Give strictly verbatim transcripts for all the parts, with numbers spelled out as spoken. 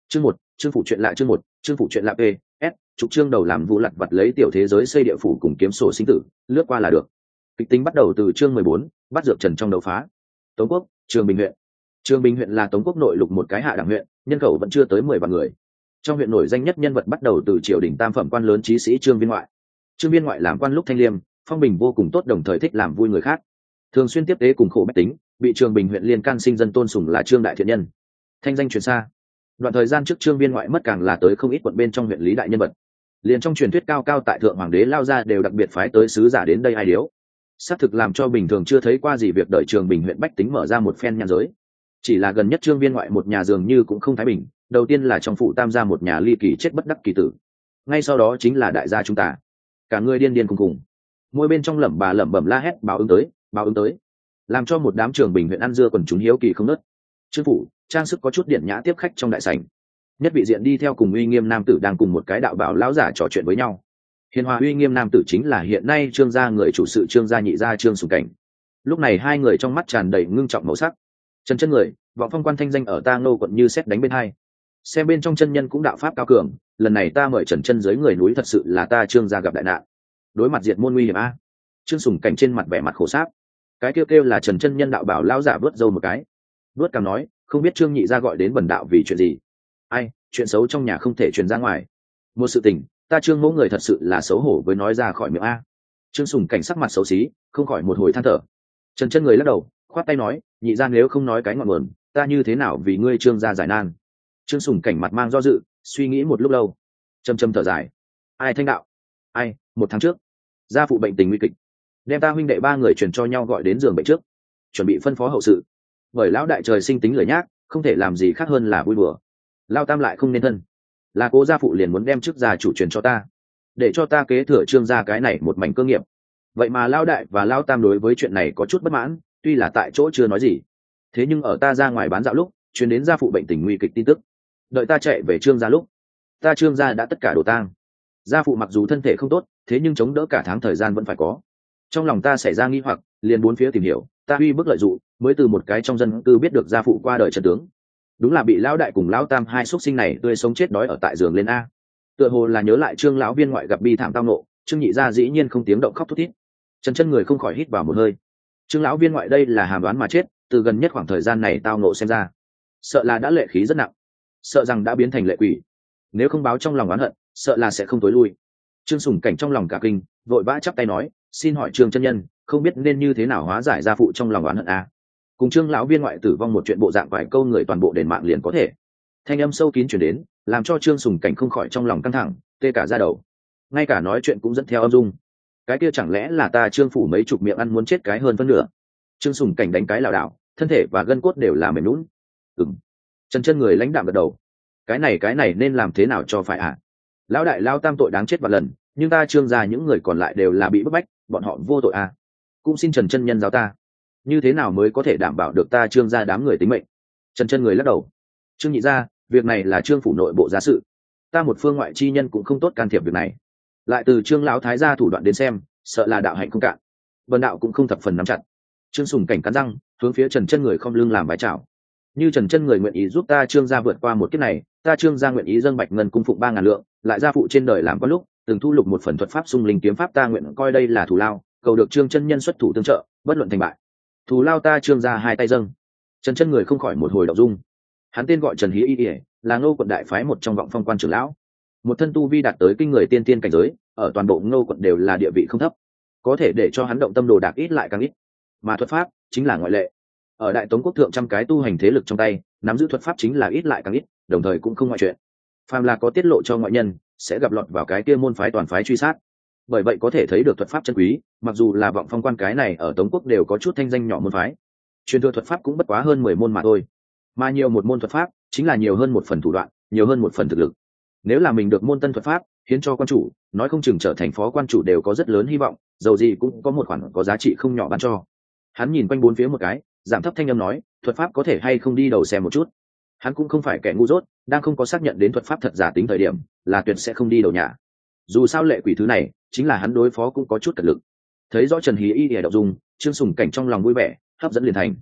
Chương một, chương phủ chuyện lạ chương một, chương phủ chuyện lạ p s trục chương đầu làm vụ lặt vặt lấy tiểu thế giới xây địa phủ cùng kiếm sổ sinh tử, lướt qua là được. Kịch tính bắt đầu từ chương mười bốn, bắt dược trần trong đấu phá. Tống Quốc, Trường Bình huyện. Trường Bình huyện là Tống Quốc nội lục một cái hạ đẳng huyện, nhân khẩu vẫn chưa tới mười vạn người. Trong huyện nổi danh nhất nhân vật bắt đầu từ triều đình tam phẩm quan lớn chí sĩ Trương Viên Ngoại. Trương Viên Ngoại làm quan lúc thanh liêm, phong bình vô cùng tốt, đồng thời thích làm vui người khác, thường xuyên tiếp tế cùng khổ bách tính, bị Trường Bình huyện liên can sinh dân tôn sùng là Trương đại thiện nhân, thanh danh truyền xa. Đoạn thời gian trước Trương Viên Ngoại mất càng là tới không ít quận bên trong huyện lý đại nhân vật, liền trong truyền thuyết cao cao tại thượng hoàng đế lao ra đều đặc biệt phái tới sứ giả đến đây ai điếu, xác thực làm cho bình thường chưa thấy qua gì việc đợi Trường Bình huyện bách tính mở ra một phen nhàn giới. Chỉ là gần nhất Trương Viên Ngoại một nhà dường như cũng không thái bình, đầu tiên là trong phụ tam gia một nhà ly kỳ chết bất đắc kỳ tử, ngay sau đó chính là đại gia chúng ta, cả người điên điên cùng cùng, môi bên trong lẩm bà lẩm bẩm la hét báo ứng tới, báo ứng tới, làm cho một đám Trường Bình huyện ăn dưa quần chúng hiếu kỳ không nớt. Trương phủ trang sức có chút điện nhã tiếp khách trong đại sảnh, nhất vị diện đi theo cùng uy nghiêm nam tử đang cùng một cái đạo bảo lão giả trò chuyện với nhau. Hiền hòa uy nghiêm nam tử chính là hiện nay Trương gia người chủ sự Trương gia nhị gia Trương Sùng Cảnh. Lúc này hai người trong mắt tràn đầy ngưng trọng màu sắc. Trần chân người, vọng phong quan thanh danh ở ta Ngô quận như sét đánh bên hai. Xem bên trong chân nhân cũng đạo pháp cao cường, lần này ta mời Trần chân dưới người núi thật sự là ta Trương gia gặp đại nạn. Đối mặt diệt môn nguy hiểm a. Trương Sùng Cảnh trên mặt vẻ mặt khổ sáp. Cái kêu kêu là Trần chân nhân đạo bảo lão giả vớt râu một cái. Vớt cằm nói, không biết Trương nhị gia gọi đến bần đạo vì chuyện gì. Ai, chuyện xấu trong nhà không thể truyền ra ngoài. Một sự tình, ta Trương mẫu người thật sự là xấu hổ với nói ra khỏi miệng a. Trương Sùng Cảnh sắc mặt xấu xí, không khỏi một hồi than thở. Trần chân người lắc đầu, khoát tay nói, nhị gia nếu không nói cái ngọn nguồn, ta như thế nào vì ngươi Trương gia giải nan. Trương Sùng Cảnh mặt mang do dự, suy nghĩ một lúc lâu, châm châm thở dài. Ai thanh đạo? Ai, một tháng trước, gia phụ bệnh tình nguy kịch, đem ta huynh đệ ba người truyền cho nhau gọi đến giường bệnh trước, chuẩn bị phân phó hậu sự. Bởi lão đại trời sinh tính lười nhác, không thể làm gì khác hơn là vui đùa. Lao tam lại không nên thân, là cố gia phụ liền muốn đem chức gia chủ truyền cho ta, để cho ta kế thừa Trương gia cái này một mảnh cơ nghiệp. Vậy mà Lao đại và Lao tam đối với chuyện này có chút bất mãn, tuy là tại chỗ chưa nói gì, thế nhưng ở ta ra ngoài bán dạo lúc truyền đến gia phụ bệnh tình nguy kịch tin tức, đợi ta chạy về Trương gia lúc, ta Trương gia đã tất cả đổ tang. Gia phụ mặc dù thân thể không tốt, thế nhưng chống đỡ cả tháng thời gian vẫn phải có. Trong lòng ta xảy ra nghi hoặc, liền bốn phía tìm hiểu, ta uy bức lợi dụng, mới từ một cái trong dân cư biết được gia phụ qua đời trận tướng. Đúng là bị lão đại cùng lão tam hai xuất sinh này tươi sống chết đói ở tại giường lên a. Tựa hồ là nhớ lại Trương lão viên ngoại gặp bi thảm tao nộ, Trương nhị gia dĩ nhiên không tiếng động khóc thút thít. Trần chân người không khỏi hít vào một hơi. Trương lão viên ngoại đây là hàm đoán mà chết, từ gần nhất khoảng thời gian này tao nộ xem ra, sợ là đã lệ khí rất nặng, sợ rằng đã biến thành lệ quỷ. Nếu không báo trong lòng oán hận, sợ là sẽ không tối lui. Trương Sùng Cảnh trong lòng cả kinh, vội vã chắp tay nói, xin hỏi Trương chân nhân, không biết nên như thế nào hóa giải gia phụ trong lòng oán hận a. Cùng Trương lão viên ngoại tử vong một chuyện bộ dạng vài câu người toàn bộ đền mạng liền có thể. Thanh âm sâu kín truyền đến, làm cho Trương Sùng Cảnh không khỏi trong lòng căng thẳng, tê cả da đầu. Ngay cả nói chuyện cũng dẫn theo âm dung. Cái kia chẳng lẽ là ta Trương phủ mấy chục miệng ăn muốn chết cái hơn phân nửa. Trương Sùng Cảnh đánh cái lảo đảo, thân thể và gân cốt đều là mềm nhũn. Ừm. Trần chân người lãnh đạm gật đầu. Cái này cái này nên làm thế nào cho phải ạ? À? Lão đại lao tam tội đáng chết vạn lần, nhưng ta Trương gia những người còn lại đều là bị bức bách, bọn họ vô tội à? Cũng xin Trần chân nhân giáo ta, như thế nào mới có thể đảm bảo được ta Trương gia đám người tính mệnh? Trần chân người lắc đầu. Trương nhị gia, việc này là Trương phủ nội bộ gia sự, ta một phương ngoại chi nhân cũng không tốt can thiệp việc này. Lại từ Trương lão thái gia thủ đoạn đến xem, sợ là đạo hạnh không cạn, vân đạo cũng không thập phần nắm chặt. Trương Sùng Cảnh cắn răng, hướng phía Trần chân người không lưng làm vái chào. Như Trần chân người nguyện ý giúp ta Trương gia vượt qua một kiếp này, ta Trương gia nguyện ý dâng bạch ngân cung phụng ba ngàn lượng, lại gia phụ trên đời làm có lúc từng thu lục một phần thuật pháp xung linh kiếm pháp, ta nguyện coi đây là thù lao, cầu được Trương chân nhân xuất thủ tương trợ, bất luận thành bại, thù lao ta Trương gia hai tay dâng. Trần chân người không khỏi một hồi động dung. Hắn tên gọi Trần Hí Y, là Ngô quận đại phái một trong vọng phong quan trưởng lão, một thân tu vi đạt tới kinh người tiên tiên cảnh giới, ở toàn bộ Ngô quận đều là địa vị không thấp, có thể để cho hắn động tâm đồ đạc ít lại càng ít, mà thuật pháp chính là ngoại lệ. Ở đại Tống quốc thượng trăm cái tu hành thế lực trong tay, nắm giữ thuật pháp chính là ít lại càng ít, đồng thời cũng không ngoại chuyện. Phàm là có tiết lộ cho ngoại nhân, sẽ gặp lọt vào cái kia môn phái toàn phái truy sát. Bởi vậy có thể thấy được thuật pháp chân quý, mặc dù là vọng phong quan cái này ở Tống quốc đều có chút thanh danh nhỏ môn phái, truyền thừa thuật pháp cũng bất quá hơn mười môn mà thôi. Mà nhiều một môn thuật pháp, chính là nhiều hơn một phần thủ đoạn, nhiều hơn một phần thực lực. Nếu là mình được môn tân thuật pháp, hiến cho quan chủ, nói không chừng trở thành phó quan chủ đều có rất lớn hy vọng, dầu gì cũng có một khoản có giá trị không nhỏ bán cho. Hắn nhìn quanh bốn phía một cái, giảm thấp thanh âm nói, thuật pháp có thể hay không đi đầu xem một chút. Hắn cũng không phải kẻ ngu dốt, đang không có xác nhận đến thuật pháp thật giả tính thời điểm, là tuyệt sẽ không đi đầu nhà. Dù sao lệ quỷ thứ này, chính là hắn đối phó cũng có chút cật lực. Thấy rõ Trần Hí Y địa động dung, Trương Sùng Cảnh trong lòng vui vẻ, hấp dẫn liền thành.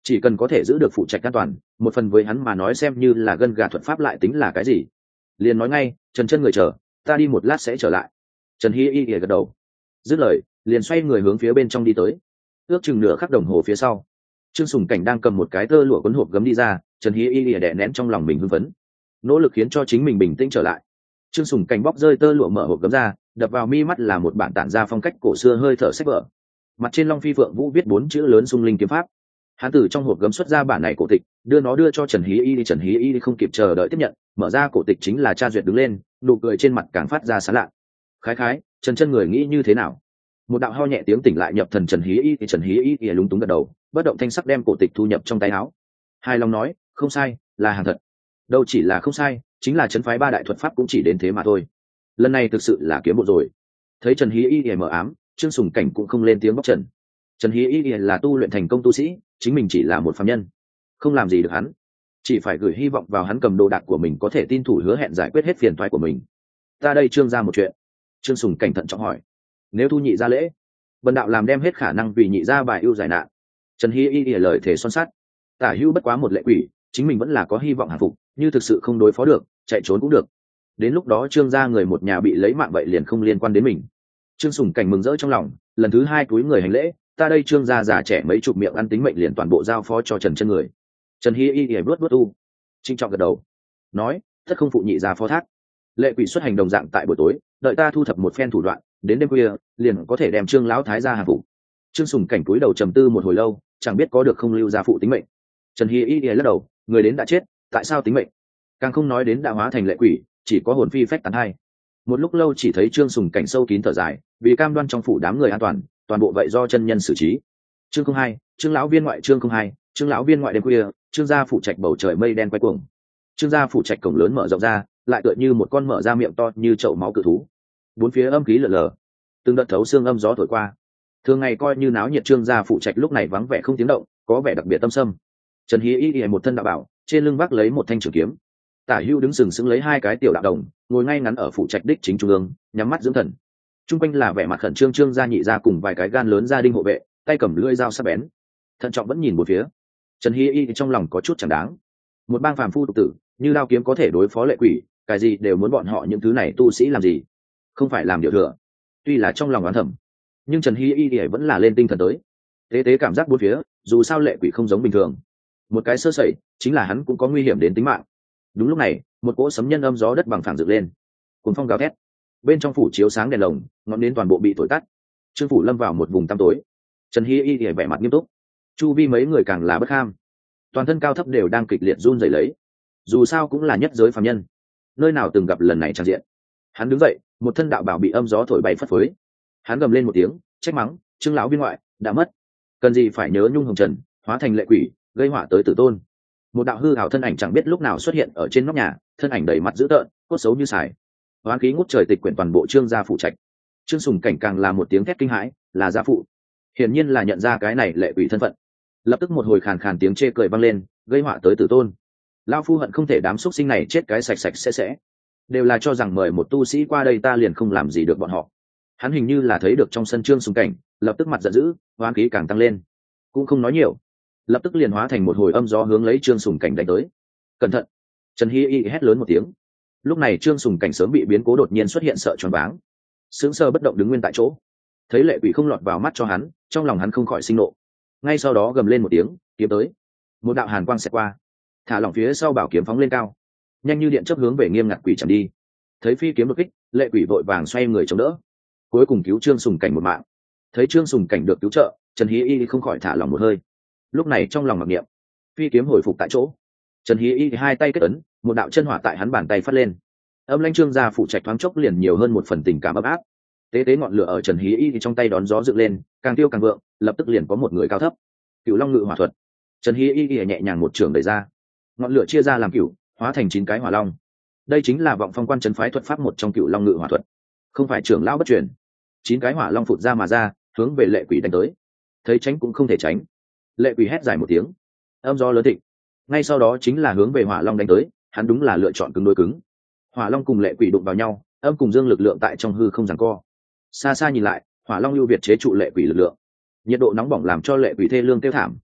chỉ cần có thể giữ được phụ trạch an toàn, một phần với hắn mà nói xem như là gân gà thuật pháp lại tính là cái gì. Liền nói ngay, Trần chân người chờ, ta đi một lát sẽ trở lại. Trần Hi Y gật đầu, dứt lời liền xoay người hướng phía bên trong đi tới. Ước chừng nửa khắc đồng hồ phía sau, Trương Sùng Cảnh đang cầm một cái tơ lụa cuốn hộp gấm đi ra. Trần Hi Y đè nén trong lòng mình hưng phấn, nỗ lực khiến cho chính mình bình tĩnh trở lại. Trương Sùng Cảnh bóc rơi tơ lụa, mở hộp gấm ra, đập vào mi mắt là một bản tản ra phong cách cổ xưa hơi thở sách vở. Mặt trên Long Phi Phượng Vũ viết bốn chữ lớn Xung Linh kiếm pháp. Hắn từ trong hộp gấm xuất ra bản này cổ tịch, đưa nó đưa cho Trần Hí Y. Trần Hí Y không kịp chờ đợi tiếp nhận, mở ra cổ tịch chính là tra duyệt đứng lên, nụ cười trên mặt càng phát ra sán lạ. Khái khái, Trần chân người nghĩ như thế nào? Một đạo ho nhẹ tiếng tỉnh lại nhập thần Trần Hí Y. Thì Trần Hí Y lúng túng gật đầu, bất động thanh sắc đem cổ tịch thu nhập trong tay áo. Hài lòng nói, không sai, là hàng thật. Đâu chỉ là không sai, chính là trấn phái ba đại thuật pháp cũng chỉ đến thế mà thôi. Lần này thực sự là kiếm bộ rồi. Thấy Trần Hí Y mở ám, Trương Sùng Cảnh cũng không lên tiếng bóc trần. Trần Hí Y là tu luyện thành công tu sĩ, chính mình chỉ là một phàm nhân, không làm gì được hắn, chỉ phải gửi hy vọng vào hắn cầm đồ đạc của mình có thể tin thủ hứa hẹn giải quyết hết phiền toái của mình. Ta đây Trương ra một chuyện. Trương Sùng Cảnh thận trọng hỏi, nếu thu nhị ra lễ, bần đạo làm đem hết khả năng vì nhị ra bài ưu giải nạn. Trần Hí Y lời thể son sắt, tả hữu bất quá một lệ quỷ, chính mình vẫn là có hy vọng hạ phục, như thực sự không đối phó được, chạy trốn cũng được. Đến lúc đó Trương gia người một nhà bị lấy mạng vậy liền không liên quan đến mình. Trương Sùng Cảnh mừng rỡ trong lòng, lần thứ hai cúi người hành lễ, ta đây Trương gia già trẻ mấy chục miệng ăn tính mệnh liền toàn bộ giao phó cho Trần chân người. Trần Hi Y y bước bước u, trinh trọng gật đầu, nói, tất không phụ nhị gia phó thác. Lệ quỷ xuất hành đồng dạng tại buổi tối, đợi ta thu thập một phen thủ đoạn, đến đêm khuya liền có thể đem Trương lão thái gia hàng phục. Trương Sùng Cảnh cúi đầu trầm tư một hồi lâu, chẳng biết có được không lưu gia phụ tính mệnh. Trần Hi Y y lắc đầu, người đến đã chết, tại sao tính mệnh? Càng không nói đến đã hóa thành lệ quỷ, chỉ có hồn phi phách tán hay. Một lúc lâu chỉ thấy Trương Sùng Cảnh sâu kín thở dài, vì cam đoan trong phủ đám người an toàn, toàn bộ vậy do chân nhân xử trí. Chương không hai, Trương lão viên ngoại. Chương không hai, Trương lão viên ngoại. Đêm khuya, Trương gia phủ trạch bầu trời mây đen quay cuồng. Trương gia phủ trạch cổng lớn mở rộng ra, lại tựa như một con mở ra miệng to như chậu máu cự thú. Bốn phía âm khí lờ lờ, từng đợt thấu xương âm gió thổi qua. Thường ngày coi như náo nhiệt Trương gia phủ trạch lúc này vắng vẻ không tiếng động, có vẻ đặc biệt tâm sâm. Trần Hi Y y một thân đạo bảo, trên lưng vác lấy một thanh trường kiếm. Tả Hưu đứng sừng sững lấy hai cái tiểu đạo đồng, ngồi ngay ngắn ở phủ trạch đích chính trung ương, nhắm mắt dưỡng thần. Trung quanh là vẻ mặt khẩn trương Trương gia nhị gia cùng vài cái gan lớn gia đình hộ vệ, tay cầm lưỡi dao sắc bén, thận trọng vẫn nhìn một phía. Trần Hi Y trong lòng có chút chẳng đáng. Một bang phàm phu tục tử, như đao kiếm có thể đối phó lệ quỷ, cái gì đều muốn bọn họ những thứ này tu sĩ làm gì? Không phải làm điều thừa. Tuy là trong lòng oán thầm, nhưng Trần Hi Y vẫn là lên tinh thần tới. Tế tế cảm giác bốn phía, dù sao lệ quỷ không giống bình thường, một cái sơ sẩy, chính là hắn cũng có nguy hiểm đến tính mạng. Đúng lúc này, một cỗ sấm nhân âm gió đất bằng phẳng dựng lên, cuồng phong gào thét. Bên trong phủ chiếu sáng đèn lồng, ngọn nến toàn bộ bị thổi tắt. Trương phủ lâm vào một vùng tăm tối. Trần Hi Y thì vẻ mặt nghiêm túc, chu vi mấy người càng là bất ham, toàn thân cao thấp đều đang kịch liệt run rẩy lấy. Dù sao cũng là nhất giới phàm nhân, nơi nào từng gặp lần này trang diện. Hắn đứng dậy, một thân đạo bảo bị âm gió thổi bay phất phới. Hắn gầm lên một tiếng, trách mắng, Trương lão viên ngoại đã mất, cần gì phải nhớ nhung hồng trần, hóa thành lệ quỷ, gây họa tới tử tôn. Một đạo hư ảo thân ảnh chẳng biết lúc nào xuất hiện ở trên nóc nhà, thân ảnh đầy mặt dữ tợn, cốt xấu như sài. Hoán khí ngút trời tịch quyển toàn bộ Trương gia phụ trạch. Trương Sùng Cảnh càng là một tiếng thét kinh hãi, là gia phụ. Hiển nhiên là nhận ra cái này lệ quỷ thân phận. Lập tức một hồi khàn khàn tiếng chê cười vang lên, gây họa tới tử tôn. Lão phu hận không thể đám xúc sinh này chết cái sạch sạch sẽ sẽ. Đều là cho rằng mời một tu sĩ qua đây ta liền không làm gì được bọn họ. Hắn hình như là thấy được trong sân Trương Sùng Cảnh, lập tức mặt giận dữ, hoán khí càng tăng lên. Cũng không nói nhiều, lập tức liền hóa thành một hồi âm gió hướng lấy Trương Sùng Cảnh đánh tới. Cẩn thận! Trần Hi Y hét lớn một tiếng. Lúc này Trương Sùng Cảnh sớm bị biến cố đột nhiên xuất hiện sợ choáng váng, sững sờ bất động đứng nguyên tại chỗ. Thấy lệ quỷ không lọt vào mắt cho hắn, trong lòng hắn không khỏi sinh nộ. Ngay sau đó gầm lên một tiếng, kiếm tới. Một đạo hàn quang xẹt qua, thả lỏng phía sau bảo kiếm phóng lên cao, nhanh như điện chớp hướng về nghiêm ngặt quỷ chạm đi. Thấy phi kiếm đột kích, lệ quỷ vội vàng xoay người chống đỡ, cuối cùng cứu Trương Sùng Cảnh một mạng. Thấy Trương Sùng Cảnh được cứu trợ, Trần Hi Y không khỏi thả lỏng một hơi. Lúc này trong lòng mặc niệm, phi kiếm hồi phục tại chỗ. Trần Hi Y hai tay kết ấn, một đạo chân hỏa tại hắn bàn tay phát lên. Âm lãnh Trương gia phụ trạch thoáng chốc liền nhiều hơn một phần tình cảm ấm áp. Tế tế ngọn lửa ở Trần Hi Y thì trong tay đón gió dựng lên, càng tiêu càng vượng, lập tức liền có một người cao thấp. Cửu Long Ngự Hỏa Thuật. Trần Hi Y nhẹ nhàng một trường đẩy ra, ngọn lửa chia ra làm cửu, hóa thành chín cái hỏa long. Đây chính là vọng phong quan trấn phái thuật pháp một trong Cửu Long Ngự Hỏa Thuật. Không phải trưởng lão bất truyền. Chín cái hỏa long phụt ra mà ra, hướng về lệ quỷ đánh tới. Thấy tránh cũng không thể tránh. Lệ quỷ hét dài một tiếng, âm gió lớn thịnh. Ngay sau đó chính là hướng về hỏa long đánh tới, hắn đúng là lựa chọn cứng đối cứng. Hỏa long cùng lệ quỷ đụng vào nhau, âm cùng dương lực lượng tại trong hư không giằng co. Xa xa nhìn lại, hỏa long ưu việt chế trụ lệ quỷ lực lượng, nhiệt độ nóng bỏng làm cho lệ quỷ thê lương tiêu thảm.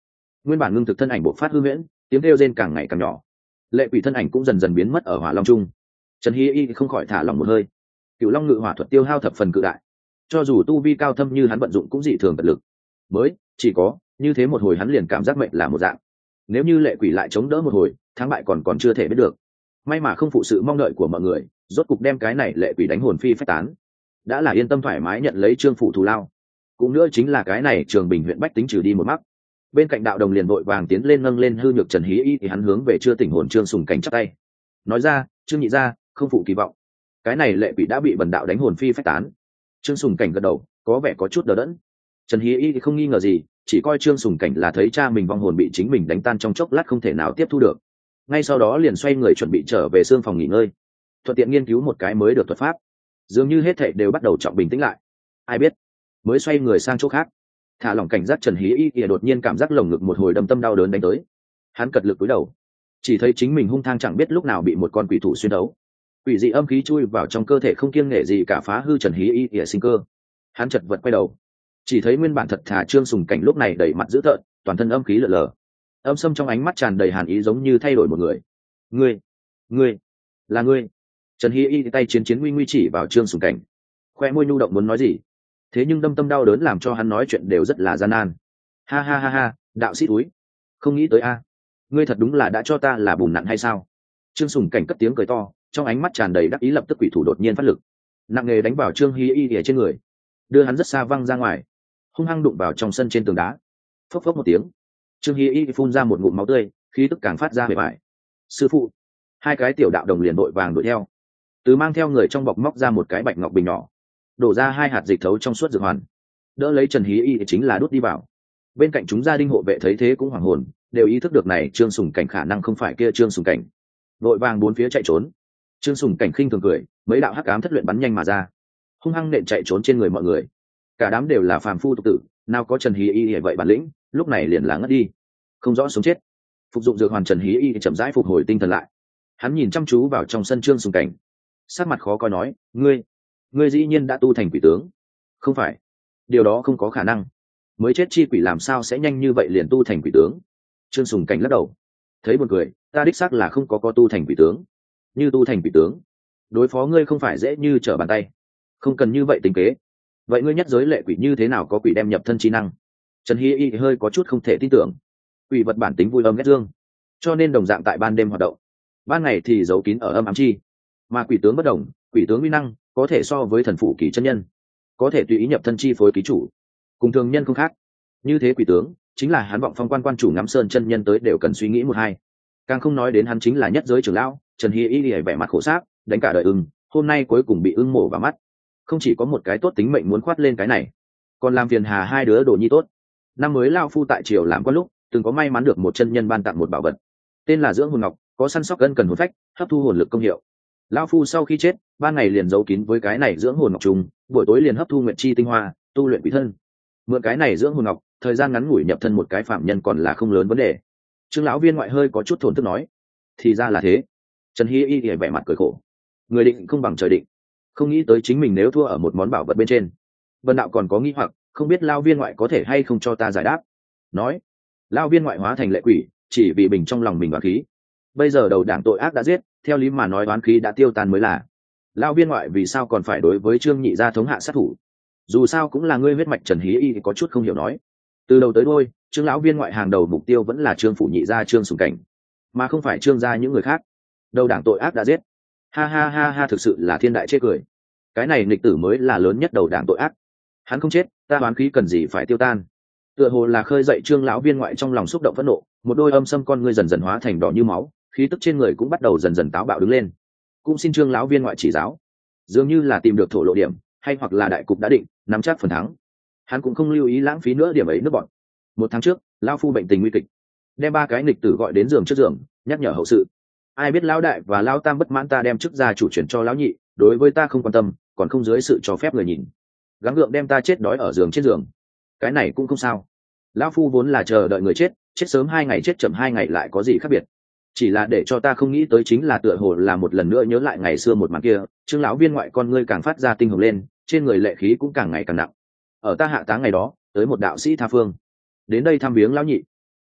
nguyên bản ngưng thực thân ảnh bộc phát hư huyễn, tiếng kêu rên càng ngày càng nhỏ. Lệ quỷ thân ảnh cũng dần dần biến mất ở hỏa long trung. Trần Hi Y không khỏi thả lỏng một hơi. Cựu long ngự hỏa thuật tiêu hao thập phần cự đại, cho dù tu vi cao thâm như hắn vận dụng cũng dị thường tận lực. Mới chỉ có như thế một hồi hắn liền cảm giác mệnh là một dạng. Nếu như lệ quỷ lại chống đỡ một hồi, thắng bại còn còn chưa thể biết được. May mà không phụ sự mong đợi của mọi người, rốt cục đem cái này lệ quỷ đánh hồn phi phách tán. Đã là yên tâm thoải mái nhận lấy trương phủ thù lao. Cũng nữa chính là cái này Trường Bình huyện bách tính trừ đi một mắc. Bên cạnh đạo đồng liền vội vàng tiến lên nâng lên hư nhược Trần Hí Y thì hắn hướng về chưa tỉnh hồn Trương Sùng Cảnh chắp tay, nói ra: Trương nhị gia, không phụ kỳ vọng, cái này lệ quỷ đã bị bần đạo đánh hồn phi phách tán. Trương Sùng Cảnh gật đầu, có vẻ có chút đờ đẫn. Trần Hí Y thì không nghi ngờ gì, chỉ coi Trương Sùng Cảnh là thấy cha mình vong hồn bị chính mình đánh tan trong chốc lát không thể nào tiếp thu được. Ngay sau đó liền xoay người chuẩn bị trở về xương phòng nghỉ ngơi, thuận tiện nghiên cứu một cái mới được thuật pháp. Dường như hết thảy đều bắt đầu trọng bình tĩnh lại. Ai biết, mới xoay người sang chỗ khác, thả lỏng cảnh giác Trần Hí Y thì đột nhiên cảm giác lồng ngực một hồi đâm tâm đau đớn đánh tới. Hắn cật lực cúi đầu, chỉ thấy chính mình hung thang chẳng biết lúc nào bị một con quỷ thủ xuyên đấu. Quỷ dị âm khí chui vào trong cơ thể không kiêng nể gì cả, phá hư Trần Hí Y thì sinh cơ. Hắn chật vật quay đầu, chỉ thấy nguyên bản thật thà Trương Sùng Cảnh lúc này đầy mặt dữ tợn, toàn thân âm khí lờ lờ, âm sâm trong ánh mắt tràn đầy hàn ý, giống như thay đổi một người. Ngươi, ngươi, là ngươi? Trần Hí Y tay chiến chiến nguy nguy chỉ vào Trương Sùng Cảnh, khoe môi nhu động muốn nói gì, thế nhưng đâm tâm đau đớn làm cho hắn nói chuyện đều rất là gian nan. Ha ha ha ha, đạo sĩ túi, không nghĩ tới a, ngươi thật đúng là đã cho ta là bùn nặn hay sao? Trương Sùng Cảnh cất tiếng cười to, trong ánh mắt tràn đầy đắc ý, lập tức quỷ thủ đột nhiên phát lực, nặng nề đánh vào Trương Hí Y ở trên người, đưa hắn rất xa văng ra ngoài, hung hăng đụng vào trong sân trên tường đá. Phốc phốc một tiếng, Trương Hí Y phun ra một ngụm máu tươi, khí tức càng phát ra bề bại. Sư phụ! Hai cái tiểu đạo đồng liền đội vàng đuổi theo, từ mang theo người trong bọc móc ra một cái bạch ngọc bình nhỏ, đổ ra hai hạt dịch thấu trong suốt dược hoàn, đỡ lấy Trần Hí Y chính là đút đi vào. Bên cạnh chúng gia đình hộ vệ thấy thế cũng hoảng hồn, đều ý thức được này Trương Sùng Cảnh khả năng không phải kia Trương Sùng Cảnh, vội vàng bốn phía chạy trốn. Trương Sùng Cảnh khinh thường cười, mấy đạo hắc ám thất luyện bắn nhanh mà ra, hung hăng nện chạy trốn trên người mọi người. Cả đám đều là phàm phu tục tử, nào có Trần Hí Y vậy bản lĩnh, lúc này liền là ngất đi, không rõ sống chết. Phục dụng dược hoàn Trần Hí Y chậm rãi phục hồi tinh thần lại, hắn nhìn chăm chú vào trong sân Trương Sùng Cảnh, sắc mặt khó coi nói: ngươi ngươi dĩ nhiên đã tu thành quỷ tướng? Không phải, điều đó không có khả năng, mới chết chi quỷ làm sao sẽ nhanh như vậy liền tu thành quỷ tướng? Trương Sùng Cảnh lắc đầu, thấy buồn cười, ta đích xác là không có có tu thành quỷ tướng, như tu thành quỷ tướng đối phó ngươi không phải dễ như trở bàn tay, không cần như vậy tính kế. Vậy ngươi nhất giới lệ quỷ như thế nào có quỷ đem nhập thân chi năng? Trần Hí Y hơi có chút không thể tin tưởng. Quỷ vật bản tính vui âm ghét dương, cho nên đồng dạng tại ban đêm hoạt động, ban ngày thì giấu kín ở âm ám chi. Mà quỷ tướng bất đồng, quỷ tướng uy năng có thể so với thần phụ kỳ chân nhân, có thể tùy ý nhập thân chi phối ký chủ, cùng thường nhân không khác. Như thế quỷ tướng chính là hắn vọng phong quan quan chủ ngắm sơn chân nhân tới đều cần suy nghĩ một hai, càng không nói đến hắn chính là nhất giới trưởng lão. Trần Hí Y vẻ mặt khổ sáp, đánh cả đời ưng, hôm nay cuối cùng bị ưng mổ vào mắt, không chỉ có một cái tốt tính mệnh muốn khoát lên cái này, còn làm phiền hà hai đứa đồ nhi tốt. Năm mới lao phu tại triều làm quan lúc từng có may mắn được một chân nhân ban tặng một bảo vật, tên là dưỡng hồn ngọc, có săn sóc gân cần hồn phách, hấp thu hồn lực công hiệu. Lão phu sau khi chết, ban ngày liền giấu kín với cái này dưỡng hồn ngọc trùng, buổi tối liền hấp thu nguyện chi tinh hoa, tu luyện quỷ thân. Mượn cái này dưỡng hồn ngọc, thời gian ngắn ngủi nhập thân một cái phạm nhân còn là không lớn vấn đề. Trương lão viên ngoại hơi có chút thổn thức nói, thì ra là thế. Trần Hí Y thì vẻ mặt cười khổ, người định không bằng trời định, không nghĩ tới chính mình nếu thua ở một món bảo vật bên trên. Vân đạo còn có nghi hoặc, không biết lão viên ngoại có thể hay không cho ta giải đáp. Nói, lão viên ngoại hóa thành lệ quỷ, chỉ vì bình trong lòng mình oán khí. Bây giờ đầu đảng tội ác đã giết, theo lý mà nói oán khí đã tiêu tan mới là. Lão viên ngoại vì sao còn phải đối với Trương nhị gia thống hạ sát thủ? Dù sao cũng là ngươi huyết mạch. Trần Hí Y có chút không hiểu nói, từ đầu tới đuôi Trương lão viên ngoại hàng đầu mục tiêu vẫn là Trương phủ nhị gia Trương Sùng Cảnh, mà không phải Trương gia những người khác. Đầu đảng tội ác đã giết, ha ha ha ha, thực sự là thiên đại chê cười. Cái này nghịch tử mới là lớn nhất đầu đảng tội ác, hắn không chết, ta oán khí cần gì phải tiêu tan? Tựa hồ là khơi dậy Trương lão viên ngoại trong lòng xúc động phẫn nộ, một đôi âm sâm con ngươi dần dần hóa thành đỏ như máu, khí tức trên người cũng bắt đầu dần dần táo bạo đứng lên. Cũng xin Trương lão viên ngoại chỉ giáo, dường như là tìm được thổ lộ điểm, hay hoặc là đại cục đã định, nắm chắc phần thắng. Hắn cũng không lưu ý lãng phí nữa điểm ấy nước bọn. Một tháng trước, lão phu bệnh tình nguy kịch, đem ba cái nghịch tử gọi đến giường trước giường, nhắc nhở hậu sự. Ai biết lão đại và lão tam bất mãn ta đem chức gia chủ chuyển cho lão nhị, đối với ta không quan tâm, còn không dưới sự cho phép người nhìn, gắng gượng đem ta chết đói ở giường trên giường. Cái này cũng không sao, lão phu vốn là chờ đợi người chết, chết sớm hai ngày chết chậm hai ngày lại có gì khác biệt. Chỉ là để cho ta không nghĩ tới chính là tựa hồ là một lần nữa nhớ lại ngày xưa một màn kia. Trương lão viên ngoại con ngươi càng phát ra tinh hồng lên, trên người lệ khí cũng càng ngày càng nặng. Ở ta hạ táng ngày đó, tới một đạo sĩ tha phương đến đây thăm viếng lão nhị,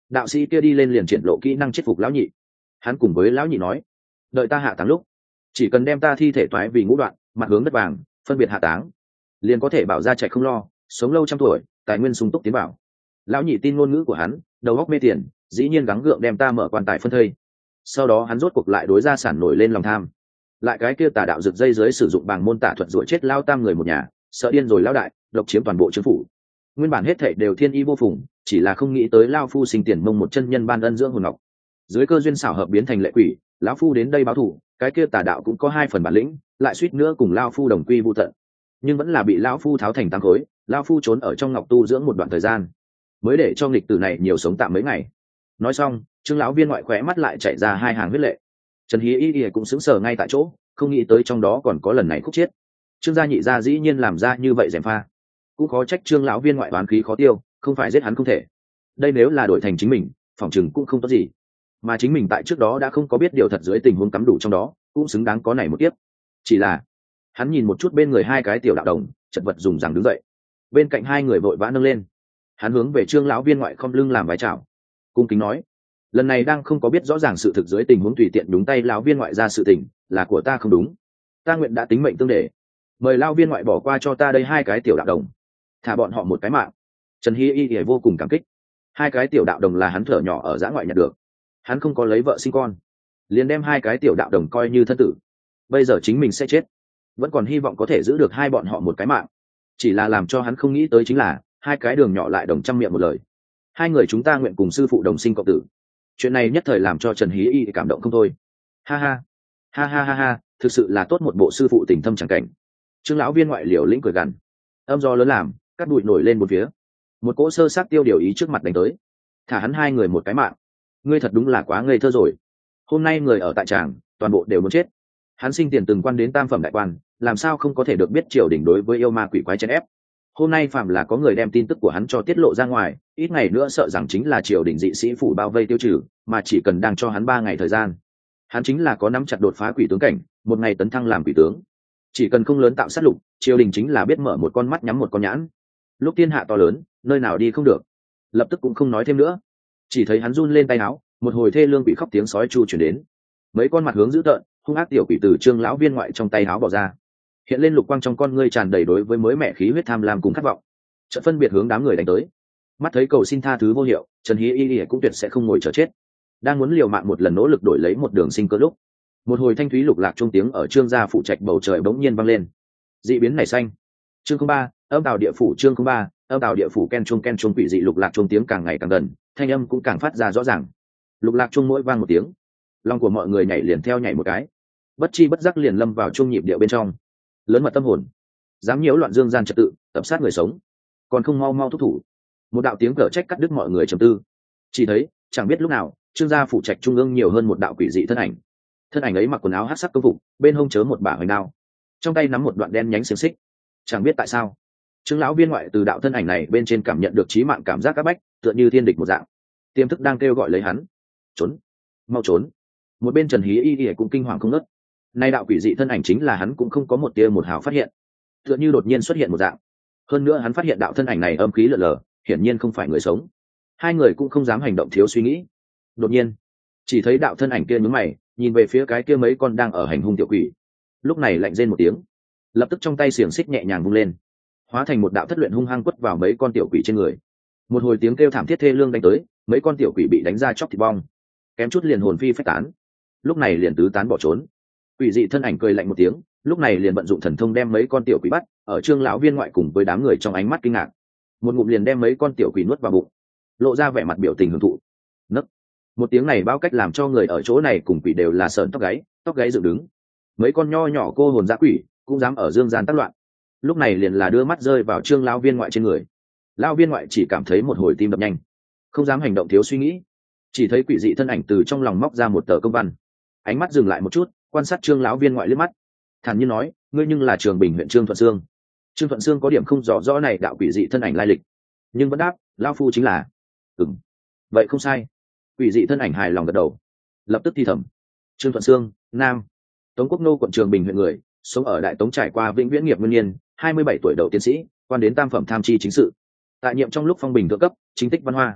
đạo sĩ kia đi lên liền triển lộ kỹ năng chết phục lão nhị. Hắn cùng với lão nhị nói, đợi ta hạ táng lúc, chỉ cần đem ta thi thể toái vì ngũ đoạn, mặt hướng đất vàng, phân biệt hạ táng, liền có thể bảo ra chạy không lo, sống lâu trăm tuổi, tài nguyên sung túc tiến bảo. Lão nhị tin ngôn ngữ của hắn, đầu óc mê tiền, dĩ nhiên gắng gượng đem ta mở quan tài phân thây. Sau đó hắn rốt cuộc lại đối gia sản nổi lên lòng tham, lại cái kia tà đạo rực dây dưới sử dụng bảng môn tả thuật rủa chết lao tam người một nhà, sợ điên rồi lão đại, độc chiếm toàn bộ chính phủ. Nguyên bản hết thảy đều thiên y vô phùng, chỉ là không nghĩ tới lao phu sinh tiền mông một chân nhân ban ân dưỡng hồn ngọc, dưới cơ duyên xảo hợp biến thành lệ quỷ, lão phu đến đây báo thù, cái kia tà đạo cũng có hai phần bản lĩnh, lại suýt nữa cùng lao phu đồng quy vu tận, nhưng vẫn là bị lão phu tháo thành tám khối. Lão phu trốn ở trong ngọc tu dưỡng một đoạn thời gian, mới để cho nghịch tử này nhiều sống tạm mấy ngày. Nói xong, Trương lão viên ngoại khỏe mắt lại chạy ra hai hàng huyết lệ. Trần Hí Y Y cũng sững sờ ngay tại chỗ, không nghĩ tới trong đó còn có lần này khúc chết. Trương gia nhị gia dĩ nhiên làm ra như vậy gièm pha, cũng khó trách Trương lão viên ngoại oán khí khó tiêu, không phải giết hắn không thể. Đây nếu là đổi thành chính mình, phỏng chừng cũng không có gì. Mà chính mình tại trước đó đã không có biết điều thật dưới tình huống cắm đủ trong đó, cũng xứng đáng có này một tiếp. Chỉ là hắn nhìn một chút bên người hai cái tiểu đạo đồng, chật vật dùng rằng đứng dậy. Bên cạnh hai người vội vã nâng lên, hắn hướng về Trương lão viên ngoại không lưng làm vái chào, cung kính nói, lần này đang không có biết rõ ràng sự thực dưới tình huống tùy tiện đúng tay lão viên ngoại ra sự tình, là của ta không đúng, ta nguyện đã tính mệnh tương để, mời lão viên ngoại bỏ qua cho ta đây hai cái tiểu đạo đồng, thả bọn họ một cái mạng. Trần Hi Y thì vô cùng cảm kích. Hai cái tiểu đạo đồng là hắn thở nhỏ ở dã ngoại nhặt được, hắn không có lấy vợ sinh con, liền đem hai cái tiểu đạo đồng coi như thân tử. Bây giờ chính mình sẽ chết, vẫn còn hy vọng có thể giữ được hai bọn họ một cái mạng. Chỉ là làm cho hắn không nghĩ tới chính là hai cái đường nhỏ lại đồng trăm miệng một lời, hai người chúng ta nguyện cùng sư phụ đồng sinh cộng tử. Chuyện này nhất thời làm cho Trần Hí Y cảm động không thôi. Ha ha ha ha ha ha, thực sự là tốt một bộ sư phụ tình thâm chẳng cảnh. Trương lão viên ngoại liều lĩnh cười gằn, âm do lớn làm, cát bụi nổi lên một phía, một cỗ sơ sát tiêu điều ý trước mặt đánh tới, thả hắn hai người một cái mạng. Ngươi thật đúng là quá ngây thơ rồi, hôm nay người ở tại tràng toàn bộ đều muốn chết. Hắn sinh tiền từng quan đến tam phẩm đại quan, làm sao không có thể được biết triều đình đối với yêu ma quỷ quái chèn ép. Hôm nay phạm là có người đem tin tức của hắn cho tiết lộ ra ngoài, ít ngày nữa sợ rằng chính là triều đình dị sĩ phủ bao vây tiêu trừ, mà chỉ cần đang cho hắn ba ngày thời gian, hắn chính là có nắm chặt đột phá quỷ tướng cảnh, một ngày tấn thăng làm quỷ tướng. Chỉ cần không lớn tạo sát lục, triều đình chính là biết mở một con mắt nhắm một con nhãn. Lúc thiên hạ to lớn, nơi nào đi không được. Lập tức cũng không nói thêm nữa, chỉ thấy hắn run lên tay áo, một hồi thê lương bị khóc tiếng sói chu chuyển đến. Mấy con mặt hướng dữ tợn, hung ác tiểu quỷ từ Trương lão viên ngoại trong tay áo bỏ ra, hiện lên lục quang trong con ngươi tràn đầy đối với mới mẹ khí huyết tham lam cùng khát vọng, chợt phân biệt hướng đám người đánh tới. Mắt thấy cầu xin tha thứ vô hiệu, Trần Hí Y Y cũng tuyệt sẽ không ngồi chờ chết, đang muốn liều mạng một lần nỗ lực đổi lấy một đường sinh cơ lúc, một hồi thanh thúy lục lạc trung tiếng ở Trương gia phụ trạch bầu trời bỗng nhiên vang lên. Dị biến nảy xanh. Chương không ba, âm tào địa phủ. Chương không ba, âm tào địa phủ. Ken trung ken trung, quỷ dị lục lạc trung tiếng càng ngày càng gần, thanh âm cũng càng phát ra rõ ràng. Lục lạc trung mỗi vang một tiếng, lòng của mọi người nhảy liền theo nhảy một cái, bất chi bất giác liền lâm vào trung nhịp điệu bên trong. Lớn mật tâm hồn, dám nhiễu loạn dương gian trật tự, tập sát người sống, còn không mau mau thúc thủ. Một đạo tiếng cở trách cắt đứt mọi người trầm tư. Chỉ thấy chẳng biết lúc nào, Trương gia phủ trạch trung ương nhiều hơn một đạo quỷ dị thân ảnh. Thân ảnh ấy mặc quần áo hắc sắc công phục, bên hông chớ một bả hoành đao, trong tay nắm một đoạn đen nhánh xiềng xích. Chẳng biết tại sao, Trương lão viên ngoại từ đạo thân ảnh này bên trên cảm nhận được chí mạng cảm giác áp bách, tựa như thiên địch một dạng. Tiềm thức đang kêu gọi lấy hắn, trốn, mau trốn. Một bên Trần Hí Y Y cũng kinh hoàng không ngớt. Nay đạo quỷ dị thân ảnh chính là hắn cũng không có một tia một hào phát hiện, tựa như đột nhiên xuất hiện một dạng. Hơn nữa hắn phát hiện đạo thân ảnh này âm khí lờ lờ, hiển nhiên không phải người sống. Hai người cũng không dám hành động thiếu suy nghĩ. Đột nhiên, chỉ thấy đạo thân ảnh kia nhướng mày, nhìn về phía cái kia mấy con đang ở hành hung tiểu quỷ. Lúc này lạnh rên một tiếng, lập tức trong tay xiềng xích nhẹ nhàng vung lên, hóa thành một đạo thất luyện hung hăng quất vào mấy con tiểu quỷ trên người. Một hồi tiếng kêu thảm thiết thê lương đánh tới, mấy con tiểu quỷ bị đánh ra chóc thịt bong, kém chút liền hồn phi phách tán. Lúc này liền tứ tán bỏ trốn. Quỷ dị thân ảnh cười lạnh một tiếng, lúc này liền vận dụng thần thông đem mấy con tiểu quỷ bắt, ở Trương lão viên ngoại cùng với đám người trong ánh mắt kinh ngạc, một ngụm liền đem mấy con tiểu quỷ nuốt vào bụng, lộ ra vẻ mặt biểu tình hưởng thụ. Nấc, một tiếng này bao cách làm cho người ở chỗ này cùng quỷ đều là sởn tóc gáy, tóc gáy dựng đứng. Mấy con nho nhỏ cô hồn dã quỷ cũng dám ở dương gian tác loạn. Lúc này liền là đưa mắt rơi vào Trương lão viên ngoại trên người. Lão viên ngoại chỉ cảm thấy một hồi tim đập nhanh, không dám hành động thiếu suy nghĩ. Chỉ thấy quỷ dị thân ảnh từ trong lòng móc ra một tờ công văn, ánh mắt dừng lại một chút, quan sát Trương lão viên ngoại liếc mắt, thản nhiên nói, ngươi nhưng là Trường Bình huyện Trương Thuận Sương. Trương Thuận Sương có điểm không rõ rõ này đạo quỷ dị thân ảnh lai lịch, nhưng vẫn đáp, lão phu chính là. Ừm, vậy không sai. Quỷ dị thân ảnh hài lòng gật đầu, lập tức thi thầm, Trương Thuận Sương, nam, Tống Quốc Nô quận Trường Bình huyện người, sống ở Đại Tống trải qua vĩnh viễn nghiệp nguyên niên, hai mươi bảy tuổi đầu tiến sĩ, quan đến tam phẩm tham chi chính sự. Tại nhiệm trong lúc phong bình thượng cấp, chính tích văn hoa.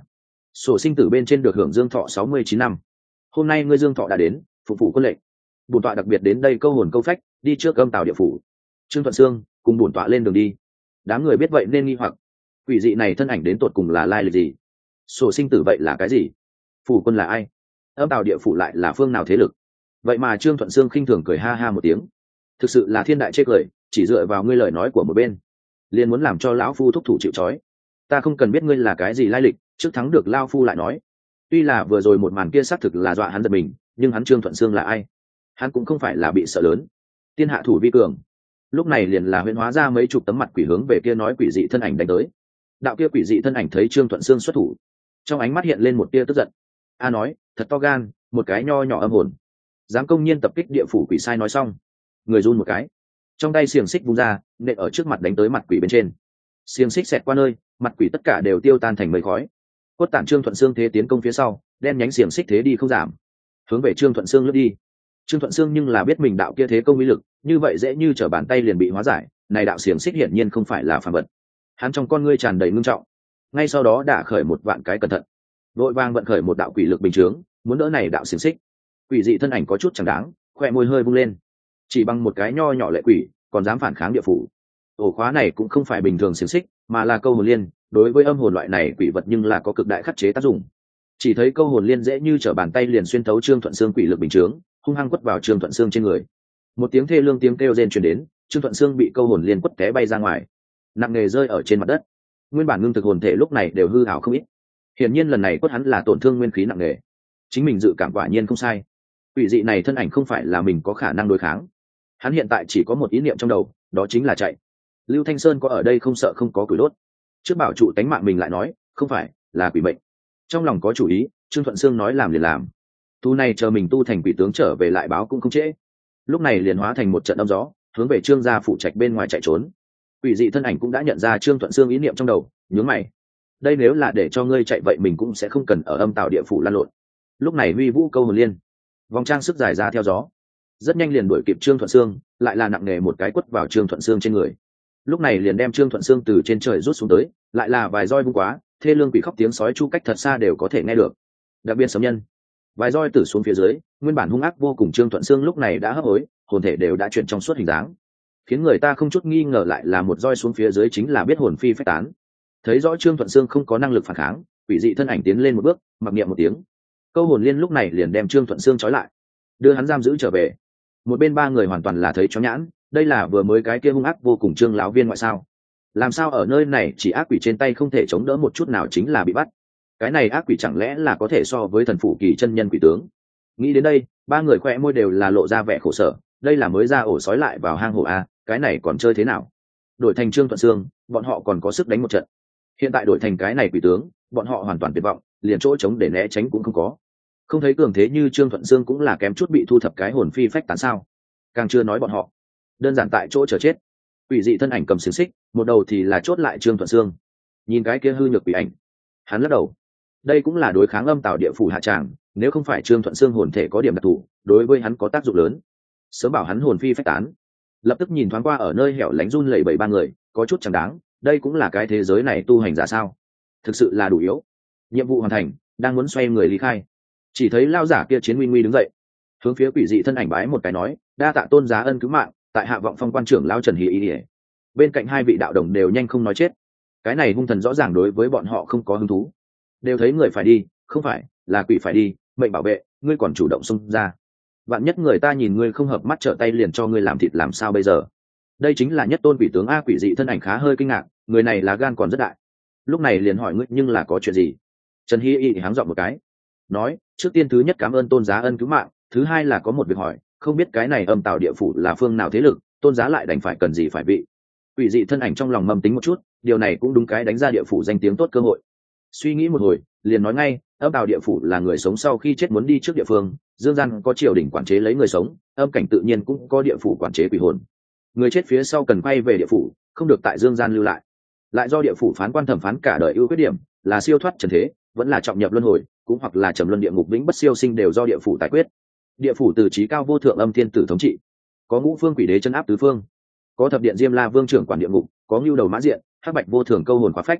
Sổ sinh tử bên trên được hưởng dương thọ sáu mươi chín năm. Hôm nay ngươi dương thọ đã đến, phục vụ quân lệnh. Bổn tọa đặc biệt đến đây câu hồn câu phách, đi trước âm tào địa phủ. Trương Thuận Sương cùng bổn tọa lên đường đi. Đám người biết vậy nên nghi hoặc, quỷ dị này thân ảnh đến tột cùng là lai lịch gì? Sổ sinh tử vậy là cái gì? Phủ quân là ai? Âm tào địa phủ lại là phương nào thế lực? Vậy mà Trương Thuận Sương khinh thường cười ha ha một tiếng. Thực sự là thiên đại chê cười, chỉ dựa vào ngươi lời nói của một bên liền muốn làm cho lão phu thúc thủ chịu trói. Ta không cần biết ngươi là cái gì lai lịch, trước thắng được lao phu lại nói. Tuy là vừa rồi một màn kia xác thực là dọa hắn giật mình, nhưng hắn Trương Thuận Sương là ai? Hắn cũng không phải là bị sợ lớn. Tiên hạ thủ vi cường. Lúc này liền là huyễn hóa ra mấy chục tấm mặt quỷ hướng về kia nói quỷ dị thân ảnh đánh tới. Đạo kia quỷ dị thân ảnh thấy Trương Thuận Sương xuất thủ, trong ánh mắt hiện lên một tia tức giận. A nói, thật to gan, một cái nho nhỏ âm hồn, dám công nhiên tập kích địa phủ quỷ sai. Nói xong, người run một cái, trong tay xiềng xích vung ra, nện ở trước mặt đánh tới mặt quỷ bên trên. Xiềng xích xẹt qua nơi, mặt quỷ tất cả đều tiêu tan thành mây khói. Quất tản Trương Thuận Sương thế tiến công phía sau, đen nhánh xiềng xích thế đi không giảm, hướng về Trương Thuận Sương lướt đi. Trương Thuận Sương nhưng là biết mình đạo kia thế công uy lực, như vậy dễ như trở bàn tay liền bị hóa giải, này đạo xiềng xích hiển nhiên không phải là phàm vật. Hắn trong con ngươi tràn đầy ngưng trọng, ngay sau đó đã khởi một vạn cái cẩn thận, vội vàng vận khởi một đạo quỷ lực bình chướng, muốn đỡ này đạo xiềng xích. Quỷ dị thân ảnh có chút chẳng đáng, khoe môi hơi vung lên, chỉ bằng một cái nho nhỏ lệ quỷ còn dám phản kháng địa phủ. Ổ khóa này cũng không phải bình thường xiềng xích, mà là câu hồn liên, đối với âm hồn loại này quỷ vật nhưng là có cực đại khắc chế tác dụng. Chỉ thấy câu hồn liên dễ như trở bàn tay liền xuyên thấu Trương Thuận Sương quỷ lực bình chướng, hung hăng quất vào Trương Thuận Sương trên người. Một tiếng thê lương tiếng kêu rên truyền đến, Trương Thuận Sương bị câu hồn liên quất té bay ra ngoài, nặng nề rơi ở trên mặt đất. Nguyên bản ngưng thực hồn thể lúc này đều hư hảo không ít. Hiển nhiên lần này quất hắn là tổn thương nguyên khí nặng nề. Chính mình dự cảm quả nhiên không sai. Quỷ dị này thân ảnh không phải là mình có khả năng đối kháng. Hắn hiện tại chỉ có một ý niệm trong đầu, đó chính là chạy. Lưu Thanh Sơn có ở đây không sợ không có củi đốt. Trước bảo trụ tánh mạng mình lại nói, không phải, là quỷ bệnh. Trong lòng có chủ ý, Trương Thuận Sương nói làm liền làm. Tu này chờ mình tu thành quỷ tướng trở về lại báo cũng không trễ. Lúc này liền hóa thành một trận âm gió, hướng về Trương gia phụ trạch bên ngoài chạy trốn. Quỷ dị thân ảnh cũng đã nhận ra Trương Thuận Sương ý niệm trong đầu, nhướng mày. Đây nếu là để cho ngươi chạy vậy mình cũng sẽ không cần ở âm tào địa phủ lăn lộn. Lúc này huy vũ câu hồn liên, vòng trang sức dài ra theo gió, rất nhanh liền đuổi kịp Trương Thuận Sương, lại là nặng nề một cái quất vào Trương Thuận Sương trên người. Lúc này liền đem Trương Thuận Sương từ trên trời rút xuống tới, lại là vài roi vung quá, thê lương quỷ khóc tiếng sói chu cách thật xa đều có thể nghe được. Đặc biệt sấm nhân, vài roi tử xuống phía dưới, nguyên bản hung ác vô cùng Trương Thuận Sương lúc này đã hấp hối, hồn thể đều đã chuyển trong suốt hình dáng, khiến người ta không chút nghi ngờ lại là một roi xuống phía dưới chính là biết hồn phi phách tán. Thấy rõ Trương Thuận Sương không có năng lực phản kháng, quỷ dị thân ảnh tiến lên một bước, mặc niệm một tiếng, câu hồn liên lúc này liền đem Trương Thuận Sương trói lại, đưa hắn giam giữ trở về. Một bên ba người hoàn toàn là thấy chó nhãn, đây là vừa mới cái kia hung ác vô cùng Trương lão viên ngoại sao? Làm sao ở nơi này chỉ ác quỷ trên tay không thể chống đỡ một chút nào chính là bị bắt? Cái này ác quỷ chẳng lẽ là có thể so với thần phủ kỳ chân nhân quỷ tướng? Nghĩ đến đây, ba người khoe môi đều là lộ ra vẻ khổ sở, đây là mới ra ổ sói lại vào hang hổ a, cái này còn chơi thế nào? Đổi thành Trương Thuận Sương, bọn họ còn có sức đánh một trận. Hiện tại đổi thành cái này quỷ tướng, bọn họ hoàn toàn tuyệt vọng, liền chỗ chống để né tránh cũng không có. Không thấy cường thế như Trương Thuận Sương cũng là kém chút bị thu thập cái hồn phi phách tán sao? Càng chưa nói bọn họ, đơn giản tại chỗ chờ chết. Quỷ dị thân ảnh cầm xiềng xích, một đầu thì là chốt lại Trương Thuận Sương. Nhìn cái kia hư nhược quỷ ảnh, hắn lắc đầu. Đây cũng là đối kháng âm tào địa phủ hạ tràng, nếu không phải Trương Thuận Sương hồn thể có điểm đặc thù, đối với hắn có tác dụng lớn. Sớm bảo hắn hồn phi phách tán. Lập tức nhìn thoáng qua ở nơi hẻo lánh run lẩy bẩy ba người, có chút chẳng đáng, đây cũng là cái thế giới này tu hành giả sao? Thực sự là đủ yếu. Nhiệm vụ hoàn thành, đang muốn xoay người ly khai, chỉ thấy lao giả kia chiến nguy nguy đứng dậy, hướng phía quỷ dị thân ảnh bái một cái nói, đa tạ tôn giá ân cứu mạng, tại hạ vọng phong quan trưởng lao Trần Hỷ Ý. Bên cạnh hai vị đạo đồng đều nhanh không nói chết, cái này hung thần rõ ràng đối với bọn họ không có hứng thú, đều thấy người phải đi, không phải là quỷ phải đi, mệnh bảo vệ, ngươi còn chủ động xông ra, vạn nhất người ta nhìn ngươi không hợp mắt trở tay liền cho ngươi làm thịt làm sao bây giờ? Đây chính là nhất tôn quỷ tướng a. Quỷ dị thân ảnh khá hơi kinh ngạc, người này là gan còn rất đại. Lúc này liền hỏi ngươi nhưng là có chuyện gì? Trần Hi Y háng dọn một cái, nói, trước tiên thứ nhất cảm ơn tôn giá ân cứu mạng, thứ hai là có một việc hỏi, không biết cái này âm tào địa phủ là phương nào thế lực, tôn giá lại đành phải cần gì phải bị. Quỷ dị thân ảnh trong lòng mầm tính một chút, điều này cũng đúng cái đánh ra địa phủ danh tiếng tốt cơ hội. Suy nghĩ một hồi, liền nói ngay, âm tào địa phủ là người sống sau khi chết muốn đi trước địa phương, dương gian có triều đình quản chế lấy người sống, âm cảnh tự nhiên cũng có địa phủ quản chế quỷ hồn. Người chết phía sau cần quay về địa phủ, không được tại dương gian lưu lại. Lại do địa phủ phán quan thẩm phán cả đời ưu khuyết điểm, là siêu thoát trần thế, vẫn là trọng nhập luân hồi, cũng hoặc là trầm luân địa ngục vĩnh bất siêu sinh đều do địa phủ giải quyết. Địa phủ từ trí cao vô thượng âm thiên tử thống trị, có ngũ phương quỷ đế chân áp tứ phương, có thập điện diêm la vương trưởng quản địa ngục, có ngưu đầu mã diện, hắc bạch vô thường câu hồn khóa phách.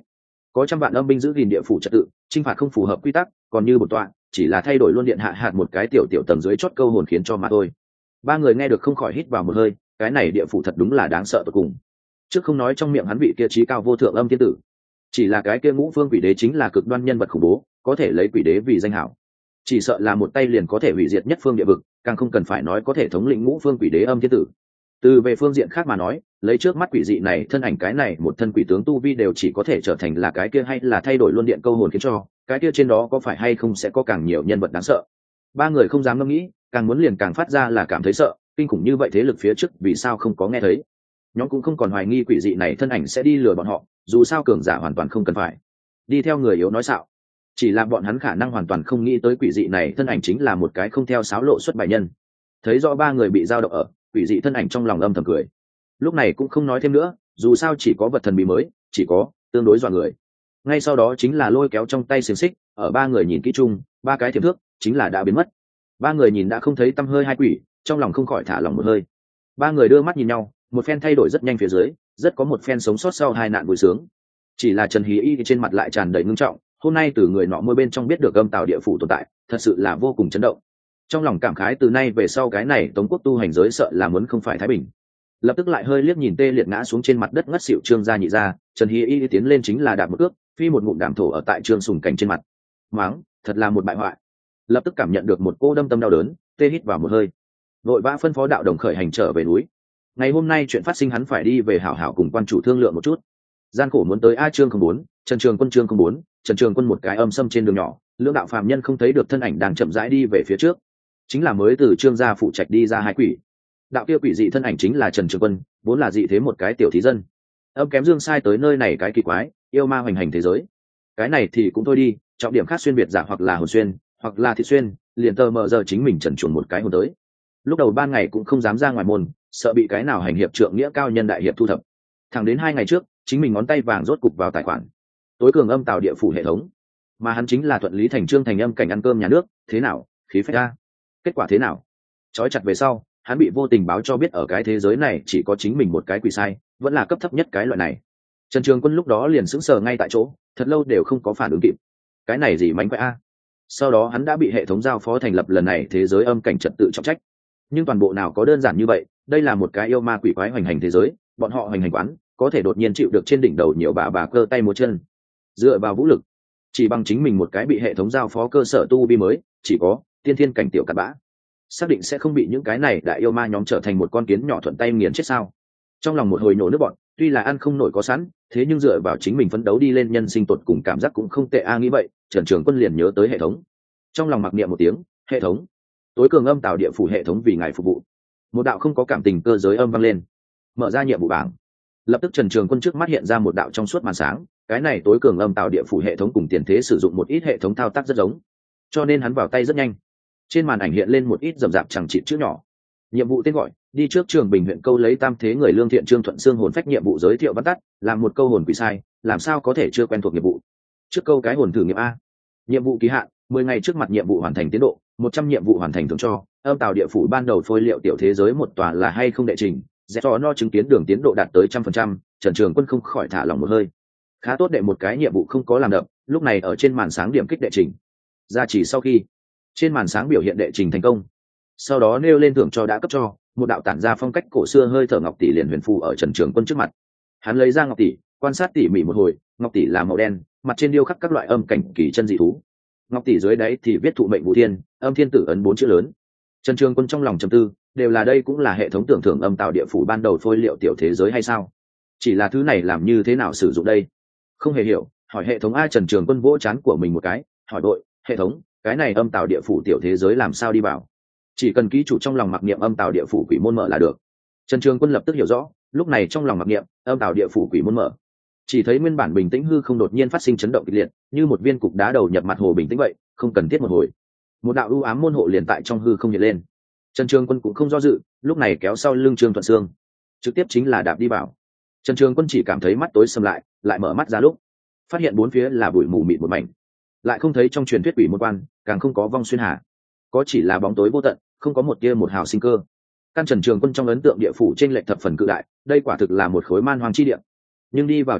có trăm vạn âm binh giữ gìn địa phủ trật tự, chinh phạt không phù hợp quy tắc, còn như một tọa chỉ là thay đổi luôn điện hạ hạt một cái tiểu tiểu tầng dưới chót câu hồn khiến cho mà thôi. Ba người nghe được không khỏi hít vào một hơi, cái này địa phủ thật đúng là đáng sợ tột cùng. Trước không nói trong miệng hắn vị kia trí cao vô thượng âm thiên tử, chỉ là cái kia ngũ phương quỷ đế chính là cực đoan nhân vật khủng bố, có thể lấy quỷ đế vì danh hảo, chỉ sợ là một tay liền có thể hủy diệt nhất phương địa vực, càng không cần phải nói có thể thống lĩnh ngũ phương quỷ đế âm thiên tử. Từ về phương diện khác mà nói, lấy trước mắt quỷ dị này thân ảnh cái này một thân quỷ tướng tu vi đều chỉ có thể trở thành là cái kia hay là thay đổi luân điện câu hồn khiến cho cái kia trên đó có phải hay không sẽ có càng nhiều nhân vật đáng sợ. Ba người không dám ngẫm nghĩ, càng muốn liền càng phát ra là cảm thấy sợ, kinh khủng như vậy thế lực phía trước vì sao không có nghe thấy. Nhóm cũng không còn hoài nghi quỷ dị này thân ảnh sẽ đi lừa bọn họ, dù sao cường giả hoàn toàn không cần phải đi theo người yếu nói xạo, chỉ là bọn hắn khả năng hoàn toàn không nghĩ tới quỷ dị này thân ảnh chính là một cái không theo sáo lộ xuất bài nhân. Thấy rõ ba người bị giao động ở, quỷ dị thân ảnh trong lòng âm thầm cười, lúc này cũng không nói thêm nữa, dù sao chỉ có vật thần bí mới, chỉ có tương đối dọa người. Ngay sau đó chính là lôi kéo trong tay xiềng xích, ở ba người nhìn kỹ chung, ba cái thiểm thước chính là đã biến mất. Ba người nhìn đã không thấy tăm hơi hai quỷ, trong lòng không khỏi thả lòng một hơi. Ba người đưa mắt nhìn nhau, một phen thay đổi rất nhanh phía dưới, rất có một phen sống sót sau hai nạn vui sướng. Chỉ là Trần Hí Y trên mặt lại tràn đầy ngưng trọng, hôm nay từ người nọ môi bên trong biết được âm tào địa phủ tồn tại, thật sự là vô cùng chấn động. Trong lòng cảm khái từ nay về sau cái này Tống quốc tu hành giới sợ là muốn không phải thái bình. Lập tức lại hơi liếc nhìn tê liệt ngã xuống trên mặt đất ngất xỉu Trương gia nhị gia, Trần Hí Y tiến lên chính là đạp một cước, phi một ngụm đàm thổ ở tại Trương Sùng Cảnh trên mặt. Mắng, thật là một bại hoại. Lập tức cảm nhận được một cô đâm tâm đau đớn, tê hít vào một hơi, vội vã phân phó đạo đồng khởi hành trở về núi. Ngày hôm nay chuyện phát sinh hắn phải đi về hảo hảo cùng quan chủ thương lượng một chút. Gian khổ muốn tới A Trương không bốn, Trần Trường Quân Trương không bốn, Trần Trường Quân một cái âm xâm trên đường nhỏ, lưỡng đạo phàm nhân không thấy được thân ảnh đang chậm rãi đi về phía trước, chính là mới từ Trương gia phụ trạch đi ra hai quỷ. Đạo kia quỷ dị thân ảnh chính là Trần Trường Quân, vốn là dị thế một cái tiểu thí dân, âm kém dương sai tới nơi này cái kỳ quái, yêu ma hoành hành thế giới. Cái này thì cũng thôi đi, trọng điểm khác xuyên biệt giả hoặc là hồn xuyên, hoặc là thị xuyên, liền tờ mờ giờ chính mình trần chuồn một cái hồn tới. Lúc đầu ban ngày cũng không dám ra ngoài môn, sợ bị cái nào hành hiệp trượng nghĩa cao nhân đại hiệp thu thập. Thẳng đến hai ngày trước, chính mình ngón tay vàng rốt cục vào tài khoản tối cường âm tào địa phủ hệ thống, mà hắn chính là thuận lý thành trương thành âm cảnh ăn cơm nhà nước. Thế nào, khí phách ra? Kết quả thế nào? Trói chặt về sau, hắn bị vô tình báo cho biết ở cái thế giới này chỉ có chính mình một cái quỷ sai, vẫn là cấp thấp nhất cái loại này. Trần Trường Quân lúc đó liền sững sờ ngay tại chỗ, thật lâu đều không có phản ứng kịp. Cái này gì mánh quái a? Sau đó hắn đã bị hệ thống giao phó thành lập lần này thế giới âm cảnh trật tự trọng trách. Nhưng toàn bộ nào có đơn giản như vậy, đây là một cái yêu ma quỷ quái hoành hành thế giới, bọn họ hoành hành quán có thể đột nhiên chịu được trên đỉnh đầu nhiều bà bà cơ tay múa chân, dựa vào vũ lực, chỉ bằng chính mình một cái bị hệ thống giao phó cơ sở tu vi mới chỉ có tiên thiên cảnh tiểu cặn bã, xác định sẽ không bị những cái này đại yêu ma nhóm trở thành một con kiến nhỏ thuận tay nghiền chết sao? Trong lòng một hồi nổ nước bọn, tuy là ăn không nổi có sẵn, thế nhưng dựa vào chính mình phấn đấu đi lên nhân sinh tột cùng cảm giác cũng không tệ a. Nghĩ vậy, Trần Trường Quân liền nhớ tới hệ thống, trong lòng mặc niệm một tiếng, hệ thống, tối cường âm tào địa phủ hệ thống vì ngài phục vụ. Một đạo không có cảm tình cơ giới âm vang lên, mở ra nhiệm vụ bảng. Lập tức Trần Trường Quân trước mắt hiện ra một đạo trong suốt màn sáng, cái này tối cường âm tào địa phủ hệ thống cùng tiền thế sử dụng một ít hệ thống thao tác rất giống, cho nên hắn vào tay rất nhanh. Trên màn ảnh hiện lên một ít rậm rạp chẳng chịt chữ nhỏ. Nhiệm vụ tên gọi: đi trước Trường Bình huyện câu lấy tam thế người lương thiện Trương Thuận Xương hồn phách. Nhiệm vụ giới thiệu văn tắt: làm một câu hồn quỷ sai, làm sao có thể chưa quen thuộc nghiệp vụ. Trước câu cái hồn thử nghiệm a. Nhiệm vụ ký hạn: mười ngày trước mặt nhiệm vụ hoàn thành tiến độ, một trăm nhiệm vụ hoàn thành thưởng cho. Âm tào địa phủ ban đầu phôi liệu tiểu thế giới một tòa là hay không đệ trình, dễ cho no chứng kiến đường tiến độ đạt tới trăm phần trăm. Trần Trường Quân không khỏi thả lòng một hơi, khá tốt đệ một cái nhiệm vụ không có làm đậm. Lúc này ở trên màn sáng điểm kích đệ trình ra, chỉ sau khi trên màn sáng biểu hiện đệ trình thành công, sau đó nêu lên thưởng cho đã cấp cho một đạo tản ra phong cách cổ xưa hơi thở ngọc tỷ liền huyền phù ở Trần Trường Quân trước mặt. Hắn lấy ra ngọc tỷ, quan sát tỉ mỉ một hồi. Ngọc tỷ là màu đen, mặt trên điêu khắc các loại âm cảnh kỳ chân dị thú. Ngọc tỷ dưới đáy thì viết thụ mệnh vũ thiên, âm thiên tử ấn bốn chữ lớn. Trần Trường Quân trong lòng trầm tư, đều là đây cũng là hệ thống tưởng thưởng âm tạo địa phủ ban đầu phôi liệu tiểu thế giới hay sao? Chỉ là thứ này làm như thế nào sử dụng đây? Không hề hiểu, hỏi hệ thống. A Trần Trường Quân vỗ trán của mình một cái, hỏi đội: hệ thống, cái này âm tạo địa phủ tiểu thế giới làm sao đi vào? Chỉ cần ký chủ trong lòng mặc niệm âm tạo địa phủ quỷ môn mở là được. Trần Trường Quân lập tức hiểu rõ, lúc này trong lòng mặc niệm âm tạo địa phủ quỷ môn mở, chỉ thấy nguyên bản bình tĩnh hư không đột nhiên phát sinh chấn động kịch liệt, như một viên cục đá đầu nhập mặt hồ bình tĩnh vậy, không cần thiết một hồi, một đạo ưu ám môn hộ liền tại trong hư không hiện lên. Trần Trường Quân cũng không do dự, lúc này kéo sau lưng Trương Thuận Xương, trực tiếp chính là đạp đi vào. Trần Trường Quân chỉ cảm thấy mắt tối sầm lại, lại mở mắt ra lúc phát hiện bốn phía là bụi mù mịt một mảnh, lại không thấy trong truyền thuyết quỷ môn quan, càng không có vong xuyên hà, có chỉ là bóng tối vô tận, không có một tia một hào sinh cơ. Căn Trần Trường Quân trong ấn tượng địa phủ trên lệch thập phần cự đại, đây quả thực là một khối man hoang chi địa. Nhưng đi vào trong đó,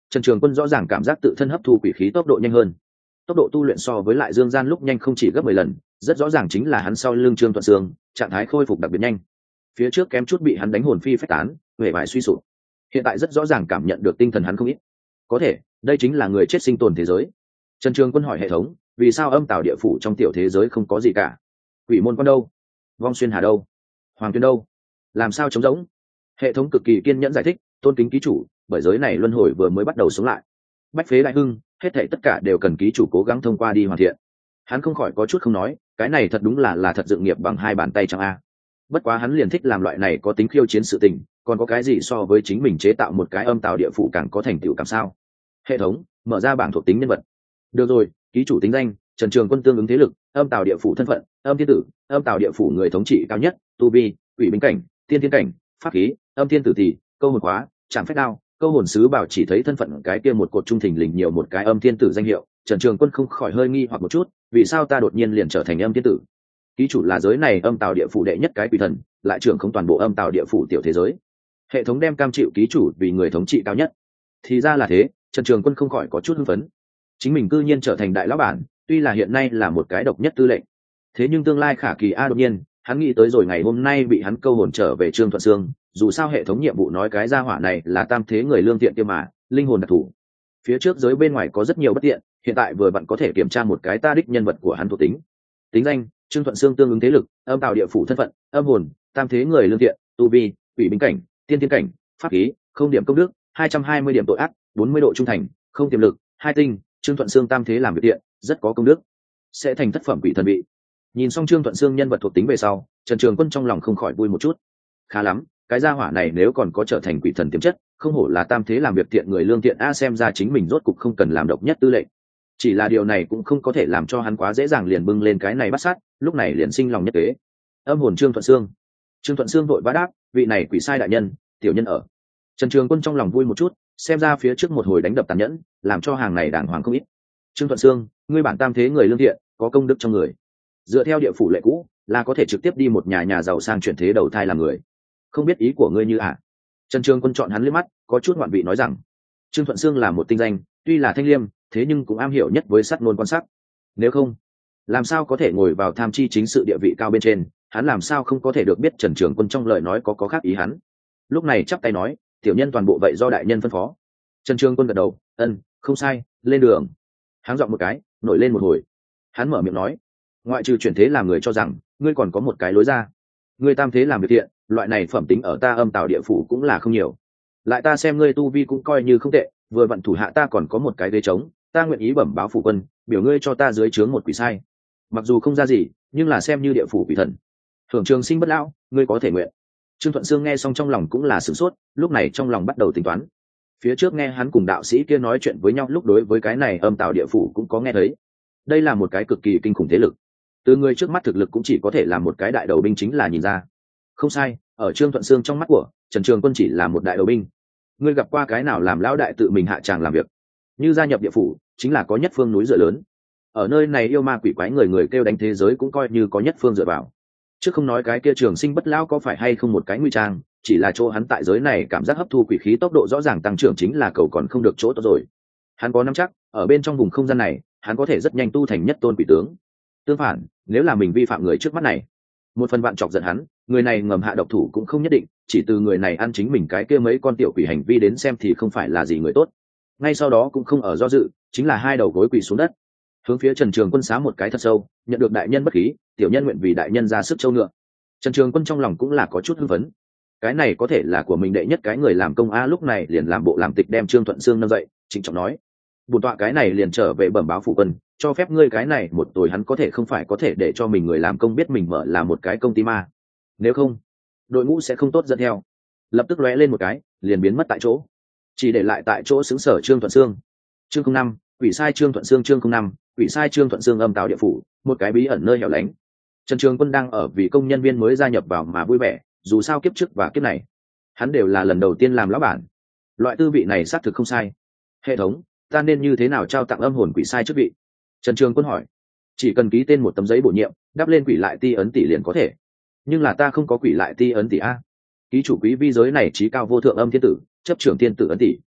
Trần Trường Quân rõ ràng cảm giác tự thân hấp thu quỷ khí tốc độ nhanh hơn. Tốc độ tu luyện so với lại Dương Gian lúc nhanh không chỉ gấp mười lần, rất rõ ràng chính là hắn sau lưng Trương Thuận Sương, trạng thái khôi phục đặc biệt nhanh. Phía trước kém chút bị hắn đánh hồn phi phách tán, huệ vải suy sụp. Hiện tại rất rõ ràng cảm nhận được tinh thần hắn không ít. Có thể, đây chính là người chết sinh tồn thế giới. Trần Trường Quân hỏi hệ thống, vì sao âm tào địa phủ trong tiểu thế giới không có gì cả? Quỷ môn quan đâu? Vong xuyên hà đâu? Hoàng tuyên đâu? Làm sao trống rỗng? Hệ thống cực kỳ kiên nhẫn giải thích, tôn kính ký chủ, bởi giới này luân hồi vừa mới bắt đầu sống lại. Bách phế đại hưng, hết thảy tất cả đều cần ký chủ cố gắng thông qua đi hoàn thiện. Hắn không khỏi có chút không nói, cái này thật đúng là là thật dựng nghiệp bằng hai bàn tay chẳng a. Bất quá hắn liền thích làm loại này có tính khiêu chiến sự tình, còn có cái gì so với chính mình chế tạo một cái âm tào địa phủ càng có thành tựu cảm sao? Hệ thống mở ra bảng thuộc tính nhân vật. Được rồi, ký chủ tính danh Trần Trường Quân, tương ứng thế lực, âm tào địa phủ thân phận, âm thiên tử, âm tào địa phủ người thống trị cao nhất, tu vi, quỷ binh cảnh, tiên thiên cảnh, pháp khí, âm thiên tử tỷ, câu hồn khóa, trảm phách đao, câu hồn sứ bảo. Chỉ thấy thân phận cái kia một cột trung thình lình nhiều một cái âm thiên tử danh hiệu, Trần Trường Quân không khỏi hơi nghi hoặc một chút, vì sao ta đột nhiên liền trở thành âm thiên tử? Ký chủ là giới này âm tào địa phủ đệ nhất cái quỷ thần, lại trưởng không toàn bộ âm tào địa phủ tiểu thế giới. Hệ thống đem cam chịu ký chủ vì người thống trị cao nhất. Thì ra là thế, Trần Trường Quân không khỏi có chút hưng phấn. Chính mình cư nhiên trở thành đại lão bản, tuy là hiện nay là một cái độc nhất tư lệnh, thế nhưng tương lai khả kỳ a. Đột nhiên hắn nghĩ tới rồi ngày hôm nay bị hắn câu hồn trở về Trương Thuận Sương, dù sao hệ thống nhiệm vụ nói cái gia hỏa này là tam thế người lương thiện kia mà, linh hồn đặc thù. Phía trước giới bên ngoài có rất nhiều bất tiện, hiện tại vừa vặn có thể kiểm tra một cái ta đích nhân vật của hắn thuộc tính. Tính danh Trương Thuận Sương, tương ứng thế lực, âm tào địa phủ thân phận, âm hồn, tam thế người lương thiện, tu vi, quỷ binh cảnh, tiên thiên cảnh, pháp khí, không điểm công đức, hai trăm hai mươi điểm tội ác, bốn mươi độ trung thành, không tiềm lực, hai tinh. Trương Thuận Sương tam thế làm việc thiện, rất có công đức, sẽ thành thất phẩm quỷ thần vị. Nhìn xong Trương Thuận Sương nhân vật thuộc tính về sau, Trần Trường Quân trong lòng không khỏi vui một chút. Khá lắm, cái gia hỏa này nếu còn có trở thành quỷ thần tiềm chất, không hổ là tam thế làm việc thiện người lương thiện a. Xem ra chính mình rốt cục không cần làm độc nhất tư lệnh. Chỉ là điều này cũng không có thể làm cho hắn quá dễ dàng liền bưng lên cái này bắt sát, lúc này liền sinh lòng nhất kế. Âm hồn Trương Thuận Sương. Trương Thuận Sương vội vã đáp, vị này quỷ sai đại nhân, tiểu nhân ở. Trần Trường Quân trong lòng vui một chút, xem ra phía trước một hồi đánh đập tàn nhẫn, làm cho hàng này đàng hoàng không ít. Trương Thuận Sương, ngươi bản tam thế người lương thiện, có công đức trong người, dựa theo địa phủ lệ cũ là có thể trực tiếp đi một nhà nhà giàu sang chuyển thế đầu thai làm người, không biết ý của ngươi như ạ? À? Trần Trường Quân chọn hắn liếc mắt, có chút ngoạn vị nói rằng, Trương Thuận Sương là một tinh danh, tuy là thanh liêm, thế nhưng cũng am hiểu nhất với sắt ngôn quan sát. Nếu không, làm sao có thể ngồi vào tham chi chính sự địa vị cao bên trên? Hắn làm sao không có thể được biết Trần Trường Quân trong lời nói có có khác ý hắn? Lúc này chắp tay nói, tiểu nhân toàn bộ vậy do đại nhân phân phó. Trần Trường Quân gật đầu, ân, không sai, lên đường. Hắn giọng một cái, nổi lên một hồi. Hắn mở miệng nói, ngoại trừ chuyển thế làm người cho rằng ngươi còn có một cái lối ra. Ngươi tam thế làm việc thiện, loại này phẩm tính ở ta âm tào địa phủ cũng là không nhiều. Lại ta xem ngươi tu vi cũng coi như không tệ, vừa vặn thủ hạ ta còn có một cái ghế trống, ta nguyện ý bẩm báo phủ quân, biểu ngươi cho ta dưới trướng một quỷ sai. Mặc dù không ra gì, nhưng là xem như địa phủ quỷ thần, hưởng trường sinh bất lão, ngươi có thể nguyện. Trương Thuận Sương nghe xong trong lòng cũng là sửng sốt, lúc này trong lòng bắt đầu tính toán. Phía trước nghe hắn cùng đạo sĩ kia nói chuyện với nhau, lúc đối với cái này âm tào địa phủ cũng có nghe thấy. Đây là một cái cực kỳ kinh khủng thế lực. Từ người trước mắt thực lực cũng chỉ có thể là một cái đại đầu binh chính là nhìn ra. Không sai, ở Trương Thuận Sương trong mắt của Trần Trường Quân chỉ là một đại đầu binh. Ngươi gặp qua cái nào làm lão đại tự mình hạ tràng làm việc? Như gia nhập địa phủ, chính là có nhất phương núi dựa lớn. Ở nơi này yêu ma quỷ quái người người kêu đánh thế giới cũng coi như có nhất phương dựa vào. Chứ không nói cái kia trường sinh bất lão có phải hay không một cái nguy trang, chỉ là chỗ hắn tại giới này cảm giác hấp thu quỷ khí tốc độ rõ ràng tăng trưởng chính là cầu còn không được chỗ tốt rồi. Hắn có nắm chắc, ở bên trong vùng không gian này, hắn có thể rất nhanh tu thành nhất tôn quỷ tướng. Tương phản, nếu là mình vi phạm người trước mắt này, một phần bạn chọc giận hắn, người này ngầm hạ độc thủ cũng không nhất định, chỉ từ người này ăn chính mình cái kia mấy con tiểu quỷ hành vi đến xem thì không phải là gì người tốt. Ngay sau đó cũng không ở do dự, chính là hai đầu gối quỳ xuống đất, hướng phía Trần Trường Quân xá một cái thật sâu, nhận được đại nhân bất khí, tiểu nhân nguyện vì đại nhân ra sức châu ngựa. Trần Trường Quân trong lòng cũng là có chút hưng phấn, cái này có thể là của mình đệ nhất cái người làm công a. Lúc này liền làm bộ làm tịch đem Trương Thuận Sương nâng dậy, trịnh trọng nói, bổn tọa cái này liền trở về bẩm báo phủ quân, cho phép ngươi cái này một tuổi hắn có thể không phải có thể để cho mình người làm công biết mình mở là một cái công ty ma, nếu không đội ngũ sẽ không tốt dẫn theo. Lập tức lóe lên một cái, liền biến mất tại chỗ, chỉ để lại tại chỗ xứng sở Trương Thuận Sương. Chương không năm, quỷ sai Trương Thuận Sương. Chương không năm, quỷ sai Trương Thuận Sương. Âm tào địa phủ, một cái bí ẩn nơi hẻo lánh. Trần Trường Quân đang ở vì công nhân viên mới gia nhập vào mà vui vẻ, dù sao kiếp trước và kiếp này hắn đều là lần đầu tiên làm lão bản, loại tư vị này xác thực không sai. Hệ thống, ta nên như thế nào trao tặng âm hồn quỷ sai chức vị? Trần Trường Quân hỏi. Chỉ cần ký tên một tấm giấy bổ nhiệm, đắp lên quỷ lại ti ấn tỷ liền có thể. Nhưng là ta không có quỷ lại ti ấn tỷ a. Ký chủ quý vi giới này trí cao vô thượng âm thiên tử, chấp trưởng thiên tử ấn tỷ.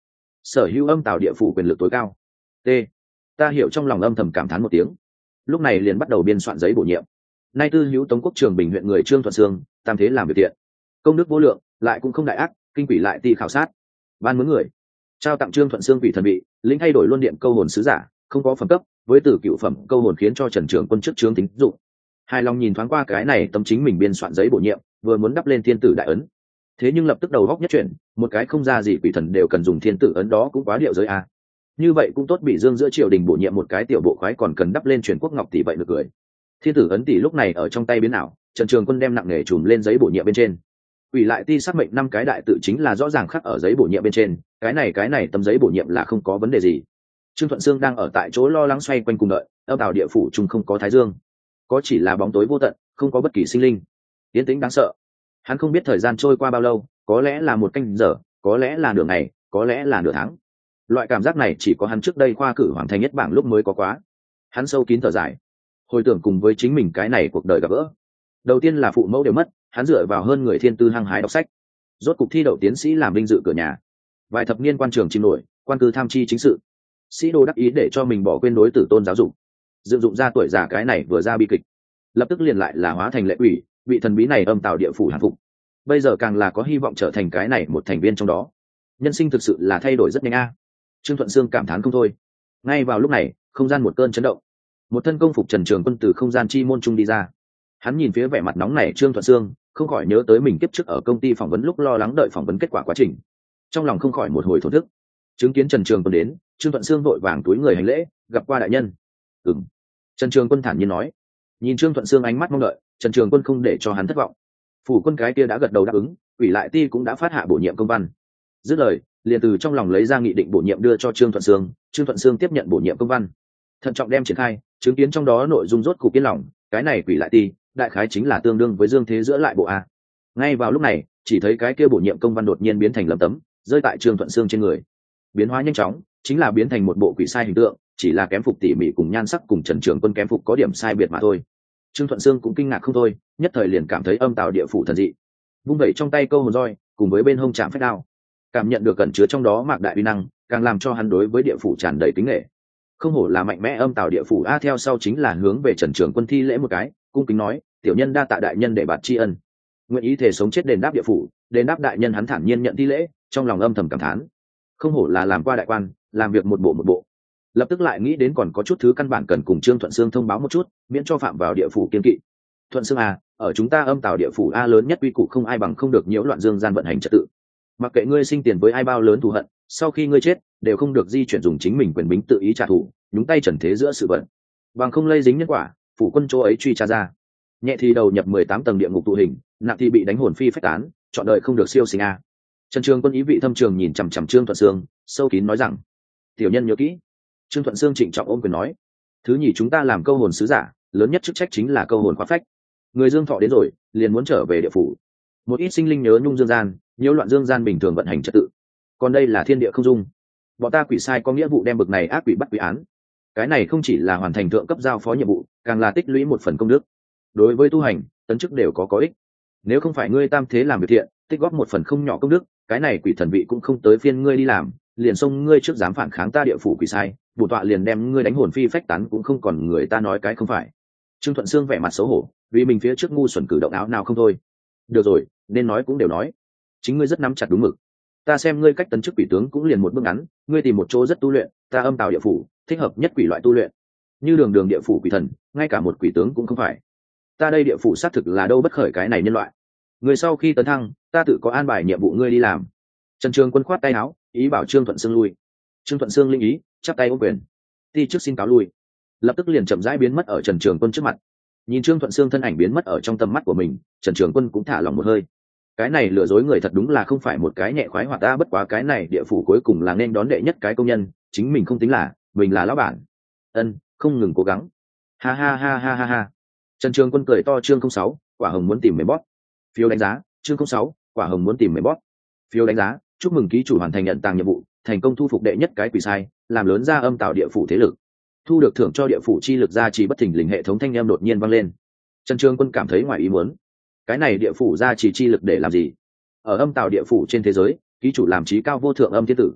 sở hữu âm tào địa phủ quyền lực tối cao. T. Ta hiểu, trong lòng âm thầm cảm thán một tiếng. Lúc này liền bắt đầu biên soạn giấy bổ nhiệm. Nay tư hữu Tống Quốc Trường Bình huyện người Trương Thuận Sương, tam thế làm việc thiện, công đức vô lượng, lại cũng không đại ác, kinh quỷ lại ti khảo sát. Ban mướn người, trao tặng Trương Thuận Sương quỷ thần vị, lĩnh thay đổi luân điện câu hồn sứ giả, không có phẩm cấp, với từ cựu phẩm câu hồn khiến cho Trần Trường Quân chức trướng tính dụng. Hài lòng nhìn thoáng qua cái này tâm chính mình biên soạn giấy bổ nhiệm, vừa muốn đắp lên thiên tử đại ấn. Thế nhưng lập tức đầu góc nhất chuyển, một cái không ra gì quỷ thần đều cần dùng thiên tử ấn, đó cũng quá điệu giới a. Như vậy cũng tốt, bị dương giữa triều đình bổ nhiệm một cái tiểu bộ khoái còn cần đắp lên truyền quốc ngọc tỷ, vậy được cười. Thiên tử ấn tỷ lúc này ở trong tay biến ảo, Trần Trường Quân đem nặng nề chùm lên giấy bổ nhiệm bên trên. Quỷ lại ti xác mệnh năm cái đại tự chính là rõ ràng khắc ở giấy bổ nhiệm bên trên, cái này cái này tấm giấy bổ nhiệm là không có vấn đề gì. Trương Thuận Sương đang ở tại chỗ lo lắng xoay quanh cùng đợi, âm tào địa phủ chung không có thái dương, có chỉ là bóng tối vô tận, không có bất kỳ sinh linh, yên tĩnh đáng sợ. Hắn không biết thời gian trôi qua bao lâu, có lẽ là một canh giờ, có lẽ là nửa ngày, có lẽ là nửa tháng. Loại cảm giác này chỉ có hắn trước đây khoa cử hoàng thành nhất bảng lúc mới có quá. Hắn sâu kín thở dài, hồi tưởng cùng với chính mình cái này cuộc đời gặp gỡ. Đầu tiên là phụ mẫu đều mất, hắn dựa vào hơn người thiên tư hăng hái đọc sách, rốt cục thi đậu tiến sĩ làm vinh dự cửa nhà. Vài thập niên quan trường chìm nổi, quan cư tham chi chính sự, sĩ đồ đắc ý để cho mình bỏ quên đối tử tôn giáo dục, dựng dụng ra tuổi già cái này vừa ra bi kịch, lập tức liền lại là hóa thành lệ quỷ, vị thần bí này âm tào địa phủ hàng phục. Bây giờ càng là có hy vọng trở thành cái này một thành viên trong đó. Nhân sinh thực sự là thay đổi rất nhanh a. Trương Thuận Sương cảm thán không thôi. Ngay vào lúc này, không gian một cơn chấn động, một thân công phục Trần Trường Quân từ không gian chi môn trung đi ra. Hắn nhìn phía vẻ mặt nóng này Trương Thuận Sương, không khỏi nhớ tới mình kiếp trước ở công ty phỏng vấn lúc lo lắng đợi phỏng vấn kết quả quá trình, trong lòng không khỏi một hồi thổn thức. Chứng kiến Trần Trường Quân đến, Trương Thuận Sương vội vàng túi người hành lễ, gặp qua đại nhân. Ừm. Trần Trường Quân thản nhiên nói. Nhìn Trương Thuận Sương ánh mắt mong đợi, Trần Trường Quân không để cho hắn thất vọng. Phủ quân cái kia đã gật đầu đáp ứng, ủy lại ti cũng đã phát hạ bổ nhiệm công văn. Dứt lời, liền từ trong lòng lấy ra nghị định bổ nhiệm đưa cho Trương Thuận Sương. Trương Thuận Sương tiếp nhận bổ nhiệm công văn, thận trọng đem triển khai, chứng kiến trong đó nội dung rốt cục yên lòng. Cái này quỷ lại ti, đại khái chính là tương đương với Dương Thế giữa lại bộ a. Ngay vào lúc này, chỉ thấy cái kia bổ nhiệm công văn đột nhiên biến thành lấm tấm, rơi tại Trương Thuận Sương trên người. Biến hóa nhanh chóng, chính là biến thành một bộ quỷ sai hình tượng, chỉ là kém phục tỉ mỉ cùng nhan sắc cùng Trần Trường Quân kém phục có điểm sai biệt mà thôi. Trương Thuận Sương cũng kinh ngạc không thôi, nhất thời liền cảm thấy âm tào địa phủ thần dị. Vung vẩy trong tay câu hồn roi, cùng với bên hông chạm phách đao, cảm nhận được cẩn chứa trong đó mạc đại uy năng, càng làm cho hắn đối với địa phủ tràn đầy kính nể. Không hổ là mạnh mẽ âm tào địa phủ a. Theo sau chính là hướng về Trần Trường Quân thi lễ một cái, cung kính nói, tiểu nhân đa tạ đại nhân để bạt tri ân, nguyện ý thể sống chết đền đáp địa phủ. Đền đáp đại nhân. Hắn thản nhiên nhận thi lễ, trong lòng âm thầm cảm thán, không hổ là làm qua đại quan, làm việc một bộ một bộ. Lập tức lại nghĩ đến còn có chút thứ căn bản cần cùng Trương Thuận Sương thông báo một chút, miễn cho phạm vào địa phủ kiên kỵ. Thuận Sương à, ở chúng ta âm tào địa phủ a lớn nhất uy củ không ai bằng không được nhiễu loạn dương gian vận hành trật tự. Mặc kệ ngươi sinh tiền với ai bao lớn thù hận, sau khi ngươi chết đều không được di chuyển dùng chính mình quyền bính tự ý trả thù, nhúng tay trần thế giữa sự vận, bằng không lây dính nhân quả, phủ quân chỗ ấy truy tra ra. Nhẹ thì đầu nhập mười tám tầng địa ngục tụ hình, nặng thì bị đánh hồn phi phách tán, chọn đời không được siêu sinh a. Trần Trường Quân ý vị thâm trường nhìn chằm chằm Trương Thuận Sương, sâu kín nói rằng, tiểu nhân nhớ kỹ. Trương Thuận Sương trịnh trọng ôm quyền nói, thứ nhì chúng ta làm câu hồn sứ giả, lớn nhất chức trách chính là câu hồn khóa phách. Người dương thọ đến rồi, liền muốn trở về địa phủ. Một ít sinh linh nhớ nhung dương gian, nhiễu loạn dương gian bình thường vận hành trật tự. Còn đây là thiên địa không dung, bọn ta quỷ sai có nghĩa vụ đem bực này ác quỷ bắt quỷ án. Cái này không chỉ là hoàn thành thượng cấp giao phó nhiệm vụ, càng là tích lũy một phần công đức. Đối với tu hành, tấn chức đều có có ích. Nếu không phải ngươi tam thế làm việc thiện, tích góp một phần không nhỏ công đức, cái này quỷ thần vị cũng không tới phiên ngươi đi làm, liền xông ngươi trước dám phản kháng ta địa phủ quỷ sai, bổn tọa liền đem ngươi đánh hồn phi phách tán cũng không còn người ta nói cái không phải. Trương Thuận Sương vẻ mặt xấu hổ, vì mình phía trước ngu xuẩn cử động áo nào không thôi. Được rồi, nên nói cũng đều nói, chính ngươi rất nắm chặt đúng mực. Ta xem ngươi cách tấn chức quỷ tướng cũng liền một bước ngắn, ngươi tìm một chỗ rất tu luyện, ta âm tào địa phủ thích hợp nhất quỷ loại tu luyện. Như đường đường địa phủ quỷ thần, ngay cả một quỷ tướng cũng không phải. Ta đây địa phủ xác thực là đâu bất khởi cái này nhân loại. Người sau khi tấn thăng, ta tự có an bài nhiệm vụ ngươi đi làm. Trần Trường Quân khoát tay áo, ý bảo Trương Thuận Sương lui. Trương Thuận Sương linh ý, chắp tay ôm quyền, ti trước xin cáo lui. Lập tức liền chậm rãi biến mất ở Trần Trường Quân trước mặt. Nhìn Trương Thuận Sương thân ảnh biến mất ở trong tầm mắt của mình, Trần Trường Quân cũng thả lòng một hơi. Cái này lừa dối người thật đúng là không phải một cái nhẹ khoái hoạt ta, bất quá cái này địa phủ cuối cùng là nên đón đệ nhất cái công nhân, chính mình không tính là, mình là lão bản. Ân, không ngừng cố gắng. Ha ha ha ha ha ha. Trần Trường Quân cười to. Chương không sáu, quả hồng muốn tìm mềm bóp. Phiếu đánh giá. Chương không sáu, quả hồng muốn tìm mềm bóp. Phiếu đánh giá. Chúc mừng ký chủ hoàn thành nhận tàng nhiệm vụ, thành công thu phục đệ nhất cái quỷ sai, làm lớn ra âm tạo địa phủ thế lực, thu được thưởng cho địa phủ chi lực gia trì bất thình lình. Hệ thống thanh em đột nhiên vang lên. Trần Trường Quân cảm thấy ngoài ý muốn. Cái này địa phủ gia trì chi lực để làm gì? Ở âm tạo địa phủ trên thế giới, ký chủ làm trí cao vô thượng âm thiên tử,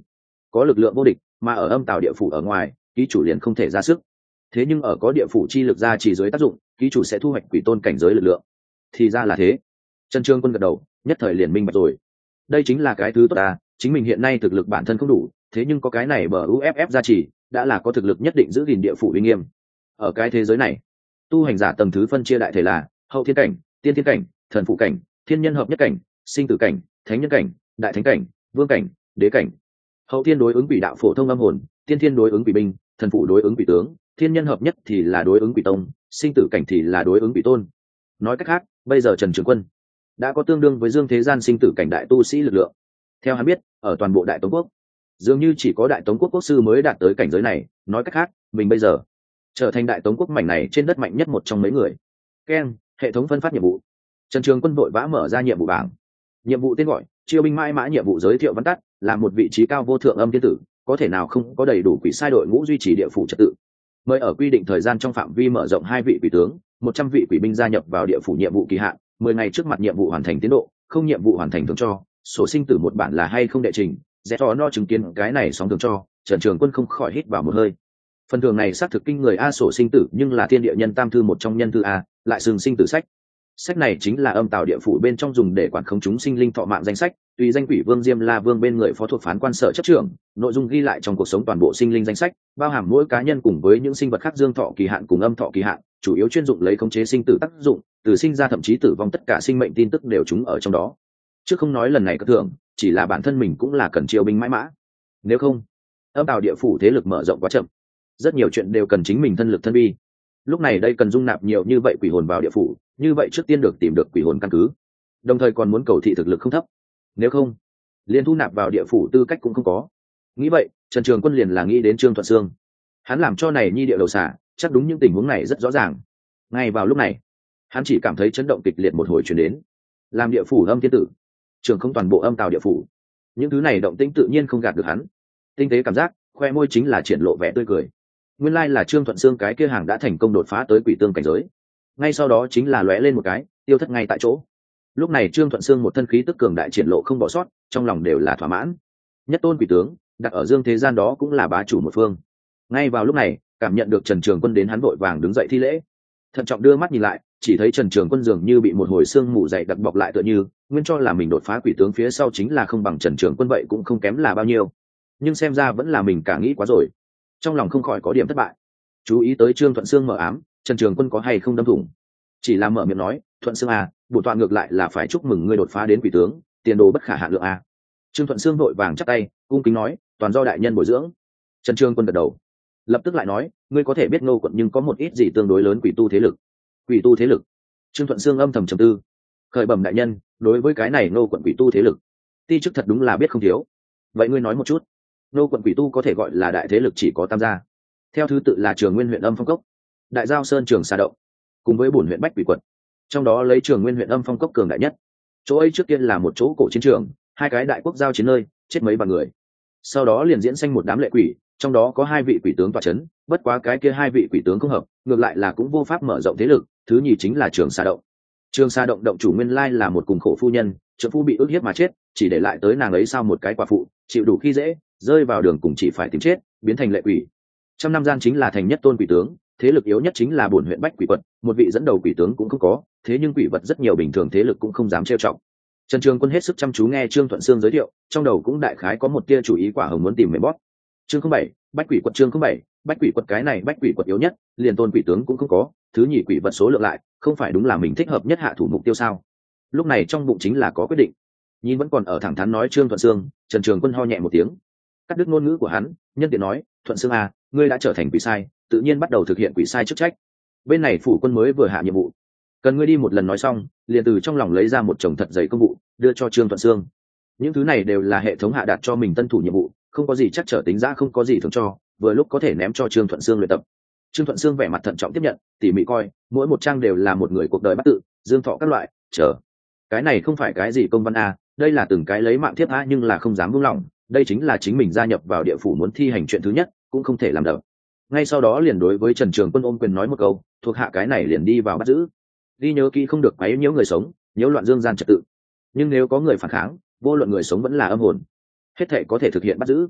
có lực lượng vô địch, mà ở âm tào địa phủ ở ngoài ký chủ liền không thể ra sức. Thế nhưng ở có địa phủ chi lực ra chỉ dưới tác dụng, ký chủ sẽ thu hoạch quỷ tôn cảnh giới lực lượng. Thì ra là thế. Trần Trường Quân gật đầu, nhất thời liền minh bạch rồi. Đây chính là cái thứ tốt à, chính mình hiện nay thực lực bản thân không đủ, thế nhưng có cái này bờ u ép ép gia trì, đã là có thực lực nhất định giữ gìn địa phủ uy nghiêm. Ở cái thế giới này, tu hành giả tầng thứ phân chia đại thể là hậu thiên cảnh, tiên thiên cảnh, thần phụ cảnh, thiên nhân hợp nhất cảnh, sinh tử cảnh, thánh nhân cảnh, đại thánh cảnh, vương cảnh, đế cảnh. Hậu thiên đối ứng quỷ đạo phổ thông âm hồn, tiên thiên đối ứng quỷ binh, thần phụ đối ứng quỷ tướng, thiên nhân hợp nhất thì là đối ứng quỷ tông, sinh tử cảnh thì là đối ứng quỷ tôn. Nói cách khác, bây giờ Trần Trường Quân đã có tương đương với dương thế gian sinh tử cảnh đại tu sĩ lực lượng. Theo hắn biết, ở toàn bộ đại tống quốc dường như chỉ có đại tống quốc quốc sư mới đạt tới cảnh giới này. Nói cách khác, mình bây giờ trở thành đại tống quốc mảnh này trên đất mạnh nhất một trong mấy người. Ken, hệ thống phân phát nhiệm vụ. Trần Trường Quân vội vã mở ra nhiệm vụ bảng. Nhiệm vụ tên gọi chiêu binh mãi mã, nhiệm vụ giới thiệu văn tắt là một vị trí cao vô thượng âm thiên tử, có thể nào không có đầy đủ quỷ sai đội ngũ duy trì địa phủ trật tự. Mới ở quy định thời gian trong phạm vi mở rộng hai vị quỷ tướng, một trăm vị quỷ binh gia nhập vào địa phủ nhiệm vụ kỳ hạn, mười ngày trước mặt nhiệm vụ hoàn thành tiến độ, không nhiệm vụ hoàn thành thường cho sổ sinh tử một bản là hay không đệ trình. Dễ to no chứng kiến cái này sóng thường cho, Trần Trường Quân không khỏi hít vào một hơi. Phần thưởng này xác thực kinh người a, sổ sinh tử nhưng là thiên địa nhân tam thư một trong nhân thư a, lại xưng sinh tử sách. Sách này chính là âm tào địa phủ bên trong dùng để quản khống chúng sinh linh thọ mạng danh sách, tùy danh quỷ vương Diêm La Vương bên người phó thuộc phán quan sở chấp trưởng, nội dung ghi lại trong cuộc sống toàn bộ sinh linh danh sách, bao hàm mỗi cá nhân cùng với những sinh vật khác dương thọ kỳ hạn cùng âm thọ kỳ hạn, chủ yếu chuyên dụng lấy khống chế sinh tử tác dụng, từ sinh ra thậm chí tử vong tất cả sinh mệnh tin tức đều chúng ở trong đó. Chứ không nói lần này có thưởng, chỉ là bản thân mình cũng là cần chiêu binh mãi mã. Nếu không, âm tào địa phủ thế lực mở rộng quá chậm, rất nhiều chuyện đều cần chính mình thân lực thân vi. Lúc này đây cần dung nạp nhiều như vậy quỷ hồn vào địa phủ, như vậy trước tiên được tìm được quỷ hồn căn cứ, đồng thời còn muốn cầu thị thực lực không thấp, nếu không liền thu nạp vào địa phủ tư cách cũng không có. Nghĩ vậy, Trần Trường Quân liền là nghĩ đến Trương Thuận Sương. Hắn làm cho này nhi địa đầu xả, chắc đúng những tình huống này rất rõ ràng. Ngay vào lúc này, hắn chỉ cảm thấy chấn động kịch liệt một hồi truyền đến, làm địa phủ âm thiên tử, trường không toàn bộ âm tào địa phủ. Những thứ này động tĩnh tự nhiên không gạt được hắn, tinh tế cảm giác, khoe môi chính là triển lộ vẻ tươi cười. Nguyên lai là Trương Thuận Sương cái kia hàng đã thành công đột phá tới quỷ tương cảnh giới, ngay sau đó chính là lóe lên một cái, tiêu thất ngay tại chỗ. Lúc này Trương Thuận Sương một thân khí tức cường đại triển lộ không bỏ sót, trong lòng đều là thỏa mãn. Nhất tôn quỷ tướng đặt ở dương thế gian đó cũng là bá chủ một phương. Ngay vào lúc này, cảm nhận được Trần Trường Quân đến, hắn vội vàng đứng dậy thi lễ, thận trọng đưa mắt nhìn lại, chỉ thấy Trần Trường Quân dường như bị một hồi xương mù dày đặc bọc lại, tựa như nguyên cho là mình đột phá quỷ tướng phía sau chính là không bằng Trần Trường Quân, vậy cũng không kém là bao nhiêu, nhưng xem ra vẫn là mình cả nghĩ quá rồi, trong lòng không khỏi có điểm thất bại. Chú ý tới Trương Thuận Sương mở ám, Trần Trường Quân có hay không đâm thủng, chỉ là mở miệng nói, Thuận Sương à, bổn tọa ngược lại là phải chúc mừng ngươi đột phá đến quỷ tướng, tiền đồ bất khả hạn lượng à. Trương Thuận Sương vội vàng chắp tay cung kính nói, toàn do đại nhân bồi dưỡng. Trần Trường Quân gật đầu, lập tức lại nói, ngươi có thể biết Ngô quận nhưng có một ít gì tương đối lớn quỷ tu thế lực. Quỷ tu thế lực? Trương Thuận Sương âm thầm trầm tư, khởi bẩm đại nhân, đối với cái này Ngô quận quỷ tu thế lực, ti chức thật đúng là biết không thiếu. Vậy ngươi nói một chút. Ngô quận quỷ tu có thể gọi là đại thế lực chỉ có tam gia, theo thứ tự là Trường Nguyên huyện Âm Phong Cốc, Đại Giao Sơn Trường Xà Động, cùng với bổn huyện Bách Quỷ Quận. Trong đó lấy Trường Nguyên huyện Âm Phong Cốc cường đại nhất. Chỗ ấy trước tiên là một chỗ cổ chiến trường, hai cái đại quốc giao chiến nơi, chết mấy vạn người. Sau đó liền diễn sanh một đám lệ quỷ, trong đó có hai vị quỷ tướng tọa chấn, bất quá cái kia hai vị quỷ tướng không hợp, ngược lại là cũng vô pháp mở rộng thế lực. Thứ nhì chính là Trường Xà Động. Trường Xà Động động chủ nguyên lai là một cùng khổ phu nhân, trợ phu bị ức hiếp mà chết, chỉ để lại tới nàng ấy sao một cái quả phụ, chịu đủ khi dễ, rơi vào đường cùng chỉ phải tìm chết, biến thành lệ quỷ. Trăm năm gian chính là thành nhất tôn quỷ tướng, thế lực yếu nhất chính là bổn huyện Bách Quỷ Quận, một vị dẫn đầu quỷ tướng cũng không có, thế nhưng quỷ vật rất nhiều, bình thường thế lực cũng không dám trêu chọc. Trần Trường Quân hết sức chăm chú nghe Trương Thuận Sương giới thiệu, trong đầu cũng đại khái có một tia chủ ý quả hồng muốn tìm mềm bóp. Chương không bảy, Bách Quỷ Quận. Chương không bảy, Bách Quỷ Quận. Cái này Bách Quỷ Quận yếu nhất, liền tôn quỷ tướng cũng không có, thứ nhì quỷ vật số lượng lại, không phải đúng là mình thích hợp nhất hạ thủ mục tiêu sao? Lúc này trong bụng chính là có quyết định. Nhìn vẫn còn ở thẳng thắn nói Trương Thuận Sương, Trần Trường Quân ho nhẹ một tiếng, cắt đứt ngôn ngữ của hắn, nhân tiện nói, Thuận Sương à, ngươi đã trở thành quỷ sai, tự nhiên bắt đầu thực hiện quỷ sai chức trách. Bên này phủ quân mới vừa hạ nhiệm vụ, cần ngươi đi một lần nói xong, liền từ trong lòng lấy ra một chồng thật dày công vụ, đưa cho Trương Thuận Sương. Những thứ này đều là hệ thống hạ đạt cho mình tân thủ nhiệm vụ, không có gì chắc trở tính ra, không có gì thường cho, vừa lúc có thể ném cho Trương Thuận Sương luyện tập. Trương Thuận Sương vẻ mặt thận trọng tiếp nhận, tỉ mỉ coi, mỗi một trang đều là một người cuộc đời bắt tự, dương thọ các loại, chờ. Cái này không phải cái gì công văn a, đây là từng cái lấy mạng thiếp a, nhưng là không dám buông lỏng, đây chính là chính mình gia nhập vào địa phủ muốn thi hành chuyện thứ nhất, cũng không thể làm đập. Ngay sau đó liền đối với Trần Trường Quân ôm quyền nói một câu, thuộc hạ cái này liền đi vào bắt giữ. Ghi nhớ kỹ không được quấy nhiễu người sống, nhiễu loạn dương gian trật tự. Nhưng nếu có người phản kháng, vô luận người sống vẫn là âm hồn, hết thảy có thể thực hiện bắt giữ.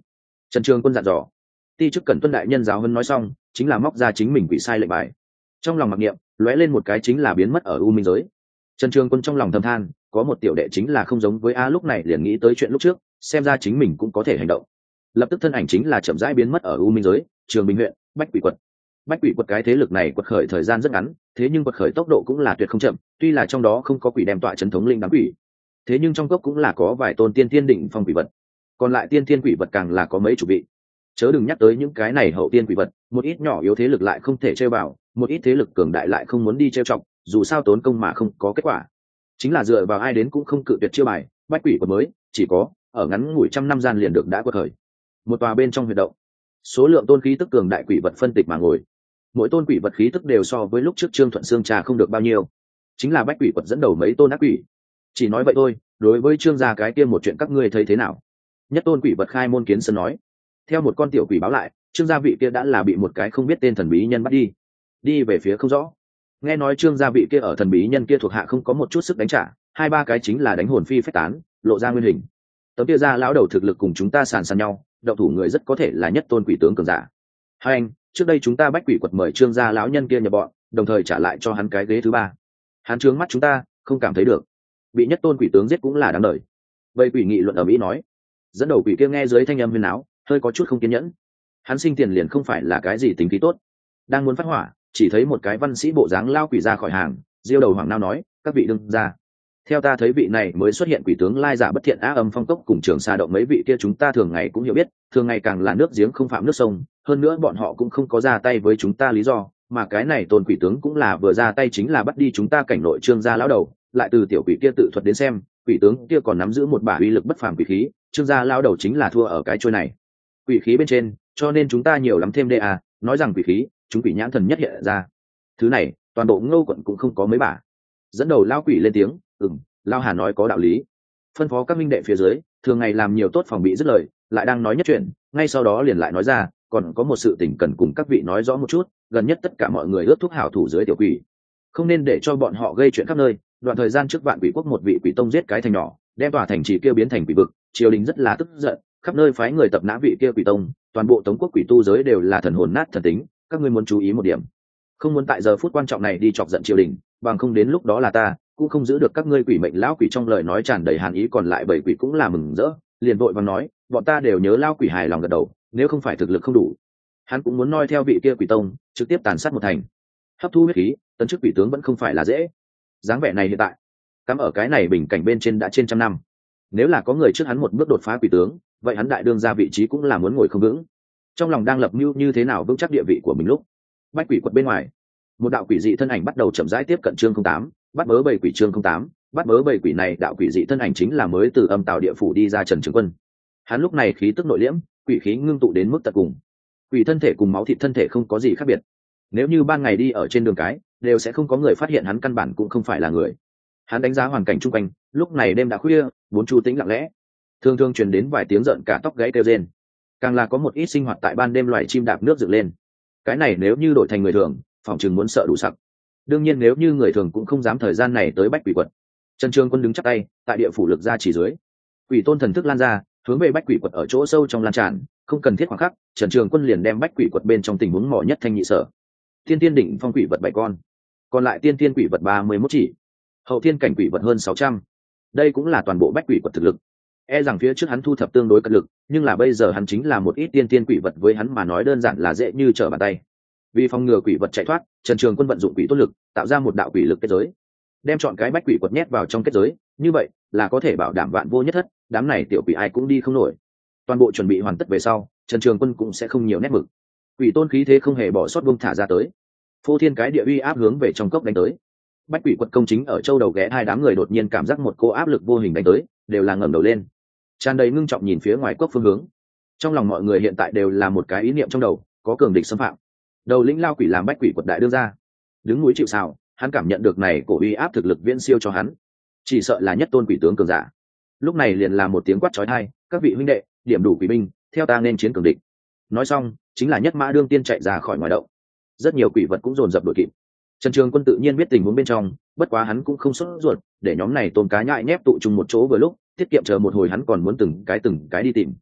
Trần Trường Quân dặn dò. Ti chức Cẩn tuân đại nhân giáo huấn nói xong, chính là móc ra chính mình quỷ sai lệnh bài. Trong lòng mặc niệm, lóe lên một cái chính là biến mất ở u minh giới. Trần Trường Quân trong lòng thầm than, có một tiểu đệ chính là không giống với a, lúc này liền nghĩ tới chuyện lúc trước, xem ra chính mình cũng có thể hành động. Lập tức thân ảnh chính là chậm rãi biến mất ở u minh giới, Trường Bình huyện, Bách Quỷ quật. Bách Quỷ quật cái thế lực này quật khởi thời gian rất ngắn, thế nhưng quật khởi tốc độ cũng là tuyệt không chậm, tuy là trong đó không có quỷ đem tọa trấn thống linh đám quỷ, thế nhưng trong cốc cũng là có vài tôn tiên tiên đỉnh phong quỷ vật, còn lại tiên tiên quỷ vật càng là có mấy chục vị. Chớ đừng nhắc tới những cái này hậu tiên quỷ vật, một ít nhỏ yếu thế lực lại không thể trêu vào, một ít thế lực cường đại lại không muốn đi trêu chọc, dù sao tốn công mà không có kết quả, chính là dựa vào ai đến cũng không cự tuyệt chiêu bài. Bách Quỷ quật mới chỉ có ở ngắn ngủi trăm năm gian liền được đã quật khởi. Một tòa bên trong huyệt động, số lượng tôn khí tức cường đại quỷ vật phân tịch mà ngồi, mỗi tôn quỷ vật khí tức đều so với lúc trước Trương Thuận Sương trà không được bao nhiêu, chính là Bách Quỷ quật dẫn đầu mấy tôn ác quỷ. Chỉ nói vậy thôi, đối với Trương gia cái kia một chuyện các ngươi thấy thế nào? Nhất tôn quỷ vật khai môn kiến sơn nói. Theo một con tiểu quỷ báo lại, Trương gia vị kia đã là bị một cái không biết tên thần bí nhân bắt đi, đi về phía không rõ. Nghe nói Trương gia vị kia ở thần bí nhân kia thuộc hạ không có một chút sức đánh trả, hai ba cái chính là đánh hồn phi phách tán, lộ ra nguyên hình. Tấm kia ra lão đầu thực lực cùng chúng ta sàn sàn nhau, động thủ người rất có thể là nhất tôn quỷ tướng cường giả. Hai anh, trước đây chúng ta Bách Quỷ quật mời Trương gia lão nhân kia nhập bọn, đồng thời trả lại cho hắn cái ghế thứ ba. Hắn trướng mắt chúng ta, không cảm thấy được, bị nhất tôn quỷ tướng giết cũng là đáng đời. Vậy quỷ nghị luận ở mỹ nói. Dẫn đầu quỷ kia nghe dưới thanh âm huyền áo, hơi có chút không kiên nhẫn. Hắn sinh tiền liền không phải là cái gì tính khí tốt, đang muốn phát hỏa, chỉ thấy một cái văn sĩ bộ dáng lao quỷ ra khỏi hàng, diêu đầu hoàng nao nói, các vị đương ra. Theo ta thấy vị này mới xuất hiện quỷ tướng lai giả bất thiện á âm phong cốc cùng trường xa động mấy vị kia chúng ta thường ngày cũng hiểu biết, thường ngày càng là nước giếng không phạm nước sông, hơn nữa bọn họ cũng không có ra tay với chúng ta lý do, mà cái này tôn quỷ tướng cũng là vừa ra tay chính là bắt đi chúng ta cảnh nội Trương gia lão đầu. Lại từ tiểu quỷ kia tự thuật đến xem, quỷ tướng kia còn nắm giữ một bả uy lực bất phàm quỷ khí, Trương gia lão đầu chính là thua ở cái trôi này quỷ khí bên trên, cho nên chúng ta nhiều lắm thêm đây à, nói rằng quỷ khí chúng quỷ nhãn thần nhất hiện ra, thứ này toàn bộ Ngô quận cũng không có mấy bả. Dẫn đầu lao quỷ lên tiếng, ừm, lao Hà nói có đạo lý, phân phó các minh đệ phía dưới thường ngày làm nhiều tốt phòng bị dứt lời, lại đang nói nhất chuyện, ngay sau đó liền lại nói ra, còn có một sự tình cần cùng các vị nói rõ một chút, gần nhất tất cả mọi người ước thúc hảo thủ dưới tiểu quỷ, không nên để cho bọn họ gây chuyện khắp nơi. Đoạn thời gian trước vạn quỷ quốc một vị quỷ tông giết cái thành nhỏ, đem tòa thành trì kia biến thành quỷ vực, triều đình rất là tức giận, khắp nơi phái người tập nã vị kia quỷ tông, toàn bộ Tống quốc quỷ tu giới đều là thần hồn nát thần tính, các ngươi muốn chú ý một điểm, không muốn tại giờ phút quan trọng này đi chọc giận triều đình, bằng không đến lúc đó là ta cũng không giữ được các ngươi. Quỷ mệnh lão quỷ trong lời nói tràn đầy hàn ý, còn lại bảy quỷ cũng là mừng rỡ, liền vội vàng nói, bọn ta đều nhớ lão quỷ hài lòng gật đầu, nếu không phải thực lực không đủ, hắn cũng muốn noi theo vị kia quỷ tông trực tiếp tàn sát một thành, hấp thu huyết khí, tấn chức quỷ tướng vẫn không phải là dễ. Dáng vẻ này hiện tại cắm ở cái này bình cảnh bên trên đã trên trăm năm, nếu là có người trước hắn một bước đột phá quỷ tướng, vậy hắn đại đương ra vị trí cũng là muốn ngồi không vững. Trong lòng đang lập mưu như thế nào vững chắc địa vị của mình lúc Bách Quỷ quật bên ngoài, một đạo quỷ dị thân ảnh bắt đầu chậm rãi tiếp cận chương không tám, bắt bớ bầy quỷ chương không tám, bắt bớ bầy quỷ này đạo quỷ dị thân ảnh chính là mới từ âm tào địa phủ đi ra Trần Trường Quân. Hắn lúc này khí tức nội liễm, quỷ khí ngưng tụ đến mức tận cùng, quỷ thân thể cùng máu thịt thân thể không có gì khác biệt, nếu như ban ngày đi ở trên đường cái đều sẽ không có người phát hiện hắn căn bản cũng không phải là người. Hắn đánh giá hoàn cảnh chung quanh, lúc này đêm đã khuya, bốn chu tĩnh lặng lẽ, thường thường truyền đến vài tiếng rợn cả tóc gáy kêu rên, càng là có một ít sinh hoạt tại ban đêm loài chim đạp nước dựng lên. Cái này nếu như đổi thành người thường, phòng chừng muốn sợ đủ sặc. Đương nhiên nếu như người thường cũng không dám thời gian này tới Bách Quỷ quật. Trần Trường Quân đứng chắp tay, tại địa phủ lực ra chỉ dưới, quỷ tôn thần thức lan ra, hướng về Bách Quỷ quật ở chỗ sâu trong lan tràn, không cần thiết khoảng khắc, Trần Trường Quân liền đem Bách Quỷ quật bên trong tình huống mỏ nhất thanh nhị sở. Tiên tiên đỉnh phong quỷ vật bảy con, còn lại tiên tiên quỷ vật ba mươi mốt chỉ, hậu thiên cảnh quỷ vật hơn sáu trăm. Đây cũng là toàn bộ Bách Quỷ quật thực lực. E rằng phía trước hắn thu thập tương đối cật lực, nhưng là bây giờ hắn chính là một ít tiên tiên quỷ vật, với hắn mà nói đơn giản là dễ như trở bàn tay. Vì phòng ngừa quỷ vật chạy thoát, Trần Trường Quân vận dụng quỷ tốt lực, tạo ra một đạo quỷ lực kết giới, đem chọn cái Bách Quỷ quật nhét vào trong kết giới, như vậy là có thể bảo đảm vạn vô nhất thất, đám này tiểu quỷ ai cũng đi không nổi. Toàn bộ chuẩn bị hoàn tất về sau, Trần Trường Quân cũng sẽ không nhiều nét mực. Quỷ tôn khí thế không hề bỏ sót buông thả ra tới, phô thiên cái địa uy áp hướng về trong cốc đánh tới. Bách Quỷ quật công chính ở châu đầu ghé hai đám người đột nhiên cảm giác một cô áp lực vô hình đánh tới, đều là ngẩng đầu lên, tràn đầy ngưng trọng nhìn phía ngoài cốc phương hướng. Trong lòng mọi người hiện tại đều là một cái ý niệm trong đầu, có cường địch xâm phạm. Đầu lĩnh lao quỷ làm Bách Quỷ quật đại đương ra, đứng núi chịu sào, hắn cảm nhận được này cổ uy áp thực lực viễn siêu cho hắn, chỉ sợ là nhất tôn quỷ tướng cường giả. Lúc này liền là một tiếng quát chói tai, các vị huynh đệ, điểm đủ quỷ binh, theo ta nên chiến cường địch. Nói xong, chính là nhất mã đương tiên chạy ra khỏi ngoài động. Rất nhiều quỷ vật cũng dồn dập đuổi kịp. Trần Trường Quân tự nhiên biết tình huống bên trong, bất quá hắn cũng không sốt ruột, để nhóm này tôm cá nhại nhép tụ chung một chỗ vừa lúc, tiết kiệm chờ một hồi hắn còn muốn từng cái từng cái đi tìm.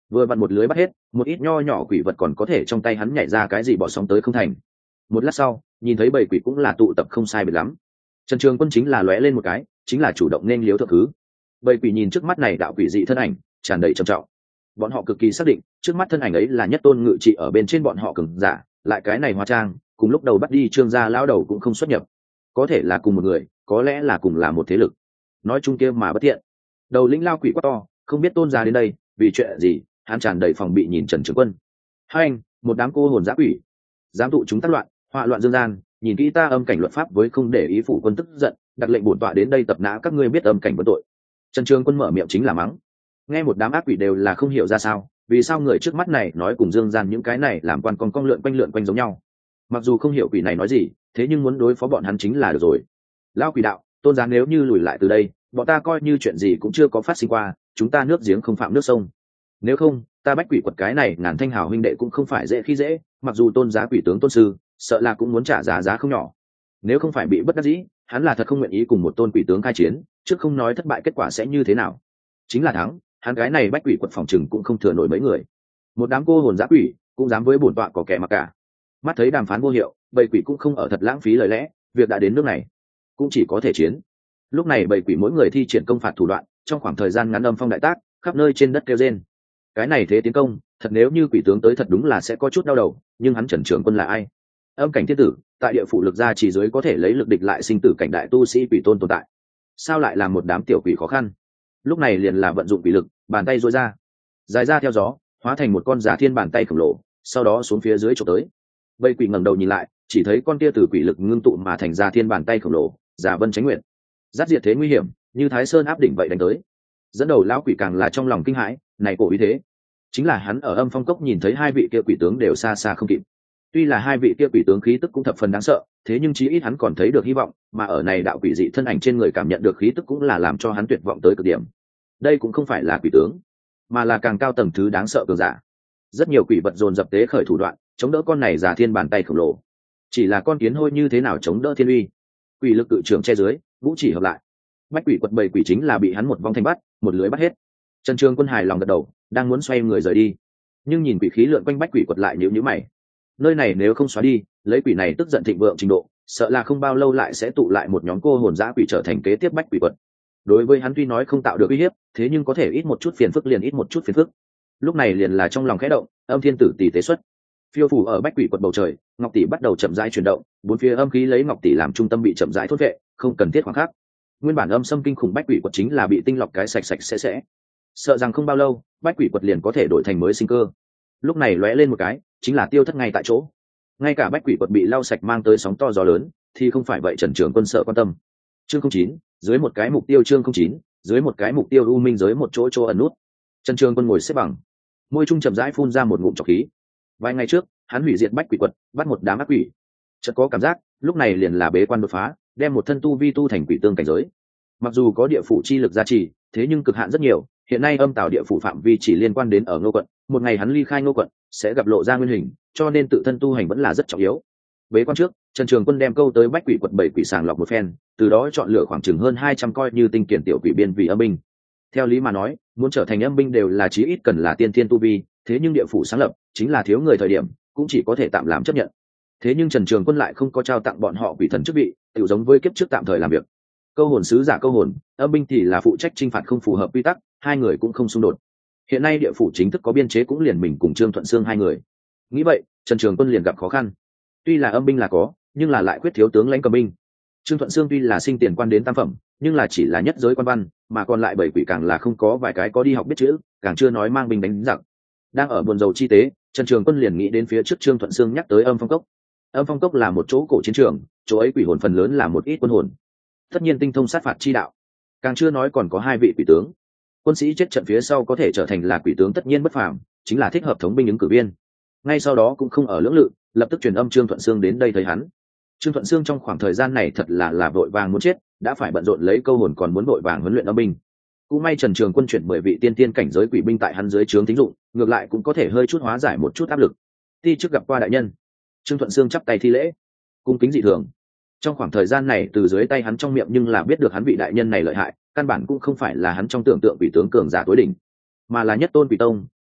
vừa vặn một lưới bắt hết, một ít nho nhỏ quỷ vật còn có thể trong tay hắn nhảy ra cái gì bỏ sóng tới không thành. Một lát sau, nhìn thấy bầy quỷ cũng là tụ tập không sai biệt lắm, Trần Trường Quân chính là lóe lên một cái, chính là chủ động nên liếu thượng thứ. Bầy quỷ nhìn trước mắt này đạo quỷ dị thân ảnh, tràn đầy trầm trọng. Bọn họ cực kỳ xác định, trước mắt thân ảnh ấy là nhất tôn ngự trị ở bên trên bọn họ cường giả, lại cái này hóa trang, cùng lúc đầu bắt đi Trương gia lão đầu cũng không xuất nhập. Có thể là cùng một người, có lẽ là cùng là một thế lực. Nói chung kia mà bất thiện. Đầu lĩnh lao quỷ quá to, không biết tôn gia đến đây, vì chuyện gì, hắn tràn đầy phòng bị nhìn Trần Trường Quân. Hai anh, một đám cô hồn dã quỷ, dám tụ chúng tác loạn, họa loạn dương gian, nhìn kỹ ta âm cảnh luật pháp với không để ý phụ quân tức giận, đặt lệnh bổn tọa đến đây tập nã các ngươi biết âm cảnh vấn tội. Trần Trường Quân mở miệng chính là mắng. Nghe một đám ác quỷ đều là không hiểu ra sao, vì sao người trước mắt này nói cùng dương gian những cái này làm quan con cong lượn quanh lượn quanh giống nhau. Mặc dù không hiểu quỷ này nói gì, thế nhưng muốn đối phó bọn hắn chính là được rồi. Lão quỷ đạo, tôn giá nếu như lùi lại từ đây, bọn ta coi như chuyện gì cũng chưa có phát sinh qua, chúng ta nước giếng không phạm nước sông. Nếu không, ta bách quỷ quật cái này ngàn thanh hào huynh đệ cũng không phải dễ khi dễ, mặc dù tôn giá quỷ tướng tôn sư, sợ là cũng muốn trả giá giá không nhỏ. Nếu không phải bị bất đắc dĩ, hắn là thật không nguyện ý cùng một tôn quỷ tướng khai chiến, trước không nói thất bại kết quả sẽ như thế nào, chính là thắng, hắn cái này bách quỷ quật phòng trừng cũng không thừa nổi mấy người. Một đám cô hồn dã quỷ cũng dám với bổn tọa có kẻ mặc cả. Mắt thấy đàm phán vô hiệu, bầy quỷ cũng không ở thật lãng phí lời lẽ, việc đã đến nước này cũng chỉ có thể chiến. Lúc này bầy quỷ mỗi người thi triển công phạt thủ đoạn, trong khoảng thời gian ngắn âm phong đại tác, khắp nơi trên đất kêu rên. Cái này thế tiến công, thật nếu như quỷ tướng tới thật đúng là sẽ có chút đau đầu, nhưng hắn Trần Trường Quân là ai? Âm cảnh thiên tử, tại địa phủ lực gia chỉ dưới có thể lấy lực địch lại sinh tử cảnh đại tu sĩ quỷ tôn tồn tại, sao lại là một đám tiểu quỷ khó khăn? Lúc này liền là vận dụng quỷ lực, bàn tay duỗi ra, dài ra theo gió, hóa thành một con giả thiên bàn tay khổng lồ, sau đó xuống phía dưới chụp tới. Bầy quỷ ngẩng đầu nhìn lại, chỉ thấy con kia từ quỷ lực ngưng tụ mà thành ra thiên bàn tay khổng lồ, giả vân tránh nguyện, giáp diệt thế nguy hiểm, như Thái Sơn áp đỉnh vậy đánh tới. Dẫn đầu lão quỷ càng là trong lòng kinh hãi, này cổ ý thế, chính là hắn ở âm phong cốc nhìn thấy hai vị kia quỷ tướng đều xa xa không kịp. Tuy là hai vị kia quỷ tướng khí tức cũng thập phần đáng sợ, thế nhưng chí ít hắn còn thấy được hy vọng, mà ở này đạo quỷ dị thân ảnh trên người cảm nhận được khí tức cũng là làm cho hắn tuyệt vọng tới cực điểm. Đây cũng không phải là quỷ tướng, mà là càng cao tầng thứ đáng sợ cường giả. Rất nhiều quỷ vật dồn dập tế khởi thủ đoạn, chống đỡ con này giả thiên bàn tay khổng lồ. Chỉ là con kiến hôi như thế nào chống đỡ thiên uy? Quỷ lực cự trưởng che dưới, vũ chỉ hợp lại. Bách quỷ quật bầy quỷ chính là bị hắn một vong thanh bắt, một lưới bắt hết. Trần Trường Quân hài lòng gật đầu, đang muốn xoay người rời đi, nhưng nhìn quỷ khí lượn quanh bách quỷ quật lại nhíu nhíu mày. Nơi này nếu không xóa đi, lấy quỷ này tức giận thịnh vượng trình độ, sợ là không bao lâu lại sẽ tụ lại một nhóm cô hồn dã quỷ trở thành kế tiếp bách quỷ quật. Đối với hắn tuy nói không tạo được uy hiếp, thế nhưng có thể ít một chút phiền phức liền ít một chút phiền phức. Lúc này liền là trong lòng khẽ động, âm thiên tử tỷ tế xuất, phiêu phủ ở bách quỷ quật bầu trời, ngọc tỷ bắt đầu chậm rãi chuyển động, bốn phía âm khí lấy ngọc tỷ làm trung tâm bị chậm rãi thốt vệ, không cần thiết khoảng khắc. Nguyên bản âm xâm kinh khủng bách quỷ quật chính là bị tinh lọc cái sạch sạch sẽ sẽ, sợ rằng không bao lâu bách quỷ quật liền có thể đổi thành mới sinh cơ. Lúc này lóe lên một cái, chính là tiêu thất ngay tại chỗ. Ngay cả bách quỷ quật bị lau sạch mang tới sóng to gió lớn, thì không phải vậy Trần Trường Quân sợ quan tâm. Chương không chín, dưới một cái mục tiêu chương không chín, dưới một cái mục tiêu u minh giới một chỗ chỗ ẩn nút. Trần Trường Quân ngồi xếp bằng, môi trung chậm rãi phun ra một ngụm trọc khí. Vài ngày trước, hắn hủy diệt bách quỷ quật, bắt một đám ác quỷ. Chợt có cảm giác, lúc này liền là bế quan đột phá, đem một thân tu vi tu thành quỷ tương cảnh giới. Mặc dù có địa phủ chi lực gia trì, thế nhưng cực hạn rất nhiều. Hiện nay âm tào địa phủ phạm vi chỉ liên quan đến ở Ngô quận, một ngày hắn ly khai Ngô quận sẽ gặp lộ ra nguyên hình, cho nên tự thân tu hành vẫn là rất trọng yếu. Bế quan trước, Trần Trường Quân đem câu tới bách quỷ quật bảy quỷ sàng lọc một phen, từ đó chọn lựa khoảng chừng hơn hai trăm coi như tinh kiển tiểu quỷ biên vì âm binh. Theo lý mà nói, muốn trở thành âm binh đều là chí ít cần là tiên thiên tu vi, thế nhưng địa phủ sáng lập chính là thiếu người thời điểm, cũng chỉ có thể tạm làm chấp nhận. Thế nhưng Trần Trường Quân lại không có trao tặng bọn họ quỷ thần chức vị, tự giống với kiếp trước tạm thời làm việc. Câu hồn sứ giả câu hồn, âm binh thì là phụ trách chinh phạt không phù hợp quy tắc, hai người cũng không xung đột. Hiện nay địa phủ chính thức có biên chế cũng liền mình cùng Trương Thuận Sương hai người. Nghĩ vậy, Trần Trường Quân liền gặp khó khăn. Tuy là âm binh là có, nhưng là lại khuyết thiếu tướng lãnh cầm binh. Trương Thuận Sương tuy là sinh tiền quan đến tam phẩm, nhưng là chỉ là nhất giới quan văn, mà còn lại bảy quỷ càng là không có vài cái có đi học biết chữ, càng chưa nói mang binh đánh giặc. Đang ở buồn rầu chi tế, Trần Trường Quân liền nghĩ đến phía trước Trương Thuận Sương nhắc tới Âm Phong Cốc. Âm Phong Cốc là một chỗ cổ chiến trường, chỗ ấy quỷ hồn phần lớn là một ít quân hồn. Tất nhiên tinh thông sát phạt chi đạo, càng chưa nói còn có hai vị quỷ tướng. Quân sĩ chết trận phía sau có thể trở thành là quỷ tướng tất nhiên bất phàm, chính là thích hợp thống binh ứng cử viên. Ngay sau đó cũng không ở lưỡng lự, lập tức truyền âm Trương Thuận Sương đến đây thấy hắn. Trương Thuận Sương trong khoảng thời gian này thật là là vội vàng muốn chết, đã phải bận rộn lấy câu hồn còn muốn vội vàng huấn luyện âm binh. Cũng may Trần Trường Quân chuyển mười vị tiên tiên cảnh giới quỷ binh tại hắn dưới trướng tín dụng, ngược lại cũng có thể hơi chút hóa giải một chút áp lực. Ti trước gặp qua đại nhân. Trương Thuận Sương chắp tay thi lễ, cung kính dị thường. Trong khoảng thời gian này từ dưới tay hắn trong miệng nhưng là biết được hắn vị đại nhân này lợi hại, căn bản cũng không phải là hắn trong tưởng tượng quỷ tướng cường giả tối đỉnh, mà là nhất tôn quỷ tông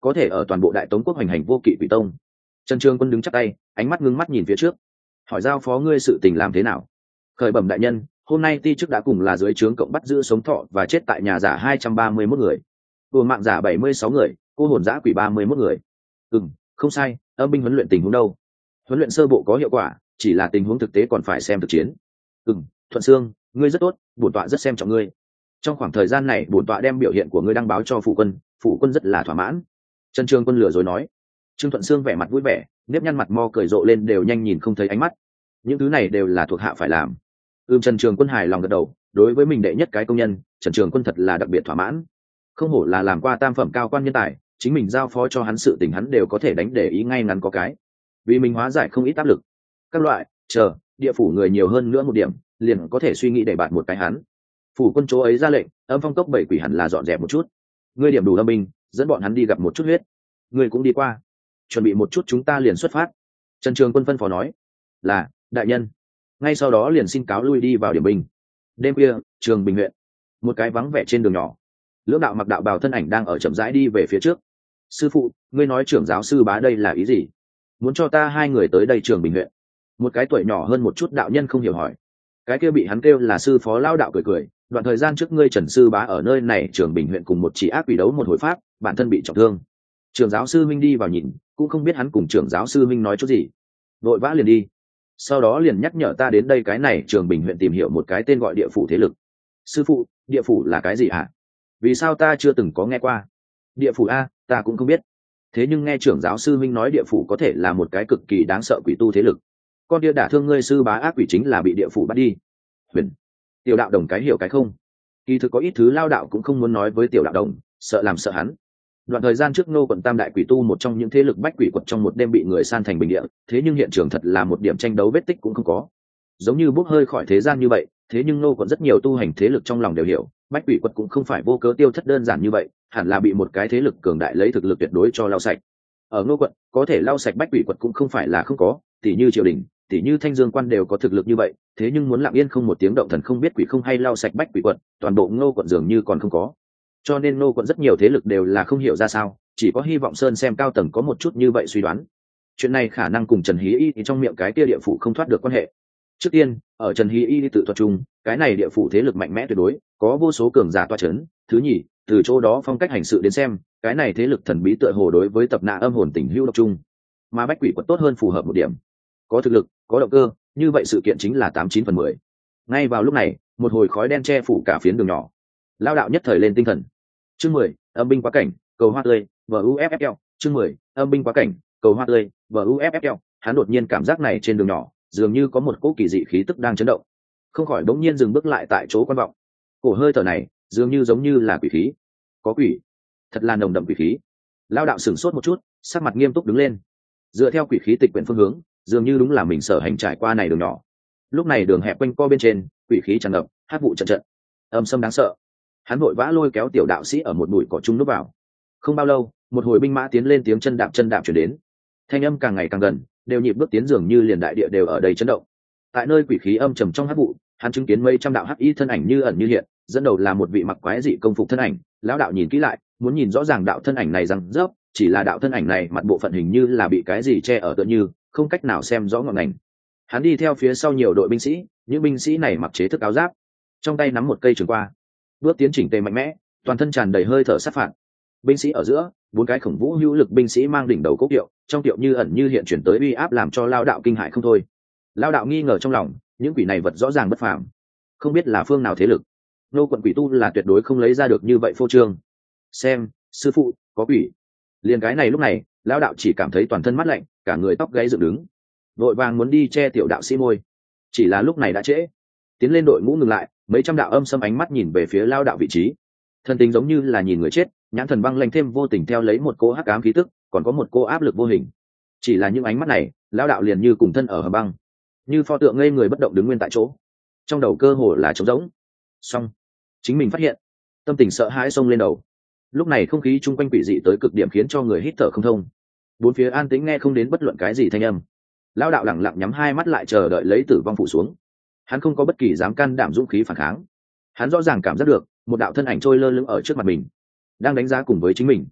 có thể ở toàn bộ đại tống quốc hoành hành vô kỵ quỷ tông. Trần Trường Quân đứng chắp tay, ánh mắt ngưng mắt nhìn phía trước, hỏi giao phó ngươi sự tình làm thế nào. Khởi bẩm đại nhân, hôm nay ti chức đã cùng là dưới trướng cộng bắt giữ sống thọ và chết tại nhà giả hai trăm ba mươi mốt người, tuồng mạng giả bảy mươi sáu người, cô hồn giã quỷ ba mươi mốt người. Ừ, không sai, âm binh huấn luyện tình huống đâu? Huấn luyện sơ bộ có hiệu quả, chỉ là tình huống thực tế còn phải xem thực chiến. Ừ, Thuận Sương, ngươi rất tốt, bổn tọa rất xem trọng ngươi. Trong khoảng thời gian này bổn tọa đem biểu hiện của ngươi đăng báo cho phủ quân, phủ quân rất là thỏa mãn. Trần Trường Quân lừa dối nói. Trương Thuận Sương vẻ mặt vui vẻ, nếp nhăn mặt mo cười rộ lên đều nhanh nhìn không thấy ánh mắt. Những thứ này đều là thuộc hạ phải làm. Ưm Trần Trường Quân hài lòng gật đầu, đối với mình đệ nhất cái công nhân, Trần Trường Quân thật là đặc biệt thỏa mãn. Không hổ là làm qua tam phẩm cao quan nhân tài, chính mình giao phó cho hắn sự tình hắn đều có thể đánh để ý ngay ngắn có cái. Vì mình hóa giải không ít áp lực. Các loại, chờ, địa phủ người nhiều hơn nữa một điểm, liền có thể suy nghĩ để bạt một cái hắn. Phủ quân chỗ ấy ra lệnh, âm phong cốc bảy quỷ hẳn là dọn dẹp một chút. Ngươi điểm đủ âm binh, dẫn bọn hắn đi gặp một chút huyết. Ngươi cũng đi qua, chuẩn bị một chút chúng ta liền xuất phát. Trần Trường Quân phân phó nói. Là, đại nhân. Ngay sau đó liền xin cáo lui đi vào điểm binh. Đêm khuya, Trường Bình huyện, một cái vắng vẻ trên đường nhỏ, lưỡng đạo mặc đạo bào thân ảnh đang ở chậm rãi đi về phía trước. Sư phụ, ngươi nói trưởng giáo sư bá đây là ý gì? Muốn cho ta hai người tới đây Trường Bình huyện? Một cái tuổi nhỏ hơn một chút đạo nhân không hiểu hỏi. Cái kia bị hắn kêu là sư phó lao đạo cười cười, đoạn thời gian trước ngươi Trần sư bá ở nơi này Trường Bình huyện cùng một chỉ ác quỷ đấu một hồi pháp, bản thân bị trọng thương. Trưởng giáo sư minh đi vào nhìn, cũng không biết hắn cùng trưởng giáo sư minh nói chút gì, vội vã liền đi. Sau đó liền nhắc nhở ta đến đây cái này Trường Bình huyện tìm hiểu một cái tên gọi địa phủ thế lực. Sư phụ, địa phủ là cái gì hả? Vì sao ta chưa từng có nghe qua? Địa phủ a, ta cũng không biết. Thế nhưng nghe trưởng giáo sư minh nói địa phủ có thể là một cái cực kỳ đáng sợ quỷ tu thế lực. Con kia đả thương ngươi sư bá ác quỷ chính là bị địa phủ bắt đi. Huyền, tiểu đạo đồng cái hiểu cái không. Kỳ thực có ít thứ lao đạo cũng không muốn nói với tiểu đạo đồng, sợ làm sợ hắn. Đoạn thời gian trước nô quận tam đại quỷ tu một trong những thế lực bách quỷ quật trong một đêm bị người san thành bình địa, thế nhưng hiện trường thật là một điểm tranh đấu vết tích cũng không có, giống như bốc hơi khỏi thế gian như vậy. Thế nhưng nô quận rất nhiều tu hành thế lực trong lòng đều hiểu, bách quỷ quật cũng không phải vô cớ tiêu thất đơn giản như vậy, hẳn là bị một cái thế lực cường đại lấy thực lực tuyệt đối cho lau sạch. Ở nô quận có thể lau sạch bách quỷ quật cũng không phải là không có, tỷ như triều đình, tỷ như thanh dương quan đều có thực lực như vậy, thế nhưng muốn lặng yên không một tiếng động thần không biết quỷ không hay lau sạch bách quỷ quật, toàn bộ nô quận dường như còn không có. Cho nên nô quận rất nhiều thế lực đều là không hiểu ra sao, chỉ có hy vọng sơn xem cao tầng có một chút như vậy suy đoán. Chuyện này khả năng cùng Trần Hí Y thì trong miệng cái kia địa phủ không thoát được quan hệ. Trước tiên, ở Trần Hí Y tự thuật chung, cái này địa phủ thế lực mạnh mẽ tuyệt đối, có vô số cường giả toa chấn. Thứ nhì, từ chỗ đó phong cách hành sự đến xem, cái này thế lực thần bí tựa hồ đối với tập nạ âm hồn tình hữu độc chung, mà bách quỷ quật tốt hơn phù hợp một điểm. Có thực lực, có động cơ, như vậy sự kiện chính là tám chín phần mười. Ngay vào lúc này, một hồi khói đen che phủ cả phiến đường nhỏ. Lao đạo nhất thời lên tinh thần. Chương mười, âm binh quá cảnh, cầu hoa tươi, vu ép ép lờ. Chương mười, âm binh quá cảnh, cầu hoa tươi, vu ép ép lờ. Hắn đột nhiên cảm giác này trên đường nhỏ, dường như có một cỗ kỳ dị khí tức đang chấn động, không khỏi bỗng nhiên dừng bước lại tại chỗ quan vọng. Cổ hơi thở này, dường như giống như là quỷ khí. Có quỷ, thật là nồng đậm quỷ khí. Lao đạo sửng sốt một chút, sắc mặt nghiêm túc đứng lên. Dựa theo quỷ khí tịch quyển phương hướng, dường như đúng là mình sở hành trải qua này đường nhỏ. Lúc này đường hẹp quanh co bên trên, quỷ khí tràn ngập, hát vụ trận trận, âm sâm đáng sợ. Hắn vội vã lôi kéo tiểu đạo sĩ ở một bụi cỏ chung núp vào. Không bao lâu, một hồi binh mã tiến lên, tiếng chân đạp chân đạp chuyển đến, thanh âm càng ngày càng gần, đều nhịp bước tiến dường như liền đại địa đều ở đây chấn động. Tại nơi quỷ khí âm trầm trong hắc vụ, hắn chứng kiến mấy trăm đạo hắc y thân ảnh như ẩn như hiện, dẫn đầu là một vị mặc quái dị công phục thân ảnh. Lão đạo nhìn kỹ lại, muốn nhìn rõ ràng đạo thân ảnh này rằng rớp, chỉ là đạo thân ảnh này mặt bộ phận hình như là bị cái gì che ở tựa như, không cách nào xem rõ ngọn ngành. Hắn đi theo phía sau nhiều đội binh sĩ, những binh sĩ này mặc chế thức áo giáp, trong tay nắm một cây trường qua, bước tiến chỉnh tề mạnh mẽ, toàn thân tràn đầy hơi thở sát phạt. Binh sĩ ở giữa, bốn cái khổng vũ hữu lực binh sĩ mang đỉnh đầu cốc tiệu, trong tiệu như ẩn như hiện chuyển tới uy áp làm cho lao đạo kinh hại không thôi. Lao đạo nghi ngờ trong lòng, những quỷ này vật rõ ràng bất phàm, không biết là phương nào thế lực. Nô quận quỷ tu là tuyệt đối không lấy ra được như vậy phô trương. Xem, sư phụ, có quỷ. Liền cái này lúc này, lao đạo chỉ cảm thấy toàn thân mát lạnh, cả người tóc gáy dựng đứng, vội vàng muốn đi che tiểu đạo sĩ môi, chỉ là lúc này đã trễ. Tiến lên đội ngũ ngừng lại, mấy trăm đạo âm sâm ánh mắt nhìn về phía lao đạo vị trí, thân tình giống như là nhìn người chết, nhãn thần băng lanh thêm vô tình theo lấy một cô hắc ám khí tức, còn có một cô áp lực vô hình. Chỉ là những ánh mắt này, lao đạo liền như cùng thân ở hầm băng, như pho tượng ngây người bất động đứng nguyên tại chỗ, trong đầu cơ hồ là trống rỗng. Xong, chính mình phát hiện, tâm tình sợ hãi xông lên đầu. Lúc này không khí chung quanh quỷ dị tới cực điểm, khiến cho người hít thở không thông, bốn phía an tĩnh nghe không đến bất luận cái gì thanh âm. Lao đạo lẳng lặng nhắm hai mắt lại chờ đợi lấy tử vong phủ xuống. Hắn không có bất kỳ dám can đảm dũng khí phản kháng. Hắn rõ ràng cảm giác được một đạo thân ảnh trôi lơ lửng ở trước mặt mình, đang đánh giá cùng với chính mình.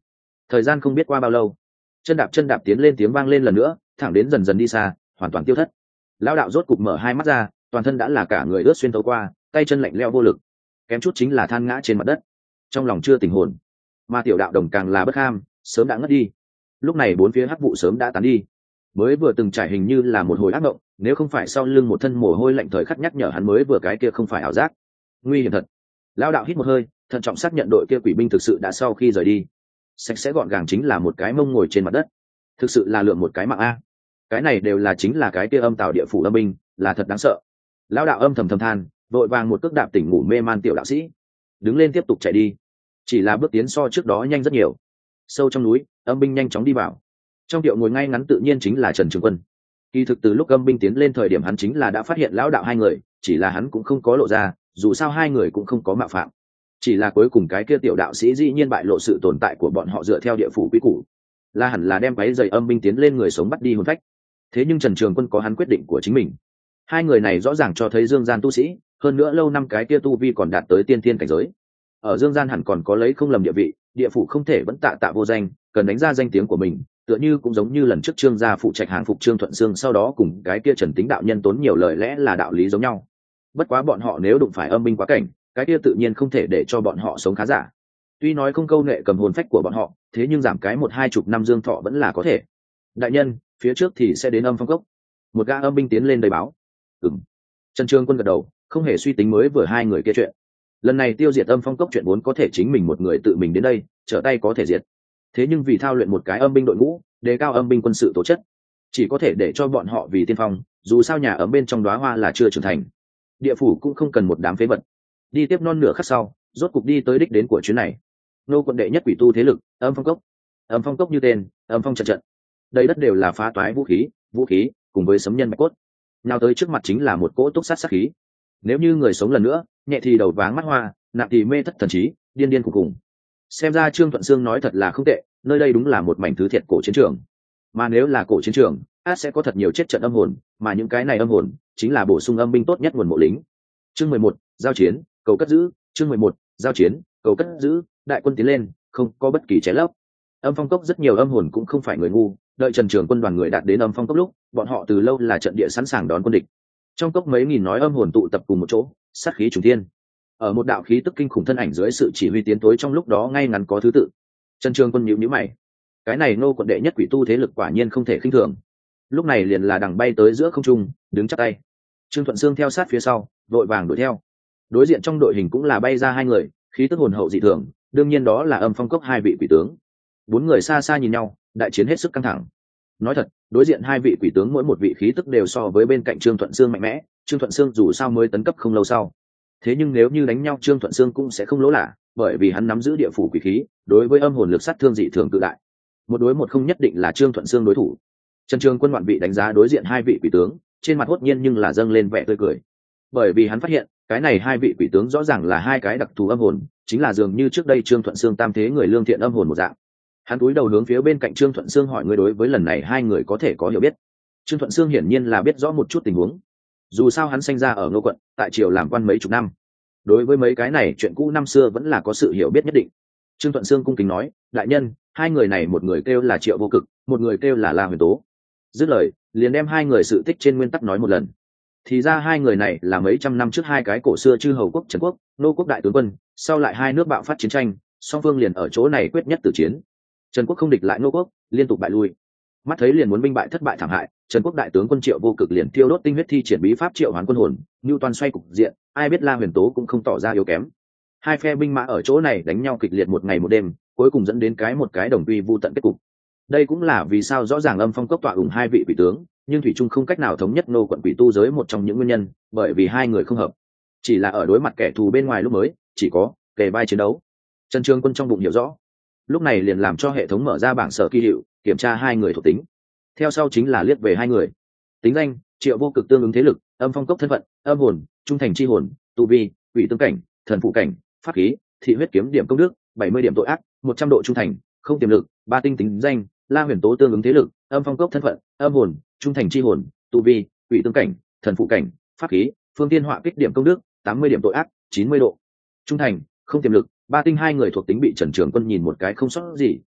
thời gian không biết qua bao lâu, chân đạp chân đạp tiến lên tiếng vang lên lần nữa, thẳng đến dần dần đi xa, hoàn toàn tiêu thất. Lão đạo rốt cục mở hai mắt ra, toàn thân đã là cả người ướt xuyên thấu qua, tay chân lạnh lẽo vô lực, kém chút chính là than ngã trên mặt đất, trong lòng chưa tỉnh hồn. Mà tiểu đạo đồng càng là bất ham, sớm đã ngất đi. Lúc này bốn phía hắc vụ sớm đã tán đi, mới vừa từng trải hình như là một hồi ác mộng, nếu không phải sau lưng một thân mồ hôi lạnh thời khắc nhắc nhở hắn mới vừa cái kia không phải ảo giác. Nguy hiểm thật. Lão đạo hít một hơi, thận trọng xác nhận đội kia quỷ binh thực sự đã sau khi rời đi. Sạch sẽ gọn gàng chính là một cái mông ngồi trên mặt đất, thực sự là lượng một cái mạng a. Cái này đều là chính là cái kia âm tào địa phủ âm binh, là thật đáng sợ. Lão đạo âm thầm thầm than, vội vàng một cước đạp tỉnh ngủ mê man tiểu đạo sĩ, đứng lên tiếp tục chạy đi. Chỉ là bước tiến so trước đó nhanh rất nhiều. Sâu trong núi, âm binh nhanh chóng đi vào. Trong điệu ngồi ngay ngắn tự nhiên chính là Trần Trường Quân. Kỳ thực từ lúc âm binh tiến lên thời điểm hắn chính là đã phát hiện lão đạo hai người, chỉ là hắn cũng không có lộ ra, dù sao hai người cũng không có mạo phạm. Chỉ là cuối cùng cái kia tiểu đạo sĩ dĩ nhiên bại lộ sự tồn tại của bọn họ dựa theo địa phủ quy củ, là hẳn là đem váy giày âm binh tiến lên người sống bắt đi hồn phách. Thế nhưng Trần Trường Quân có hắn quyết định của chính mình. Hai người này rõ ràng cho thấy dương gian tu sĩ, hơn nữa lâu năm cái kia tu vi còn đạt tới tiên thiên cảnh giới. Ở dương gian hẳn còn có lấy không lầm địa vị, địa phủ không thể vẫn tạ tạ vô danh, cần đánh ra danh tiếng của mình, tựa như cũng giống như lần trước Trương gia phụ trạch hàng phục Trương Thuận Sương, sau đó cùng cái kia Trần Tính đạo nhân tốn nhiều lời lẽ là đạo lý giống nhau. Bất quá bọn họ nếu đụng phải âm binh quá cảnh, cái kia tự nhiên không thể để cho bọn họ sống khá giả. Tuy nói không câu nệ cầm hồn phách của bọn họ, thế nhưng giảm cái một hai chục năm dương thọ vẫn là có thể. Đại nhân, phía trước thì sẽ đến âm phong cốc. Một gã âm binh tiến lên đầy báo. Ừm. Trần Trường Quân gật đầu, không hề suy tính mới vừa hai người kia chuyện. Lần này tiêu diệt âm phong cốc chuyện vốn có thể chính mình một người tự mình đến đây, trở tay có thể diệt. Thế nhưng vì thao luyện một cái âm binh đội ngũ, đề cao âm binh quân sự tố chất, chỉ có thể để cho bọn họ vì tiên phong, dù sao nhà ấm bên trong đóa hoa là chưa trưởng thành. Địa phủ cũng không cần một đám phế vật. Đi tiếp non nửa khắc sau, rốt cục đi tới đích đến của chuyến này. Nô quận đệ nhất quỷ tu thế lực, âm phong cốc. Âm phong cốc như tên, âm phong trận trận. Đây đất đều là phá toái vũ khí, vũ khí cùng với sấm nhân bạch cốt. Nào tới trước mặt chính là một cỗ túc sát sát khí. Nếu như người sống lần nữa, nhẹ thì đầu váng mắt hoa, nặng thì mê thất thần trí, điên điên cùng cùng. Xem ra Trương Thuận Sương nói thật là không tệ, nơi đây đúng là một mảnh thứ thiệt cổ chiến trường. Mà nếu là cổ chiến trường, át sẽ có thật nhiều chết trận âm hồn, mà những cái này âm hồn chính là bổ sung âm binh tốt nhất nguồn mộ lính. Chương mười một, giao chiến, cầu cất giữ. Chương mười một, giao chiến, cầu cất giữ. Đại quân tiến lên, không có bất kỳ trái lấp. Âm phong cốc rất nhiều âm hồn cũng không phải người ngu, đợi Trần Trường Quân đoàn người đạt đến âm phong cốc lúc, bọn họ từ lâu là trận địa sẵn sàng đón quân địch. Trong cốc mấy nghìn nói âm hồn tụ tập cùng một chỗ, sát khí trùng thiên. Ở một đạo khí tức kinh khủng thân ảnh dưới sự chỉ huy tiến tối trong lúc đó ngay ngắn có thứ tự. Trần Trường Quân nhíu nhíu mày, cái này nô quận đệ nhất quỷ tu thế lực quả nhiên không thể khinh thường. Lúc này liền là đằng bay tới giữa không trung, đứng chắp tay. Trương Thuận Sương theo sát phía sau, đội vàng đuổi theo. Đối diện trong đội hình cũng là bay ra hai người, khí tức hồn hậu dị thường, đương nhiên đó là âm phong cốc hai vị quỷ tướng. Bốn người xa xa nhìn nhau, đại chiến hết sức căng thẳng. Nói thật, đối diện hai vị quỷ tướng mỗi một vị khí tức đều so với bên cạnh Trương Thuận Sương mạnh mẽ. Trương Thuận Sương dù sao mới tấn cấp không lâu sau, thế nhưng nếu như đánh nhau Trương Thuận Sương cũng sẽ không lỗ lạ, bởi vì hắn nắm giữ địa phủ quỷ khí, đối với âm hồn lực sát thương dị thường cự đại. Một đối một không nhất định là Trương Thuận Sương đối thủ. Trần Trường Quân ngoạn vị đánh giá đối diện hai vị quỷ tướng, trên mặt hốt nhiên nhưng là dâng lên vẻ tươi cười, bởi vì hắn phát hiện cái này hai vị quỷ tướng rõ ràng là hai cái đặc thù âm hồn, chính là dường như trước đây Trương Thuận Sương tam thế người lương thiện âm hồn một dạng. Hắn cúi đầu hướng phía bên cạnh Trương Thuận Sương hỏi, người đối với lần này hai người có thể có hiểu biết? Trương Thuận Sương hiển nhiên là biết rõ một chút tình huống, dù sao hắn sinh ra ở Ngô quận, tại triều làm quan mấy chục năm, đối với mấy cái này chuyện cũ năm xưa vẫn là có sự hiểu biết nhất định. Trương Thuận Sương cung kính nói, đại nhân, hai người này một người kêu là Triệu Vô Cực, một người kêu là La Huyền Tố. Dứt lời liền đem hai người sự tích trên nguyên tắc nói một lần. Thì ra hai người này là mấy trăm năm trước hai cái cổ xưa chư hầu quốc Trần quốc, Nô quốc đại tướng quân, sau lại hai nước bạo phát chiến tranh, song phương liền ở chỗ này quyết nhất tử chiến. Trần quốc không địch lại Nô quốc, liên tục bại lui. Mắt thấy liền muốn binh bại thất bại thảm hại, Trần quốc đại tướng quân Triệu Vô Cực liền tiêu đốt tinh huyết thi triển bí pháp triệu hoán quân hồn, như toàn xoay cục diện, ai biết La Huyền Tố cũng không tỏ ra yếu kém. Hai phe binh mã ở chỗ này đánh nhau kịch liệt một ngày một đêm, cuối cùng dẫn đến cái một cái đồng quy vu tận kết cục. Đây cũng là vì sao rõ ràng âm phong cốc tọa ủng hai vị quỷ tướng, nhưng thủy trung không cách nào thống nhất Nô quận quỷ tu giới một trong những nguyên nhân, bởi vì hai người không hợp. Chỉ là ở đối mặt kẻ thù bên ngoài lúc mới chỉ có kề vai chiến đấu. Trần Trường Quân trong bụng hiểu rõ, lúc này liền làm cho hệ thống mở ra bảng sở kỳ hiệu, kiểm tra hai người thuộc tính. Theo sau chính là liếc về hai người. Tính danh: Triệu Vô Cực tương ứng thế lực, âm phong cốc thân phận, âm hồn, trung thành chi hồn, tu vi, quỷ tương cảnh, thần phụ cảnh, pháp khí, thị huyết kiếm điểm công đức, bảy mươi điểm tội ác, một trăm độ trung thành, không tiềm lực, ba tinh tính danh: La Huyền Tố tương ứng thế lực, âm phong cốc thân phận, âm hồn, trung thành chi hồn, tu vi, quỷ tương cảnh, thần phụ cảnh, pháp khí, phương tiên họa kích điểm công đức, tám mươi điểm tội ác, chín mươi độ trung thành, không tiềm lực, ba tinh. Hai người thuộc tính bị Trần Trường Quân nhìn một cái không sót gì,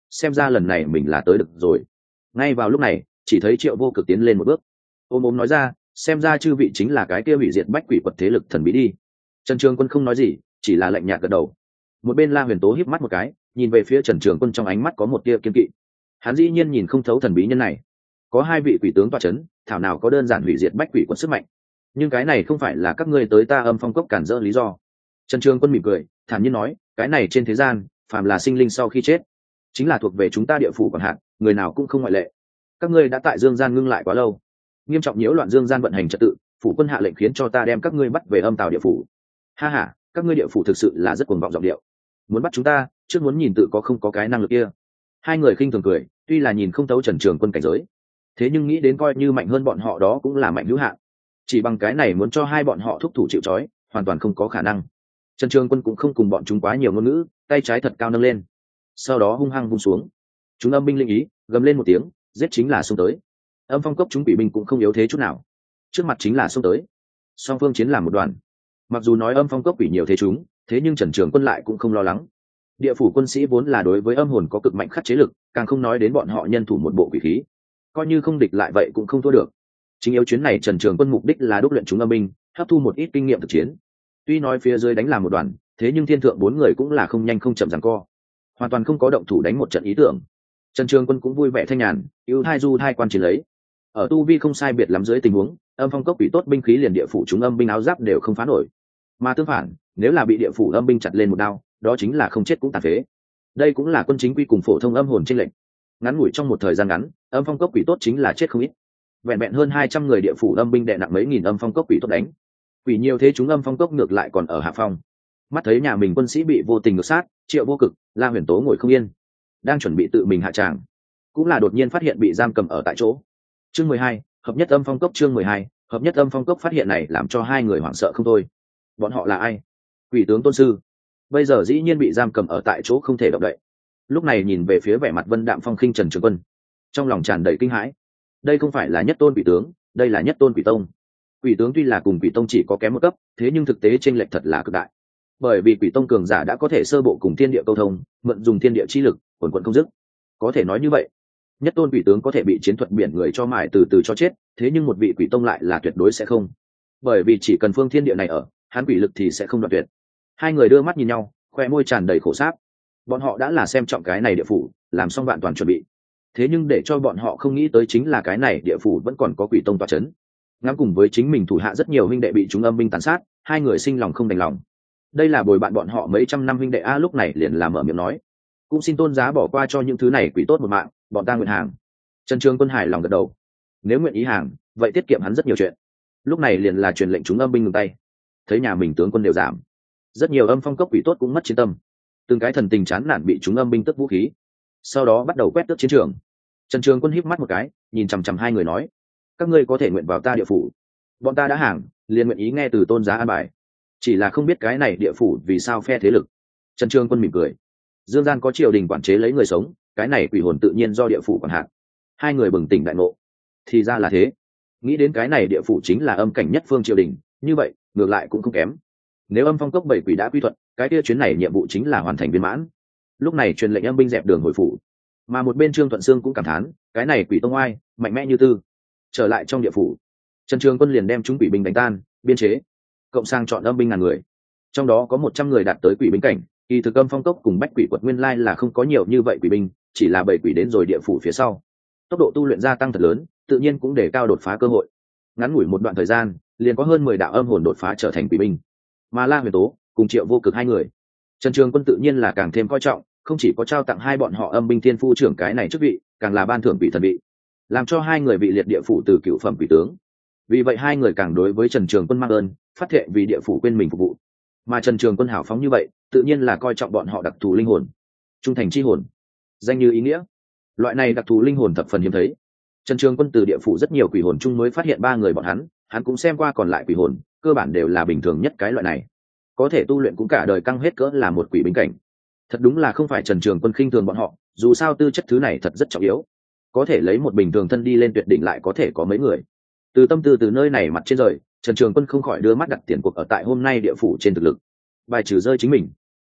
xem ra lần này mình là tới được rồi. Ngay vào lúc này chỉ thấy Triệu Vô Cực tiến lên một bước, ôm ôm nói ra, xem ra chư vị chính là cái kia hủy diệt bách quỷ quật thế lực thần bí đi. Trần Trường Quân không nói gì, chỉ là lạnh nhạt gật đầu. Một bên La Huyền Tố híp mắt một cái, nhìn về phía Trần Trường Quân, trong ánh mắt có một tia kiên kỵ. Hắn dĩ nhiên nhìn không thấu thần bí nhân này, có hai vị quỷ tướng tọa chấn, thảo nào có đơn giản hủy diệt bách quỷ quật sức mạnh. Nhưng cái này không phải là các ngươi tới ta Âm Phong Cốc cản rỡ lý do. Trần Trường Quân mỉm cười, thản nhiên nói, cái này trên thế gian, phàm là sinh linh sau khi chết, chính là thuộc về chúng ta địa phủ quản hạt, người nào cũng không ngoại lệ. Các ngươi đã tại Dương gian ngưng lại quá lâu, nghiêm trọng nhiễu loạn Dương gian vận hành trật tự, phủ quân hạ lệnh khiến cho ta đem các ngươi bắt về Âm Tào địa phủ. Ha ha, các ngươi địa phủ thực sự là rất cuồng vọng giọng điệu. Muốn bắt chúng ta, trước muốn nhìn tự có không có cái năng lực kia. Hai người khinh thường cười, tuy là nhìn không thấu Trần Trường Quân cảnh giới, thế nhưng nghĩ đến coi như mạnh hơn bọn họ đó cũng là mạnh hữu hạn. Chỉ bằng cái này muốn cho hai bọn họ thúc thủ chịu trói, hoàn toàn không có khả năng. Trần Trường Quân cũng không cùng bọn chúng quá nhiều ngôn ngữ, tay trái thật cao nâng lên, sau đó hung hăng vung xuống. Chúng âm binh linh ý, gầm lên một tiếng, giết chính là xông tới. Âm Phong Cốc chúng quỷ binh cũng không yếu thế chút nào, trước mặt chính là xông tới. Song phương chiến làm một đoàn. Mặc dù nói Âm Phong Cốc quỷ nhiều thế chúng, thế nhưng Trần Trường Quân lại cũng không lo lắng. Địa phủ quân sĩ vốn là đối với âm hồn có cực mạnh khắc chế lực, càng không nói đến bọn họ nhân thủ một bộ quỷ khí, coi như không địch lại vậy cũng không thua được. Chính yếu chuyến này Trần Trường Quân mục đích là đúc luyện chúng âm binh, hấp thu một ít kinh nghiệm thực chiến. Tuy nói phía dưới đánh làm một đoàn, thế nhưng thiên thượng bốn người cũng là không nhanh không chậm giằng co, hoàn toàn không có động thủ đánh một trận ý tưởng. Trần Trường Quân cũng vui vẻ thanh nhàn, ưu thai du thai quan chiến lấy. Ở tu vi không sai biệt lắm dưới tình huống, Âm Phong Cốc quỷ tốt binh khí liền địa phủ chúng âm binh áo giáp đều không phá nổi. Mà tương phản, nếu là bị địa phủ âm binh chặt lên một đao, đó chính là không chết cũng tàn phế. Đây cũng là quân chính quy cùng phổ thông âm hồn chênh lệch. Ngắn ngủi trong một thời gian ngắn, Âm Phong Cốc quỷ tốt chính là chết không ít. Vẹn vẹn hơn hai trăm người địa phủ âm binh đè nặng mấy nghìn Âm Phong Cốc quỷ tốt đánh. Quỷ nhiều thế chúng Âm Phong Cốc ngược lại còn ở hạ phong. Mắt thấy nhà mình quân sĩ bị vô tình ngược sát, Triệu Vô Cực, La Huyền Tố ngồi không yên, đang chuẩn bị tự mình hạ tràng, cũng là đột nhiên phát hiện bị giam cầm ở tại chỗ. Chương mười hai, hợp nhất Âm Phong Cốc. Chương mười hai, hợp nhất Âm Phong Cốc. Phát hiện này làm cho hai người hoảng sợ không thôi. Bọn họ là ai? Quỷ tướng tôn sư, bây giờ dĩ nhiên bị giam cầm ở tại chỗ không thể động đậy. Lúc này nhìn về phía vẻ mặt vân đạm phong khinh Trần Trường Quân, trong lòng tràn đầy kinh hãi. Đây không phải là nhất tôn quỷ tướng, đây là nhất tôn quỷ tông. Quỷ tướng tuy là cùng quỷ tông chỉ có kém một cấp, thế nhưng thực tế chênh lệch thật là cực đại. Bởi vì quỷ tông cường giả đã có thể sơ bộ cùng thiên địa câu thông, mượn dùng thiên địa chi lực, quần quần không dứt. Có thể nói như vậy, nhất tôn quỷ tướng có thể bị chiến thuật biển người cho mài từ từ cho chết, thế nhưng một vị quỷ tông lại là tuyệt đối sẽ không. Bởi vì chỉ cần phương thiên địa này ở, hắn quỷ lực thì sẽ không đoạn tuyệt. Hai người đưa mắt nhìn nhau, khoe môi tràn đầy khổ sáp. Bọn họ đã là xem trọng cái này địa phủ, làm xong vạn toàn chuẩn bị. Thế nhưng để cho bọn họ không nghĩ tới chính là cái này địa phủ vẫn còn có quỷ tông tọa chấn. Ngắm cùng với chính mình thủ hạ rất nhiều huynh đệ bị chúng âm binh tàn sát, hai người sinh lòng không đành lòng. Đây là bồi bạn bọn họ mấy trăm năm huynh đệ a, lúc này liền làm mở miệng nói, cũng xin tôn giá bỏ qua cho những thứ này quỷ tốt một mạng, bọn ta nguyện hàng. Trần Trường Quân hài lòng gật đầu, nếu nguyện ý hàng, vậy tiết kiệm hắn rất nhiều chuyện. Lúc này liền là truyền lệnh chúng âm binh ngừng tay. Thấy nhà mình tướng quân đều giảm, rất nhiều Âm Phong Cốc quỷ tốt cũng mất chiến tâm, từng cái thần tình chán nản bị chúng âm binh tức vũ khí, sau đó bắt đầu quét tước chiến trường. Trần Trường Quân híp mắt một cái, nhìn chằm chằm hai người nói, các ngươi có thể nguyện vào ta địa phủ, bọn ta đã hàng, liền nguyện ý nghe từ tôn giá an bài. Chỉ là không biết cái này địa phủ vì sao phe thế lực. Trần Trường Quân mỉm cười, dương gian có triều đình quản chế lấy người sống, cái này quỷ hồn tự nhiên do địa phủ quản hạt. Hai người bừng tỉnh đại ngộ, thì ra là thế. Nghĩ đến cái này địa phủ chính là âm cảnh nhất phương triều đình, như vậy ngược lại cũng không kém. Nếu Âm Phong Cốc bảy quỷ đã quy thuận, cái kia chuyến này nhiệm vụ chính là hoàn thành viên mãn. Lúc này truyền lệnh âm binh dẹp đường hồi phủ, mà một bên Trương Thuận Sương cũng cảm thán, cái này quỷ tông oai, mạnh mẽ như tư. Trở lại trong địa phủ, Trần Trường Quân liền đem chúng quỷ binh đánh tan, biên chế, cộng sang chọn âm binh ngàn người, trong đó có một trăm người đạt tới quỷ binh cảnh. Kỳ thực Âm Phong Cốc cùng bách quỷ quật nguyên lai là không có nhiều như vậy quỷ binh, chỉ là bảy quỷ đến rồi địa phủ phía sau, tốc độ tu luyện gia tăng thật lớn, tự nhiên cũng để cao đột phá cơ hội. Ngắn ngủi một đoạn thời gian, liền có hơn mười đạo âm hồn đột phá trở thành quỷ binh. Mà La Huyền Tố cùng Triệu Vô Cực hai người, Trần Trường Quân tự nhiên là càng thêm coi trọng, không chỉ có trao tặng hai bọn họ âm binh thiên phu trưởng cái này chức vị, càng là ban thưởng vị thần vị, làm cho hai người bị liệt địa phủ từ cựu phẩm quỷ tướng. Vì vậy hai người càng đối với Trần Trường Quân mang ơn, phát thệ vì địa phủ quên mình phục vụ. Mà Trần Trường Quân hào phóng như vậy, tự nhiên là coi trọng bọn họ đặc thù linh hồn, trung thành chi hồn, danh như ý nghĩa. Loại này đặc thù linh hồn thập phần hiếm thấy. Trần Trường Quân từ địa phủ rất nhiều quỷ hồn chung mới phát hiện ba người bọn hắn, hắn cũng xem qua còn lại quỷ hồn, cơ bản đều là bình thường nhất cái loại này, có thể tu luyện cũng cả đời căng hết cỡ là một quỷ binh cảnh. Thật đúng là không phải Trần Trường Quân khinh thường bọn họ, dù sao tư chất thứ này thật rất trọng yếu, có thể lấy một bình thường thân đi lên tuyệt đỉnh lại có thể có mấy người. Từ tâm tư từ nơi này mặt trên rời, Trần Trường Quân không khỏi đưa mắt đặt tiền cuộc ở tại hôm nay địa phủ trên thực lực, bài trừ rơi chính mình.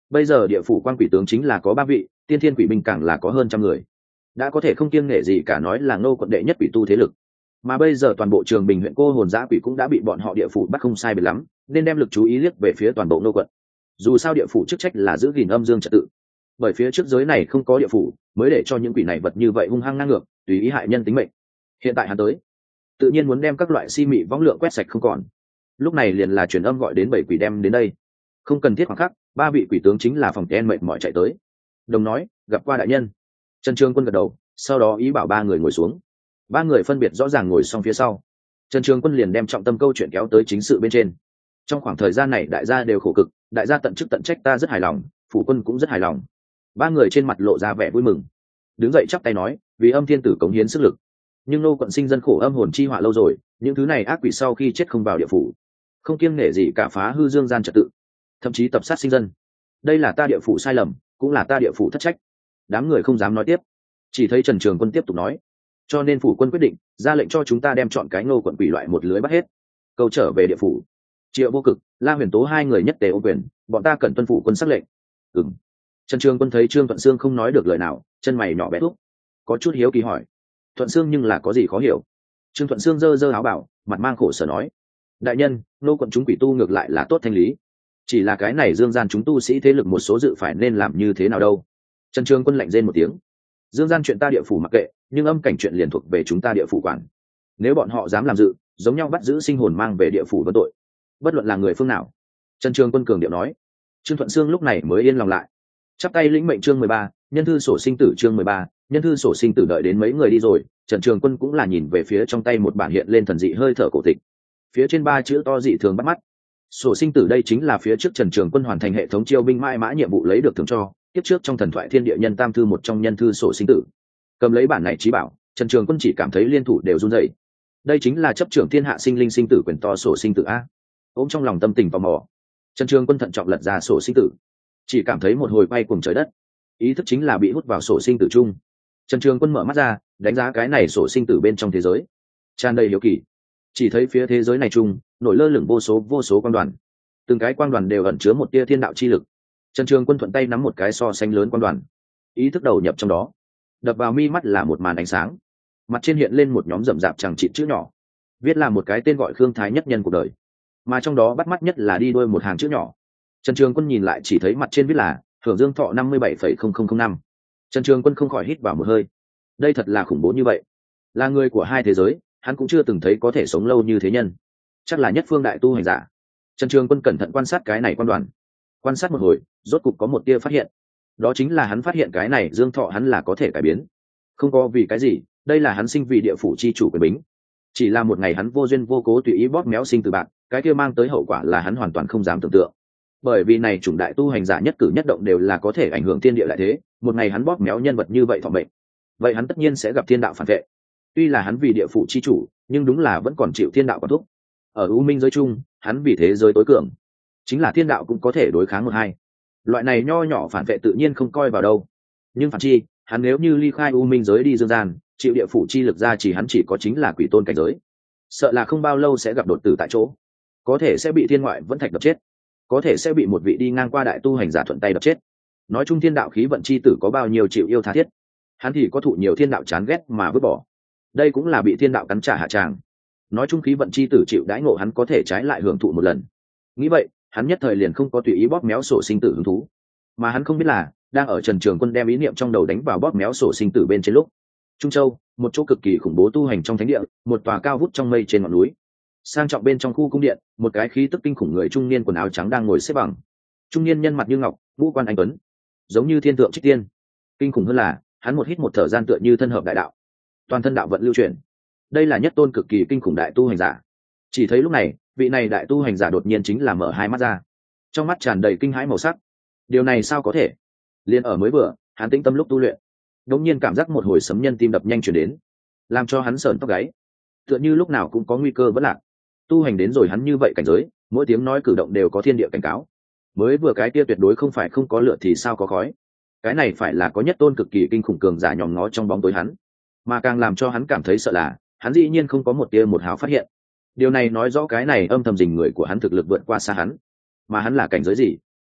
Bây giờ địa phủ quan quỷ tướng chính là có ba vị, tiên thiên quỷ binh càng là có hơn trăm người, đã có thể không kiêng nể gì cả nói là Ngô quận đệ nhất quỷ tu thế lực. Mà bây giờ toàn bộ Trường Bình huyện cô hồn dã quỷ cũng đã bị bọn họ địa phủ bắt không sai biệt lắm, nên đem lực chú ý liếc về phía toàn bộ Ngô quận. Dù sao địa phủ chức trách là giữ gìn âm dương trật tự, bởi phía trước giới này không có địa phủ, mới để cho những quỷ này vật như vậy hung hăng ngang ngược, tùy ý hại nhân tính mệnh. Hiện tại hắn tới, tự nhiên muốn đem các loại si mị võng lượng quét sạch không còn. Lúc này liền là truyền âm gọi đến bảy quỷ đem đến đây. Không cần thiết khoảng khắc, ba vị quỷ tướng chính là phòng ten mệnh mỏi chạy tới. Đồng nói, gặp qua đại nhân. Trần Trường Quân gật đầu, sau đó ý bảo ba người ngồi xuống. Ba người phân biệt rõ ràng ngồi xong phía sau. Trần Trường Quân liền đem trọng tâm câu chuyện kéo tới chính sự bên trên. Trong khoảng thời gian này đại gia đều khổ cực, đại gia tận chức tận trách, ta rất hài lòng, phủ quân cũng rất hài lòng. Ba người trên mặt lộ ra vẻ vui mừng, đứng dậy chắp tay nói, vì âm thiên tử cống hiến sức lực. Nhưng nô quận sinh dân khổ, âm hồn chi họa lâu rồi, những thứ này ác quỷ sau khi chết không vào địa phủ, không kiêng nể gì cả phá hư dương gian trật tự, thậm chí tập sát sinh dân. Đây là ta địa phủ sai lầm, cũng là ta địa phủ thất trách. Đám người không dám nói tiếp, chỉ thấy Trần Trường Quân tiếp tục nói, cho nên phủ quân quyết định ra lệnh cho chúng ta đem chọn cái Ngô quận quỷ loại một lưới bắt hết, câu trở về địa phủ. Triệu Vô Cực, La Huyền Tố hai người nhất tề ô quyền, bọn ta cần tuân phủ quân sắc lệnh. Ừm. Trần Trường Quân thấy Trương Thuận Sương không nói được lời nào, chân mày nhỏ bé thúc, có chút hiếu kỳ hỏi, Thuận Sương nhưng là có gì khó hiểu? Trương Thuận Sương giơ giơ áo bảo, mặt mang khổ sở nói, đại nhân, nô quận chúng quỷ tu ngược lại là tốt thanh lý, chỉ là cái này dương gian chúng tu sĩ thế lực một số dự phải nên làm như thế nào đâu. Trần Trường Quân lạnh rên một tiếng, dương gian chuyện ta địa phủ mặc kệ, nhưng âm cảnh chuyện liền thuộc về chúng ta địa phủ quản. Nếu bọn họ dám làm dự, giống nhau bắt giữ sinh hồn mang về địa phủ vấn tội, bất luận là người phương nào. Trần Trường Quân cường điệu nói. Trương Thuận Sương lúc này mới yên lòng lại, chắp tay lĩnh mệnh. Chương mười ba, nhân thư sổ sinh tử. Chương mười ba, nhân thư sổ sinh tử. Đợi đến mấy người đi rồi, Trần Trường Quân cũng là nhìn về phía trong tay một bản hiện lên thần dị hơi thở cổ tịch, phía trên ba chữ to dị thường bắt mắt. Sổ sinh tử đây chính là phía trước Trần Trường Quân hoàn thành hệ thống chiêu binh mãi mã nhiệm vụ lấy được thưởng cho, tiếp trước trong thần thoại thiên địa nhân tam thư một trong nhân thư sổ sinh tử. Cầm lấy bản này trí bảo, Trần Trường Quân chỉ cảm thấy liên thủ đều run rẩy. Đây chính là chấp trưởng thiên hạ sinh linh sinh tử quyền to sổ sinh tử a. Ôm trong lòng tâm tình tò mò, Trần Trường Quân thận trọng lật ra sổ sinh tử, chỉ cảm thấy một hồi bay cuồng trời đất, ý thức chính là bị hút vào sổ sinh tử chung. Trần Trường Quân mở mắt ra, đánh giá cái này sổ sinh tử bên trong thế giới, tràn đầy hiếu kỳ. Chỉ thấy phía thế giới này chung nổi lơ lửng vô số vô số quang đoàn, từng cái quang đoàn đều ẩn chứa một tia thiên đạo chi lực. Trần Trường Quân thuận tay nắm một cái so sánh lớn quang đoàn, ý thức đầu nhập trong đó, đập vào mi mắt là một màn ánh sáng, mặt trên hiện lên một nhóm rậm rạp chẳng chịt chữ nhỏ, viết là một cái tên gọi Khương Thái nhất nhân cuộc đời, mà trong đó bắt mắt nhất là đi đuôi một hàng chữ nhỏ. Trần Trường Quân nhìn lại chỉ thấy mặt trên viết là hưởng dương thọ năm mươi bảy phẩy không không không năm. Trần Trường Quân không khỏi hít vào một hơi, đây thật là khủng bố như vậy, là người của hai thế giới, hắn cũng chưa từng thấy có thể sống lâu như thế nhân, chắc là nhất phương đại tu hành giả. Trần Trường Quân cẩn thận quan sát cái này quan đoàn, quan sát một hồi, rốt cục có một tia phát hiện, đó chính là hắn phát hiện cái này dương thọ hắn là có thể cải biến. Không có vì cái gì, đây là hắn sinh vì địa phủ chi chủ quyền bính, chỉ là một ngày hắn vô duyên vô cố tùy ý bóp méo sinh từ bạn, cái kia mang tới hậu quả là hắn hoàn toàn không dám tưởng tượng. Bởi vì này chủng đại tu hành giả nhất cử nhất động đều là có thể ảnh hưởng thiên địa đại thế, một ngày hắn bóp méo nhân vật như vậy thọ mệnh, vậy hắn tất nhiên sẽ gặp thiên đạo phản vệ. Tuy là hắn vì địa phủ chi chủ, nhưng đúng là vẫn còn chịu thiên đạo quản thúc. Ở u minh giới chung, hắn vì thế giới tối cường, chính là thiên đạo cũng có thể đối kháng một hai. Loại này nho nhỏ phản vệ tự nhiên không coi vào đâu. Nhưng phản chi, hắn nếu như ly khai u minh giới đi dương gian, chịu địa phủ chi lực ra chỉ hắn chỉ có chính là quỷ tôn cảnh giới, sợ là không bao lâu sẽ gặp đột tử tại chỗ, có thể sẽ bị thiên ngoại vẫn thạch đập chết, có thể sẽ bị một vị đi ngang qua đại tu hành giả thuận tay đập chết. Nói chung thiên đạo khí vận chi tử có bao nhiêu chịu yêu tha thiết, hắn thì có thụ nhiều thiên đạo chán ghét mà vứt bỏ, đây cũng là bị thiên đạo cắn trả hạ tràng. Nói chung khí vận chi tử chịu đãi ngộ hắn có thể trái lại hưởng thụ một lần. Nghĩ vậy, hắn nhất thời liền không có tùy ý bóp méo sổ sinh tử hứng thú. Mà hắn không biết là, đang ở Trần Trường Quân đem ý niệm trong đầu đánh vào bóp méo sổ sinh tử bên trên lúc, Trung Châu, một chỗ cực kỳ khủng bố tu hành trong thánh địa, một tòa cao vút trong mây trên ngọn núi, sang trọng bên trong khu cung điện, một cái khí tức kinh khủng người trung niên quần áo trắng đang ngồi xếp bằng. Trung niên nhân mặt như ngọc, ngũ quan anh tuấn, giống như thiên tượng trích tiên. Kinh khủng hơn là, hắn một hít một thở gian tựa như thân hợp đại đạo, toàn thân đạo vận lưu chuyển. Đây là nhất tôn cực kỳ kinh khủng đại tu hành giả. Chỉ thấy lúc này, vị này đại tu hành giả đột nhiên chính là mở hai mắt ra, trong mắt tràn đầy kinh hãi màu sắc. Điều này sao có thể? Liên ở mới vừa, hắn tĩnh tâm lúc tu luyện, đột nhiên cảm giác một hồi sấm nhân tim đập nhanh chuyển đến, làm cho hắn sởn tóc gáy, tựa như lúc nào cũng có nguy cơ vỡ lạc. Tu hành đến rồi hắn như vậy cảnh giới, mỗi tiếng nói cử động đều có thiên địa cảnh cáo. Mới vừa cái kia tuyệt đối không phải không có lửa thì sao có khói, cái này phải là có nhất tôn cực kỳ kinh khủng cường giả nhòm ngó trong bóng tối hắn. Mà càng làm cho hắn cảm thấy sợ là, hắn dĩ nhiên không có một tia một hào phát hiện. Điều này nói rõ cái này âm thầm rình người của hắn thực lực vượt qua xa hắn. Mà hắn là cảnh giới gì?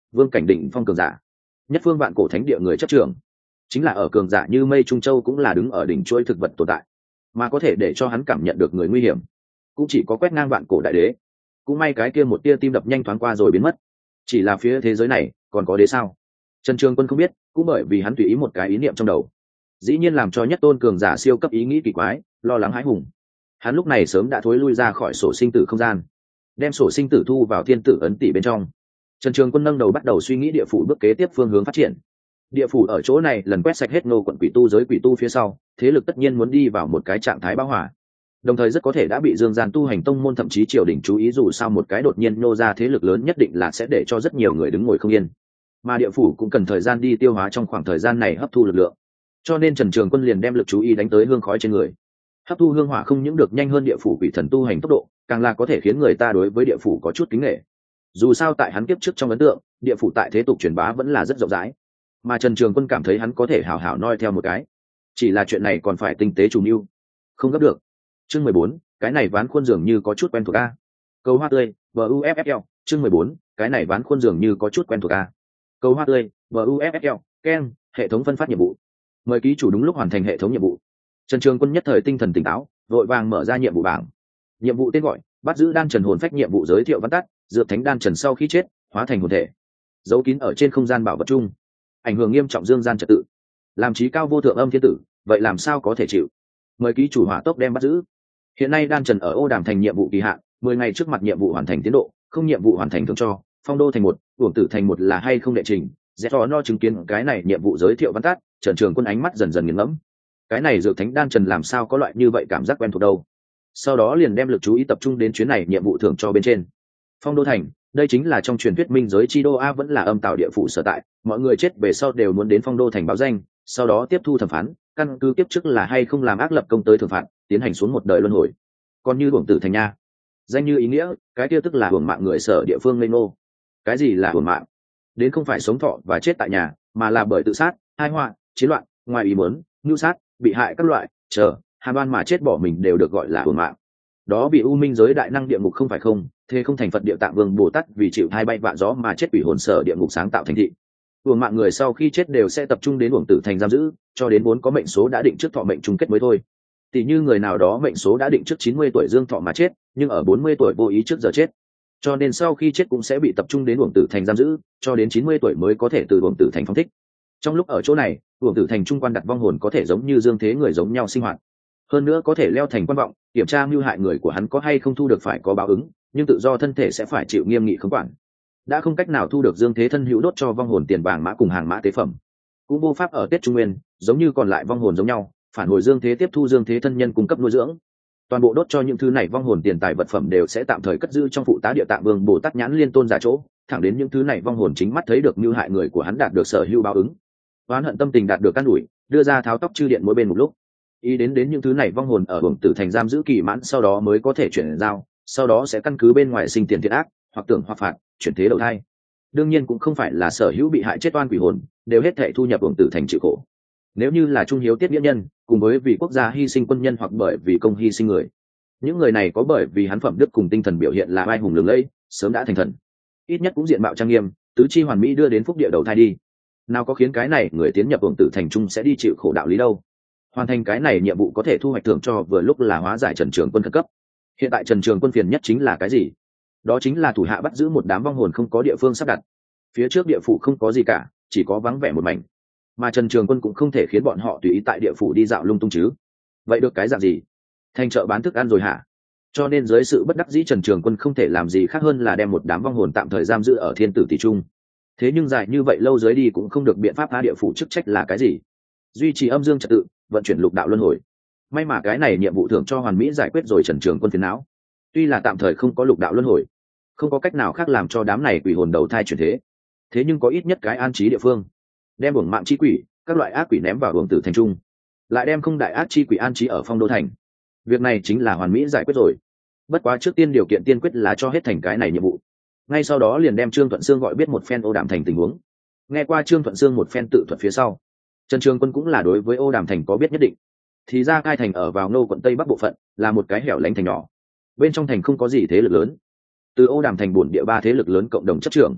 vương cảnh đỉnh phong cường giả, nhất phương vạn cổ thánh địa người chấp trưởng, chính là ở cường giả như mây trung châu cũng là đứng ở đỉnh chuỗi thực vật tồn tại, mà có thể để cho hắn cảm nhận được người nguy hiểm cũng chỉ có quét ngang vạn cổ đại đế. Cũng may cái kia một tia tim đập nhanh thoáng qua rồi biến mất. Chỉ là phía thế giới này còn có đế sao? Trần Trường Quân không biết, cũng bởi vì hắn tùy ý một cái ý niệm trong đầu, dĩ nhiên làm cho nhất tôn cường giả siêu cấp ý nghĩ kỳ quái, lo lắng hãi hùng. Hắn lúc này sớm đã thối lui ra khỏi sổ sinh tử không gian, đem sổ sinh tử thu vào thiên tử ấn tỷ bên trong. Trần Trường Quân nâng đầu bắt đầu suy nghĩ địa phủ bước kế tiếp phương hướng phát triển. Địa phủ ở chỗ này lần quét sạch hết Ngô quận quỷ tu giới quỷ tu phía sau, thế lực tất nhiên muốn đi vào một cái trạng thái bão hòa, đồng thời rất có thể đã bị dương gian tu hành tông môn thậm chí triều đình chú ý, dù sao một cái đột nhiên nô ra thế lực lớn nhất định là sẽ để cho rất nhiều người đứng ngồi không yên, mà địa phủ cũng cần thời gian đi tiêu hóa trong khoảng thời gian này hấp thu lực lượng. Cho nên Trần Trường Quân liền đem lực chú ý đánh tới hương khói trên người. Hấp thu hương hỏa không những được nhanh hơn địa phủ quỷ thần tu hành tốc độ, càng là có thể khiến người ta đối với địa phủ có chút kính nể. Dù sao tại hắn kiếp trước trong ấn tượng, địa phủ tại thế tục truyền bá vẫn là rất rộng rãi, mà Trần Trường Quân cảm thấy hắn có thể hảo hảo noi theo một cái. Chỉ là chuyện này còn phải tinh tế chủ mưu, không gấp được. Chương mười bốn, cái này ván khuôn dường như có chút quen thuộc a. Cầu hoa tươi, bờ u ép ép lờ. Chương mười bốn, cái này ván khuôn dường như có chút quen thuộc a. Cầu hoa tươi, bờ u ép ép lờ. Ken, hệ thống phân phát nhiệm vụ. Mời ký chủ đúng lúc hoàn thành hệ thống nhiệm vụ. Trần Trường Quân nhất thời tinh thần tỉnh táo, vội vàng mở ra nhiệm vụ bảng. Nhiệm vụ tên gọi: bắt giữ đan trần hồn phách. Nhiệm vụ giới thiệu văn tắt: dược thánh đan trần sau khi chết hóa thành hồn thể, giấu kín ở trên không gian bảo vật chung, ảnh hưởng nghiêm trọng dương gian trật tự, làm chí cao vô thượng âm thiên tử, vậy làm sao có thể chịu. Mời ký chủ hỏa tốc đem bắt giữ. Hiện nay đan trần ở Ô Đàm thành nhiệm vụ kỳ hạn mười ngày trước mặt nhiệm vụ hoàn thành tiến độ, không nhiệm vụ hoàn thành thường cho phong đô thành một, uổng tử thành một là hay không đệ trình. Dẹp phó no chứng kiến cái này nhiệm vụ giới thiệu văn tắt, Trần Trường Quân ánh mắt dần dần nghiền ngẫm. Cái này dược thánh đan trần làm sao có loại như vậy cảm giác quen thuộc đâu. Sau đó liền đem lực chú ý tập trung đến chuyến này nhiệm vụ thưởng cho bên trên. Phong đô thành, đây chính là trong truyền thuyết minh giới chi đô a, vẫn là âm tạo địa phủ sở tại, mọi người chết về sau đều muốn đến phong đô thành báo danh, sau đó tiếp thu thẩm phán, căn cứ kiếp trước là hay không làm ác lập công tới thưởng phạt, tiến hành xuống một đời luân hồi. Còn như uổng tử thành nha, danh như ý nghĩa, cái kia tức là hưởng mạng người sở địa phương lên nô. Cái gì là hưởng mạng? Đến không phải sống thọ và chết tại nhà, mà là bởi tự sát, hai họa, chiến loạn, ngoài ý muốn, mưu sát, bị hại các loại, chờ, hàm oan mà chết bỏ mình đều được gọi là hưởng mạng. Đó bị u minh giới đại năng địa ngục không phải không, thế không thành Phật Địa Tạng Vương Bồ Tát vì chịu hai bay vạ gió mà chết quỷ hồn sở địa ngục sáng tạo thành thị. Uổng mạng người sau khi chết đều sẽ tập trung đến uổng tử thành giam giữ, cho đến vốn có mệnh số đã định trước thọ mệnh chung kết mới thôi. Tỷ như người nào đó mệnh số đã định trước chín mươi tuổi dương thọ mà chết, nhưng ở bốn mươi tuổi vô ý trước giờ chết, cho nên sau khi chết cũng sẽ bị tập trung đến uổng tử thành giam giữ, cho đến chín mươi tuổi mới có thể từ uổng tử thành phóng thích. Trong lúc ở chỗ này, uổng tử thành trung quan đặt vong hồn có thể giống như dương thế người giống nhau sinh hoạt, hơn nữa có thể leo thành quan vọng, kiểm tra mưu hại người của hắn có hay không thu được phải có báo ứng, nhưng tự do thân thể sẽ phải chịu nghiêm nghị khống quản. Đã không cách nào thu được dương thế thân hữu đốt cho vong hồn tiền vàng mã cùng hàng mã tế phẩm, cũng vô pháp ở Tết Trung Nguyên giống như còn lại vong hồn giống nhau phản hồi dương thế tiếp thu dương thế thân nhân cung cấp nuôi dưỡng. Toàn bộ đốt cho những thứ này vong hồn tiền tài vật phẩm đều sẽ tạm thời cất giữ trong phụ tá Địa Tạng Vương Bồ Tát nhãn liên tôn giả chỗ, thẳng đến những thứ này vong hồn chính mắt thấy được mưu hại người của hắn đạt được sở hữu báo ứng, oán hận tâm tình đạt được căn ủi, đưa ra tháo tóc chư điện mỗi bên một lúc. Ý đến đến những thứ này vong hồn ở uổng tử thành giam giữ kỳ mãn sau đó mới có thể chuyển giao, sau đó sẽ căn cứ bên ngoài sinh tiền thiện ác, hoặc tưởng hoặc phạt, chuyển thế đầu thai. Đương nhiên cũng không phải là sở hữu bị hại chết oan quỷ hồn đều hết thảy thu nhập uổng tử thành chịu khổ. Nếu như là trung hiếu tiết nghĩa nhân, cùng với vì quốc gia hy sinh quân nhân hoặc bởi vì công hy sinh người, những người này có bởi vì hắn phẩm đức cùng tinh thần biểu hiện là ai hùng lừng lẫy, sớm đã thành thần, ít nhất cũng diện mạo trang nghiêm, tứ chi hoàn mỹ đưa đến phúc địa đầu thai đi. Nào có khiến cái này người tiến nhập uổng tử thành trung sẽ đi chịu khổ đạo lý đâu. Hoàn thành cái này nhiệm vụ có thể thu hoạch thưởng cho vừa lúc là hóa giải Trần Trường Quân khẩn cấp. Hiện tại Trần Trường Quân phiền nhất chính là cái gì? Đó chính là thủ hạ bắt giữ một đám vong hồn không có địa phương sắp đặt. Phía trước địa phủ không có gì cả, chỉ có vắng vẻ một mảnh, mà Trần Trường Quân cũng không thể khiến bọn họ tùy ý tại địa phủ đi dạo lung tung chứ. Vậy được cái dạng gì? Thành chợ bán thức ăn rồi hả? Cho nên dưới sự bất đắc dĩ Trần Trường Quân không thể làm gì khác hơn là đem một đám vong hồn tạm thời giam giữ ở thiên tử tỷ trung. Thế nhưng dài như vậy lâu dưới đi cũng không được biện pháp, phá địa phủ chức trách là cái gì? Duy trì âm dương trật tự, vận chuyển lục đạo luân hồi. May mà cái này nhiệm vụ thưởng cho hoàn mỹ giải quyết rồi Trần Trường Quân phiền não. Tuy là tạm thời không có lục đạo luân hồi, không có cách nào khác làm cho đám này quỷ hồn đầu thai chuyển thế, thế nhưng có ít nhất cái an trí địa phương, đem uổng mạng chi quỷ, các loại ác quỷ ném vào uổng tử thành trung, lại đem không đại ác chi quỷ an trí ở phong đô thành. Việc này chính là hoàn mỹ giải quyết rồi. Bất quá trước tiên điều kiện tiên quyết là cho hết thành cái này nhiệm vụ. Ngay sau đó liền đem Trương Thuận Sương gọi biết một phen Ô Đàm thành tình huống. Nghe qua Trương Thuận Sương một phen tự thuật phía sau, Trần Trường Quân cũng là đối với Ô Đàm thành có biết nhất định. Thì ra Cai thành ở vào Nô quận Tây Bắc bộ phận, là một cái hẻo lánh thành nhỏ. Bên trong thành không có gì thế lực lớn. Từ Ô Đàm thành bổn địa ba thế lực lớn cộng đồng chấp trưởng.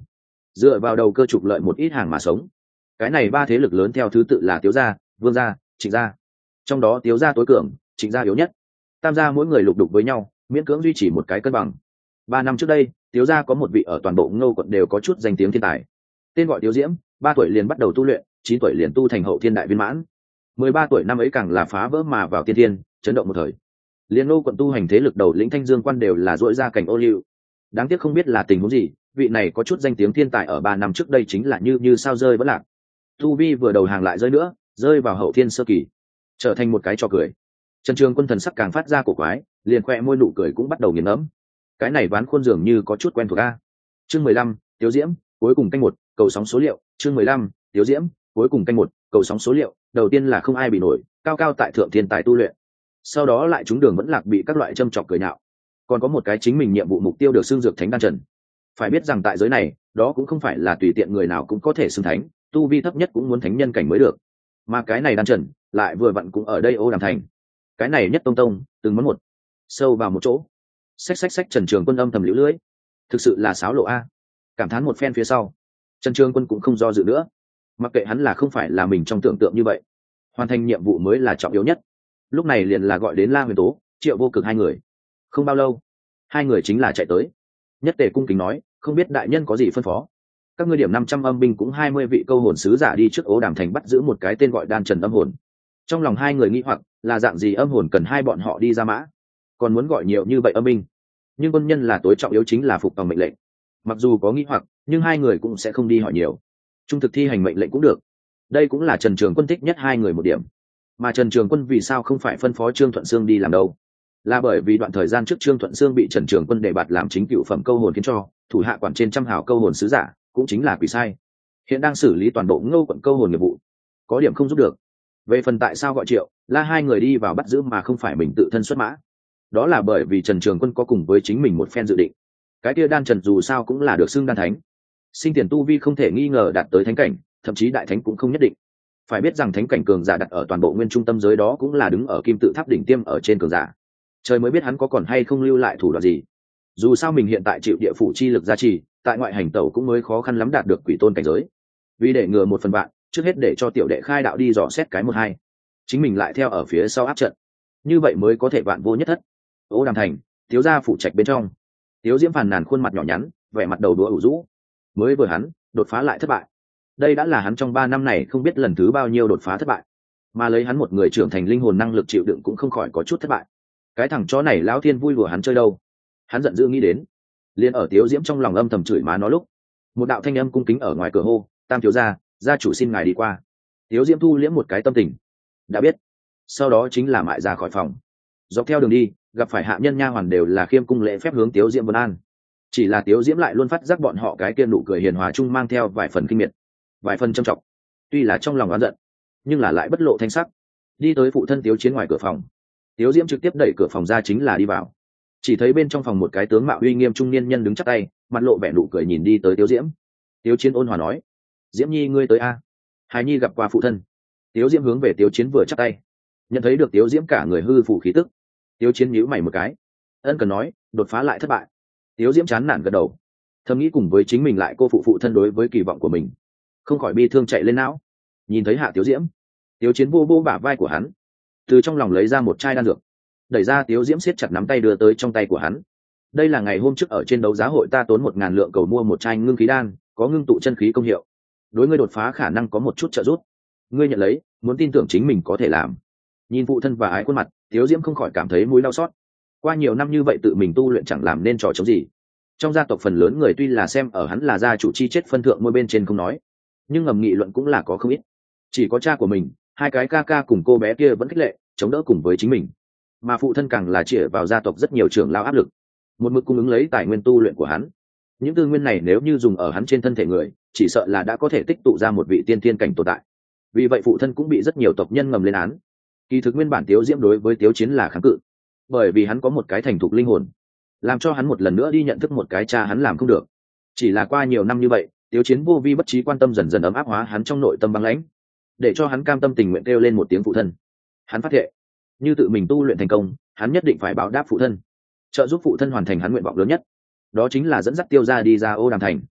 dựa vào đầu cơ trục lợi một ít hàng mà sống. Cái này ba thế lực lớn theo thứ tự là Tiếu gia, Vương gia, Trịnh gia. Trong đó Tiếu gia tối cường, Trịnh gia yếu nhất. Tam gia mỗi người lục đục với nhau, miễn cưỡng duy trì một cái cân bằng. Ba năm trước đây, Tiếu gia có một vị ở toàn bộ Ngô quận đều có chút danh tiếng thiên tài, tên gọi Tiếu Diễm. Ba tuổi liền bắt đầu tu luyện, chín tuổi liền tu thành hậu thiên đại viên mãn. Mười ba tuổi năm ấy càng là phá vỡ mà vào tiên thiên, chấn động một thời. Liên Ngô quận tu hành thế lực đầu lĩnh Thanh Dương quan đều là dội ra cảnh ô liu. Đáng tiếc không biết là tình huống gì, vị này có chút danh tiếng thiên tài ở ba năm trước đây chính là như như sao rơi vẫn lạc. Tu vi vừa đầu hàng lại rơi nữa, rơi vào hậu thiên sơ kỳ, trở thành một cái trò cười. Trần Trường Quân thần sắc càng phát ra cổ quái, liền khoe môi nụ cười cũng bắt đầu nghiền ngẫm. Cái này ván khuôn dường như có chút quen thuộc a. Chương mười lăm, Tiếu Diễm, cuối cùng canh một, cầu sóng số liệu. Chương mười lăm, Tiếu Diễm, cuối cùng canh một, cầu sóng số liệu. Đầu tiên là không ai bị nổi, cao cao tại thượng thiên tài tu luyện. Sau đó lại trúng đường vẫn lạc bị các loại châm chọc cười nhạo. Còn có một cái chính mình nhiệm vụ mục tiêu được xưng dược thánh đan trần. Phải biết rằng tại giới này, đó cũng không phải là tùy tiện người nào cũng có thể xưng thánh, tu vi thấp nhất cũng muốn thánh nhân cảnh mới được. Mà cái này đan trần, lại vừa vặn cũng ở đây Ô Đàm thành. Cái này nhất tông tông, từng món một, sâu vào một chỗ. Xách xách xách Trần Trường Quân âm thầm liễu lưỡi, thực sự là sáo lộ a. Cảm thán một phen phía sau, Trần Trường Quân cũng không do dự nữa, mặc kệ hắn là không phải là mình trong tưởng tượng như vậy, hoàn thành nhiệm vụ mới là trọng yếu nhất. Lúc này liền là gọi đến La Huyền Tố, Triệu Vô Cực hai người. Không bao lâu, hai người chính là chạy tới. Nhất Tề cung kính nói, không biết đại nhân có gì phân phó. Các ngươi điểm năm trăm âm binh cũng hai mươi vị câu hồn sứ giả đi trước Ố Đàm thành bắt giữ một cái tên gọi Đan Trần âm hồn. Trong lòng hai người nghĩ hoặc là dạng gì âm hồn cần hai bọn họ đi ra mã, còn muốn gọi nhiều như vậy âm binh. Nhưng quân nhân là tối trọng yếu chính là phục tòng mệnh lệnh. Mặc dù có nghĩ hoặc, nhưng hai người cũng sẽ không đi hỏi nhiều, trung thực thi hành mệnh lệnh cũng được. Đây cũng là Trần Trường Quân thích nhất hai người một điểm. Mà Trần Trường Quân vì sao không phải phân phó Trương Thuận Sương đi làm đâu? Là bởi vì đoạn thời gian trước Trương Thuận Sương bị Trần Trường Quân đề bạt làm chính cựu phẩm câu hồn khiến cho thủ hạ quản trên trăm hào câu hồn sứ giả, cũng chính là quỷ sai, hiện đang xử lý toàn bộ Ngô quận câu hồn nghiệp vụ, có điểm không giúp được. Về phần tại sao gọi Triệu, La hai người đi vào bắt giữ mà không phải mình tự thân xuất mã, đó là bởi vì Trần Trường Quân có cùng với chính mình một phen dự định. Cái kia Đan Trần dù sao cũng là được xưng đan thánh, sinh tiền tu vi không thể nghi ngờ đạt tới thánh cảnh, thậm chí đại thánh cũng không nhất định. Phải biết rằng thánh cảnh cường giả đặt ở toàn bộ nguyên trung tâm giới đó cũng là đứng ở kim tự tháp đỉnh tiêm ở trên cường giả. Trời mới biết hắn có còn hay không lưu lại thủ đoạn gì. Dù sao mình hiện tại chịu địa phủ chi lực gia trì, tại ngoại hành tẩu cũng mới khó khăn lắm đạt được quỷ tôn cảnh giới. Vì để ngừa một phần bạn, trước hết để cho tiểu đệ khai đạo đi dò xét cái một hai, chính mình lại theo ở phía sau áp trận, như vậy mới có thể vạn vô nhất thất. Ô Đàm thành, Tiếu gia phủ trạch bên trong, Tiếu Diễm phàn nàn khuôn mặt nhỏ nhắn, vẻ mặt đầu đũa ủ rũ. Mới vừa hắn đột phá lại thất bại, đây đã là hắn trong ba năm này không biết lần thứ bao nhiêu đột phá thất bại, mà lấy hắn một người trưởng thành linh hồn năng lực chịu đựng cũng không khỏi có chút thất bại. Cái thằng chó này lão thiên vui đùa hắn chơi đâu. Hắn giận dữ nghĩ đến, liền ở Tiếu Diễm trong lòng âm thầm chửi má nó lúc, một đạo thanh âm cung kính ở ngoài cửa hô, Tam thiếu gia, gia chủ xin ngài đi qua. Tiếu Diễm thu liễm một cái tâm tình, đã biết. Sau đó chính là mại ra khỏi phòng. Dọc theo đường đi, gặp phải hạ nhân nha hoàn đều là khiêm cung lễ phép hướng Tiếu Diễm vân an. Chỉ là Tiếu Diễm lại luôn phát giác bọn họ cái kia nụ cười hiền hòa chung mang theo vài phần kinh miệt, vài phần trâm trọng. Tuy là trong lòng oán giận, nhưng là lại bất lộ thanh sắc. Đi tới phụ thân Tiếu Chiến ngoài cửa phòng, Tiếu Diễm trực tiếp đẩy cửa phòng ra chính là đi vào. Chỉ thấy bên trong phòng một cái tướng mạo uy nghiêm trung niên nhân đứng chắp tay, mặt lộ vẻ nụ cười nhìn đi tới Tiếu Diễm. Tiếu Chiến ôn hòa nói, Diễm nhi ngươi tới a. Hài nhi gặp qua phụ thân. Tiếu Diễm hướng về Tiếu Chiến vừa chắp tay, nhận thấy được Tiếu Diễm cả người hư phủ khí tức. Tiếu Chiến nhíu mày một cái, ân cần nói, đột phá lại thất bại. Tiếu Diễm chán nản gật đầu, thầm nghĩ cùng với chính mình lại cô phụ phụ thân đối với kỳ vọng của mình, không khỏi bi thương chạy lên não. Nhìn thấy hạ Tiếu Diễm, Tiếu Chiến vô vô bả vai của hắn, từ trong lòng lấy ra một chai đan dược, đẩy ra Tiếu Diễm siết chặt nắm tay đưa tới trong tay của hắn. Đây là ngày hôm trước ở trên đấu giá hội ta tốn một ngàn lượng cầu mua một chai ngưng khí đan, có ngưng tụ chân khí công hiệu, đối ngươi đột phá khả năng có một chút trợ giúp. Ngươi nhận lấy, muốn tin tưởng chính mình có thể làm. Nhìn phụ thân và ái khuôn mặt, Tiếu Diễm không khỏi cảm thấy mũi đau xót. Qua nhiều năm như vậy tự mình tu luyện chẳng làm nên trò chống gì. Trong gia tộc phần lớn người tuy là xem ở hắn là gia chủ chi chết phân thượng môi bên trên không nói, nhưng ngầm nghị luận cũng là có không ít. Chỉ có cha của mình, hai cái ca ca cùng cô bé kia vẫn khích lệ, chống đỡ cùng với chính mình, mà phụ thân càng là chĩa vào gia tộc rất nhiều trưởng lao áp lực, một mực cung ứng lấy tài nguyên tu luyện của hắn. Những tư nguyên này nếu như dùng ở hắn trên thân thể người, chỉ sợ là đã có thể tích tụ ra một vị tiên thiên cảnh tồn tại. Vì vậy phụ thân cũng bị rất nhiều tộc nhân ngầm lên án. Kỳ thực nguyên bản Tiếu Diễm đối với Tiếu Chiến là kháng cự, bởi vì hắn có một cái thành thục linh hồn, làm cho hắn một lần nữa đi nhận thức một cái cha hắn làm không được. Chỉ là qua nhiều năm như vậy, Tiếu Chiến vô vi bất trí quan tâm dần dần ấm áp hóa hắn trong nội tâm băng lãnh, để cho hắn cam tâm tình nguyện kêu lên một tiếng phụ thân. Hắn phát thệ, như tự mình tu luyện thành công, hắn nhất định phải báo đáp phụ thân, trợ giúp phụ thân hoàn thành hắn nguyện vọng lớn nhất, đó chính là dẫn dắt Tiêu gia đi ra Ô Đàm thành.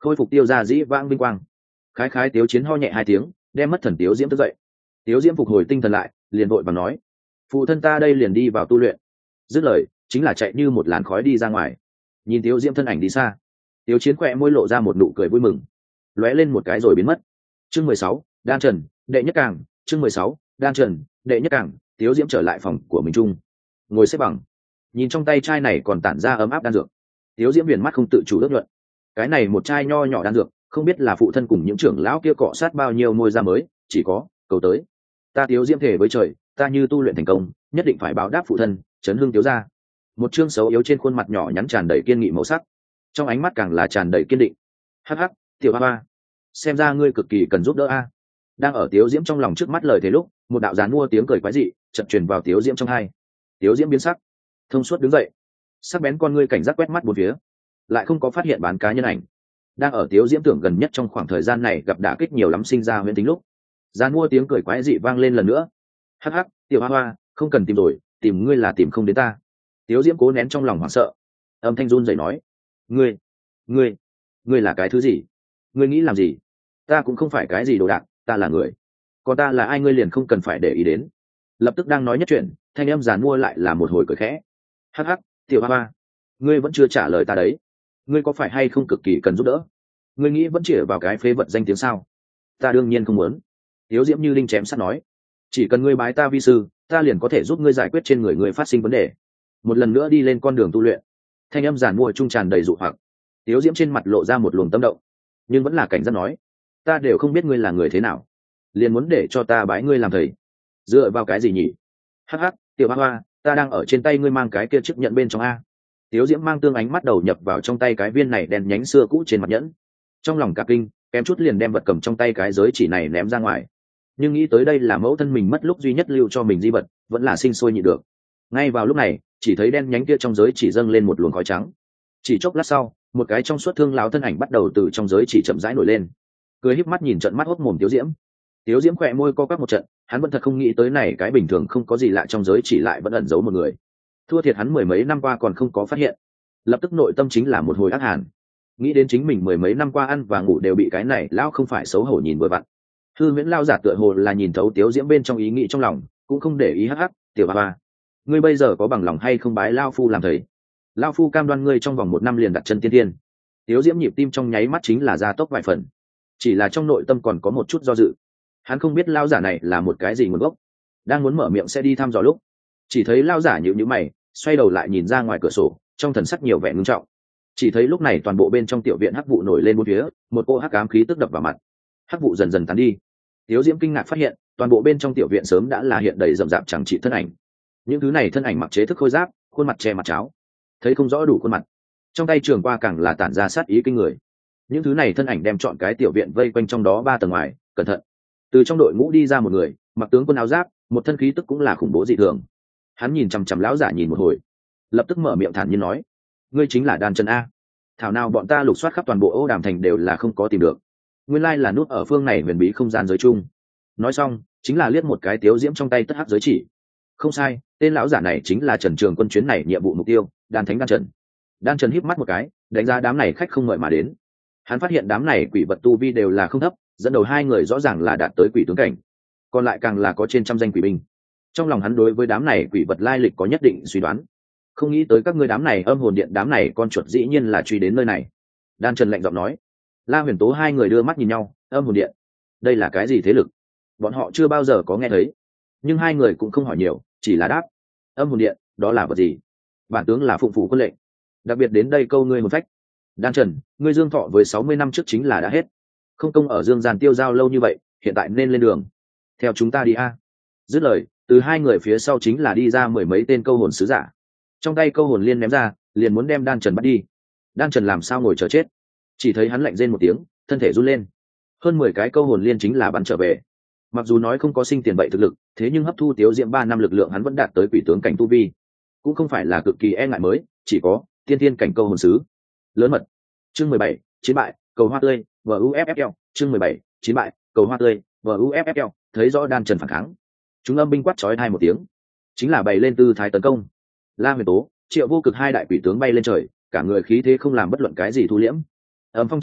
khôi phục tiêu ra dĩ vãng vinh quang. Khái khái Tiếu Chiến ho nhẹ hai tiếng, đem mất thần Tiếu Diễm thức dậy. Tiếu Diễm phục hồi tinh thần lại, liền vội vàng nói: phụ thân ta đây liền đi vào tu luyện. Dứt lời chính là chạy như một làn khói đi ra ngoài. Nhìn Tiếu Diễm thân ảnh đi xa, Tiếu Chiến khỏe môi lộ ra một nụ cười vui mừng, lóe lên một cái rồi biến mất. Chương mười sáu, Đan Trần, đệ nhất càng. Chương mười sáu, Đan Trần, đệ nhất càng. Tiếu Diễm trở lại phòng của mình chung, ngồi xếp bằng, nhìn trong tay chai này còn tản ra ấm áp đan dược. Tiếu Diễm viền mắt không tự chủ ước luận, cái này một chai nho nhỏ đan dược, không biết là phụ thân cùng những trưởng lão kia cọ sát bao nhiêu môi ra mới, chỉ có cầu tới. Ta Tiếu Diễm thể với trời, ta như tu luyện thành công, nhất định phải báo đáp phụ thân, chấn hưng Tiếu gia. Một chương xấu yếu trên khuôn mặt nhỏ nhắn tràn đầy kiên nghị màu sắc, trong ánh mắt càng là tràn đầy kiên định. Hắc hắc, tiểu ba ba, xem ra ngươi cực kỳ cần giúp đỡ a. Đang ở Tiếu Diễm trong lòng trước mắt lời thế lúc, một đạo giàn mua tiếng cười quái dị chợt truyền vào Tiếu Diễm trong hai. Tiếu Diễm biến sắc, thông suốt đứng dậy, sắc bén con ngươi cảnh giác quét mắt bốn phía, lại không có phát hiện bán cá nhân ảnh. Đang ở Tiếu Diễm tưởng gần nhất trong khoảng thời gian này gặp đả kích nhiều lắm sinh ra huyễn tính lúc, giàn mua tiếng cười quái dị vang lên lần nữa. Hắc hắc, tiểu hoa hoa, không cần tìm rồi, tìm ngươi là tìm không đến ta. Tiếu Diễm cố nén trong lòng hoảng sợ, âm thanh run rẩy nói: ngươi ngươi ngươi là cái thứ gì? Ngươi nghĩ làm gì? Ta cũng không phải cái gì đồ đạc, ta là người. Còn ta là ai ngươi liền không cần phải để ý đến. Lập tức đang nói nhất chuyện, thanh âm giàn mua lại là một hồi cười khẽ. Hắc hắc, tiểu ba ba, ngươi vẫn chưa trả lời ta đấy. Ngươi có phải hay không cực kỳ cần giúp đỡ? Ngươi nghĩ vẫn chỉ vào cái phế vật danh tiếng sao? Ta đương nhiên không muốn. Tiếu Diễm như linh chém sắt nói: chỉ cần ngươi bái ta vi sư, ta liền có thể giúp ngươi giải quyết trên người ngươi phát sinh vấn đề, một lần nữa đi lên con đường tu luyện. Thanh âm giàn mua trung tràn đầy dụ hoặc. Tiếu Diễm trên mặt lộ ra một luồng tâm động, nhưng vẫn là cảnh giác nói: ta đều không biết ngươi là người thế nào, liền muốn để cho ta bái ngươi làm thầy, dựa vào cái gì nhỉ? Hắc hắc, tiểu hoa hoa, ta đang ở trên tay ngươi mang cái kia chiếc nhẫn bên trong a. Tiếu Diễm mang tương ánh mắt đầu nhập vào trong tay cái viên này đen nhánh xưa cũ trên mặt nhẫn, trong lòng cả kinh, kém chút liền đem vật cầm trong tay cái giới chỉ này ném ra ngoài. Nhưng nghĩ tới đây là mẫu thân mình mất lúc duy nhất lưu cho mình di vật, vẫn là sinh sôi nhịn được. Ngay vào lúc này, chỉ thấy đen nhánh kia trong giới chỉ dâng lên một luồng khói trắng. Chỉ chốc lát sau, một cái trong suốt thương lão thân ảnh bắt đầu từ trong giới chỉ chậm rãi nổi lên, cười híp mắt nhìn trận mắt hốc mồm Tiếu Diễm. Tiếu Diễm khỏe môi co quắp một trận, hắn vẫn thật không nghĩ tới này cái bình thường không có gì lạ trong giới chỉ lại vẫn ẩn giấu một người. Thua thiệt hắn mười mấy năm qua còn không có phát hiện. Lập tức nội tâm chính là một hồi ác hàn. Nghĩ đến chính mình mười mấy năm qua ăn và ngủ đều bị cái này lão không phải xấu hổ nhìn vừa vặn. Hư Viễn lão giả tựa hồ là nhìn thấu Tiếu Diễm bên trong ý nghĩ trong lòng, cũng không để ý hắc hắc, tiểu ba ba, ngươi bây giờ có bằng lòng hay không bái lão phu làm thầy? Lão phu cam đoan ngươi trong vòng một năm liền đặt chân tiên tiên. Tiếu Diễm nhịp tim trong nháy mắt chính là gia tốc vài phần, chỉ là trong nội tâm còn có một chút do dự. Hắn không biết lão giả này là một cái gì nguồn gốc, đang muốn mở miệng sẽ đi thăm dò lúc, chỉ thấy lão giả nhíu nhíu mày, xoay đầu lại nhìn ra ngoài cửa sổ, trong thần sắc nhiều vẻ ngưng trọng. Chỉ thấy lúc này toàn bộ bên trong tiểu viện hắc vụ nổi lên bốn phía, một cô hắc ám khí tức đập vào mặt. Hắc vụ dần dần tán đi. Tiếu Diễm kinh ngạc phát hiện, toàn bộ bên trong tiểu viện sớm đã là hiện đầy rậm rạp chẳng trị thân ảnh. Những thứ này thân ảnh mặc chế thức khôi giáp, khuôn mặt che mặt cháo, thấy không rõ đủ khuôn mặt. Trong tay trường qua càng là tản ra sát ý kinh người. Những thứ này thân ảnh đem chọn cái tiểu viện vây quanh trong đó ba tầng ngoài, cẩn thận. Từ trong đội ngũ đi ra một người, mặc tướng quân áo giáp, một thân khí tức cũng là khủng bố dị thường. Hắn nhìn chằm chằm lão giả nhìn một hồi, lập tức mở miệng thản nhiên nói: ngươi chính là Đan Trần a? Thảo nào bọn ta lục soát khắp toàn bộ Ô Đàm thành đều là không có tìm được, nguyên lai là nút ở phương này huyền bí không gian giới chung. Nói xong chính là liếc một cái Tiếu Diễm trong tay tất hắc giới chỉ. Không sai, tên lão giả này chính là Trần Trường Quân chuyến này nhiệm vụ mục tiêu, Đan Thánh Đan Trần. Đan Trần híp mắt một cái, đánh giá đám này khách không mời mà đến. Hắn phát hiện đám này quỷ vật tu vi đều là không thấp, dẫn đầu hai người rõ ràng là đạt tới quỷ tướng cảnh, còn lại càng là có trên trăm danh quỷ binh. Trong lòng hắn đối với đám này quỷ vật lai lịch có nhất định suy đoán. Không nghĩ tới các ngươi đám này âm hồn điện đám này con chuột dĩ nhiên là truy đến nơi này. Đan Trần lạnh giọng nói. La Huyền Tố hai người đưa mắt nhìn nhau, âm hồn điện, đây là cái gì thế lực? Bọn họ chưa bao giờ có nghe thấy, nhưng hai người cũng không hỏi nhiều, chỉ là đáp: âm hồn điện, đó là vật gì? Bản tướng là phụng phủ quân lệnh, đặc biệt đến đây câu ngươi một phách. Đan Trần, ngươi dương thọ với sáu mươi năm trước chính là đã hết, không công ở dương gian tiêu giao lâu như vậy, hiện tại nên lên đường, theo chúng ta đi a. Dứt lời, từ hai người phía sau chính là đi ra mười mấy tên câu hồn sứ giả, trong tay câu hồn liên ném ra, liền muốn đem Đan Trần bắt đi. Đan Trần làm sao ngồi chờ chết, chỉ thấy hắn lạnh rên một tiếng, thân thể run lên, hơn mười cái câu hồn liên chính là bắn trở về. Mặc dù nói không có sinh tiền vậy thực lực, thế nhưng hấp thu Tiếu Diễm ba năm lực lượng hắn vẫn đạt tới quỷ tướng cảnh tu vi, cũng không phải là cực kỳ e ngại mới, chỉ có tiên thiên cảnh câu hồn sứ. Lớn mật. Chương mười bảy, chiến bại, cầu hoa tươi, vê u ép ép lờ. Chương mười bảy, chiến bại, cầu hoa tươi, vê u ép ép lờ. Thấy rõ Đan Trần phản kháng, chúng âm binh quát chói hai một tiếng, chính là bày lên tư thái tấn công. La Huyền Tố, Triệu Vô Cực hai đại quỷ tướng bay lên trời, cả người khí thế không làm bất luận cái gì thu liễm. Âm phong trận trận,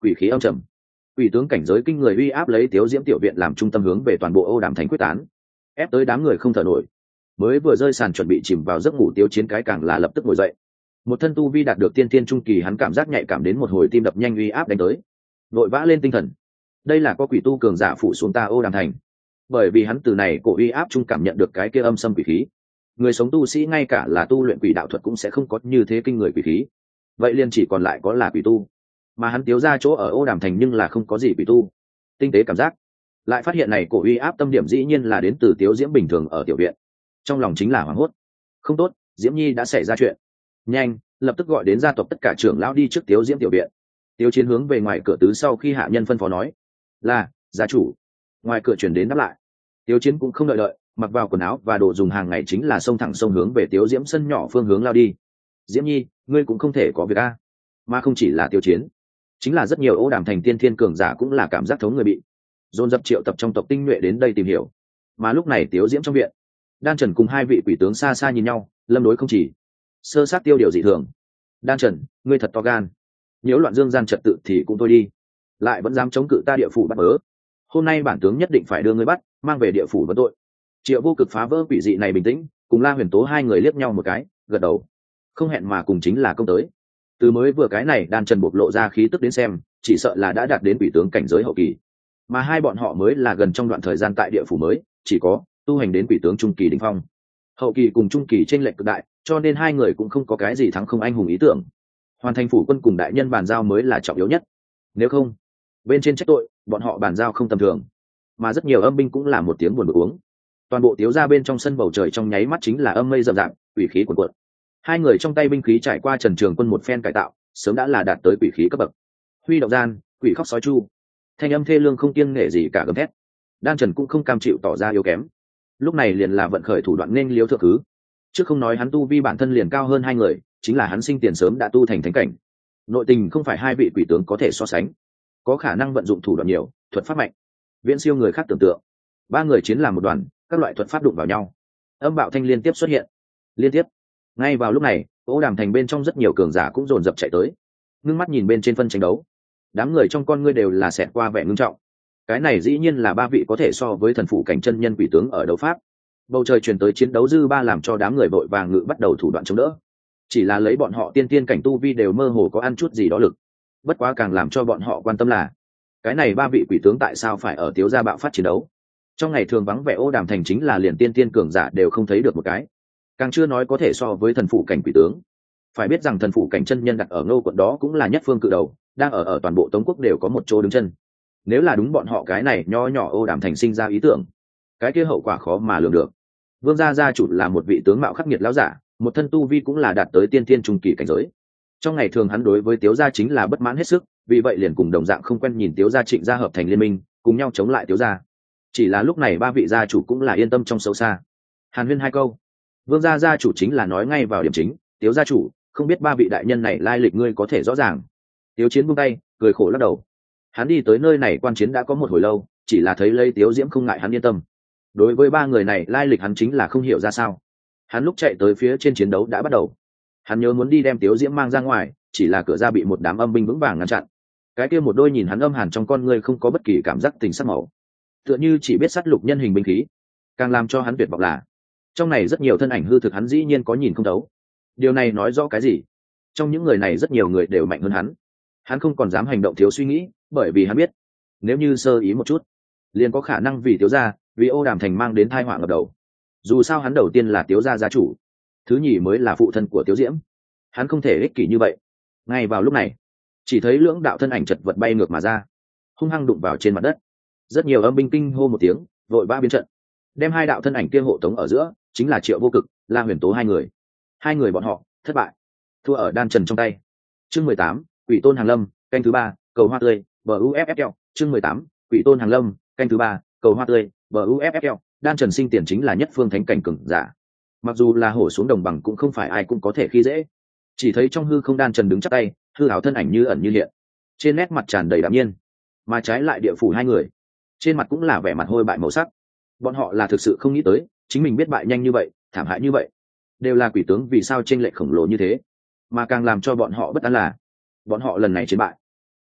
quỷ khí âm trầm. Quỷ tướng cảnh giới kinh người uy áp lấy Tiếu Diễm tiểu viện làm trung tâm hướng về toàn bộ Ô Đàm thành quyết tán, ép tới đám người không thở nổi. Mới vừa rơi sàn chuẩn bị chìm vào giấc ngủ Tiếu Chiến cái càng là lập tức ngồi dậy. Một thân tu vi đạt được tiên tiên trung kỳ, hắn cảm giác nhạy cảm đến một hồi tim đập nhanh, uy áp đánh tới, vội vã lên tinh thần. Đây là có quỷ tu cường giả phụ xuống ta Ô Đàm thành, bởi vì hắn từ này cổ uy áp trung cảm nhận được cái kia âm xâm quỷ khí. Người sống tu sĩ ngay cả là tu luyện quỷ đạo thuật cũng sẽ không có như thế kinh người quỷ khí, vậy liền chỉ còn lại có là quỷ tu. Mà hắn Tiếu ra chỗ ở Ô Đàm thành nhưng là không có gì quỷ tu. Tinh tế cảm giác, lại phát hiện này cổ uy áp tâm điểm dĩ nhiên là đến từ Tiếu Diễm bình thường ở tiểu viện. Trong lòng chính là hoảng hốt. Không tốt, Diễm Nhi đã xảy ra chuyện. Nhanh, lập tức gọi đến gia tộc tất cả trưởng lão đi trước Tiếu Diễm tiểu viện. Tiếu Chiến hướng về ngoài cửa tứ sau khi hạ nhân phân phó nói, là gia chủ. Ngoài cửa chuyển đến đáp lại. Tiếu Chiến cũng không đợi đợi, mặc vào quần áo và đồ dùng hàng ngày chính là xông thẳng sông hướng về Tiếu Diễm sân nhỏ phương hướng lao đi. Diễm Nhi, ngươi cũng không thể có việc a. Mà không chỉ là Tiếu Chiến, chính là rất nhiều Ô Đàm thành tiên thiên cường giả cũng là cảm giác thống người bị dồn dập triệu tập trong tộc tinh nhuệ đến đây tìm hiểu. Mà lúc này Tiếu Diễm trong viện, Đan Trần cùng hai vị quỷ tướng xa xa nhìn nhau, lâm đối không chỉ, sơ sát tiêu điều dị thường. Đan Trần, ngươi thật to gan, nếu loạn dương gian trật tự thì cũng thôi đi, lại vẫn dám chống cự ta địa phủ bắt bớ. Hôm nay bản tướng nhất định phải đưa ngươi bắt, mang về địa phủ vấn tội. Triệu Vô Cực phá vỡ quỷ dị này bình tĩnh, cùng La Huyền Tố hai người liếc nhau một cái, gật đầu, không hẹn mà cùng chính là công tới. Từ mới vừa cái này Đan Trần bộc lộ ra khí tức đến xem, chỉ sợ là đã đạt đến quỷ tướng cảnh giới hậu kỳ, mà hai bọn họ mới là gần trong đoạn thời gian tại địa phủ mới chỉ có tu hành đến quỷ tướng trung kỳ đỉnh phong. Hậu kỳ cùng trung kỳ trên lệch cực đại, cho nên hai người cũng không có cái gì thắng không anh hùng ý tưởng. Hoàn thành phủ quân cùng đại nhân bàn giao mới là trọng yếu nhất. Nếu không, bên trên trách tội, bọn họ bàn giao không tầm thường. Mà rất nhiều âm binh cũng là một tiếng buồn bực uống. Toàn bộ Tiếu ra bên trong sân bầu trời trong nháy mắt chính là âm mây rậm rạp, quỷ khí cuồn cuộn. Hai người trong tay binh khí trải qua Trần Trường Quân một phen cải tạo, sớm đã là đạt tới quỷ khí cấp bậc. Huy động gian, quỷ khóc sói chu, thanh âm thê lương không kiêng nể gì cả gầm thét. Đan Trần cũng không cam chịu tỏ ra yếu kém, lúc này liền là vận khởi thủ đoạn nên liếu thượng thứ. Trước không nói hắn tu vi bản thân liền cao hơn hai người, chính là hắn sinh tiền sớm đã tu thành thánh cảnh, nội tình không phải hai vị quỷ tướng có thể so sánh, có khả năng vận dụng thủ đoạn nhiều, thuật pháp mạnh, viễn siêu người khác tưởng tượng. Ba người chiến làm một đoàn, các loại thuật pháp đụng vào nhau, âm bạo thanh liên tiếp xuất hiện. Liên tiếp, ngay vào lúc này, Ô Đàm thành bên trong rất nhiều cường giả cũng dồn dập chạy tới, ngưng mắt nhìn bên trên phân tranh đấu. Đám người trong con ngươi đều là xẹt qua vẻ ngưng trọng. Cái này dĩ nhiên là ba vị có thể so với thần phụ cảnh chân nhân quỷ tướng ở đấu pháp. Bầu trời truyền tới chiến đấu dư ba làm cho đám người vội vàng ngự bắt đầu thủ đoạn chống đỡ. Chỉ là lấy bọn họ tiên tiên cảnh tu vi đều mơ hồ có ăn chút gì đó lực. Bất quá càng làm cho bọn họ quan tâm là, cái này ba vị quỷ tướng tại sao phải ở Tiếu gia bạo phát chiến đấu? Trong ngày thường vắng vẻ Ô Đàm thành chính là liền tiên tiên cường giả đều không thấy được một cái, càng chưa nói có thể so với thần phụ cảnh quỷ tướng. Phải biết rằng thần phụ cảnh chân nhân đặt ở Ngô quận đó cũng là nhất phương cự đầu, đang ở ở toàn bộ Tống quốc đều có một chỗ đứng chân. Nếu là đúng bọn họ cái này nho nhỏ Ô Đàm thành sinh ra ý tưởng, cái kia hậu quả khó mà lường được. Vương gia gia chủ là một vị tướng mạo khắc nghiệt lão giả, một thân tu vi cũng là đạt tới tiên tiên trung kỳ cảnh giới. Trong ngày thường hắn đối với Tiếu gia chính là bất mãn hết sức, vì vậy liền cùng đồng dạng không quen nhìn Tiếu gia Trịnh gia hợp thành liên minh, cùng nhau chống lại Tiếu gia. Chỉ là lúc này ba vị gia chủ cũng là yên tâm trong sâu xa. Hàn huyên hai câu, Vương gia gia chủ chính là nói ngay vào điểm chính, Tiếu gia chủ, không biết ba vị đại nhân này lai lịch ngươi có thể rõ ràng. Tiếu Chiến buông tay, cười khổ lắc đầu. Hắn đi tới nơi này quan chiến đã có một hồi lâu, chỉ là thấy Lây Tiếu Diễm không ngại hắn yên tâm. Đối với ba người này lai lịch hắn chính là không hiểu ra sao. Hắn lúc chạy tới phía trên chiến đấu đã bắt đầu, hắn nhớ muốn đi đem Tiếu Diễm mang ra ngoài, chỉ là cửa ra bị một đám âm binh vững vàng ngăn chặn. Cái kia một đôi nhìn hắn âm hàn trong con ngươi không có bất kỳ cảm giác tình sắc màu, tựa như chỉ biết sát lục nhân hình binh khí. Càng làm cho hắn tuyệt vọng là, trong này rất nhiều thân ảnh hư thực hắn dĩ nhiên có nhìn không thấu. Điều này nói rõ cái gì? Trong những người này rất nhiều người đều mạnh hơn hắn. Hắn không còn dám hành động thiếu suy nghĩ, bởi vì hắn biết, nếu như sơ ý một chút, liền có khả năng vì Tiếu gia, vì Ô Đàm thành mang đến tai họa ngập đầu. Dù sao hắn đầu tiên là Tiếu gia gia chủ, thứ nhì mới là phụ thân của Tiếu Diễm. Hắn không thể ích kỷ như vậy. Ngay vào lúc này, chỉ thấy lưỡng đạo thân ảnh chật vật bay ngược mà ra, hung hăng đụng vào trên mặt đất. Rất nhiều âm binh kinh hô một tiếng, vội vã biến trận, đem hai đạo thân ảnh kia hộ tống ở giữa, chính là Triệu Vô Cực, La Huyền Tố hai người. Hai người bọn họ thất bại, thua ở Đan Trần trong tay. Chương mười tám, Quỷ Tôn Hàng Lâm, canh thứ ba, cầu hoa tươi, bờ u ép ép lờ. Chương mười tám, Quỷ Tôn Hàng Lâm, canh thứ ba, cầu hoa tươi, bờ u ép ép lờ. Đan Trần sinh tiền chính là nhất phương thánh cảnh cường giả. Mặc dù là hổ xuống đồng bằng cũng không phải ai cũng có thể khi dễ. Chỉ thấy trong hư không Đan Trần đứng chắp tay, hư ảo thân ảnh như ẩn như hiện, trên nét mặt tràn đầy đạm nhiên. Mà trái lại địa phủ hai người, trên mặt cũng là vẻ mặt hôi bại màu sắc. Bọn họ là thực sự không nghĩ tới, chính mình biết bại nhanh như vậy, thảm hại như vậy. Đều là quỷ tướng vì sao chênh lệch khổng lồ như thế, mà càng làm cho bọn họ bất an là, bọn họ lần này chiến bại,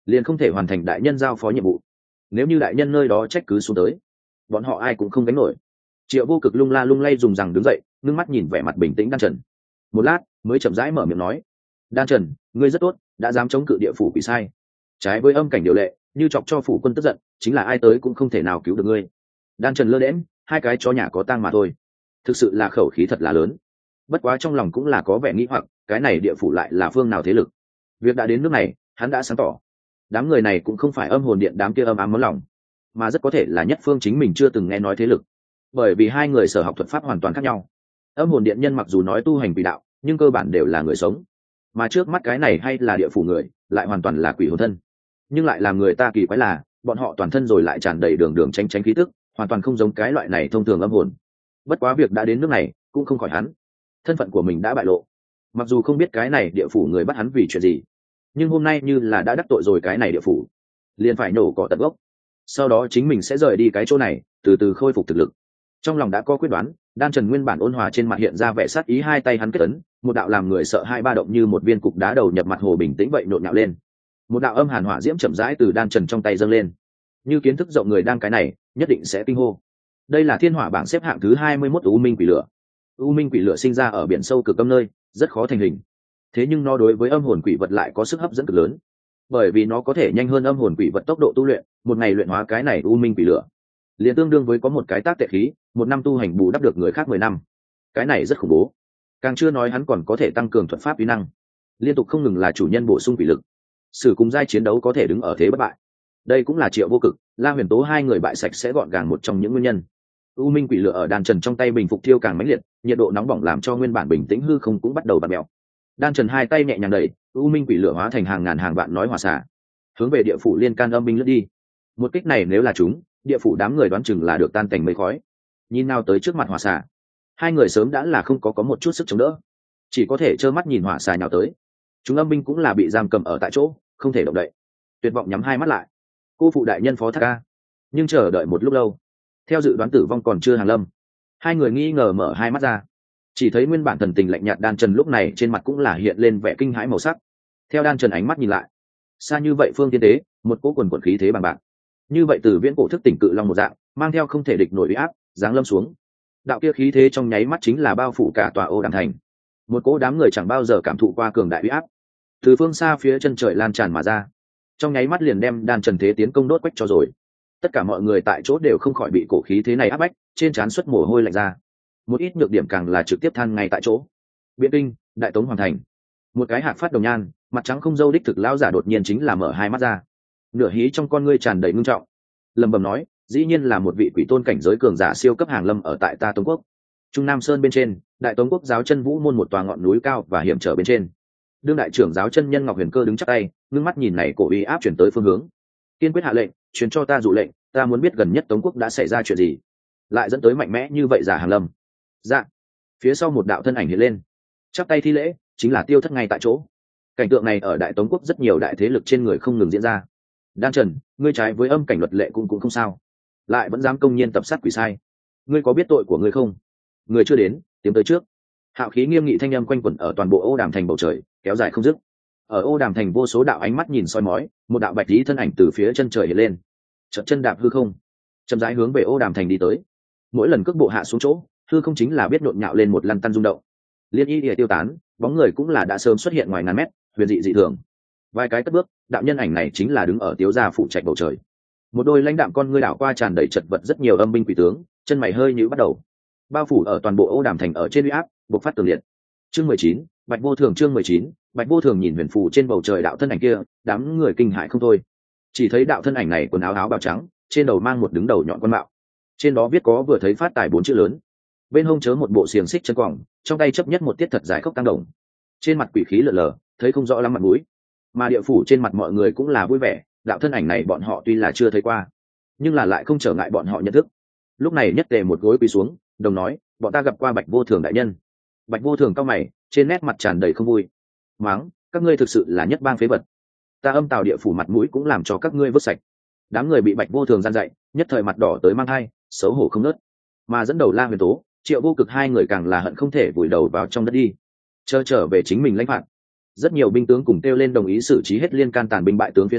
liền không thể hoàn thành đại nhân giao phó nhiệm vụ. Nếu như đại nhân nơi đó trách cứ xuống tới, bọn họ ai cũng không gánh nổi. Triệu Vô Cực lung la lung lay dùng rằng đứng dậy, ngưng mắt nhìn vẻ mặt bình tĩnh Đan Trần. Một lát mới chậm rãi mở miệng nói: Đan Trần, ngươi rất tốt, đã dám chống cự địa phủ quỷ sai, trái với âm cảnh điều lệ, như chọc cho phủ quân tức giận, chính là ai tới cũng không thể nào cứu được ngươi. Đan Trần lơ đễm, hai cái chó nhà có tang mà thôi, thực sự là khẩu khí thật là lớn. Bất quá trong lòng cũng là có vẻ nghĩ hoặc, cái này địa phủ lại là phương nào thế lực? Việc đã đến nước này, hắn đã sáng tỏ, đám người này cũng không phải âm hồn điện đám kia âm ám món lòng, mà rất có thể là nhất phương chính mình chưa từng nghe nói thế lực. Bởi vì hai người sở học thuật pháp hoàn toàn khác nhau. Âm hồn điện nhân mặc dù nói tu hành quỷ đạo, nhưng cơ bản đều là người sống, mà trước mắt cái này hay là địa phủ người, lại hoàn toàn là quỷ hồn thân. Nhưng lại làm người ta kỳ quái là, bọn họ toàn thân rồi lại tràn đầy đường đường tranh tranh khí tức, hoàn toàn không giống cái loại này thông thường âm hồn. Bất quá việc đã đến nước này, cũng không khỏi hắn, thân phận của mình đã bại lộ. Mặc dù không biết cái này địa phủ người bắt hắn vì chuyện gì, nhưng hôm nay như là đã đắc tội rồi cái này địa phủ, liền phải nổ cỏ tận gốc. Sau đó chính mình sẽ rời đi cái chỗ này, từ từ khôi phục thực lực. Trong lòng đã có quyết đoán, Đan Trần nguyên bản ôn hòa trên mặt hiện ra vẻ sát ý, hai tay hắn kết ấn, một đạo làm người sợ hai ba động như một viên cục đá đầu nhập mặt hồ bình tĩnh vậy nhộn nhạo lên. Một đạo âm hàn hỏa diễm chậm rãi từ Đan Trần trong tay dâng lên. Như kiến thức rộng người đang cái này, nhất định sẽ kinh hô. Đây là thiên hỏa bảng xếp hạng thứ hai mươi mốt U Minh Quỷ Lửa. U Minh Quỷ Lửa sinh ra ở biển sâu cực âm nơi, rất khó thành hình. Thế nhưng nó đối với âm hồn quỷ vật lại có sức hấp dẫn cực lớn, bởi vì nó có thể nhanh hơn âm hồn quỷ vật tốc độ tu luyện, một ngày luyện hóa cái này U Minh Quỷ Lửa, liền tương đương với có một cái tác tệ khí, một năm tu hành bù đắp được người khác mười năm. Cái này rất khủng bố. Càng chưa nói hắn còn có thể tăng cường thuật pháp uy năng, liên tục không ngừng là chủ nhân bổ sung quỷ lực, sử cùng giai chiến đấu có thể đứng ở thế bất bại. Đây cũng là Triệu Vô Cực, La Huyền Tố hai người bại sạch sẽ gọn gàng một trong những nguyên nhân. U Minh Quỷ Lửa ở Đan Trần trong tay bình phục thiêu càng mãnh liệt, nhiệt độ nóng bỏng làm cho nguyên bản bình tĩnh hư không cũng bắt đầu bạt mèo. Đan Trần hai tay nhẹ nhàng đẩy, U Minh Quỷ Lửa hóa thành hàng ngàn hàng vạn nói hỏa xả, hướng về địa phủ liên can âm binh lướt đi. Một kích này nếu là chúng, địa phủ đám người đoán chừng là được tan cảnh mây khói. Nhìn nào tới trước mặt hỏa xả, hai người sớm đã là không có có một chút sức chống đỡ, chỉ có thể trơ mắt nhìn hỏa xả nhào tới. Chúng âm binh cũng là bị giam cầm ở tại chỗ, không thể động đậy, tuyệt vọng nhắm hai mắt lại. Cô phụ đại nhân phó thác ca. Nhưng chờ đợi một lúc lâu, theo dự đoán tử vong còn chưa hàng lâm, hai người nghi ngờ mở hai mắt ra, chỉ thấy nguyên bản thần tình lạnh nhạt Đan Trần lúc này trên mặt cũng là hiện lên vẻ kinh hãi màu sắc. Theo Đan Trần ánh mắt nhìn lại, xa như vậy phương tiên tế, một cỗ quần quần khí thế bằng bạc, như vậy từ viễn cổ thức tỉnh cự long một dạng, mang theo không thể địch nổi uy áp, giáng lâm xuống. Đạo kia khí thế trong nháy mắt chính là bao phủ cả tòa Ô Đàm thành. Một cỗ đám người chẳng bao giờ cảm thụ qua cường đại uy áp, từ phương xa phía chân trời lan tràn mà ra, trong nháy mắt liền đem Đan Trần thế tiến công đốt quách cho rồi. Tất cả mọi người tại chỗ đều không khỏi bị cổ khí thế này áp bách, trên trán xuất mồ hôi lạnh ra. Một ít nhược điểm càng là trực tiếp than ngay tại chỗ. Biện Kinh, Đại Tống Hoàng thành, một cái hạc phát đồng nhan, mặt trắng không dâu đích thực lão giả đột nhiên chính là mở hai mắt ra, nửa hí trong con ngươi tràn đầy ngưng trọng, lẩm bẩm nói: dĩ nhiên là một vị quỷ tôn cảnh giới cường giả siêu cấp hàng lâm ở tại ta Tống quốc. Trung Nam Sơn bên trên, Đại Tống quốc giáo chân vũ môn một tòa ngọn núi cao và hiểm trở bên trên, đương đại trưởng giáo chân nhân Ngọc Huyền Cơ đứng chắp tay, ngưng mắt nhìn này cổ uy áp chuyển tới phương hướng, kiên quyết hạ lệnh, truyền cho ta dụ lệnh, ta muốn biết gần nhất Tống quốc đã xảy ra chuyện gì, lại dẫn tới mạnh mẽ như vậy giả hàng lâm. Dạ. Phía sau một đạo thân ảnh hiện lên, chắp tay thi lễ, chính là Tiêu Thất ngay tại chỗ. Cảnh tượng này ở Đại Tống quốc rất nhiều đại thế lực trên người không ngừng diễn ra. Đan Trần, ngươi trái với âm cảnh luật lệ cũng cũng không sao, lại vẫn dám công nhiên tập sát quỷ sai, ngươi có biết tội của ngươi không? Người chưa đến, tiến tới trước. Hạo khí nghiêm nghị thanh âm quanh quẩn ở toàn bộ Ô Đàm thành bầu trời, kéo dài không dứt. Ở Ô Đàm thành vô số đạo ánh mắt nhìn soi mói, một đạo bạch lý thân ảnh từ phía chân trời hiện lên, chợt chân đạp hư không, chậm rãi hướng về Ô Đàm thành đi tới. Mỗi lần cước bộ hạ xuống chỗ, hư không chính là biết nhộn nhạo lên một lăn tăn rung động. Liên y địa tiêu tán, bóng người cũng là đã sớm xuất hiện ngoài ngàn mét, huyền dị dị thường. Vài cái cất bước, đạo nhân ảnh này chính là đứng ở Tiếu gia phụ trạch bầu trời. Một đôi lãnh đạm con ngươi đảo qua tràn đầy chật vật rất nhiều âm binh quỷ tướng, chân mày hơi nhíu bắt đầu. Bao phủ ở toàn bộ Ô Đàm thành ở trên uy áp, bộc phát tường liệt. Chương mười chín, Bạch Vô Thường chương mười chín, Bạch Vô Thường nhìn huyền phù trên bầu trời đạo thân ảnh kia, đám người kinh hãi không thôi. Chỉ thấy đạo thân ảnh này quần áo áo bào trắng, trên đầu mang một đứng đầu nhọn quan mạo. Trên đó viết có vừa thấy phát tài bốn chữ lớn. Bên hông chớ một bộ xiềng xích chân quòng, trong tay chấp nhất một tiết thật dài khốc tăng đồng. Trên mặt quỷ khí lờ lờ, thấy không rõ lắm mặt mũi. Mà địa phủ trên mặt mọi người cũng là vui vẻ, đạo thân ảnh này bọn họ tuy là chưa thấy qua, nhưng là lại không trở ngại bọn họ nhận thức. Lúc này nhất tề một gối quỳ xuống, đồng nói: bọn ta gặp qua Bạch Vô Thường đại nhân. Bạch Vô Thường cau mày, trên nét mặt tràn đầy không vui, mắng: các ngươi thực sự là nhất bang phế vật, ta âm tào địa phủ mặt mũi cũng làm cho các ngươi vứt sạch. Đám người bị Bạch Vô Thường gian dạy, nhất thời mặt đỏ tới mang hai, xấu hổ không nớt. Mà dẫn đầu La Huyền Tố, Triệu Vô Cực hai người càng là hận không thể vùi đầu vào trong đất đi, chờ trở về chính mình lãnh phạt. Rất nhiều binh tướng cùng kêu lên đồng ý xử trí hết liên can tàn binh bại tướng phía sau,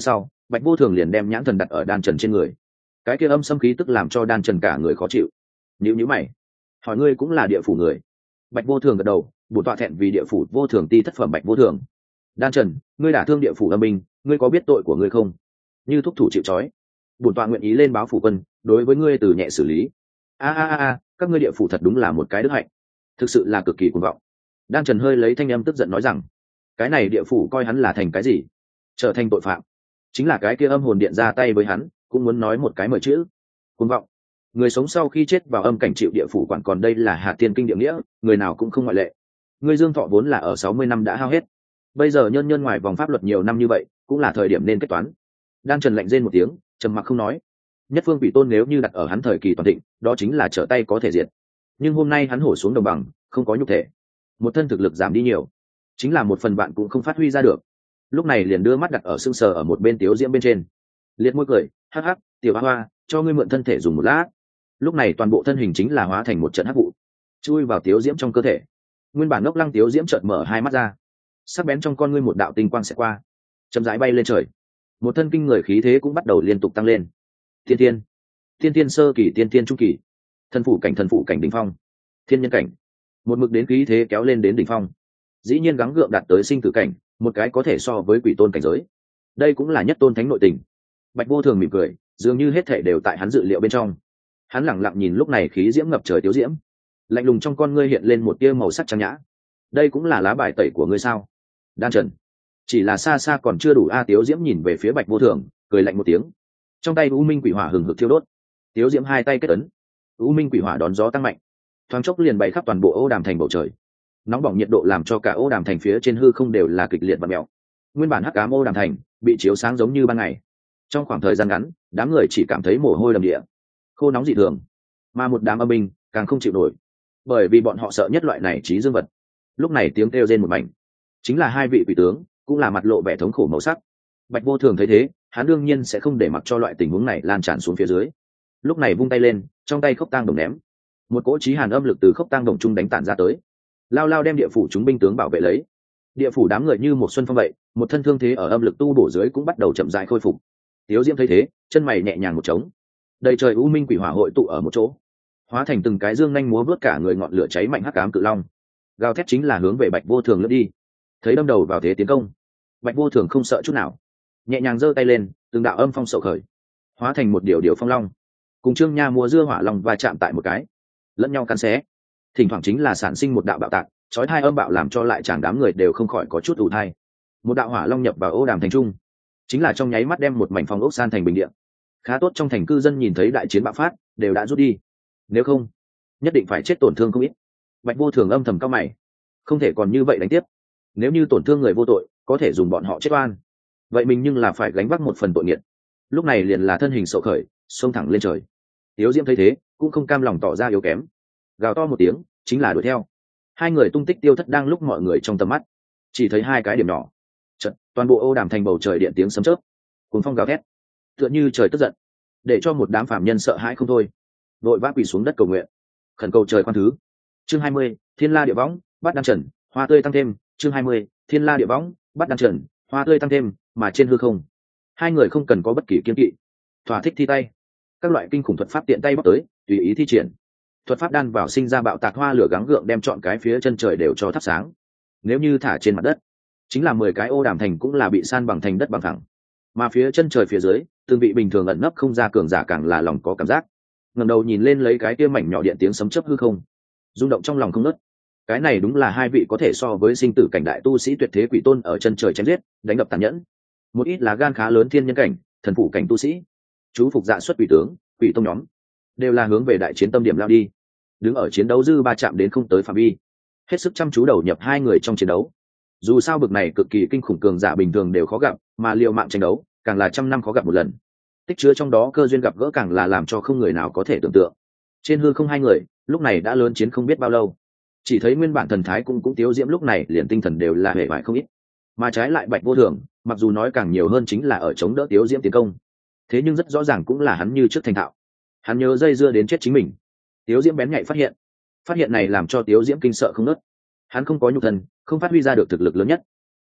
Bạch Vô Thường liền đem nhãn thần đặt ở đan trần trên người. Cái kia âm xâm khí tức làm cho đan trần cả người khó chịu. Nhíu nhíu mày, hỏi ngươi cũng là địa phủ người? Bạch Vô Thường gật đầu, bổn tọa thẹn vì địa phủ vô thường ti thất phẩm Bạch Vô Thường. Đan Trần, ngươi đả thương địa phủ âm binh, ngươi có biết tội của ngươi không? Như thúc thủ chịu trói, bổn tọa nguyện ý lên báo phủ quân, đối với ngươi từ nhẹ xử lý. A a a a, các ngươi địa phủ thật đúng là một cái đức hạnh, thực sự là cực kỳ cuồng vọng. Đan Trần hơi lấy thanh âm tức giận nói rằng, cái này địa phủ coi hắn là thành cái gì? Trở thành tội phạm. Chính là cái kia âm hồn điện ra tay với hắn, cũng muốn nói một cái mời chữ. Cuồng vọng. Người sống sau khi chết vào âm cảnh chịu địa phủ quản, còn đây là hạ tiên kinh địa nghĩa, người nào cũng không ngoại lệ. Ngươi dương thọ vốn là ở sáu mươi năm đã hao hết, bây giờ nhân nhân ngoài vòng pháp luật nhiều năm như vậy, cũng là thời điểm nên kết toán. Đan Trần lạnh rên một tiếng, trầm mặc không nói. Nhất phương quỷ tôn nếu như đặt ở hắn thời kỳ toàn thịnh, đó chính là trở tay có thể diệt. Nhưng hôm nay hắn hổ xuống đồng bằng, không có nhục thể, một thân thực lực giảm đi nhiều, chính là một phần bạn cũng không phát huy ra được. Lúc này liền đưa mắt đặt ở xương sờ ở một bên Tiếu Diễm bên trên, liệt môi cười, hắc hắc, tiểu hoa hoa, cho ngươi mượn thân thể dùng một lát. Lúc này toàn bộ thân hình chính là hóa thành một trận hắc vụ, chui vào Tiếu Diễm trong cơ thể. Nguyên bản ngốc lăng Tiếu Diễm chợt mở hai mắt ra, sắc bén trong con ngươi một đạo tinh quang sẽ qua, chậm rãi bay lên trời. Một thân kinh người khí thế cũng bắt đầu liên tục tăng lên. Thiên tiên, thiên tiên sơ kỳ, tiên tiên trung kỳ, thần phủ cảnh, thần phủ cảnh đỉnh phong, thiên nhân cảnh, một mực đến khí thế kéo lên đến đỉnh phong. Dĩ nhiên gắng gượng đạt tới sinh tử cảnh, một cái có thể so với quỷ tôn cảnh giới. Đây cũng là nhất tôn thánh nội tình. Bạch Vô Thường mỉm cười, dường như hết thảy đều tại hắn dự liệu bên trong. Hắn lẳng lặng nhìn lúc này khí diễm ngập trời Tiếu Diễm, lạnh lùng trong con ngươi hiện lên một tia màu sắc trang nhã. Đây cũng là lá bài tẩy của ngươi sao? Đan Trần, chỉ là xa xa còn chưa đủ. A Tiếu Diễm nhìn về phía Bạch Vô Thường, cười lạnh một tiếng. Trong tay U Minh Quỷ Hỏa hừng hực thiêu đốt. Tiếu Diễm hai tay kết ấn, U Minh Quỷ Hỏa đón gió tăng mạnh, thoáng chốc liền bay khắp toàn bộ Ô Đàm thành bầu trời. Nóng bỏng nhiệt độ làm cho cả Ô Đàm thành phía trên hư không đều là kịch liệt và mèo. Nguyên bản hắc ám Ô Đàm thành bị chiếu sáng giống như ban ngày. Trong khoảng thời gian ngắn, đám người chỉ cảm thấy mồ hôi đầm địa, khô nóng dị thường, mà một đám âm binh càng không chịu nổi, bởi vì bọn họ sợ nhất loại này trí dương vật. Lúc này tiếng kêu rên một mảnh, chính là hai vị quỷ tướng, cũng là mặt lộ vẻ thống khổ màu sắc. Bạch Vô Thường thấy thế, hắn đương nhiên sẽ không để mặc cho loại tình huống này lan tràn xuống phía dưới. Lúc này vung tay lên, trong tay khốc tang đồng ném, một cỗ chí hàn âm lực từ khốc tang đồng trung đánh tản ra tới, lao lao đem địa phủ chúng binh tướng bảo vệ lấy. Địa phủ đám người như một xuân phong vậy, một thân thương thế ở âm lực tu bổ dưới cũng bắt đầu chậm rãi khôi phục. Tiếu Diễm thấy thế, chân mày nhẹ nhàng một trống, đầy trời u minh quỷ hỏa hội tụ ở một chỗ, hóa thành từng cái dương nhanh múa vớt cả người ngọn lửa cháy mạnh hắc ám cự long, gào thét chính là hướng về Bạch Vô Thường lướt đi. Thấy đâm đầu vào thế tiến công, Bạch Vô Thường không sợ chút nào, nhẹ nhàng giơ tay lên, từng đạo âm phong sậu khởi, hóa thành một điều điều phong long, cùng Trương Nha múa dưa hỏa long va chạm tại một cái, lẫn nhau cắn xé, thỉnh thoảng chính là sản sinh một đạo bạo tạc, chói tai âm bạo làm cho lại chàng đám người đều không khỏi có chút ủ thai. Một đạo hỏa long nhập vào Ô Đàm thành trung, chính là trong nháy mắt đem một mảnh phòng ốc san thành bình địa. Khá tốt trong thành cư dân nhìn thấy đại chiến bạo phát, đều đã rút đi, nếu không nhất định phải chết tổn thương không ít. Bạch Vô Thường âm thầm cao mày, không thể còn như vậy đánh tiếp. Nếu như tổn thương người vô tội, có thể dùng bọn họ chết oan, vậy mình nhưng là phải gánh vác một phần tội nghiệt. Lúc này liền là thân hình sậu khởi, xông thẳng lên trời. Tiếu Diễm thấy thế, cũng không cam lòng tỏ ra yếu kém, gào to một tiếng, chính là đuổi theo. Hai người tung tích tiêu thất đang lúc mọi người trong tầm mắt, chỉ thấy hai cái điểm nhỏ. Chợt, toàn bộ Ô Đàm thành bầu trời điện tiếng sấm chớp, cuồng phong gào thét, tựa như trời tức giận, để cho một đám phạm nhân sợ hãi không thôi, vội vã quỳ xuống đất cầu nguyện, khẩn cầu trời khoan thứ. Chương hai mươi, Thiên La Địa Võng, bắt đan trần, hoa tươi tăng thêm. Chương hai mươi, Thiên La Địa Võng, bắt đan trần, hoa tươi tăng thêm. Mà trên hư không, hai người không cần có bất kỳ kiên kỵ, thỏa thích thi tay, các loại kinh khủng thuật pháp tiện tay bóc tới, tùy ý thi triển. Thuật pháp đan vào sinh ra bạo tạc hoa lửa gắng gượng đem trọn cái phía chân trời đều cho thắp sáng. Nếu như thả trên mặt đất, chính là mười cái Ô Đàm thành cũng là bị san bằng thành đất bằng thẳng. Mà phía chân trời phía dưới, từng vị bình thường ẩn nấp không ra cường giả càng là lòng có cảm giác, ngẩng đầu nhìn lên lấy cái kia mảnh nhỏ điện tiếng sấm chớp hư không, rung động trong lòng không nớt. Cái này đúng là hai vị có thể so với sinh tử cảnh đại tu sĩ tuyệt thế quỷ tôn ở chân trời chém giết, đánh đập tàn nhẫn. Một ít là gan khá lớn thiên nhân cảnh, thần phủ cảnh tu sĩ, chú phục dạ xuất quỷ tướng, quỷ tông nhóm, đều là hướng về đại chiến tâm điểm lao đi, đứng ở chiến đấu dư ba chạm đến không tới phạm vi, hết sức chăm chú đầu nhập hai người trong chiến đấu. Dù sao bực này cực kỳ kinh khủng cường giả bình thường đều khó gặp, mà liều mạng tranh đấu càng là trăm năm khó gặp một lần, tích chứa trong đó cơ duyên gặp gỡ càng là làm cho không người nào có thể tưởng tượng. Trên hư không hai người lúc này đã lớn chiến không biết bao lâu, chỉ thấy nguyên bản thần thái cũng cũng Tiếu Diễm lúc này liền tinh thần đều là hề vải không ít, mà trái lại Bạch Vô Thường mặc dù nói càng nhiều hơn chính là ở chống đỡ Tiếu Diễm tiến công, thế nhưng rất rõ ràng cũng là hắn như trước thành thạo, hắn nhớ dây dưa đến chết chính mình. Tiếu Diễm bén nhạy phát hiện, phát hiện này làm cho Tiếu Diễm kinh sợ không nớt. Hắn không có nhục thân, không phát huy ra được thực lực lớn nhất,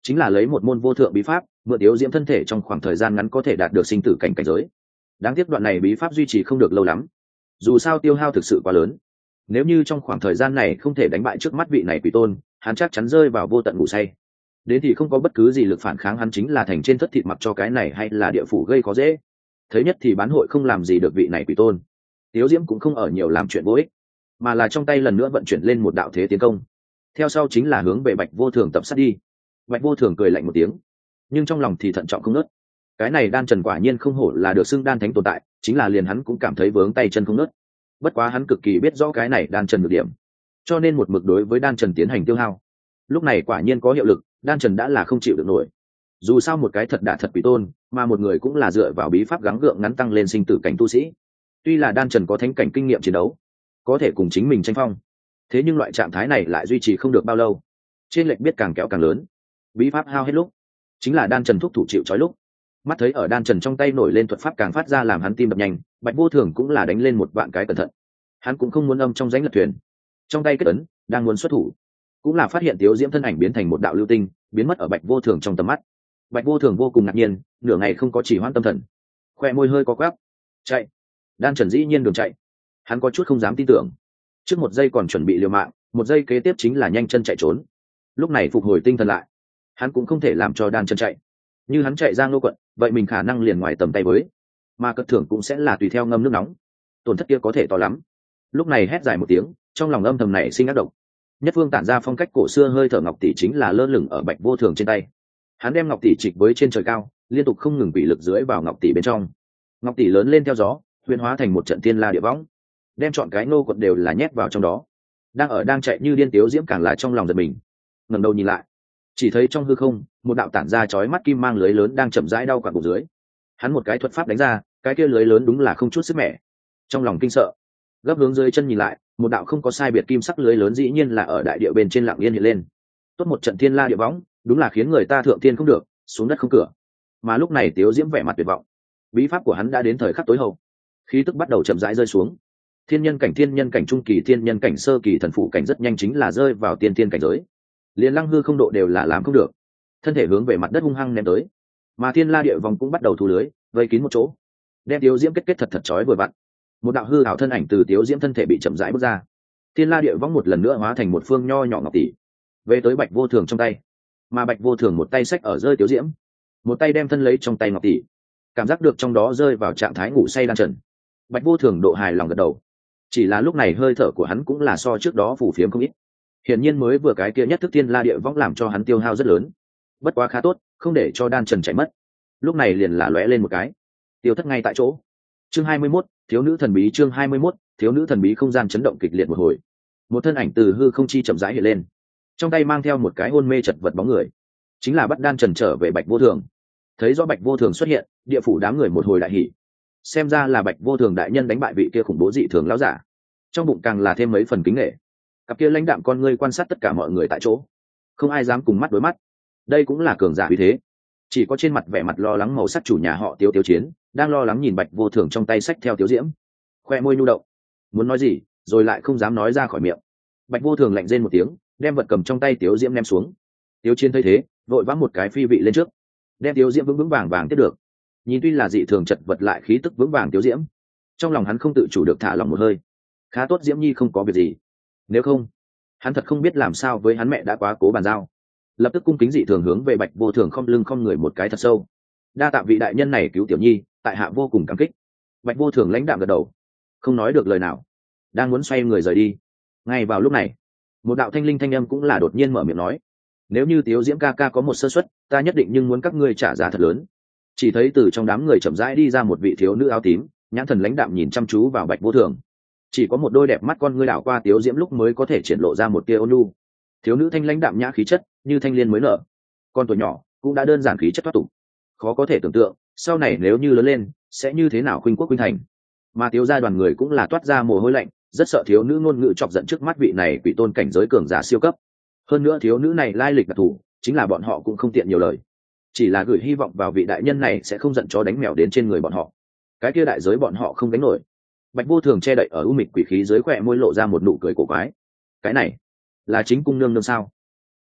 chính là lấy một môn vô thượng bí pháp mượn tiếu diễm thân thể trong khoảng thời gian ngắn có thể đạt được sinh tử cảnh cảnh giới. Đáng tiếc đoạn này bí pháp duy trì không được lâu lắm, dù sao tiêu hao thực sự quá lớn. Nếu như trong khoảng thời gian này không thể đánh bại trước mắt vị này quỷ tôn, hắn chắc chắn rơi vào vô tận ngủ say, đến thì không có bất cứ gì lực phản kháng, hắn chính là thành trên thất thịt mặc cho cái này hay là địa phủ gây khó dễ. Thấy nhất thì bán hội không làm gì được vị này quỷ tôn, tiếu diễm cũng không ở nhiều làm chuyện vô ích, mà là trong tay lần nữa vận chuyển lên một đạo thế tiến công, theo sau chính là hướng về Bạch Vô Thường tập sát đi. Bạch Vô Thường cười lạnh một tiếng, nhưng trong lòng thì thận trọng không nớt. Cái này đan trần quả nhiên không hổ là được xưng đan thánh tồn tại, chính là liền hắn cũng cảm thấy vướng tay chân không nớt. Bất quá hắn cực kỳ biết rõ cái này đan trần được điểm, cho nên một mực đối với đan trần tiến hành tiêu hao. Lúc này quả nhiên có hiệu lực, đan trần đã là không chịu được nổi. Dù sao một cái thật đả thật quỷ tôn, mà một người cũng là dựa vào bí pháp gắng gượng ngắn tăng lên sinh tử cảnh tu sĩ. Tuy là đan trần có thánh cảnh kinh nghiệm chiến đấu, có thể cùng chính mình tranh phong, thế nhưng loại trạng thái này lại duy trì không được bao lâu, trên lệch biết càng kéo càng lớn. Bí pháp hao hết lúc, chính là đan trần thúc thủ chịu trói lúc. Mắt thấy ở đan trần trong tay nổi lên thuật pháp càng phát ra làm hắn tim đập nhanh, Bạch Vô Thường cũng là đánh lên một vạn cái cẩn thận. Hắn cũng không muốn âm trong rãnh lật thuyền, trong tay kết ấn đang muốn xuất thủ, cũng là phát hiện Tiếu Diễm thân ảnh biến thành một đạo lưu tinh, biến mất ở Bạch Vô Thường trong tầm mắt. Bạch Vô Thường vô cùng ngạc nhiên, nửa ngày không có chỉ hoãn tâm thần, khoe môi hơi có quắp. Chạy! Đan trần dĩ nhiên đường chạy. Hắn có chút không dám tin tưởng, trước một giây còn chuẩn bị liều mạng, một giây kế tiếp chính là nhanh chân chạy trốn. Lúc này phục hồi tinh thần lại, hắn cũng không thể làm cho đan chân chạy. Như hắn chạy ra Ngô quận, vậy mình khả năng liền ngoài tầm tay với, mà cất thưởng cũng sẽ là tùy theo ngâm nước nóng, tổn thất kia có thể to lắm. Lúc này hét dài một tiếng, trong lòng âm thầm này sinh ác độc. Nhất Phương tản ra phong cách cổ xưa hơi thở ngọc tỷ chính là lơ lửng ở Bạch Vô Thường trên tay. Hắn đem ngọc tỷ trịch với trên trời cao, liên tục không ngừng bị lực dưới vào ngọc tỷ bên trong. Ngọc tỷ lớn lên theo gió, huyền hóa thành một trận thiên la địa võng, đem chọn cái Ngô quận đều là nhét vào trong đó. Đang ở đang chạy như điên Tiếu Diễm càng là trong lòng giật mình, ngẩng đầu nhìn lại, chỉ thấy trong hư không một đạo tản ra chói mắt kim mang lưới lớn đang chậm rãi đau quặn bụng dưới. Hắn một cái thuật pháp đánh ra, cái kia lưới lớn đúng là không chút sức mẻ. Trong lòng kinh sợ, gấp hướng dưới chân nhìn lại, một đạo không có sai biệt kim sắc lưới lớn dĩ nhiên là ở đại địa bên trên lặng yên hiện lên. Tốt một trận thiên la địa võng, đúng là khiến người ta thượng thiên không được, xuống đất không cửa. Mà lúc này Tiếu Diễm vẻ mặt tuyệt vọng, bí pháp của hắn đã đến thời khắc tối hậu, khí tức bắt đầu chậm rãi rơi xuống. Thiên nhân cảnh, thiên nhân cảnh trung kỳ, thiên nhân cảnh sơ kỳ, thần phụ cảnh rất nhanh chính là rơi vào tiên tiên cảnh giới. Liên lăng hư không độ đều là làm không được, thân thể hướng về mặt đất hung hăng ném tới. Mà thiên la địa vòng cũng bắt đầu thu lưới, vây kín một chỗ, đem Tiếu Diễm kết kết thật thật trói vừa vặn. Một đạo hư ảo thân ảnh từ Tiếu Diễm thân thể bị chậm rãi bước ra, thiên la địa vong một lần nữa hóa thành một phương nho nhỏ ngọc tỷ, về tới Bạch Vô Thường trong tay. Mà Bạch Vô Thường một tay xách ở rơi Tiếu Diễm, một tay đem thân lấy trong tay ngọc tỷ, cảm giác được trong đó rơi vào trạng thái ngủ say đan trần. Bạch Vô Thường độ hài lòng gật đầu, chỉ là lúc này hơi thở của hắn cũng là so trước đó phủ phiếm không ít. Hiển nhiên mới vừa cái kia nhất thức thiên la địa võng làm cho hắn tiêu hao rất lớn, bất quá khá tốt, không để cho đan trần chạy mất. Lúc này liền là lóe lên một cái, tiêu thất ngay tại chỗ. Chương hai mươi mốt, thiếu nữ thần bí. Chương hai mươi mốt, thiếu nữ thần bí. Không gian chấn động kịch liệt một hồi, một thân ảnh từ hư không chi chậm rãi hiện lên, trong tay mang theo một cái hôn mê chật vật bóng người, chính là bắt đan trần trở về Bạch Vô Thường. Thấy rõ Bạch Vô Thường xuất hiện, địa phủ đám người một hồi đại hỉ, xem ra là Bạch Vô Thường đại nhân đánh bại vị kia khủng bố dị thường lão giả. Trong bụng càng là thêm mấy phần kính nể, cặp kia lãnh đạm con ngươi quan sát tất cả mọi người tại chỗ, không ai dám cùng mắt đối mắt. Đây cũng là cường giả uy thế. Chỉ có trên mặt vẻ mặt lo lắng màu sắc chủ nhà họ Tiếu Tiếu Chiến đang lo lắng nhìn Bạch Vô Thường trong tay sách theo Tiếu Diễm, khoe môi nhu động, muốn nói gì rồi lại không dám nói ra khỏi miệng. Bạch Vô Thường lạnh rên một tiếng, đem vật cầm trong tay Tiếu Diễm ném xuống. Tiếu Chiến thấy thế, vội vã một cái phi vị lên trước, đem Tiếu Diễm vững vững vàng vàng tiếp được. Nhìn tuy là dị thường chật vật lại khí tức vững vàng Tiếu Diễm, trong lòng hắn không tự chủ được thả lòng một hơi. Khá tốt Diễm Nhi không có việc gì, nếu không hắn thật không biết làm sao với hắn mẹ đã quá cố bàn giao. Lập tức cung kính dị thường hướng về Bạch Vô Thường không lưng không người một cái thật sâu, đa tạ vị đại nhân này cứu tiểu nhi, tại hạ vô cùng cảm kích. Bạch Vô Thường lãnh đạm gật đầu, không nói được lời nào, đang muốn xoay người rời đi. Ngay vào lúc này, một đạo thanh linh thanh âm cũng là đột nhiên mở miệng nói, nếu như Tiếu Diễm ca ca có một sơ suất, ta nhất định nhưng muốn các ngươi trả giá thật lớn. Chỉ thấy từ trong đám người chậm rãi đi ra một vị thiếu nữ áo tím, nhãn thần lãnh đạm nhìn chăm chú vào Bạch Vô Thường, chỉ có một đôi đẹp mắt con ngươi đảo qua Tiếu Diễm lúc mới có thể triển lộ ra một tia ôn nhu. Thiếu nữ thanh lãnh đạm nhã khí chất như thanh liên mới nở, con tuổi nhỏ cũng đã đơn giản khí chất thoát tục, khó có thể tưởng tượng sau này nếu như lớn lên sẽ như thế nào khuynh quốc khuynh thành. Mà Tiếu gia đoàn người cũng là toát ra mồ hôi lạnh, rất sợ thiếu nữ ngôn ngữ chọc giận trước mắt vị này quỷ tôn cảnh giới cường giả siêu cấp. Hơn nữa thiếu nữ này lai lịch đặc thù, chính là bọn họ cũng không tiện nhiều lời, chỉ là gửi hy vọng vào vị đại nhân này sẽ không giận chó đánh mèo đến trên người bọn họ. Cái kia đại giới bọn họ không đánh nổi. Bạch Vô Thường che đậy ở u mịch quỷ khí dưới khỏe môi lộ ra một nụ cười cổ quái. Cái này là chính cung nương nương sao?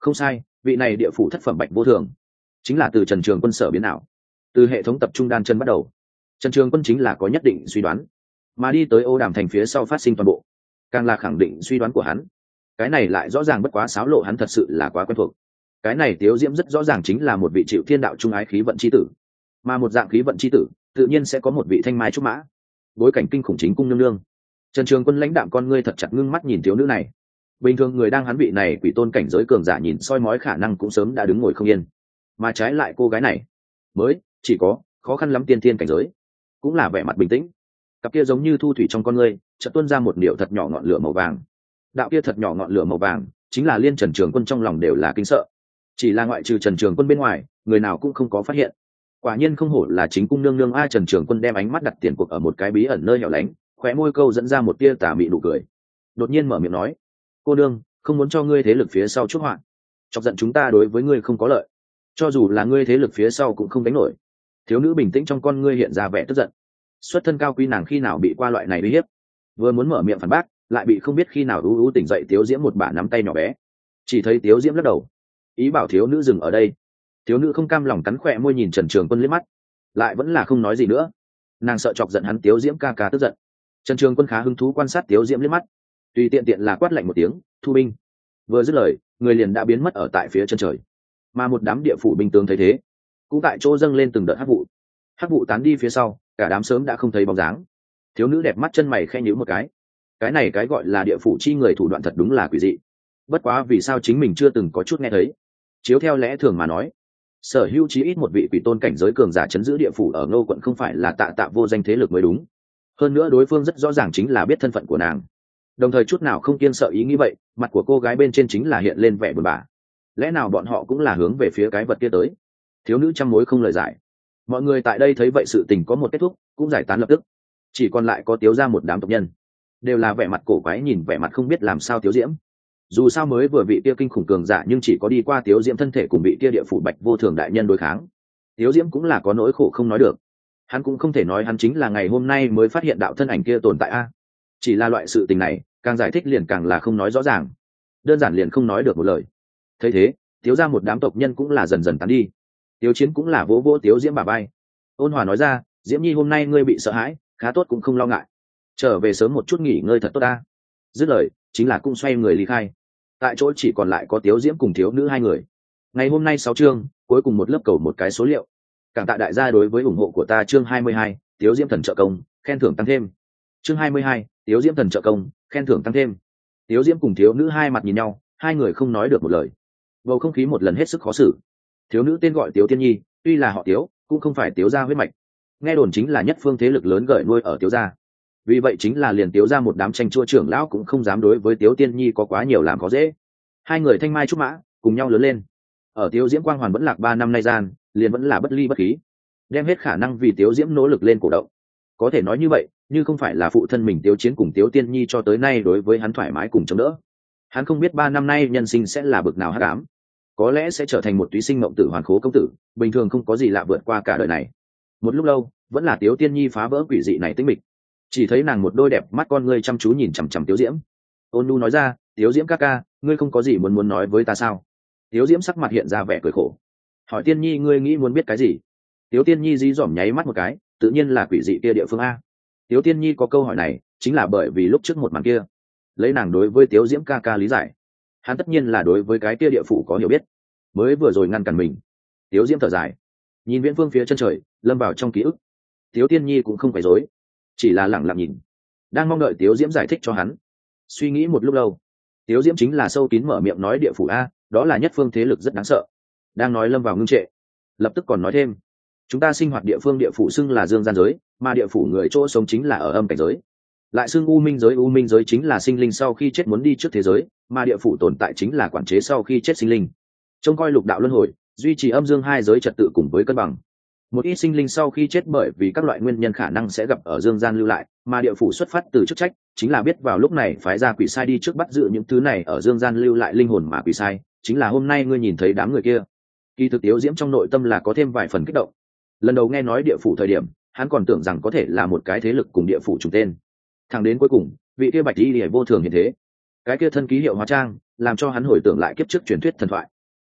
Không sai, vị này địa phủ thất phẩm bạch vô thường chính là từ Trần Trường Quân sở biến ảo, từ hệ thống tập trung đan chân bắt đầu. Trần Trường Quân chính là có nhất định suy đoán, mà đi tới Ô Đàm thành phía sau phát sinh toàn bộ càng là khẳng định suy đoán của hắn. Cái này lại rõ ràng bất quá xáo lộ hắn thật sự là quá quen thuộc. Cái này Tiếu Diễm rất rõ ràng chính là một vị chịu thiên đạo trung ái khí vận chi tử, mà một dạng khí vận chi tử tự nhiên sẽ có một vị thanh mai trúc mã, bối cảnh kinh khủng chính cung nương nương. Trần Trường Quân lãnh đạm con ngươi thật chặt ngưng mắt nhìn thiếu nữ này. Bình thường người đang hắn vị này quỷ tôn cảnh giới cường giả nhìn soi mói khả năng cũng sớm đã đứng ngồi không yên, mà trái lại cô gái này mới chỉ có khó khăn lắm tiên tiên cảnh giới, cũng là vẻ mặt bình tĩnh. Cặp kia giống như thu thủy trong con ngươi chợt tuôn ra một điệu thật nhỏ ngọn lửa màu vàng. Đạo kia thật nhỏ ngọn lửa màu vàng chính là liên Trần Trường Quân trong lòng đều là kinh sợ. Chỉ là ngoại trừ Trần Trường Quân bên ngoài, người nào cũng không có phát hiện. Quả nhiên không hổ là chính cung nương nương a. Trần Trường Quân đem ánh mắt đặt tiền cuộc ở một cái bí ẩn nơi hẻo lánh, khóe môi câu dẫn ra một tia tà mị nụ cười, đột nhiên mở miệng nói: cô nương, không muốn cho ngươi thế lực phía sau chuốc họa, chọc giận chúng ta đối với ngươi không có lợi, cho dù là ngươi thế lực phía sau cũng không đánh nổi. Thiếu nữ bình tĩnh trong con ngươi hiện ra vẻ tức giận. Xuất thân cao quý nàng khi nào bị qua loại này uy hiếp, vừa muốn mở miệng phản bác lại bị không biết khi nào ú ú tỉnh dậy Tiếu Diễm một bả nắm tay nhỏ bé. Chỉ thấy Tiếu Diễm lắc đầu, ý bảo thiếu nữ dừng ở đây. Thiếu nữ không cam lòng cắn khỏe môi nhìn Trần Trường Quân liếc mắt, lại vẫn là không nói gì nữa. Nàng sợ chọc giận hắn Tiếu Diễm ca ca tức giận. Trần Trường Quân khá hứng thú quan sát Tiếu Diễm liếc mắt, tùy tiện tiện là quát lạnh một tiếng: thu binh. Vừa dứt lời, người liền đã biến mất ở tại phía chân trời. Mà một đám địa phủ binh tướng thấy thế, cũng tại chỗ dâng lên từng đợt hắc vụ. Hắc vụ tán đi phía sau, cả đám sớm đã không thấy bóng dáng. Thiếu nữ đẹp mắt chân mày khẽ nhíu một cái. Cái này cái gọi là địa phủ chi người thủ đoạn thật đúng là quỷ dị. Bất quá vì sao chính mình chưa từng có chút nghe thấy? Chiếu theo lẽ thường mà nói, sở hữu chí ít một vị quỷ tôn cảnh giới cường giả chấn giữ địa phủ ở Ngô quận không phải là tạ tạ vô danh thế lực mới đúng. Hơn nữa đối phương rất rõ ràng chính là biết thân phận của nàng, đồng thời chút nào không kiêng sợ ý nghĩ vậy. Mặt của cô gái bên trên chính là hiện lên vẻ buồn bã. Lẽ nào bọn họ cũng là hướng về phía cái vật kia tới? Thiếu nữ trăm mối không lời giải. Mọi người tại đây thấy vậy sự tình có một kết thúc, cũng giải tán lập tức. Chỉ còn lại có Tiếu ra một đám tộc nhân, đều là vẻ mặt cổ quái nhìn vẻ mặt không biết làm sao Tiếu Diễm. Dù sao mới vừa vị kia kinh khủng cường giả nhưng chỉ có đi qua Tiếu Diễm thân thể cùng vị kia địa phủ bạch vô thường đại nhân đối kháng. Tiếu Diễm cũng là có nỗi khổ không nói được. Hắn cũng không thể nói hắn chính là ngày hôm nay mới phát hiện đạo thân ảnh kia tồn tại a. Chỉ là loại sự tình này, càng giải thích liền càng là không nói rõ ràng, đơn giản liền không nói được một lời. Thấy thế, Tiếu ra một đám tộc nhân cũng là dần dần tán đi. Tiếu Chiến cũng là vỗ vỗ Tiếu Diễm bả vai, ôn hòa nói ra: Diễm nhi hôm nay ngươi bị sợ hãi, khá tốt cũng không lo ngại, trở về sớm một chút nghỉ ngơi thật tốt ta. Dứt lời chính là cũng xoay người ly khai. Tại chỗ chỉ còn lại có Tiếu Diễm cùng thiếu nữ hai người. Ngày hôm nay sáu chương, cuối cùng một lớp cầu một cái số liệu. Cảm tạ đại gia đối với ủng hộ của ta. Chương hai mươi hai, Tiếu Diễm thần trợ công, khen thưởng tăng thêm. Chương hai mươi hai, Tiếu Diễm thần trợ công, khen thưởng tăng thêm. Tiếu Diễm cùng thiếu nữ hai mặt nhìn nhau, hai người không nói được một lời. Bầu không khí một lần hết sức khó xử. Thiếu nữ tên gọi Tiếu Tiên Nhi, tuy là họ Tiếu, cũng không phải Tiếu gia huyết mạch. Nghe đồn chính là nhất phương thế lực lớn gởi nuôi ở Tiếu gia. Vì vậy chính là liền Tiếu gia một đám tranh chua trưởng lão cũng không dám đối với Tiếu Tiên Nhi có quá nhiều làm khó dễ. Hai người thanh mai trúc mã, cùng nhau lớn lên. Ở Tiếu Diễm quang hoàn vẫn lạc ba năm nay gian, liền vẫn là bất ly bất khí, đem hết khả năng vì Tiếu Diễm nỗ lực lên cổ động. Có thể nói như vậy, như không phải là phụ thân mình Tiếu Chiến cùng Tiếu Tiên Nhi cho tới nay đối với hắn thoải mái cùng chống đỡ, hắn không biết ba năm nay nhân sinh sẽ là bực nào hắc ám, có lẽ sẽ trở thành một túy sinh mộng tử hoàn khố công tử, bình thường không có gì lạ vượt qua cả đời này. Một lúc lâu, vẫn là Tiếu Tiên Nhi phá vỡ quỷ dị này tĩnh mịch. Chỉ thấy nàng một đôi đẹp mắt con ngươi chăm chú nhìn chằm chằm Tiếu Diễm. Ôn nhu nói ra: Tiếu Diễm ca ca, ngươi không có gì muốn muốn nói với ta sao? Tiếu Diễm sắc mặt hiện ra vẻ cười khổ, hỏi: Tiên Nhi ngươi nghĩ muốn biết cái gì? Tiếu Tiên Nhi dí dỏm nháy mắt một cái, tự nhiên là quỷ dị kia địa phương a. Tiếu Tiên Nhi có câu hỏi này chính là bởi vì lúc trước một màn kia, lấy nàng đối với Tiếu Diễm ca ca lý giải, hắn tất nhiên là đối với cái kia địa phủ có hiểu biết, mới vừa rồi ngăn cản mình. Tiếu Diễm thở dài, nhìn viễn phương phía chân trời, lâm vào trong ký ức. Tiếu Tiên Nhi cũng không phải dối, chỉ là lẳng lặng nhìn, đang mong đợi Tiếu Diễm giải thích cho hắn. Suy nghĩ một lúc lâu, Tiếu Diễm chính là sâu kín mở miệng nói: địa phủ a, đó là nhất phương thế lực rất đáng sợ. Đang nói lâm vào ngưng trệ, lập tức còn nói thêm: chúng ta sinh hoạt địa phương địa phủ xưng là dương gian giới, mà địa phủ người chỗ sống chính là ở âm cảnh giới. Lại xưng u minh giới, u minh giới chính là sinh linh sau khi chết muốn đi trước thế giới, mà địa phủ tồn tại chính là quản chế sau khi chết sinh linh, trông coi lục đạo luân hồi, duy trì âm dương hai giới trật tự cùng với cân bằng. Một ít sinh linh sau khi chết bởi vì các loại nguyên nhân khả năng sẽ gặp ở dương gian lưu lại, mà địa phủ xuất phát từ chức trách chính là biết vào lúc này phái ra quỷ sai đi trước bắt giữ những thứ này ở dương gian lưu lại linh hồn, mà quỷ sai chính là hôm nay ngươi nhìn thấy đám người kia. Kỳ thực Tiếu Diễm trong nội tâm là có thêm vài phần kích động. Lần đầu nghe nói địa phủ thời điểm, hắn còn tưởng rằng có thể là một cái thế lực cùng địa phủ trùng tên. Thẳng đến cuối cùng, vị kia bạch y liễu vô thường hiện thế, cái kia thân ký hiệu hóa trang, làm cho hắn hồi tưởng lại kiếp trước truyền thuyết thần thoại.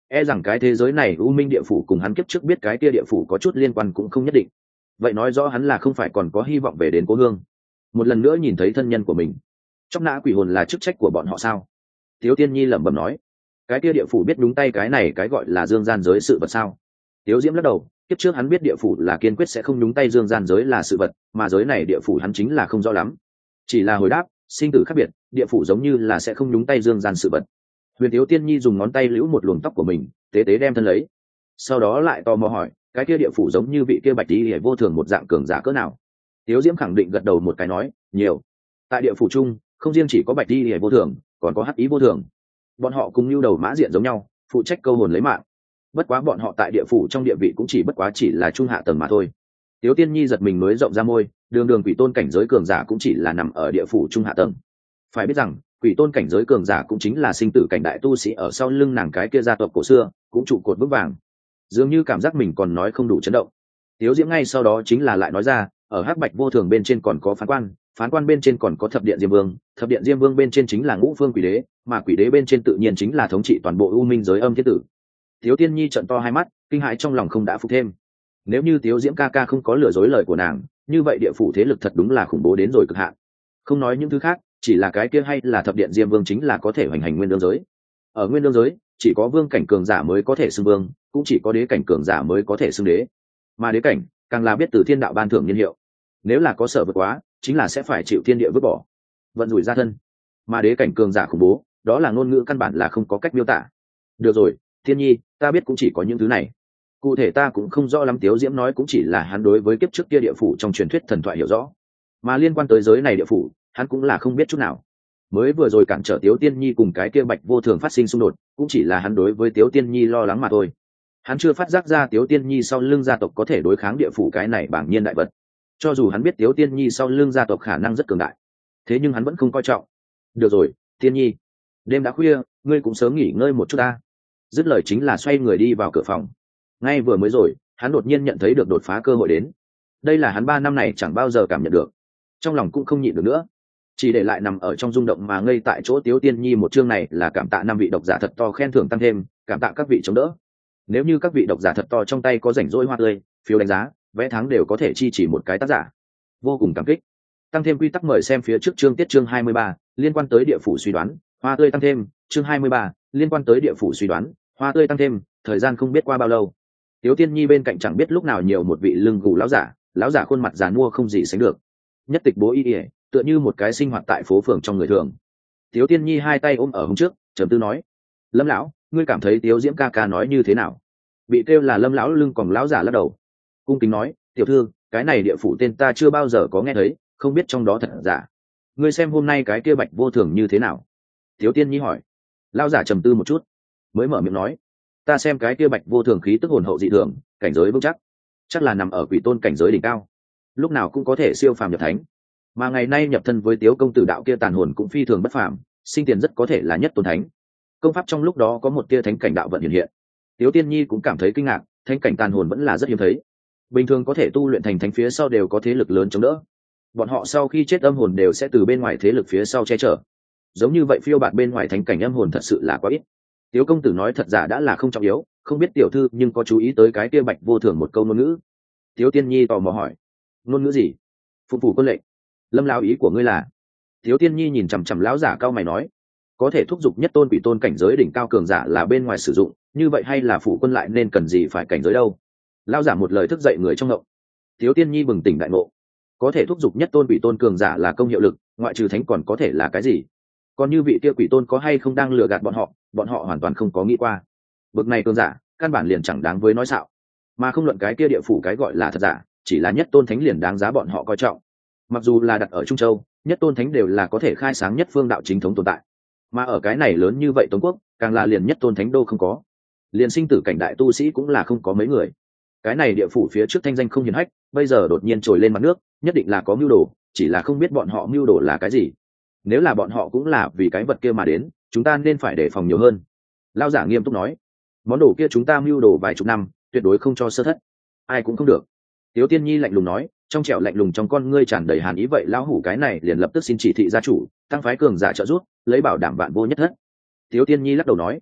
e rằng cái thế giới này u minh địa phủ cùng hắn kiếp trước biết cái kia địa phủ có chút liên quan cũng không nhất định. Vậy nói rõ hắn là không phải còn có hy vọng về đến cố hương, một lần nữa nhìn thấy thân nhân của mình. Chóc nã quỷ hồn là chức trách của bọn họ sao? Tiếu Tiên Nhi lẩm bẩm nói. Cái kia địa phủ biết đúng tay cái này cái gọi là dương gian giới sự vật sao? Tiếu Diễm lắc đầu, kiếp trước hắn biết địa phủ là kiên quyết sẽ không nhúng tay dương gian giới là sự vật, mà giới này địa phủ hắn chính là không rõ lắm. Chỉ là hồi đáp, sinh tử khác biệt, địa phủ giống như là sẽ không nhúng tay dương gian sự vật. Huyền Tiếu Tiên Nhi dùng ngón tay liễu một luồng tóc của mình, tế tế đem thân lấy. Sau đó lại tò mò hỏi, cái kia địa phủ giống như vị kia bạch tí hề vô thường một dạng cường giả cỡ nào? Tiếu Diễm khẳng định gật đầu một cái nói, nhiều. Tại địa phủ chung, không riêng chỉ có bạch tí hề vô thường, còn có hắc ý vô thường. Bọn họ cùng lưu đầu mã diện giống nhau, phụ trách câu hồn lấy mạng. Bất quá bọn họ tại địa phủ trong địa vị cũng chỉ bất quá chỉ là trung hạ tầng mà thôi. Tiếu Tiên Nhi giật mình mới rộng ra môi, đường đường quỷ tôn cảnh giới cường giả cũng chỉ là nằm ở địa phủ trung hạ tầng. Phải biết rằng, quỷ tôn cảnh giới cường giả cũng chính là sinh tử cảnh đại tu sĩ ở sau lưng nàng cái kia gia tộc cổ xưa, cũng trụ cột vững vàng. Dường như cảm giác mình còn nói không đủ chấn động. Tiếu Diễm ngay sau đó chính là lại nói ra, ở hắc bạch vô thường bên trên còn có phán quan, phán quan bên trên còn có thập điện diêm vương, thập điện diêm vương bên trên chính là ngũ phương quỷ đế, mà quỷ đế bên trên tự nhiên chính là thống trị toàn bộ u minh giới âm thiết tử. Tiếu Tiên Nhi trợn to hai mắt, kinh hãi trong lòng không đã phục thêm. Nếu như Tiếu Diễm ca ca không có lừa dối lời của nàng, như vậy địa phủ thế lực thật đúng là khủng bố đến rồi cực hạn. Không nói những thứ khác, chỉ là cái kia hay là thập điện diêm vương chính là có thể hoành hành nguyên đương giới. Ở nguyên đương giới, chỉ có vương cảnh cường giả mới có thể xưng vương, cũng chỉ có đế cảnh cường giả mới có thể xưng đế. Mà đế cảnh, càng là biết từ thiên đạo ban thưởng nhân hiệu. Nếu là có sở vượt quá, chính là sẽ phải chịu thiên địa vứt bỏ, vận rủi ra thân. Mà đế cảnh cường giả khủng bố, đó là ngôn ngữ căn bản là không có cách miêu tả. Được rồi, Thiên Nhi, ta biết cũng chỉ có những thứ này. Cụ thể ta cũng không rõ lắm. Tiếu Diễm nói cũng chỉ là hắn đối với kiếp trước kia địa phủ trong truyền thuyết thần thoại hiểu rõ, mà liên quan tới giới này địa phủ, hắn cũng là không biết chút nào. Mới vừa rồi cản trở Tiếu Tiên Nhi cùng cái kia bạch vô thường phát sinh xung đột, cũng chỉ là hắn đối với Tiếu Tiên Nhi lo lắng mà thôi. Hắn chưa phát giác ra Tiếu Tiên Nhi sau lưng gia tộc có thể đối kháng địa phủ cái này bảng nhiên đại vật. Cho dù hắn biết Tiếu Tiên Nhi sau lưng gia tộc khả năng rất cường đại, thế nhưng hắn vẫn không coi trọng. Được rồi, Tiên Nhi, đêm đã khuya, ngươi cũng sớm nghỉ ngơi một chút ta. Dứt lời chính là xoay người đi vào cửa phòng. Ngay vừa mới rồi, hắn đột nhiên nhận thấy được đột phá cơ hội đến. Đây là hắn ba năm này chẳng bao giờ cảm nhận được, trong lòng cũng không nhịn được nữa, chỉ để lại nằm ở trong rung động mà ngây tại chỗ. Tiếu Tiên Nhi một chương này là cảm tạ năm vị độc giả thật to khen thưởng tăng thêm, cảm tạ các vị chống đỡ. Nếu như các vị độc giả thật to trong tay có rảnh rỗi hoa tươi, phiếu đánh giá, vé tháng đều có thể chi chỉ một cái tác giả, vô cùng cảm kích. Tăng thêm quy tắc mời xem phía trước chương tiết chương hai mươi ba, liên quan tới địa phủ suy đoán, hoa tươi tăng thêm, chương hai mươi ba, liên quan tới địa phủ suy đoán, hoa tươi tăng thêm. Thời gian không biết qua bao lâu, Tiếu Tiên Nhi bên cạnh chẳng biết lúc nào nhiều một vị lưng gù lão giả, lão giả khuôn mặt già nua không gì sánh được, nhất tịch bố y ỉa, tựa như một cái sinh hoạt tại phố phường trong người thường. Tiếu Tiên Nhi hai tay ôm ở hôm trước, trầm tư nói, Lâm lão, ngươi cảm thấy Tiếu Diễm ca ca nói như thế nào? Bị kêu là Lâm lão lưng còn lão giả lắc đầu, cung kính nói, tiểu thư, cái này địa phủ tên ta chưa bao giờ có nghe thấy, không biết trong đó thật giả. Ngươi xem hôm nay cái kia bạch vô thường như thế nào? Tiếu Tiên Nhi hỏi. Lão giả trầm tư một chút, mới mở miệng nói, ta xem cái kia bạch vô thường khí tức hồn hậu dị thường, cảnh giới vững chắc, chắc là nằm ở quỷ tôn cảnh giới đỉnh cao, lúc nào cũng có thể siêu phàm nhập thánh. Mà ngày nay nhập thân với Tiếu công tử đạo kia tàn hồn cũng phi thường bất phàm, sinh tiền rất có thể là nhất tôn thánh. Công pháp trong lúc đó có một tia thánh cảnh đạo vận hiện hiện. Tiếu Tiên Nhi cũng cảm thấy kinh ngạc, thánh cảnh tàn hồn vẫn là rất hiếm thấy. Bình thường có thể tu luyện thành thánh phía sau đều có thế lực lớn chống đỡ. Bọn họ sau khi chết âm hồn đều sẽ từ bên ngoài thế lực phía sau che chở. Giống như vậy phiêu bạt bên ngoài thánh cảnh âm hồn thật sự là quá ít. Tiếu công tử nói thật giả đã là không trọng yếu, không biết tiểu thư nhưng có chú ý tới cái kia bạch vô thường một câu ngôn ngữ. Tiếu Tiên Nhi tò mò hỏi, ngôn ngữ gì? Phụ phủ quân lệnh. Lâm lão ý của ngươi là? Tiếu Tiên Nhi nhìn chằm chằm lão giả cao mày nói, có thể thúc giục nhất tôn quỷ tôn cảnh giới đỉnh cao cường giả là bên ngoài sử dụng, như vậy hay là phụ quân lại nên cần gì phải cảnh giới đâu? Lão giả một lời thức dậy người trong ngộng. Tiếu Tiên Nhi bừng tỉnh đại ngộ, có thể thúc giục nhất tôn quỷ tôn cường giả là công hiệu lực, ngoại trừ thánh còn có thể là cái gì? Còn như vị kia quỷ tôn có hay không đang lừa gạt bọn họ, bọn họ hoàn toàn không có nghĩ qua. Bực này cường giả, căn bản liền chẳng đáng với nói xạo. Mà không luận cái kia địa phủ cái gọi là thật giả, chỉ là nhất tôn thánh liền đáng giá bọn họ coi trọng. Mặc dù là đặt ở Trung Châu, nhất tôn thánh đều là có thể khai sáng nhất phương đạo chính thống tồn tại. Mà ở cái này lớn như vậy Tống quốc, càng là liền nhất tôn thánh đô không có. Liền sinh tử cảnh đại tu sĩ cũng là không có mấy người. Cái này địa phủ phía trước thanh danh không hiển hách, bây giờ đột nhiên trồi lên mặt nước, nhất định là có mưu đồ, chỉ là không biết bọn họ mưu đồ là cái gì. Nếu là bọn họ cũng là vì cái vật kia mà đến, chúng ta nên phải đề phòng nhiều hơn. Lão giả nghiêm túc nói, món đồ kia chúng ta mưu đồ vài chục năm, tuyệt đối không cho sơ thất, ai cũng không được. Tiếu Tiên Nhi lạnh lùng nói, trong trẻo lạnh lùng trong con ngươi tràn đầy hàn ý. Vậy lão hủ cái này liền lập tức xin chỉ thị gia chủ, tăng phái cường giả trợ giúp, lấy bảo đảm vạn vô nhất thất. Tiếu Tiên Nhi lắc đầu nói,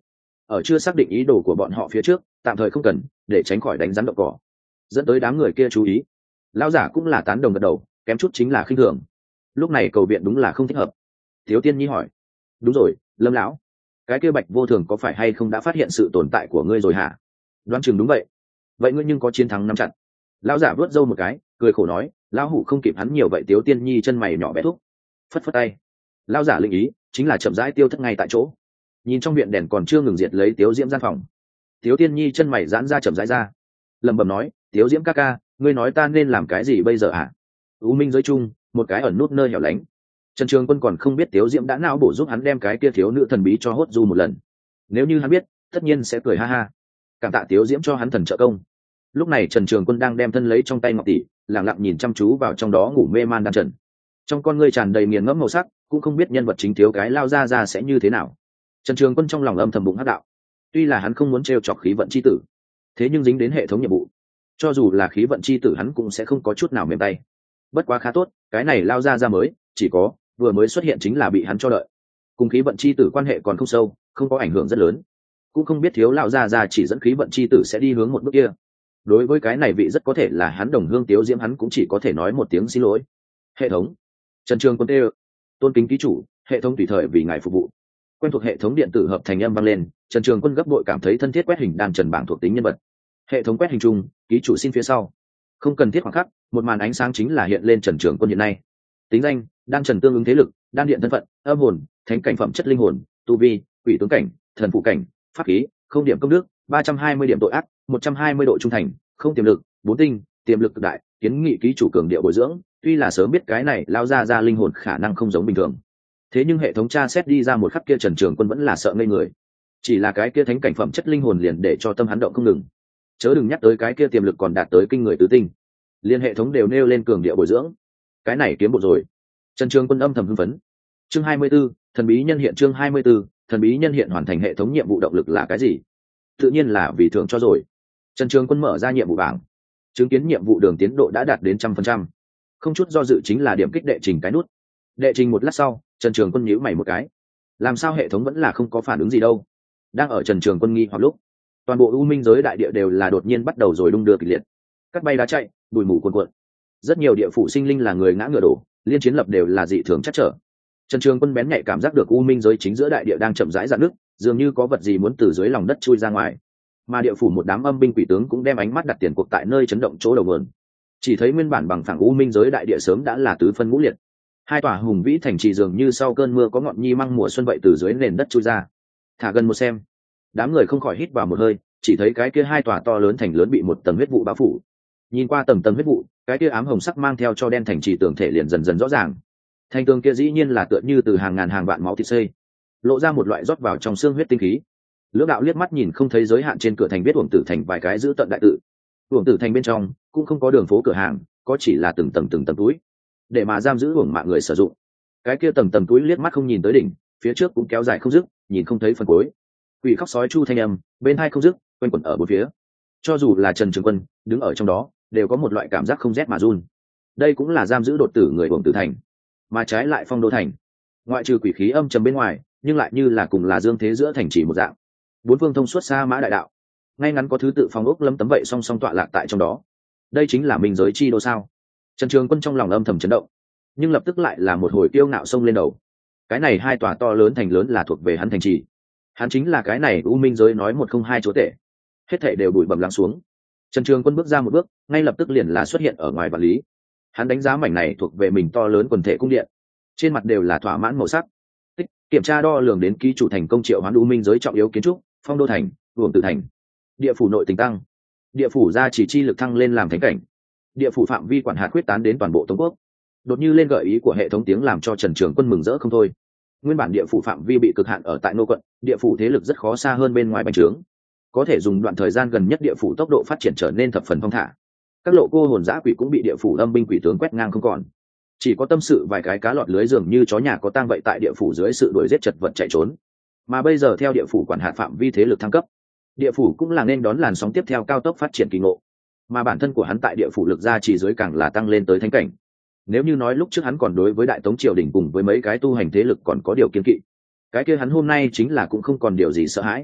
ở chưa xác định ý đồ của bọn họ phía trước tạm thời không cần, để tránh khỏi đánh rắn đậu cỏ, dẫn tới đám người kia chú ý. Lão giả cũng là tán đồng gật đầu, kém chút chính là khinh thường. Lúc này cầu viện đúng là không thích hợp. Thiếu tiên nhi hỏi: đúng rồi, Lâm lão, cái kia Bạch Vô Thường có phải hay không đã phát hiện sự tồn tại của ngươi rồi hả? Đoán chừng đúng vậy. Vậy ngươi nhưng có chiến thắng nắm chặt? Lão giả vớt râu một cái, cười khổ nói: lão hủ không kịp hắn nhiều vậy. Tiếu tiên nhi chân mày nhỏ bé thúc, phất phất tay. Lão giả linh ý chính là chậm rãi tiêu thất ngay tại chỗ. Nhìn trong viện đèn còn chưa ngừng diệt lấy Tiếu Diễm gian phòng, Tiếu tiên nhi chân mày giãn ra chậm rãi ra, lẩm bẩm nói: Tiếu Diễm ca ca, ngươi nói ta nên làm cái gì bây giờ hả? U minh giới chung, một cái ẩn nút nơi hẻo lánh, Trần Trường Quân còn không biết Tiếu Diễm đã não bổ giúp hắn đem cái kia thiếu nữ thần bí cho hốt du một lần. Nếu như hắn biết, tất nhiên sẽ cười ha ha, cảm tạ Tiếu Diễm cho hắn thần trợ công. Lúc này Trần Trường Quân đang đem thân lấy trong tay ngọc tỷ, lặng lặng nhìn chăm chú vào trong đó ngủ mê man đan trần. Trong con ngươi tràn đầy nghiền ngẫm màu sắc, cũng không biết nhân vật chính thiếu cái lao ra ra sẽ như thế nào. Trần Trường Quân trong lòng âm thầm bụng hắc đạo. Tuy là hắn không muốn trêu chọc khí vận chi tử, thế nhưng dính đến hệ thống nhiệm vụ, cho dù là khí vận chi tử hắn cũng sẽ không có chút nào mềm tay. Bất quá khá tốt, cái này lao ra ra mới, chỉ có vừa mới xuất hiện chính là bị hắn cho đợi, cùng khí vận chi tử quan hệ còn không sâu, không có ảnh hưởng rất lớn, cũng không biết thiếu lão gia gia chỉ dẫn khí vận chi tử sẽ đi hướng một bước kia. Đối với cái này vị rất có thể là hắn đồng hương Tiếu Diễm, hắn cũng chỉ có thể nói một tiếng xin lỗi. Hệ thống, Trần Trường Quân tê, tôn kính ký chủ, hệ thống tùy thời vì ngài phục vụ. Quen thuộc hệ thống điện tử hợp thành âm vang lên, Trần Trường Quân gấp đội cảm thấy thân thiết quét hình đan trần bảng thuộc tính nhân vật. Hệ thống quét hình chung, ký chủ xin phía sau. Không cần thiết khoảng khắc, một màn ánh sáng chính là hiện lên Trần Trường Quân hiện nay. Tính danh: đan trần tương ứng thế lực, đan điện thân phận, âm hồn, thánh cảnh phẩm chất linh hồn, tu vi, quỷ tướng cảnh, thần phụ cảnh, pháp khí, không điểm công đức, ba trăm hai mươi điểm tội ác, một trăm hai mươi độ trung thành, không tiềm lực, bốn tinh, tiềm lực cực đại, kiến nghị ký chủ cường điệu bồi dưỡng. Tuy là sớm biết cái này lao ra ra linh hồn khả năng không giống bình thường, thế nhưng hệ thống tra xét đi ra một khắc kia Trần Trường Quân vẫn là sợ ngây người. Chỉ là cái kia thánh cảnh phẩm chất linh hồn liền để cho tâm hắn động không ngừng, chớ đừng nhắc tới cái kia tiềm lực còn đạt tới kinh người tứ tinh, liên hệ thống đều nêu lên cường điệu bồi dưỡng. Cái này kiếm bộ rồi. Trần Trường Quân âm thầm hưng phấn. Chương hai mươi 24, thần bí nhân hiện. Chương hai mươi 24, thần bí nhân hiện. Hoàn thành hệ thống nhiệm vụ động lực là cái gì? Tự nhiên là vì thưởng cho rồi. Trần Trường Quân mở ra nhiệm vụ bảng, chứng kiến nhiệm vụ đường tiến độ đã đạt đến trăm phần trăm, không chút do dự chính là điểm kích đệ trình cái nút. Đệ trình một lát sau, Trần Trường Quân nhíu mày một cái, làm sao hệ thống vẫn là không có phản ứng gì đâu? Đang ở Trần Trường Quân nghi hoặc lúc, toàn bộ u minh giới đại địa đều là đột nhiên bắt đầu rồi đung đưa kịch liệt, cắt bay đá chạy, bụi mù cuồn cuộn. Rất nhiều địa phủ sinh linh là người ngã ngựa đổ, liên chiến lập đều là dị thường chắc trở. Trần Trường Quân bén nhạy cảm giác được u minh giới chính giữa đại địa đang chậm rãi rạn nứt, dường như có vật gì muốn từ dưới lòng đất chui ra ngoài. Mà địa phủ một đám âm binh quỷ tướng cũng đem ánh mắt đặt tiền cuộc tại nơi chấn động chỗ đầu nguồn. Chỉ thấy nguyên bản bằng phẳng u minh giới đại địa sớm đã là tứ phân ngũ liệt. Hai tòa hùng vĩ thành trì dường như sau cơn mưa có ngọn nhi măng mùa xuân vậy từ dưới nền đất chui ra. Thả gần một xem, đám người không khỏi hít vào một hơi, chỉ thấy cái kia hai tòa to lớn thành lớn bị một tầng huyết vụ bao phủ. Nhìn qua tầng tầng huyết vụ, cái kia ám hồng sắc mang theo cho đen thành trì tường thể liền dần dần rõ ràng. Thành tường kia dĩ nhiên là tựa như từ hàng ngàn hàng vạn máu thịt xây, lộ ra một loại rót vào trong xương huyết tinh khí. Lưỡng đạo liếc mắt nhìn không thấy giới hạn trên cửa thành viết Uổng Tử Thành vài cái giữ tận đại tự. Uổng Tử Thành bên trong cũng không có đường phố cửa hàng, có chỉ là từng tầng từng tầng túi, để mà giam giữ uổng mạng người sử dụng. Cái kia tầng tầng túi liếc mắt không nhìn tới đỉnh, phía trước cũng kéo dài không dứt, nhìn không thấy phần cuối. Quỷ khóc sói chu thanh âm bên hai không dứt, quanh quẩn ở bốn phía. Cho dù là Trần Trường Quân đứng ở trong đó, đều có một loại cảm giác không rét mà run. Đây cũng là giam giữ đột tử người Uổng Tử Thành, mà trái lại Phong Đô Thành, ngoại trừ quỷ khí âm trầm bên ngoài, nhưng lại như là cùng là dương thế giữa thành trì một dạng. Bốn phương thông suốt xa mã đại đạo, ngay ngắn có thứ tự phong ốc lâm tấm vậy song song tọa lạc tại trong đó. Đây chính là minh giới chi đô sao? Trần Trường Quân trong lòng âm thầm chấn động, nhưng lập tức lại là một hồi kiêu ngạo xông lên đầu. Cái này hai tòa to lớn thành lớn là thuộc về hắn thành trì, hắn chính là cái này u minh giới nói một không hai chúa tể, hết thảy đều bụi bặm lắng xuống. Trần Trường Quân bước ra một bước, ngay lập tức liền là xuất hiện ở ngoài vạn lý. Hắn đánh giá mảnh này thuộc về mình to lớn quần thể cung điện, trên mặt đều là thỏa mãn màu sắc. Tích, kiểm tra đo lường đến ký chủ thành công triệu hoán u minh giới trọng yếu kiến trúc, Phong Đô Thành, Uổng Tử Thành. Địa phủ nội tình tăng, địa phủ gia chỉ chi lực thăng lên làm thánh cảnh, địa phủ phạm vi quản hạt quyết tán đến toàn bộ Tống quốc. Đột như lên gợi ý của hệ thống tiếng làm cho Trần Trường Quân mừng rỡ không thôi. Nguyên bản địa phủ phạm vi bị cực hạn ở tại Nô quận, địa phủ thế lực rất khó xa hơn bên ngoài bành trướng, có thể dùng đoạn thời gian gần nhất địa phủ tốc độ phát triển trở nên thập phần phong thả. Các lộ cô hồn dã quỷ cũng bị địa phủ âm binh quỷ tướng quét ngang không còn, chỉ có tâm sự vài cái cá lọt lưới dường như chó nhà có tang vậy tại địa phủ dưới sự đuổi giết chật vật chạy trốn. Mà bây giờ theo địa phủ quản hạt phạm vi thế lực thăng cấp, địa phủ cũng là nên đón làn sóng tiếp theo cao tốc phát triển kỳ ngộ, mà bản thân của hắn tại địa phủ lực gia trì dưới càng là tăng lên tới thánh cảnh. Nếu như nói lúc trước hắn còn đối với đại tống triều đình cùng với mấy cái tu hành thế lực còn có điều kiên kỵ, cái kia hắn hôm nay chính là cũng không còn điều gì sợ hãi.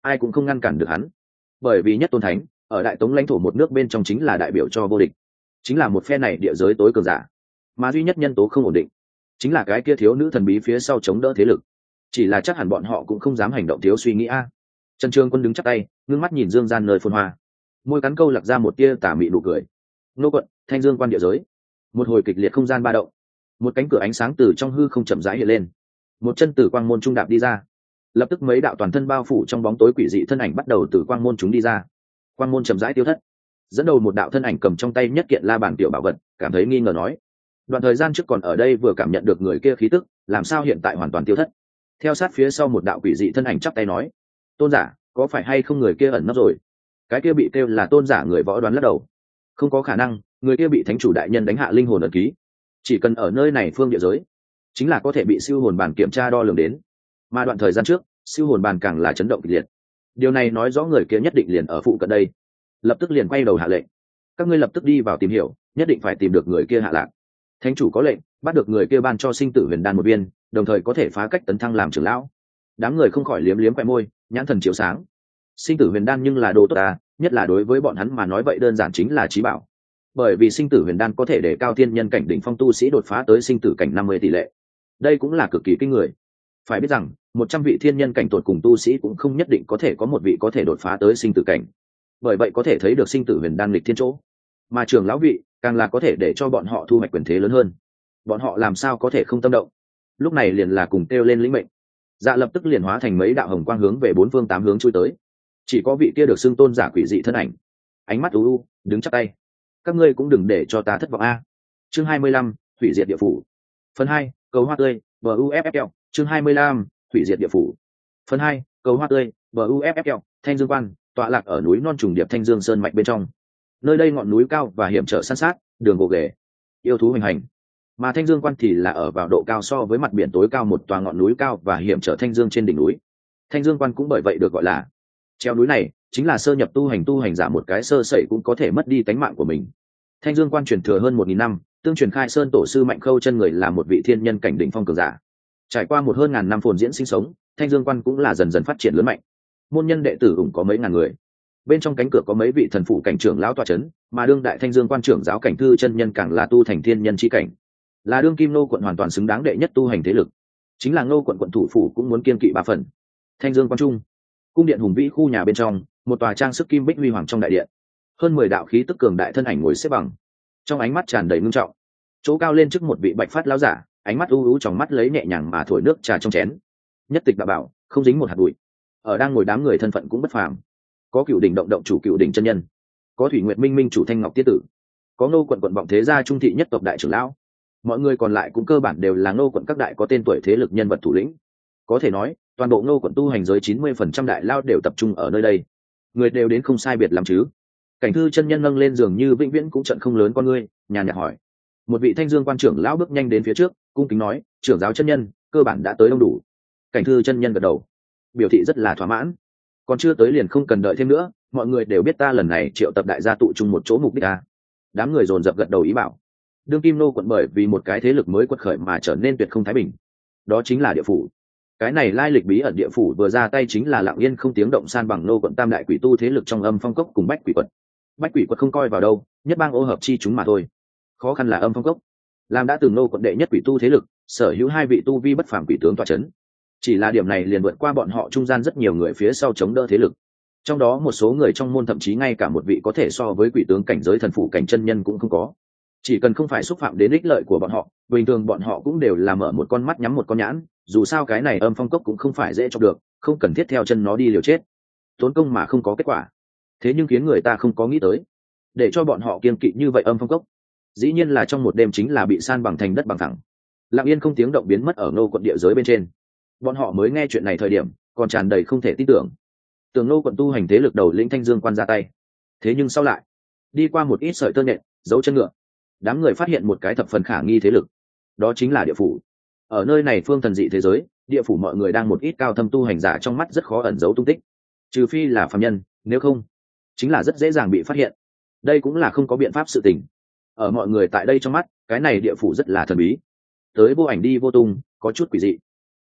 ai cũng không ngăn cản được hắn, bởi vì nhất tôn thánh ở đại tống lãnh thổ một nước bên trong chính là đại biểu cho vô địch, chính là một phe này địa giới tối cường giả, mà duy nhất nhân tố không ổn định chính là cái kia thiếu nữ thần bí phía sau chống đỡ thế lực. Chỉ là chắc hẳn bọn họ cũng không dám hành động thiếu suy nghĩ a. Trần Trường Quân đứng chắp tay, ngưng mắt nhìn dương gian nơi phồn hoa, môi cắn câu lạc ra một tia tà mị nụ cười. Nô quận, Thanh Dương quan địa giới, một hồi kịch liệt không gian ba động, một cánh cửa ánh sáng từ trong hư không chậm rãi hiện lên, một chân từ quang môn trung đạp đi ra, lập tức mấy đạo toàn thân bao phủ trong bóng tối quỷ dị thân ảnh bắt đầu từ quang môn chúng đi ra. Quang môn chậm rãi tiêu thất, dẫn đầu một đạo thân ảnh cầm trong tay nhất kiện la bàn tiểu bảo vật, cảm thấy nghi ngờ nói: đoạn thời gian trước còn ở đây vừa cảm nhận được người kia khí tức, làm sao hiện tại hoàn toàn tiêu thất? Theo sát phía sau một đạo quỷ dị thân ảnh chắp tay nói: tôn giả, có phải hay không người kia ẩn nấp rồi? Cái kia bị kêu là tôn giả người võ đoán lắc đầu: không có khả năng, người kia bị thánh chủ đại nhân đánh hạ linh hồn ẩn ký, chỉ cần ở nơi này phương địa giới chính là có thể bị siêu hồn bàn kiểm tra đo lường đến, mà đoạn thời gian trước siêu hồn bàn càng là chấn động kịch liệt. Điều này nói rõ người kia nhất định liền ở phụ cận đây. Lập tức liền quay đầu hạ lệnh: các ngươi lập tức đi vào tìm hiểu, nhất định phải tìm được người kia hạ lạc. Thánh chủ có lệnh, bắt được người kia ban cho sinh tử huyền đan một viên, đồng thời có thể phá cách tấn thăng làm trưởng lão. Đám người không khỏi liếm liếm quai môi, nhãn thần chiếu sáng. Sinh tử huyền đan nhưng là đồ tốt ta, nhất là đối với bọn hắn mà nói vậy đơn giản chính là trí bảo. Bởi vì sinh tử huyền đan có thể để cao thiên nhân cảnh đỉnh phong tu sĩ đột phá tới sinh tử cảnh năm mươi tỷ lệ. Đây cũng là cực kỳ kinh người. Phải biết rằng, một trăm vị thiên nhân cảnh tột cùng tu sĩ cũng không nhất định có thể có một vị có thể đột phá tới sinh tử cảnh. Bởi vậy có thể thấy được sinh tử huyền đan lịch thiên chỗ. Mà trưởng lão vị, càng là có thể để cho bọn họ thu hoạch quyền thế lớn hơn. Bọn họ làm sao có thể không tâm động? Lúc này liền là cùng kêu lên lĩnh mệnh. Dạ lập tức liền hóa thành mấy đạo hồng quang hướng về bốn phương tám hướng chui tới. Chỉ có vị kia được xưng tôn giả quỷ dị thân ảnh, ánh mắt u u, đứng chắp tay: các ngươi cũng đừng để cho ta thất vọng a. Chương hai mươi lăm, hủy diệt địa phủ. Phần hai, cầu hoa tươi, bờ u ép ép. Chương hai mươi lăm, hủy diệt địa phủ. Phần hai, cầu hoa tươi, bờ u ép ép. Thanh Dương quan, tọa lạc ở núi non trùng điệp Thanh Dương sơn mạch bên trong. Nơi đây ngọn núi cao và hiểm trở san sát, đường gồ ghề, yêu thú hoành hành. Mà Thanh Dương quan thì là ở vào độ cao so với mặt biển tối cao một tòa ngọn núi cao và hiểm trở Thanh Dương trên đỉnh núi. Thanh Dương quan cũng bởi vậy được gọi là treo núi này, chính là sơ nhập tu hành tu hành giả một cái sơ sẩy cũng có thể mất đi tánh mạng của mình. Thanh Dương quan truyền thừa hơn một nghìn năm, tương truyền khai sơn tổ sư Mạnh Khâu chân người là một vị thiên nhân cảnh đỉnh phong cường giả. Trải qua một hơn ngàn năm phồn diễn sinh sống, Thanh Dương quan cũng là dần dần phát triển lớn mạnh. Môn nhân đệ tử ủng có mấy ngàn người. Bên trong cánh cửa có mấy vị thần phụ cảnh trưởng lão tọa chấn, mà đương đại Thanh Dương quan trưởng giáo cảnh thư chân nhân càng là tu thành thiên nhân chi cảnh, là đương kim nô quận hoàn toàn xứng đáng đệ nhất tu hành thế lực. Chính là nô quận quận thủ phủ cũng muốn kiên kỵ ba phần. Thanh Dương quan trung, cung điện hùng vĩ khu nhà bên trong, một tòa trang sức kim bích huy hoàng trong đại điện, hơn mười đạo khí tức cường đại thân ảnh ngồi xếp bằng, trong ánh mắt tràn đầy ngưng trọng. Chỗ cao lên trước một vị bạch phát lão giả, ánh mắt u u trong mắt lấy nhẹ nhàng mà thổi nước trà trong chén, nhất tịch đạo bảo, không dính một hạt bụi. Ở đang ngồi đám người thân phận cũng bất phàm, có cựu đỉnh động động chủ cựu đỉnh chân nhân, có thủy nguyệt minh minh chủ Thanh Ngọc Tiết tử, có nô quận quận vọng thế gia trung thị nhất tộc đại trưởng lão. Mọi người còn lại cũng cơ bản đều là nô quận các đại có tên tuổi thế lực nhân vật thủ lĩnh. Có thể nói, toàn bộ nô quận tu hành giới chín mươi phần trăm đại lao đều tập trung ở nơi đây. Người đều đến không sai biệt lắm chứ. Cảnh thư chân nhân nâng lên giường như vĩnh viễn cũng trận không lớn con ngươi, nhàn nhạt hỏi. Một vị Thanh Dương quan trưởng lão bước nhanh đến phía trước, cung kính nói: trưởng giáo chân nhân, cơ bản đã tới đông đủ. Cảnh thư chân nhân gật đầu, biểu thị rất là thỏa mãn. Còn chưa tới liền không cần đợi thêm nữa, mọi người đều biết ta lần này triệu tập đại gia tụ chung một chỗ mục đích a. Đám người dồn dập gật đầu ý bảo. Đương kim nô quận bởi vì một cái thế lực mới quật khởi mà trở nên tuyệt không thái bình, đó chính là địa phủ. Cái này lai lịch bí ẩn địa phủ vừa ra tay chính là lặng yên không tiếng động san bằng nô quận tam đại quỷ tu thế lực trong âm phong cốc cùng bách quỷ quật. Bách quỷ quật không coi vào đâu, nhất bang ô hợp chi chúng mà thôi. Khó khăn là âm phong cốc, làm đã từng nô quận đệ nhất quỷ tu thế lực, sở hữu hai vị tu vi bất phàm quỷ tướng tọa chấn. Chỉ là điểm này liền vượt qua bọn họ trung gian rất nhiều người phía sau chống đỡ thế lực. Trong đó một số người trong môn thậm chí ngay cả một vị có thể so với quỷ tướng cảnh giới thần phụ cảnh chân nhân cũng không có. Chỉ cần không phải xúc phạm đến ích lợi của bọn họ, bình thường bọn họ cũng đều là mở một con mắt nhắm một con nhãn. Dù sao cái này âm phong cốc cũng không phải dễ cho được, không cần thiết theo chân nó đi liều chết, tốn công mà không có kết quả. Thế nhưng khiến người ta không có nghĩ tới, để cho bọn họ kiên kỵ như vậy âm phong cốc, dĩ nhiên là trong một đêm chính là bị san bằng thành đất bằng thẳng, lặng yên không tiếng động biến mất ở nô quận địa giới bên trên. Bọn họ mới nghe chuyện này thời điểm còn tràn đầy không thể tin tưởng, tưởng nô quận tu hành thế lực đầu lĩnh Thanh Dương quan ra tay. Thế nhưng sau lại đi qua một ít sợi tơ nhện, dấu chân ngựa, đám người phát hiện một cái thập phần khả nghi thế lực, đó chính là địa phủ. Ở nơi này phương thần dị thế giới, địa phủ mọi người đang một ít cao thâm tu hành giả trong mắt rất khó ẩn giấu tung tích, trừ phi là phàm nhân, nếu không chính là rất dễ dàng bị phát hiện. Đây cũng là không có biện pháp sự tình. Ở mọi người tại đây trong mắt, cái này địa phủ rất là thần bí, tới vô ảnh đi vô tung, có chút quỷ dị.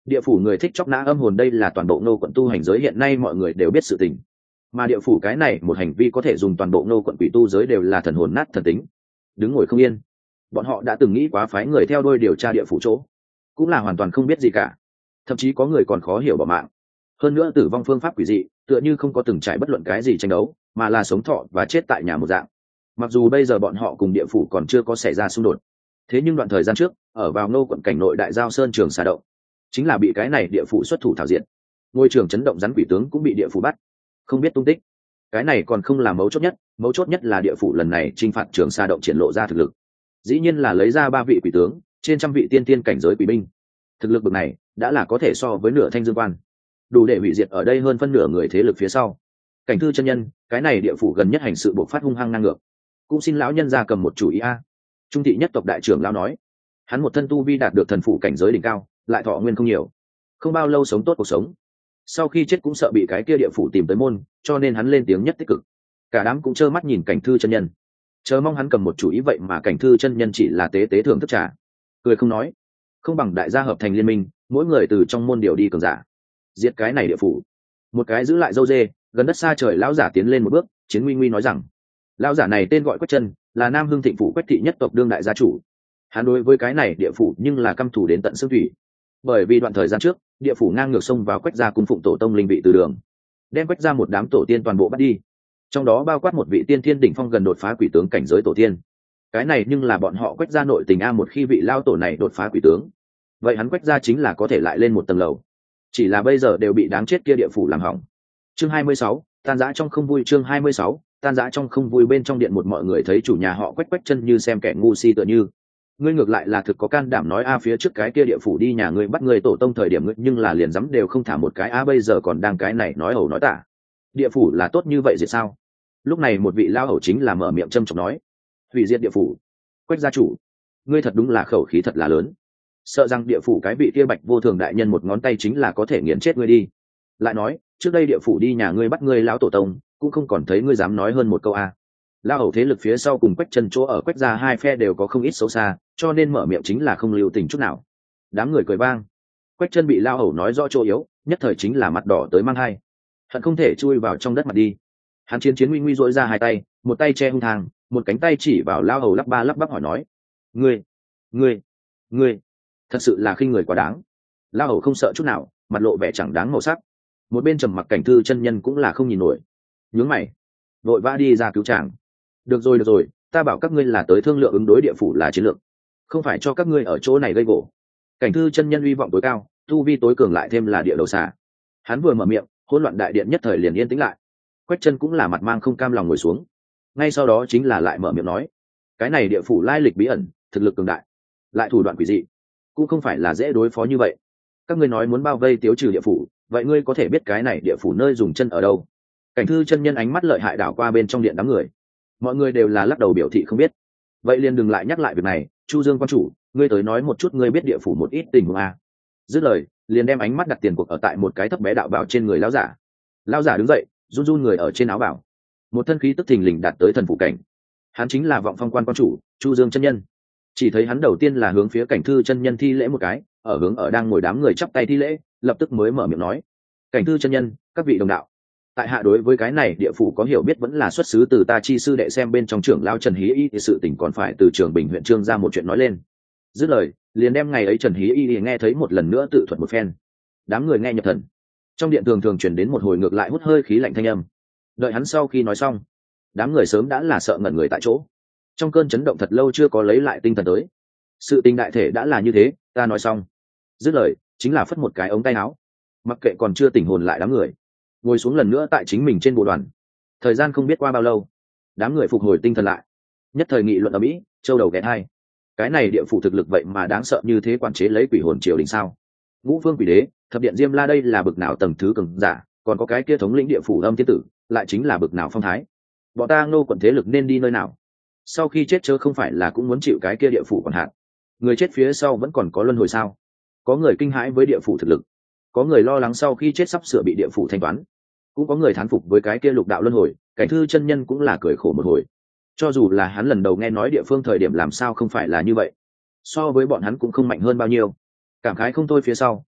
Địa phủ người thích chóc nã âm hồn, đây là toàn bộ Ngô quận tu hành giới hiện nay mọi người đều biết sự tình. Mà địa phủ cái này một hành vi có thể dùng toàn bộ Ngô quận quỷ tu giới đều là thần hồn nát thần tính. Đứng ngồi không yên, bọn họ đã từng nghĩ quá phái người theo đuôi điều tra địa phủ chỗ, cũng là hoàn toàn không biết gì cả. Thậm chí có người còn khó hiểu bỏ mạng. Hơn nữa tử vong phương pháp quỷ dị, tựa như không có từng trải bất luận cái gì tranh đấu, mà là sống thọ và chết tại nhà một dạng. Mặc dù bây giờ bọn họ cùng địa phủ còn chưa có xảy ra xung đột, thế nhưng đoạn thời gian trước ở vào Ngô quận cảnh nội đại giao sơn trường xà động, chính là bị cái này địa phủ xuất thủ thảo diện. Ngôi trường chấn động rắn quỷ tướng cũng bị địa phủ bắt, không biết tung tích. Cái này còn không là mấu chốt nhất, mấu chốt nhất là địa phủ lần này chinh phạt trường xà động triển lộ ra thực lực, dĩ nhiên là lấy ra ba vị quỷ tướng, trên trăm vị tiên tiên cảnh giới quỷ binh. Thực lực bậc này đã là có thể so với nửa thanh dương quan, đủ để hủy diệt ở đây hơn phân nửa người thế lực phía sau. Cảnh Thư chân nhân, cái này địa phủ gần nhất hành sự bộc phát hung hăng ngang ngược, cũng xin lão nhân ra cầm một chủ ý a. Trung thị nhất tộc đại trưởng lão nói, hắn một thân tu vi đạt được thần phủ cảnh giới đỉnh cao, lại thọ nguyên không nhiều, không bao lâu sống tốt cuộc sống, sau khi chết cũng sợ bị cái kia địa phủ tìm tới môn, cho nên hắn lên tiếng nhất tích cực. Cả đám cũng trơ mắt nhìn Cảnh Thư chân nhân, chờ mong hắn cầm một chủ ý, vậy mà Cảnh Thư chân nhân chỉ là tế tế thưởng thức trà, cười không nói. Không bằng đại gia hợp thành liên minh, mỗi người từ trong môn điều đi cường giả, diệt cái này địa phủ. Một cái giữ lại dâu dê gần đất xa trời lão giả tiến lên một bước, Chiến Nguy Nguy nói rằng, lão giả này tên gọi Quách Chân, là Nam Hưng Thịnh phủ Quách thị nhất tộc đương đại gia chủ. Hắn đối với cái này địa phủ nhưng là căm thù đến tận xương thủy, bởi vì đoạn thời gian trước địa phủ ngang ngược xông vào Quách gia cung phụng tổ tông linh vị từ đường, đem Quách gia một đám tổ tiên toàn bộ bắt đi, trong đó bao quát một vị tiên thiên đỉnh phong gần đột phá quỷ tướng cảnh giới tổ tiên. Cái này nhưng là bọn họ Quách gia nội tình a, một khi vị lao tổ này đột phá quỷ tướng, vậy hắn Quách gia chính là có thể lại lên một tầng lầu, chỉ là bây giờ đều bị đáng chết kia địa phủ làm hỏng. Chương hai mươi sáu, tan rã trong không vui. Chương hai mươi sáu, tan rã trong không vui. Bên trong điện một mọi người thấy chủ nhà họ Quách Quách Chân như xem kẻ ngu si tựa như. Ngươi ngược lại là thực có can đảm nói a, phía trước cái kia địa phủ đi nhà ngươi bắt ngươi tổ tông thời điểm ngươi nhưng là liền dám đều không thả một cái a, bây giờ còn đang cái này nói ẩu nói tả. Địa phủ là tốt như vậy gì sao? Lúc này một vị lao ẩu chính là mở miệng châm chọc nói, hủy diệt địa phủ. Quách gia chủ, ngươi thật đúng là khẩu khí thật là lớn, sợ rằng địa phủ cái vị kia Bạch Vô Thường đại nhân một ngón tay chính là có thể nghiền chết ngươi đi. Lại nói trước đây địa phủ đi nhà ngươi bắt ngươi lão tổ tông, cũng không còn thấy ngươi dám nói hơn một câu a. Lao hầu thế lực phía sau cùng Quách Chân chỗ ở Quách gia hai phe đều có không ít xấu xa, cho nên mở miệng chính là không lưu tình chút nào. Đám người cười vang. Quách Chân bị Lao hầu nói rõ chỗ yếu, nhất thời chính là mặt đỏ tới mang hai, hận không thể chui vào trong đất mặt đi. Hắn Chiến Chiến Nguy Nguy duỗi ra hai tay, một tay che hung thang, một cánh tay chỉ vào Lao hầu lắp ba lắp bắp hỏi nói, ngươi ngươi ngươi thật sự là khinh người quá đáng. Lao hầu không sợ chút nào, mặt lộ vẻ chẳng đáng màu sắc. Một bên trầm mặc Cảnh Thư chân nhân cũng là không nhìn nổi, nhướng mày vội vã đi ra cứu chàng. Được rồi được rồi, ta bảo các ngươi là tới thương lượng ứng đối địa phủ là chiến lược, không phải cho các ngươi ở chỗ này gây gỗ. Cảnh Thư chân nhân uy vọng tối cao, tu vi tối cường, lại thêm là địa đầu xà. Hắn vừa mở miệng, hỗn loạn đại điện nhất thời liền yên tĩnh lại. Quách Chân cũng là mặt mang không cam lòng ngồi xuống, ngay sau đó chính là lại mở miệng nói, cái này địa phủ lai lịch bí ẩn, thực lực cường đại, lại thủ đoạn quỷ dị, cũng không phải là dễ đối phó như vậy. Các ngươi nói muốn bao vây tiêu trừ địa phủ, vậy ngươi có thể biết cái này địa phủ nơi dùng chân ở đâu? Cảnh Thư chân nhân ánh mắt lợi hại đảo qua bên trong điện đám người, mọi người đều là lắc đầu biểu thị không biết. Vậy liền đừng lại nhắc lại việc này, Chu Dương quan chủ, ngươi tới nói một chút ngươi biết địa phủ một ít tình huống a. Dứt lời, liền đem ánh mắt đặt tiền cuộc ở tại một cái thấp bé đạo bảo trên người lão giả. Lão giả đứng dậy, run run người ở trên áo bảo, một thân khí tức thình lình đạt tới thần phủ cảnh. Hắn chính là Vọng Phong quan quan chủ Chu Dương chân nhân. Chỉ thấy hắn đầu tiên là hướng phía Cảnh Thư chân nhân thi lễ một cái, ở hướng ở đang ngồi đám người chắp tay thi lễ, lập tức mới mở miệng nói, Cảnh Thư chân nhân, các vị đồng đạo, tại hạ đối với cái này địa phủ có hiểu biết vẫn là xuất xứ từ ta chi sư đệ, xem bên trong trưởng lao Trần Hí Y thì sự tình còn phải từ Trường Bình huyện Trương ra một chuyện nói lên. Dứt lời, liền đem ngày ấy Trần Hí Y nghe thấy một lần nữa tự thuật một phen. Đám người nghe nhập thần, trong điện thường thường chuyển đến một hồi ngược lại hút hơi khí lạnh thanh âm. Đợi hắn sau khi nói xong, đám người sớm đã là sợ ngẩn người tại chỗ, trong cơn chấn động thật lâu chưa có lấy lại tinh thần tới. Sự tình đại thể đã là như thế, ta nói xong. Dứt lời, chính là phất một cái ống tay áo, mặc kệ còn chưa tỉnh hồn lại đám người, ngồi xuống lần nữa tại chính mình trên bộ đoàn. Thời gian không biết qua bao lâu, đám người phục hồi tinh thần lại, nhất thời nghị luận ở mỹ châu đầu ghé hai. Cái này địa phủ thực lực vậy mà đáng sợ như thế, quản chế lấy quỷ hồn triều đình sao? Ngũ phương quỷ đế, thập điện diêm la, đây là bực nào tầng thứ cường giả? Còn có cái kia thống lĩnh địa phủ Âm Thiên Tử, lại chính là bực nào phong thái? Bọn ta Ngô quận thế lực nên đi nơi nào? Sau khi chết chớ không phải là cũng muốn chịu cái kia địa phủ còn hạn? Người chết phía sau vẫn còn có luân hồi sao? Có người kinh hãi với địa phủ thực lực, có người lo lắng sau khi chết sắp sửa bị địa phủ thanh toán, cũng có người thán phục với cái kia lục đạo luân hồi. Cảnh Thư chân nhân cũng là cười khổ một hồi, cho dù là hắn lần đầu nghe nói địa phương thời điểm làm sao không phải là như vậy, so với bọn hắn cũng không mạnh hơn bao nhiêu. Cảm khái không thôi phía sau,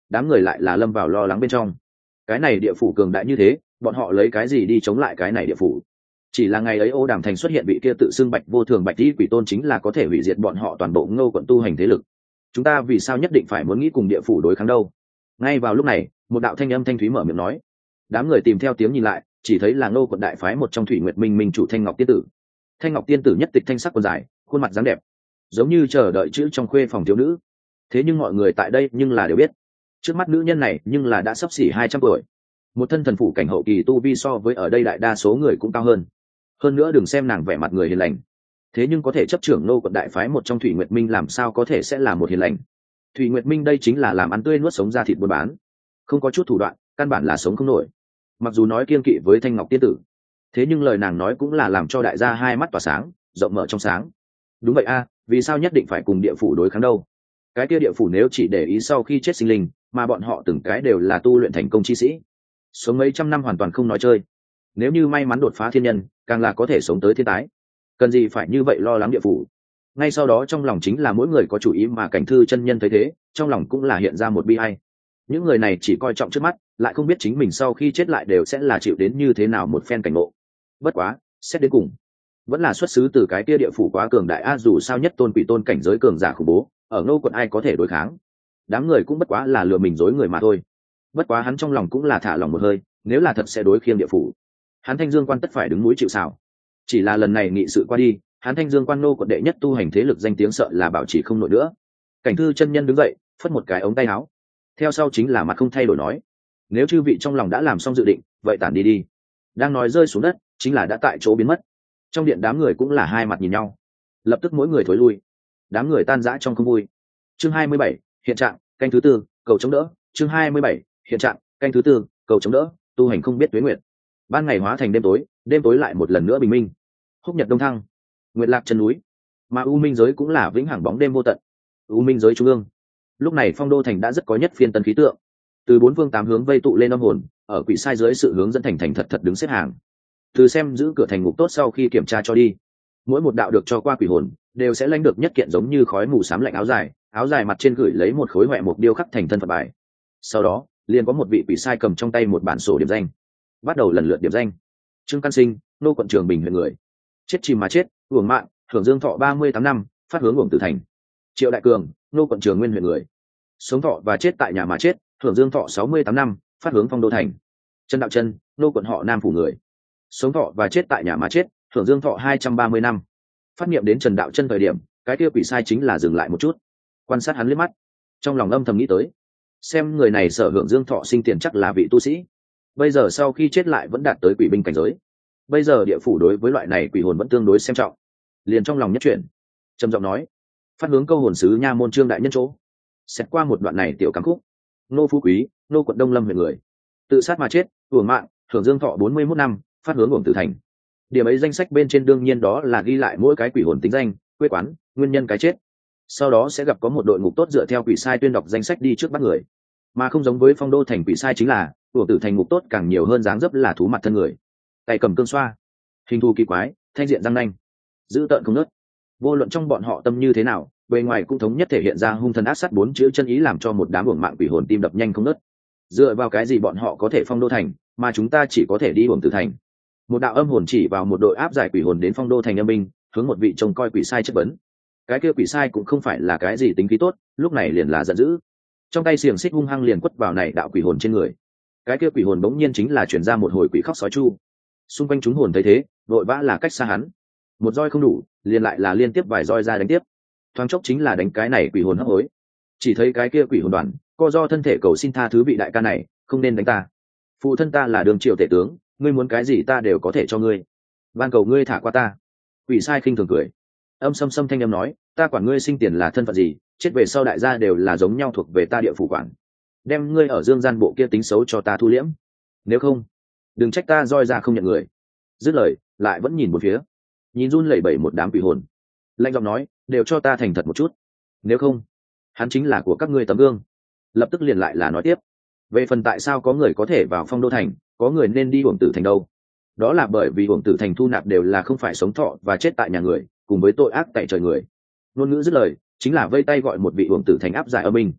đám người lại là lâm vào lo lắng bên trong. Cái này địa phủ cường đại như thế, bọn họ lấy cái gì đi chống lại cái này địa phủ? Chỉ là ngày ấy Ô Đàm Thành xuất hiện vị kia tự xưng Bạch Vô Thường Bạch Tỷ Quỷ Tôn chính là có thể hủy diệt bọn họ toàn bộ Ngô quận tu hành thế lực. Chúng ta vì sao nhất định phải muốn nghĩ cùng địa phủ đối kháng đâu? Ngay vào lúc này, một đạo thanh âm thanh thúy mở miệng nói. Đám người tìm theo tiếng nhìn lại, chỉ thấy là Ngô quận đại phái một trong Thủy Nguyệt Minh minh chủ Thanh Ngọc Tiên tử. Thanh Ngọc Tiên tử nhất tịch thanh sắc quần dài, khuôn mặt dáng đẹp, giống như chờ đợi chữ trong khuê phòng thiếu nữ. Thế nhưng mọi người tại đây nhưng là đều biết, trước mắt nữ nhân này nhưng là đã sắp xỉ hai trăm tuổi, một thân thần phủ cảnh hậu kỳ tu vi so với ở đây đại đa số người cũng cao hơn. Hơn nữa đừng xem nàng vẻ mặt người hiền lành, thế nhưng có thể chấp trưởng Ngô quận đại phái một trong Thủy Nguyệt Minh làm sao có thể sẽ là một hiền lành? Thủy Nguyệt Minh đây chính là làm ăn tươi nuốt sống ra thịt buôn bán, không có chút thủ đoạn, căn bản là sống không nổi. Mặc dù nói kiên kỵ với Thanh Ngọc Tiên tử, thế nhưng lời nàng nói cũng là làm cho đại gia hai mắt tỏa sáng, rộng mở trong sáng. Đúng vậy a, vì sao nhất định phải cùng địa phủ đối kháng đâu? Cái kia địa phủ nếu chỉ để ý sau khi chết sinh linh, mà bọn họ từng cái đều là tu luyện thành công chi sĩ, sống mấy trăm năm hoàn toàn không nói chơi. Nếu như may mắn đột phá thiên nhân, càng là có thể sống tới thiên tái. Cần gì phải như vậy lo lắng địa phủ? Ngay sau đó trong lòng chính là mỗi người có chủ ý, mà Cảnh Thư chân nhân thấy thế, trong lòng cũng là hiện ra một bi ai. Những người này chỉ coi trọng trước mắt, lại không biết chính mình sau khi chết lại đều sẽ là chịu đến như thế nào một phen cảnh ngộ. Bất quá, xét đến cùng, vẫn là xuất xứ từ cái kia địa phủ quá cường đại a, dù sao nhất tôn quỷ tôn cảnh giới cường giả khủng bố, ở Ngô quận ai có thể đối kháng? Đám người cũng bất quá là lừa mình dối người mà thôi. Bất quá hắn trong lòng cũng là thả lòng một hơi, nếu là thật sẽ đối khiêng địa phủ, hắn Thanh Dương quan tất phải đứng núi chịu sào. Chỉ là lần này nghị sự qua đi, hắn Thanh Dương quan Ngô quận đệ nhất tu hành thế lực danh tiếng sợ là bảo trì không nổi nữa. Cảnh Thư chân nhân đứng dậy, phất một cái ống tay áo, theo sau chính là mặt không thay đổi nói: nếu chư vị trong lòng đã làm xong dự định, vậy tản đi đi. Đang nói rơi xuống đất, chính là đã tại chỗ biến mất. Trong điện đám người cũng là hai mặt nhìn nhau, lập tức mỗi người thối lui. Đám người tan rã trong không vui. Chương hai mươi bảy, hiện trạng, canh thứ tư, cầu chống đỡ. Chương hai mươi bảy, hiện trạng, canh thứ tư, cầu chống đỡ. Tu hành không biết tuế nguyệt, ban ngày hóa thành đêm tối, đêm tối lại một lần nữa bình minh. Húc nhật đông thăng, nguyệt lạc chân núi, mà u minh giới cũng là vĩnh hằng bóng đêm vô tận. U minh giới trung ương, lúc này Phong Đô thành đã rất có nhất phiên tân khí tượng. Từ bốn phương tám hướng vây tụ lên âm hồn, ở quỷ sai dưới sự hướng dẫn thành thành thật thật đứng xếp hàng. Từ xem giữ cửa thành ngục tốt sau khi kiểm tra cho đi, mỗi một đạo được cho qua quỷ hồn đều sẽ lãnh được nhất kiện giống như khói mù xám lạnh áo dài, áo dài mặt trên gửi lấy một khối hoẹ mục điêu khắc thành thân Phật bài. Sau đó liền có một vị quỷ sai cầm trong tay một bản sổ điểm danh, bắt đầu lần lượt điểm danh. Trương Căn Sinh, Nô quận Trường Bình huyện người, chết chìm mà chết, uổng mạng, hưởng dương thọ ba mươi tám năm, phát hướng uổng tử thành. Triệu Đại Cường, Nô quận Trường Nguyên huyện người, sống thọ và chết tại nhà mà chết, hưởng dương thọ sáu mươi tám năm, phát hướng Phong Đô thành. Trần Đạo Chân, Nô quận họ Nam phủ người, sống thọ và chết tại nhà mà chết, hưởng dương thọ hai trăm ba mươi năm. Phát niệm đến Trần Đạo Chân thời điểm, cái kia quỷ sai chính là dừng lại một chút, quan sát hắn liếc mắt, trong lòng âm thầm nghĩ tới, xem người này sở hưởng dương thọ sinh tiền chắc là vị tu sĩ, bây giờ sau khi chết lại vẫn đạt tới quỷ binh cảnh giới. Bây giờ địa phủ đối với loại này quỷ hồn vẫn tương đối xem trọng, liền trong lòng nhất chuyển, trầm giọng nói: phát hướng câu hồn sứ nha môn Trương đại nhân chỗ. Xét qua một đoạn này tiểu cắm khúc. Nô Phú Quý, Nô quận Đông Lâm huyện người, tự sát mà chết, uổng mạng, hưởng dương thọ bốn mươi mốt năm, phát hướng uổng tử thành. Điểm ấy danh sách bên trên đương nhiên đó là ghi lại mỗi cái quỷ hồn tính danh, quê quán, nguyên nhân cái chết. Sau đó sẽ gặp có một đội ngục tốt dựa theo quỷ sai tuyên đọc danh sách đi trước bắt người. Mà không giống với Phong Đô thành quỷ sai chính là, uổng tử thành ngục tốt càng nhiều hơn dáng dấp là thú mặt thân người, tay cầm cương xoa, hình thù kỳ quái, thanh diện răng nanh, dữ tợn không nớt. Vô luận trong bọn họ tâm như thế nào, bề ngoài cũng thống nhất thể hiện ra hung thần ác sát bốn chữ chân ý, làm cho một đám uổng mạng quỷ hồn tim đập nhanh không nớt. Dựa vào cái gì bọn họ có thể Phong Đô thành, mà chúng ta chỉ có thể đi uổng tử thành? Một đạo âm hồn chỉ vào một đội áp giải quỷ hồn đến Phong Đô thành âm binh, hướng một vị trông coi quỷ sai chất vấn. Cái kia quỷ sai cũng không phải là cái gì tính khí tốt, lúc này liền là giận dữ, trong tay xiềng xích hung hăng liền quất vào này đạo quỷ hồn trên người. Cái kia quỷ hồn bỗng nhiên chính là chuyển ra một hồi quỷ khóc sói chu. Xung quanh chúng hồn thấy thế, vội vã là cách xa hắn. Một roi không đủ, liền lại là liên tiếp vài roi ra đánh tiếp. Thoáng chốc chính là đánh cái này quỷ hồn hấp hối. Chỉ thấy cái kia quỷ hồn đoàn, co do thân thể cầu xin tha thứ vị đại ca này, không nên đánh ta. Phụ thân ta là Đường Triều tể tướng, ngươi muốn cái gì ta đều có thể cho ngươi. Van cầu ngươi thả qua ta. Quỷ sai khinh thường cười. Âm xâm xâm thanh âm nói, ta quản ngươi sinh tiền là thân phận gì, chết về sau đại gia đều là giống nhau, thuộc về ta địa phủ quản. Đem ngươi ở dương gian bộ kia tính xấu cho ta thu liễm. Nếu không, đừng trách ta roi ra không nhận người. Dứt lời, lại vẫn nhìn một phía, nhìn run lẩy bẩy một đám quỷ hồn, lạnh giọng nói, đều cho ta thành thật một chút. Nếu không, hắn chính là của các ngươi tấm gương. Lập tức liền lại là nói tiếp, về phần tại sao có người có thể vào Phong Đô thành, có người nên đi uổng tử thành đâu? Đó là bởi vì uổng tử thành thu nạp đều là không phải sống thọ và chết tại nhà người, cùng với tội ác tại trời người. Ngôn ngữ dứt lời, chính là vây tay gọi một vị uổng tử thành áp giải âm binh.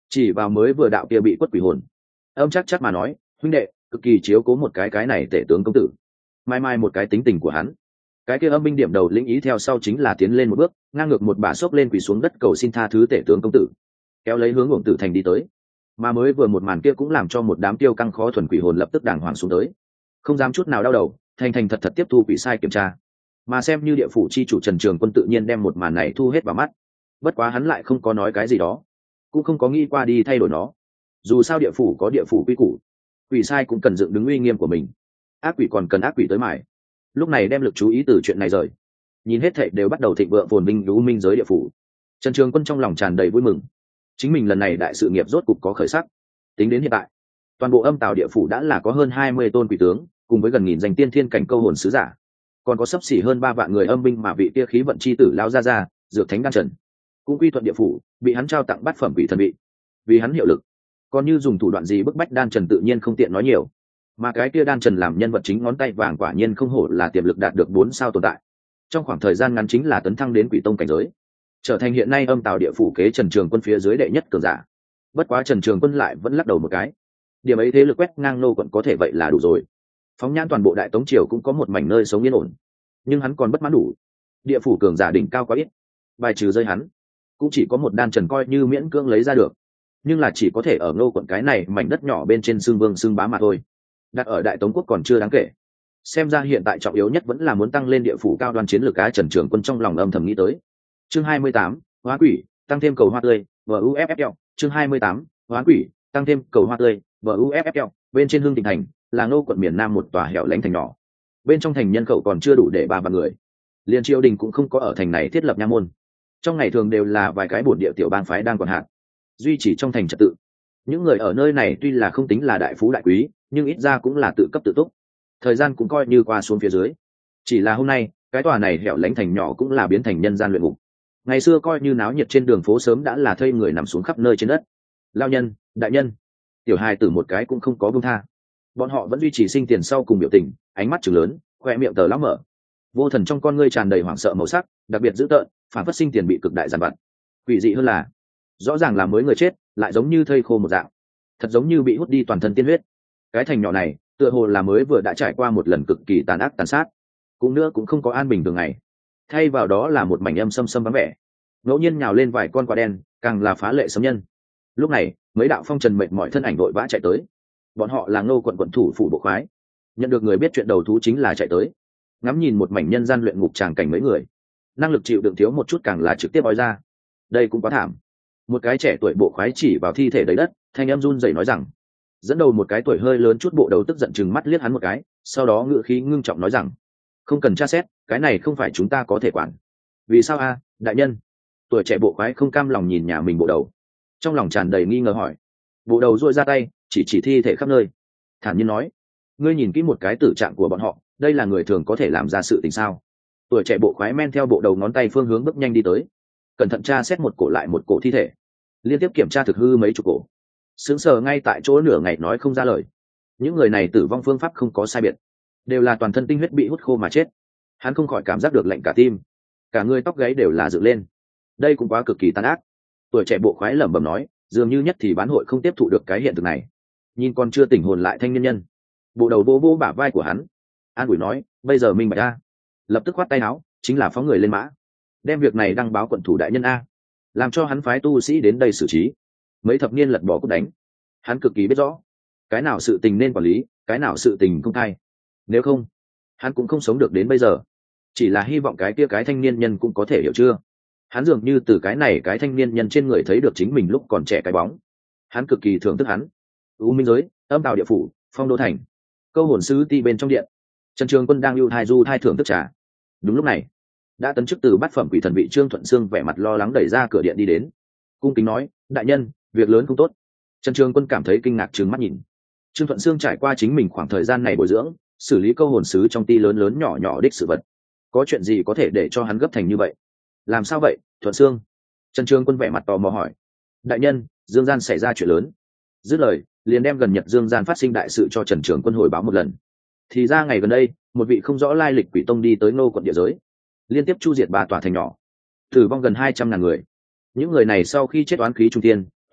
chỉ vào mới vừa đạo kia bị quất quỷ hồn. Âm chắc chắc mà nói, huynh đệ cực kỳ chiếu cố một cái cái này tể tướng công tử, mai mai một cái tính tình của hắn. Cái kia âm binh điểm đầu lĩnh ý theo sau chính là tiến lên một bước, ngang ngược một bà xốc lên quỳ xuống đất cầu xin tha thứ tể tướng công tử, kéo lấy hướng uổng tử thành đi tới. Mà mới vừa một màn kia cũng làm cho một đám tiêu căng khó thuần quỷ hồn lập tức đàng hoàng xuống tới, không dám chút nào đau đầu, thành thành thật thật tiếp thu quỷ sai kiểm tra. Mà xem như địa phủ chi chủ Trần Trường Quân tự nhiên đem một màn này thu hết vào mắt. Bất quá hắn lại không có nói cái gì đó, cũng không có nghĩ qua đi thay đổi nó. Dù sao địa phủ có địa phủ quy củ, quỷ sai cũng cần dựng đứng uy nghiêm của mình, ác quỷ còn cần ác quỷ tới mải. Lúc này đem lực chú ý từ chuyện này rời, nhìn hết thảy đều bắt đầu thịnh vượng phồn vinh lũ minh giới địa phủ. Trần Trường Quân trong lòng tràn đầy vui mừng, chính mình lần này đại sự nghiệp rốt cục có khởi sắc. Tính đến hiện tại, toàn bộ âm tào địa phủ đã là có hơn hai mươi tôn quỷ tướng, cùng với gần nghìn danh tiên thiên cảnh câu hồn sứ giả, còn có sấp xỉ hơn ba vạn người âm binh mà vị kia khí vận chi tử lao ra ra, dược thánh đan trần, cũng quy thuận địa phủ, bị hắn trao tặng bát phẩm vị thần vị, vì hắn hiệu lực. Còn như dùng thủ đoạn gì bức bách đan trần tự nhiên không tiện nói nhiều, mà cái kia đan trần làm nhân vật chính ngón tay vàng quả nhiên không hổ là tiềm lực đạt được bốn sao tồn tại. Trong khoảng thời gian ngắn chính là tấn thăng đến quỷ tông cảnh giới, trở thành hiện nay âm tào địa phủ kế Trần Trường Quân phía dưới đệ nhất cường giả. Bất quá Trần Trường Quân lại vẫn lắc đầu một cái, điểm ấy thế lực quét ngang nô quận có thể vậy là đủ rồi. Phóng nhãn toàn bộ đại tống triều cũng có một mảnh nơi sống yên ổn, nhưng hắn còn bất mãn đủ. Địa phủ cường giả đỉnh cao quá ít, bài trừ rơi hắn cũng chỉ có một đan trần coi như miễn cưỡng lấy ra được, nhưng là chỉ có thể ở nô quận cái này mảnh đất nhỏ bên trên xương vương xương bá mà thôi, đặt ở đại tống quốc còn chưa đáng kể. Xem ra hiện tại trọng yếu nhất vẫn là muốn tăng lên địa phủ cao đoan chiến lược. Á Trần Trường Quân trong lòng âm thầm nghĩ tới. Chương hai mươi tám, hóa quỷ tăng thêm cầu hoa tươi vu ép ép lờ. Chương hai mươi tám, hóa quỷ tăng thêm cầu hoa tươi vu ép ép lờ. Bên trên Hương Thịnh thành là nô quận miền nam một tòa hẻo lánh thành nhỏ, bên trong thành nhân khẩu còn chưa đủ để ba vạn người, liền triều đình cũng không có ở thành này thiết lập nha môn. Trong ngày thường đều là vài cái bổn địa tiểu bang phái đang quản hạt, duy trì trong thành trật tự. Những người ở nơi này tuy là không tính là đại phú đại quý, nhưng ít ra cũng là tự cấp tự túc, thời gian cũng coi như qua xuống phía dưới. Chỉ là hôm nay cái tòa này hẻo lánh thành nhỏ cũng là biến thành nhân gian luyện ngục. Ngày xưa coi như náo nhiệt trên đường phố sớm đã là thây người nằm xuống khắp nơi trên đất. Lao nhân, đại nhân, tiểu hài tử một cái cũng không có buông tha. Bọn họ vẫn duy trì sinh tiền sau cùng biểu tình, ánh mắt trừng lớn, khoe miệng tờ lắm mở, vô thần trong con ngươi tràn đầy hoảng sợ màu sắc, đặc biệt dữ tợn, phản phất sinh tiền bị cực đại giàn vặt. Quỷ dị hơn là, rõ ràng là mới người chết, lại giống như thây khô một dạng, thật giống như bị hút đi toàn thân tiên huyết. Cái thành nhỏ này tựa hồ là mới vừa đã trải qua một lần cực kỳ tàn ác tàn sát, cũng nữa cũng không có an bình thường ngày, thay vào đó là một mảnh âm xâm xâm vắng vẻ, ngẫu nhiên nhào lên vài con quạ đen, càng là phá lệ xâm nhân. Lúc này mấy đạo phong trần mệt mỏi thân ảnh vội vã chạy tới. Bọn họ là Ngô quận quận thủ phủ bộ khoái, nhận được người biết chuyện đầu thú chính là chạy tới, ngắm nhìn một mảnh nhân gian luyện ngục tràng cảnh mấy người, năng lực chịu đựng thiếu một chút càng là trực tiếp nói ra. Đây cũng quá thảm. Một cái trẻ tuổi bộ khoái chỉ vào thi thể đầy đất, thanh em run rẩy nói rằng. Dẫn đầu một cái tuổi hơi lớn chút bộ đầu tức giận chừng mắt liếc hắn một cái, sau đó ngữ khí ngưng trọng nói rằng, không cần tra xét, cái này không phải chúng ta có thể quản. Vì sao a, đại nhân? Tuổi trẻ bộ khoái không cam lòng nhìn nhà mình bộ đầu, trong lòng tràn đầy nghi ngờ hỏi. Bộ đầu duỗi ra tay chỉ chỉ thi thể khắp nơi, thản nhiên nói, ngươi nhìn kỹ một cái tử trạng của bọn họ, đây là người thường có thể làm ra sự tình sao? Tuổi trẻ bộ khoái men theo bộ đầu ngón tay phương hướng bước nhanh đi tới, cẩn thận tra xét một cổ lại một cổ thi thể, liên tiếp kiểm tra thực hư mấy chục cổ, sững sờ ngay tại chỗ nửa ngày nói không ra lời. Những người này tử vong phương pháp không có sai biệt, đều là toàn thân tinh huyết bị hút khô mà chết. Hắn không khỏi cảm giác được lạnh cả tim, cả người tóc gáy đều là dựng lên. Đây cũng quá cực kỳ tàn ác. Tuổi trẻ bộ khoái lẩm bẩm nói, dường như nhất thì bán hội không tiếp thụ được cái hiện thực này. Nhìn còn chưa tỉnh hồn lại thanh niên nhân, bộ đầu vô vô bả vai của hắn, an ủi nói, bây giờ minh bạch a. Lập tức khoát tay áo, chính là phóng người lên mã, đem việc này đăng báo quận thủ đại nhân a, làm cho hắn phái tu sĩ đến đây xử trí. Mấy thập niên lật bỏ cốt đánh, hắn cực kỳ biết rõ cái nào sự tình nên quản lý, cái nào sự tình không thay. Nếu không, hắn cũng không sống được đến bây giờ. Chỉ là hy vọng cái kia cái thanh niên nhân cũng có thể hiểu chưa. Hắn dường như từ cái này cái thanh niên nhân trên người thấy được chính mình lúc còn trẻ cái bóng. Hắn cực kỳ thưởng thức hắn. U minh giới, âm tào địa phủ, phong đô thành, câu hồn sứ ti bên trong điện, Trần Trường Quân đang lưu thai du thai thưởng thức trà. Đúng lúc này, đã tấn chức từ bát phẩm quỷ thần vị Trương Thuận Sương vẻ mặt lo lắng đẩy ra cửa điện đi đến, cung kính nói, đại nhân, việc lớn không tốt. Trần Trường Quân cảm thấy kinh ngạc trừng mắt nhìn. Trương Thuận Sương trải qua chính mình khoảng thời gian này bồi dưỡng, xử lý câu hồn sứ trong ti lớn lớn nhỏ nhỏ đích sự vật, có chuyện gì có thể để cho hắn gấp thành như vậy? Làm sao vậy, Thuận Sương? Trần Trường Quân vẻ mặt tò mò hỏi. Đại nhân, Dương gian xảy ra chuyện lớn. Dứt lời, liền đem gần Nhật Dương gian phát sinh đại sự cho Trần Trường Quân hồi báo một lần. Thì ra ngày gần đây, một vị không rõ lai lịch quỷ tông đi tới Ngô quận địa giới, liên tiếp chu diệt ba tòa thành nhỏ, tử vong gần hai trăm ngàn người. Những người này sau khi chết oán khí trung tiên,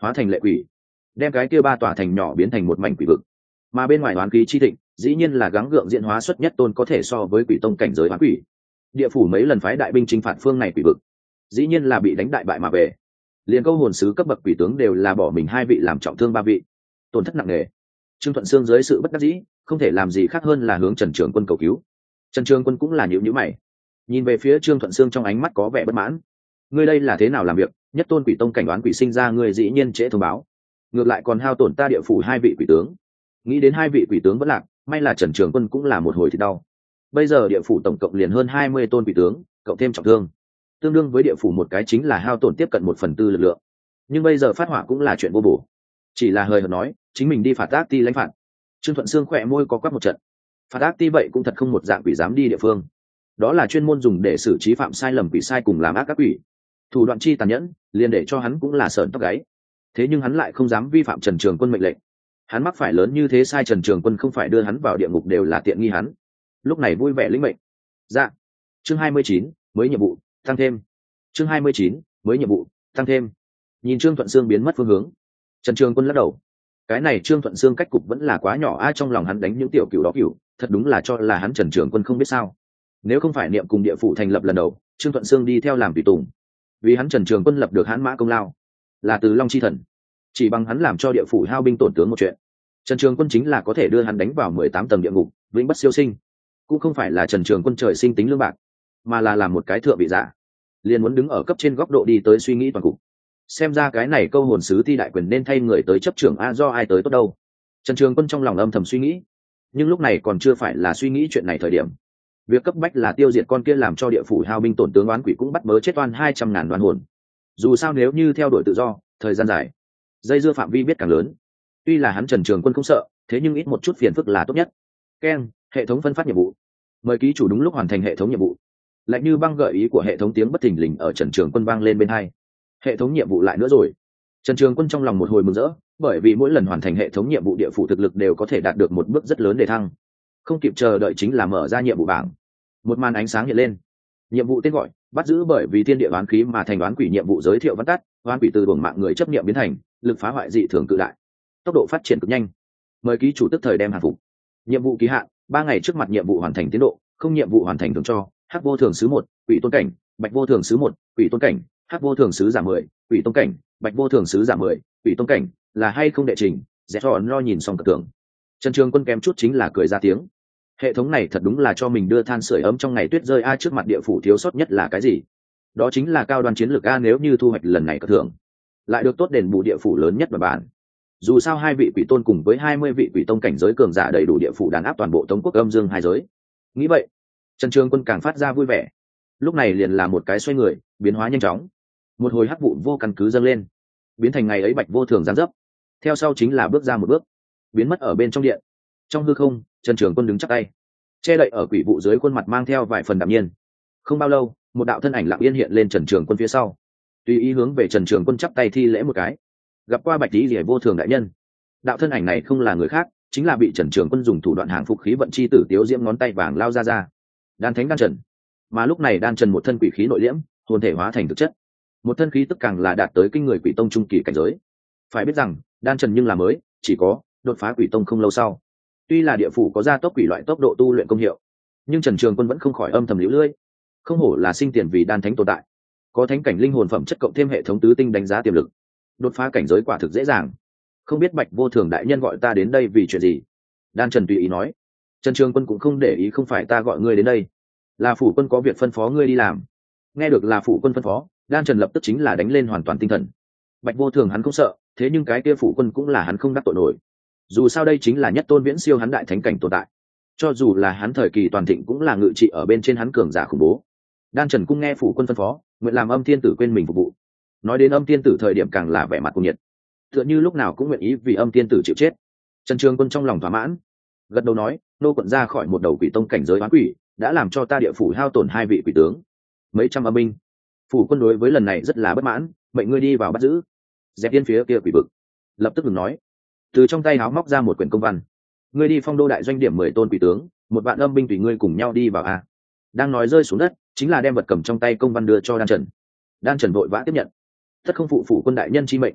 hóa thành lệ quỷ, đem cái kia ba tòa thành nhỏ biến thành một mảnh quỷ vực. Mà bên ngoài oán khí chi thịnh dĩ nhiên là gắng gượng diễn hóa xuất nhất tôn có thể so với quỷ tông cảnh giới oán quỷ. Địa phủ mấy lần phái đại binh chinh phạt phương này quỷ vực, dĩ nhiên là bị đánh đại bại mà về. Liền câu hồn sứ cấp bậc quỷ tướng đều là bỏ mình hai vị làm trọng thương ba vị, tổn thất nặng nề. Trương Thuận Sương dưới sự bất đắc dĩ không thể làm gì khác hơn là hướng Trần Trường Quân cầu cứu. Trần Trường Quân cũng là nhíu nhíu mày, nhìn về phía Trương Thuận Sương trong ánh mắt có vẻ bất mãn. Ngươi đây là thế nào làm việc? Nhất tôn quỷ tông cảnh đoán quỷ sinh ra, ngươi dĩ nhiên trễ thông báo, ngược lại còn hao tổn ta địa phủ hai vị quỷ tướng. Nghĩ đến hai vị quỷ tướng vẫn lạc, may là Trần Trường Quân cũng là một hồi thì đau. Bây giờ địa phủ tổng cộng liền hơn hai mươi tôn quỷ tướng, cộng thêm trọng thương, tương đương với địa phủ một cái chính là hao tổn tiếp cận một phần tư lực lượng. Nhưng bây giờ phát hỏa cũng là chuyện vô bổ, chỉ là hơi hợt nói chính mình đi phạt ác ti lãnh phạt. Trương Thuận Sương khỏe môi có quắc một trận. Phạt ác ti vậy cũng thật không một dạng quỷ dám đi địa phương, đó là chuyên môn dùng để xử trí phạm sai lầm quỷ sai cùng làm ác các quỷ, thủ đoạn chi tàn nhẫn liền để cho hắn cũng là sởn tóc gáy. Thế nhưng hắn lại không dám vi phạm Trần Trường Quân mệnh lệnh, hắn mắc phải lớn như thế sai Trần Trường Quân không phải đưa hắn vào địa ngục đều là tiện nghi hắn. Lúc này vui vẻ lĩnh mệnh. Dạ. Chương hai mươi chín mới nhiệm vụ tăng thêm. Chương hai mươi chín mới nhiệm vụ tăng thêm. Nhìn Trương Thuận Sương biến mất phương hướng, Trần Trường Quân lắc đầu. Cái này Trương Thuận Sương cách cục vẫn là quá nhỏ a, trong lòng hắn đánh những tiểu cửu đó cửu, thật đúng là cho là hắn Trần Trường Quân không biết sao. Nếu không phải niệm cùng địa phủ thành lập lần đầu, Trương Thuận Sương đi theo làm tùy tùng, vì hắn Trần Trường Quân lập được hãn mã công lao, là từ Long Chi Thần. Chỉ bằng hắn làm cho địa phủ hao binh tổn tướng một chuyện, Trần Trường Quân chính là có thể đưa hắn đánh vào mười tám tầng địa ngục, vĩnh bất siêu sinh. Cũng không phải là Trần Trường Quân trời sinh tính lương bạc, mà là làm một cái thượng vị giả, liền muốn đứng ở cấp trên góc độ đi tới suy nghĩ toàn cục. Xem ra cái này câu hồn sứ thi đại quyền nên thay người tới chấp trưởng a, do ai tới tốt đâu. Trần Trường Quân trong lòng âm thầm suy nghĩ, nhưng lúc này còn chưa phải là suy nghĩ chuyện này thời điểm. Việc cấp bách là tiêu diệt con kia làm cho địa phủ hao binh tổn tướng oán quỷ cũng bắt bớ chết oan hai trăm ngàn đoán hồn. Dù sao nếu như theo đuổi tự do, thời gian dài, dây dưa phạm vi biết càng lớn. Tuy là hắn Trần Trường Quân không sợ, thế nhưng ít một chút phiền phức là tốt nhất. Ken, hệ thống phân phát nhiệm vụ. Mời ký chủ đúng lúc hoàn thành hệ thống nhiệm vụ. Lạnh như băng gợi ý của hệ thống tiếng bất thình lình ở Trần Trường Quân vang lên bên hai. Hệ thống nhiệm vụ lại nữa rồi. Trần Trường Quân trong lòng một hồi mừng rỡ, bởi vì mỗi lần hoàn thành hệ thống nhiệm vụ địa phủ thực lực đều có thể đạt được một bước rất lớn để thăng. Không kịp chờ đợi chính là mở ra nhiệm vụ bảng. Một màn ánh sáng hiện lên. Nhiệm vụ tên gọi: bắt giữ bởi vì thiên địa oán khí mà thành oán quỷ. Nhiệm vụ giới thiệu văn tắt: oán quỷ từ buồng mạng người chấp niệm biến thành, lực phá hoại dị thường cự đại, tốc độ phát triển cực nhanh. Mời ký chủ tức thời đem hàng phục. Nhiệm vụ ký hạn: ba ngày trước mặt nhiệm vụ hoàn thành tiến độ, không nhiệm vụ hoàn thành thường cho hắc vô thường sứ một, quỷ tôn cảnh; bạch vô thường sứ một, quỷ tôn cảnh; hắc vô thường sứ giảm mười, quỷ tôn cảnh; bạch vô thường sứ giảm mười, quỷ tôn cảnh. Là hay không đệ trình? Dẹp cho lo nhìn xong cật tưởng. Trần Trường Quân kém chút chính là cười ra tiếng. Hệ thống này thật đúng là cho mình đưa than sưởi ấm trong ngày tuyết rơi a. Trước mặt địa phủ thiếu sót nhất là cái gì? Đó chính là cao đoan chiến lược a. Nếu như thu hoạch lần này cật thưởng, lại được tốt đền bù địa phủ lớn nhất mà bản. Dù sao hai vị quỷ tôn cùng với hai mươi vị quỷ tông cảnh giới cường giả đầy đủ địa phủ đàn áp toàn bộ Tống quốc âm dương hai giới. Nghĩ vậy, Trần Trường Quân càng phát ra vui vẻ. Lúc này liền là một cái xoay người, biến hóa nhanh chóng. Một hồi hắc vụ vô căn cứ dâng lên, biến thành ngày ấy bạch vô thường giáng dấp. Theo sau chính là bước ra một bước, biến mất ở bên trong điện. Trong hư không, Trần Trường Quân đứng chắp tay, che đậy ở quỷ vụ dưới khuôn mặt mang theo vài phần đạm nhiên. Không bao lâu, một đạo thân ảnh lặng yên hiện lên Trần Trường Quân phía sau, tùy ý hướng về Trần Trường Quân chắp tay thi lễ một cái. Gặp qua bạch lý rỉa vô thường đại nhân. Đạo thân ảnh này không là người khác, chính là bị Trần Trường Quân dùng thủ đoạn hàng phục khí vận chi tử Tiếu Diễm ngón tay vàng lao ra ra. Đan thánh đan trần. Mà lúc này đan trần một thân quỷ khí nội liễm, hồn thể hóa thành thực chất, một thân khí tức càng là đạt tới kinh người quỷ tông trung kỳ cảnh giới. Phải biết rằng đan trần nhưng là mới chỉ có đột phá quỷ tông không lâu sau. Tuy là địa phủ có gia tốc quỷ loại tốc độ tu luyện công hiệu, nhưng Trần Trường Quân vẫn không khỏi âm thầm liễu lưỡi. Không hổ là sinh tiền vì đan thánh tồn tại, có thánh cảnh linh hồn phẩm chất cộng thêm hệ thống tứ tinh đánh giá tiềm lực, đột phá cảnh giới quả thực dễ dàng. Không biết bạch vô thường đại nhân gọi ta đến đây vì chuyện gì? Đan trần tùy ý nói. Trần Trường Quân cũng không để ý, không phải ta gọi ngươi đến đây, là phủ quân có việc phân phó ngươi đi làm. Nghe được là phủ quân phân phó, đan trần lập tức chính là đánh lên hoàn toàn tinh thần. Bạch vô thường hắn không sợ, thế nhưng cái kia phủ quân cũng là hắn không đắc tội nổi. Dù sao đây chính là nhất tôn viễn siêu hắn đại thánh cảnh tồn tại, cho dù là hắn thời kỳ toàn thịnh cũng là ngự trị ở bên trên hắn cường giả khủng bố. Đan trần cũng nghe phủ quân phân phó, nguyện làm âm thiên tử quên mình phục vụ. Nói đến âm thiên tử thời điểm càng là vẻ mặt cuồng nhiệt, tựa như lúc nào cũng nguyện ý vì âm thiên tử chịu chết. Trần Trường Quân trong lòng thỏa mãn, gật đầu nói: nô quận ra khỏi một đầu quỷ tông cảnh giới oán quỷ, đã làm cho ta địa phủ hao tổn hai vị quỷ tướng, mấy trăm âm binh. Phủ quân đối với lần này rất là bất mãn, mệnh ngươi đi vào bắt giữ. Dẹp yên phía kia quỷ vực. Lập tức đừng nói, từ trong tay háo móc ra một quyển công văn: ngươi đi phong đô đại doanh điểm mười tôn quỷ tướng, một vạn âm binh tùy ngươi cùng nhau đi vào a. Đang nói rơi xuống đất, chính là đem vật cầm trong tay công văn đưa cho đan trần. Đan trần vội vã tiếp nhận. Tất không phụ phủ quân đại nhân chi mệnh.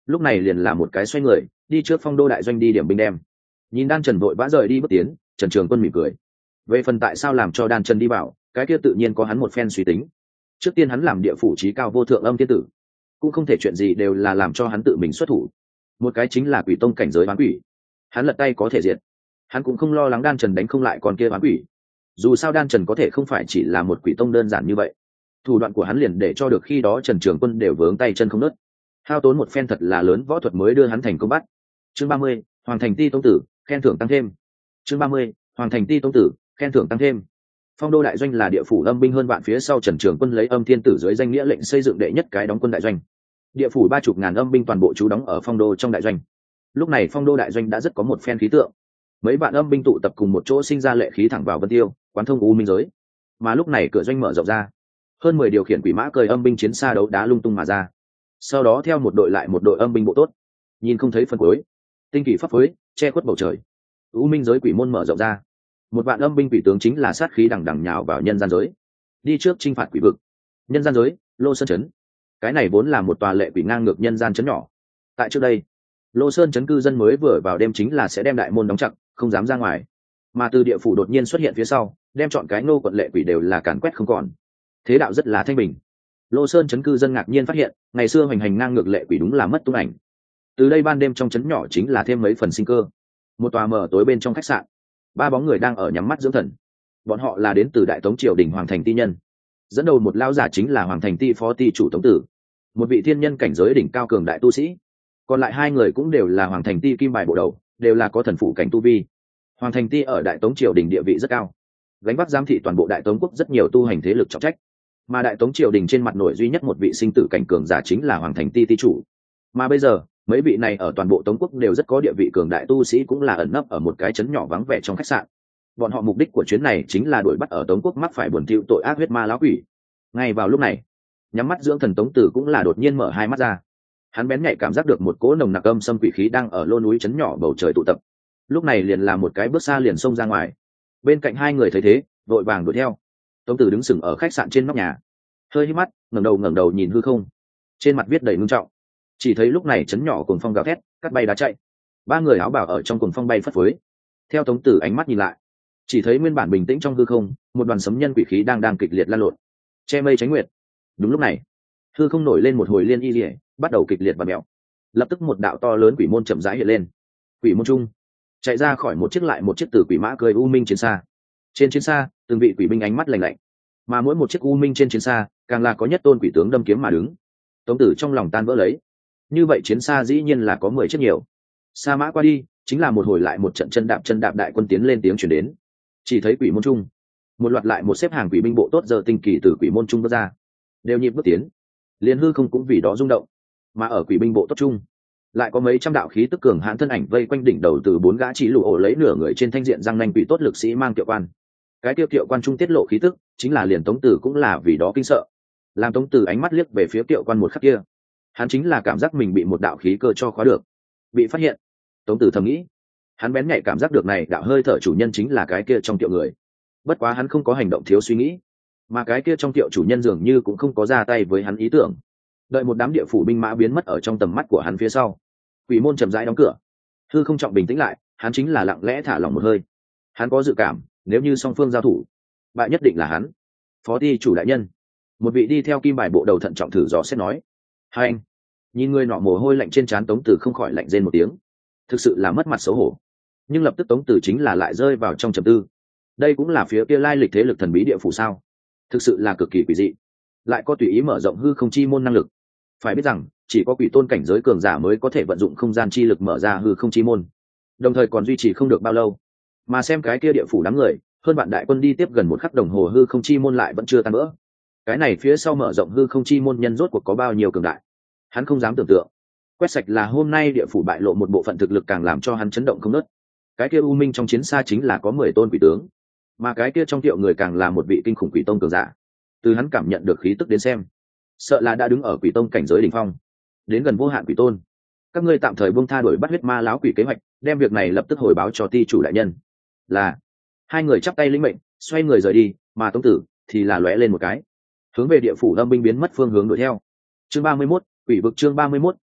lúc này liền là một cái xoay người đi trước phong đô đại doanh đi điểm binh đem. Nhìn đan trần vội vã rời đi bước tiến, Trần Trường Quân mỉm cười. Về phần tại sao làm cho đan trần đi vào, cái kia tự nhiên có hắn một phen suy tính. Trước tiên hắn làm địa phủ trí cao vô thượng âm thiên tử, cũng không thể chuyện gì đều là làm cho hắn tự mình xuất thủ. Một cái chính là quỷ tông cảnh giới bán quỷ, hắn lật tay có thể diệt. Hắn cũng không lo lắng đan trần đánh không lại con kia bán quỷ. Dù sao đan trần có thể không phải chỉ là một quỷ tông đơn giản như vậy, thủ đoạn của hắn liền để cho được khi đó Trần Trường Quân đều vướng tay chân không nứt. Hao tốn một phen thật là lớn võ thuật mới đưa hắn thành công bắt. Chương ba mươi, Hoàng Thành Ti tông tử, khen thưởng tăng thêm. Chương ba mươi, Hoàng Thành Ti tông tử, khen thưởng tăng thêm. Phong đô đại doanh là địa phủ âm binh hơn vạn phía sau Trần Trường Quân lấy âm thiên tử dưới danh nghĩa lệnh xây dựng đệ nhất cái đóng quân đại doanh. Địa phủ ba chục ngàn âm binh toàn bộ trú đóng ở phong đô trong đại doanh. Lúc này phong đô đại doanh đã rất có một phen khí tượng. Mấy vạn âm binh tụ tập cùng một chỗ sinh ra lệ khí thẳng vào Vân Tiêu, quán thông u minh giới. Mà lúc này cửa doanh mở rộng ra, hơn mười điều khiển quỷ mã cười âm binh chiến xa đấu đá lung tung mà ra. Sau đó theo một đội lại một đội âm binh bộ tốt, nhìn không thấy phần cuối, tinh kỳ pháp phối che khuất bầu trời. U minh giới quỷ môn mở rộng ra, một vạn âm binh quỷ tướng chính là sát khí đằng đằng nhào vào nhân gian giới, đi trước chinh phạt quỷ vực. Nhân gian giới, Lô Sơn trấn, cái này vốn là một tòa lệ quỷ ngang ngược nhân gian trấn nhỏ. Tại trước đây, Lô Sơn trấn cư dân mới vừa vào đêm chính là sẽ đem đại môn đóng chặt, không dám ra ngoài. Mà từ địa phủ đột nhiên xuất hiện phía sau, đem chọn cái nô quận lệ quỷ đều là càn quét không còn. Thế đạo rất là thanh bình. Lô Sơn trấn cư dân ngạc nhiên phát hiện, ngày xưa hoành hành ngang ngược lệ quỷ đúng là mất tung ảnh. Từ đây ban đêm trong trấn nhỏ chính là thêm mấy phần sinh cơ. Một tòa mở tối bên trong khách sạn, ba bóng người đang ở nhắm mắt dưỡng thần. Bọn họ là đến từ Đại Tống triều đình Hoàng Thành Ti nhân. Dẫn đầu một lao giả chính là Hoàng Thành Ti phó ti chủ Tống Tử, một vị thiên nhân cảnh giới đỉnh cao cường đại tu sĩ. Còn lại hai người cũng đều là Hoàng Thành Ti kim bài bộ đầu, đều là có thần phụ cảnh tu vi. Hoàng Thành Ti ở Đại Tống triều đình địa vị rất cao, gánh vác giám thị toàn bộ Đại Tống quốc rất nhiều tu hành thế lực trọng trách. Mà Đại Tống triều đình trên mặt nổi duy nhất một vị sinh tử cảnh cường giả chính là Hoàng Thành Ti ti chủ. Mà bây giờ mấy vị này ở toàn bộ Tống quốc đều rất có địa vị cường đại tu sĩ cũng là ẩn nấp ở một cái trấn nhỏ vắng vẻ trong khách sạn. Bọn họ mục đích của chuyến này chính là đuổi bắt ở Tống quốc mắc phải buồn thiu tội ác huyết ma lão quỷ. Ngay vào lúc này, nhắm mắt dưỡng thần Tống Tử cũng là đột nhiên mở hai mắt ra. Hắn bén nhạy cảm giác được một cỗ nồng nặc âm xâm quỷ khí đang ở lô núi trấn nhỏ bầu trời tụ tập. Lúc này liền làm một cái bước xa liền xông ra ngoài. Bên cạnh hai người thấy thế, vội vàng đuổi theo. Tống Tử đứng sừng ở khách sạn trên nóc nhà, hơi hít mắt, ngẩng đầu ngẩng đầu nhìn hư không, trên mặt viết đầy ngưng trọng. Chỉ thấy lúc này trấn nhỏ cuồng phong gào thét, cắt bay đá chạy, ba người áo bào ở trong cuồng phong bay phất phới. Theo Tống Tử ánh mắt nhìn lại, chỉ thấy nguyên bản bình tĩnh trong hư không, một đoàn sấm nhân quỷ khí đang đang kịch liệt lan lộn, che mây tránh nguyệt. Đúng lúc này, hư không nổi lên một hồi liên y liễu, bắt đầu kịch liệt và mèo. Lập tức một đạo to lớn quỷ môn chậm rãi hiện lên. Quỷ môn trung, chạy ra khỏi một chiếc lại một chiếc từ quỷ mã cười u minh chiến xa. Trên chiến xa, từng vị quỷ binh ánh mắt lạnh lạnh, mà mỗi một chiếc u minh trên chiến xa càng là có nhất tôn quỷ tướng đâm kiếm mà đứng. Tống Tử trong lòng tan vỡ lấy, như vậy chiến xa dĩ nhiên là có mười chiếc nhiều. Sa mã qua đi, chính là một hồi lại một trận chân đạp chân đạp đại quân tiến lên tiếng chuyển đến. Chỉ thấy quỷ môn trung, một loạt lại một xếp hàng quỷ binh bộ tốt giờ tinh kỳ từ quỷ môn trung bước ra, đều nhịp bước tiến, liên hư không cũng vì đó rung động. Mà ở quỷ binh bộ tốt trung, lại có mấy trăm đạo khí tức cường hãn thân ảnh vây quanh đỉnh đầu từ bốn gã chỉ lụ ổ lấy nửa người trên thanh diện răng nanh quỷ tốt lực sĩ mang kiệu quan. Cái tiêu kiệu quan trung tiết lộ khí tức, chính là liền Tống Tử cũng là vì đó kinh sợ. Làm Tống Tử ánh mắt liếc về phía kiệu quan một khắc kia, hắn chính là cảm giác mình bị một đạo khí cơ cho khóa được, bị phát hiện. Tống Tử thầm nghĩ, hắn bén nhạy cảm giác được này đạo hơi thở chủ nhân chính là cái kia trong kiệu người. Bất quá hắn không có hành động thiếu suy nghĩ, mà cái kia trong kiệu chủ nhân dường như cũng không có ra tay với hắn ý tưởng. Đợi một đám địa phủ binh mã biến mất ở trong tầm mắt của hắn phía sau, quỷ môn chậm rãi đóng cửa, hư không trọng bình tĩnh lại, hắn chính là lặng lẽ thả lỏng một hơi. Hắn có dự cảm, nếu như song phương giao thủ, bại nhất định là hắn. Phó ty chủ đại nhân, một vị đi theo kim bài bộ đầu thận trọng thử dò xét nói. Hai anh, nhìn người nọ mồ hôi lạnh trên trán Tống Tử không khỏi lạnh rên một tiếng, thực sự là mất mặt xấu hổ. Nhưng lập tức Tống Tử chính là lại rơi vào trong trầm tư. Đây cũng là phía kia lai lịch thế lực thần bí địa phủ sao? Thực sự là cực kỳ quỷ dị, lại có tùy ý mở rộng hư không chi môn năng lực. Phải biết rằng chỉ có quỷ tôn cảnh giới cường giả mới có thể vận dụng không gian chi lực mở ra hư không chi môn, đồng thời còn duy trì không được bao lâu. Mà xem cái kia địa phủ đám người, hơn bạn đại quân đi tiếp gần một khắc đồng hồ hư không chi môn lại vẫn chưa tan vỡ. Cái này phía sau mở rộng hư không chi môn nhân rốt cuộc có bao nhiêu cường đại, hắn không dám tưởng tượng. Quét sạch là hôm nay địa phủ bại lộ một bộ phận thực lực càng làm cho hắn chấn động không nớt. Cái kia u minh trong chiến xa chính là có mười tôn quỷ tướng, mà cái kia trong tiệu người càng là một vị kinh khủng quỷ tông cường giả. Từ hắn cảm nhận được khí tức đến xem, sợ là đã đứng ở quỷ tông cảnh giới đỉnh phong, đến gần vô hạn quỷ tôn. Các ngươi tạm thời buông tha đuổi bắt huyết ma lão quỷ kế hoạch, đem việc này lập tức hồi báo cho ty chủ đại nhân. Là. Hai người chắp tay lĩnh mệnh, xoay người rời đi, mà Tống Tử thì là lóe lên một cái, hướng về địa phủ lâm binh biến mất phương hướng đuổi theo. Chương ba mươi mốt, quỷ vực chương ba mươi mốt,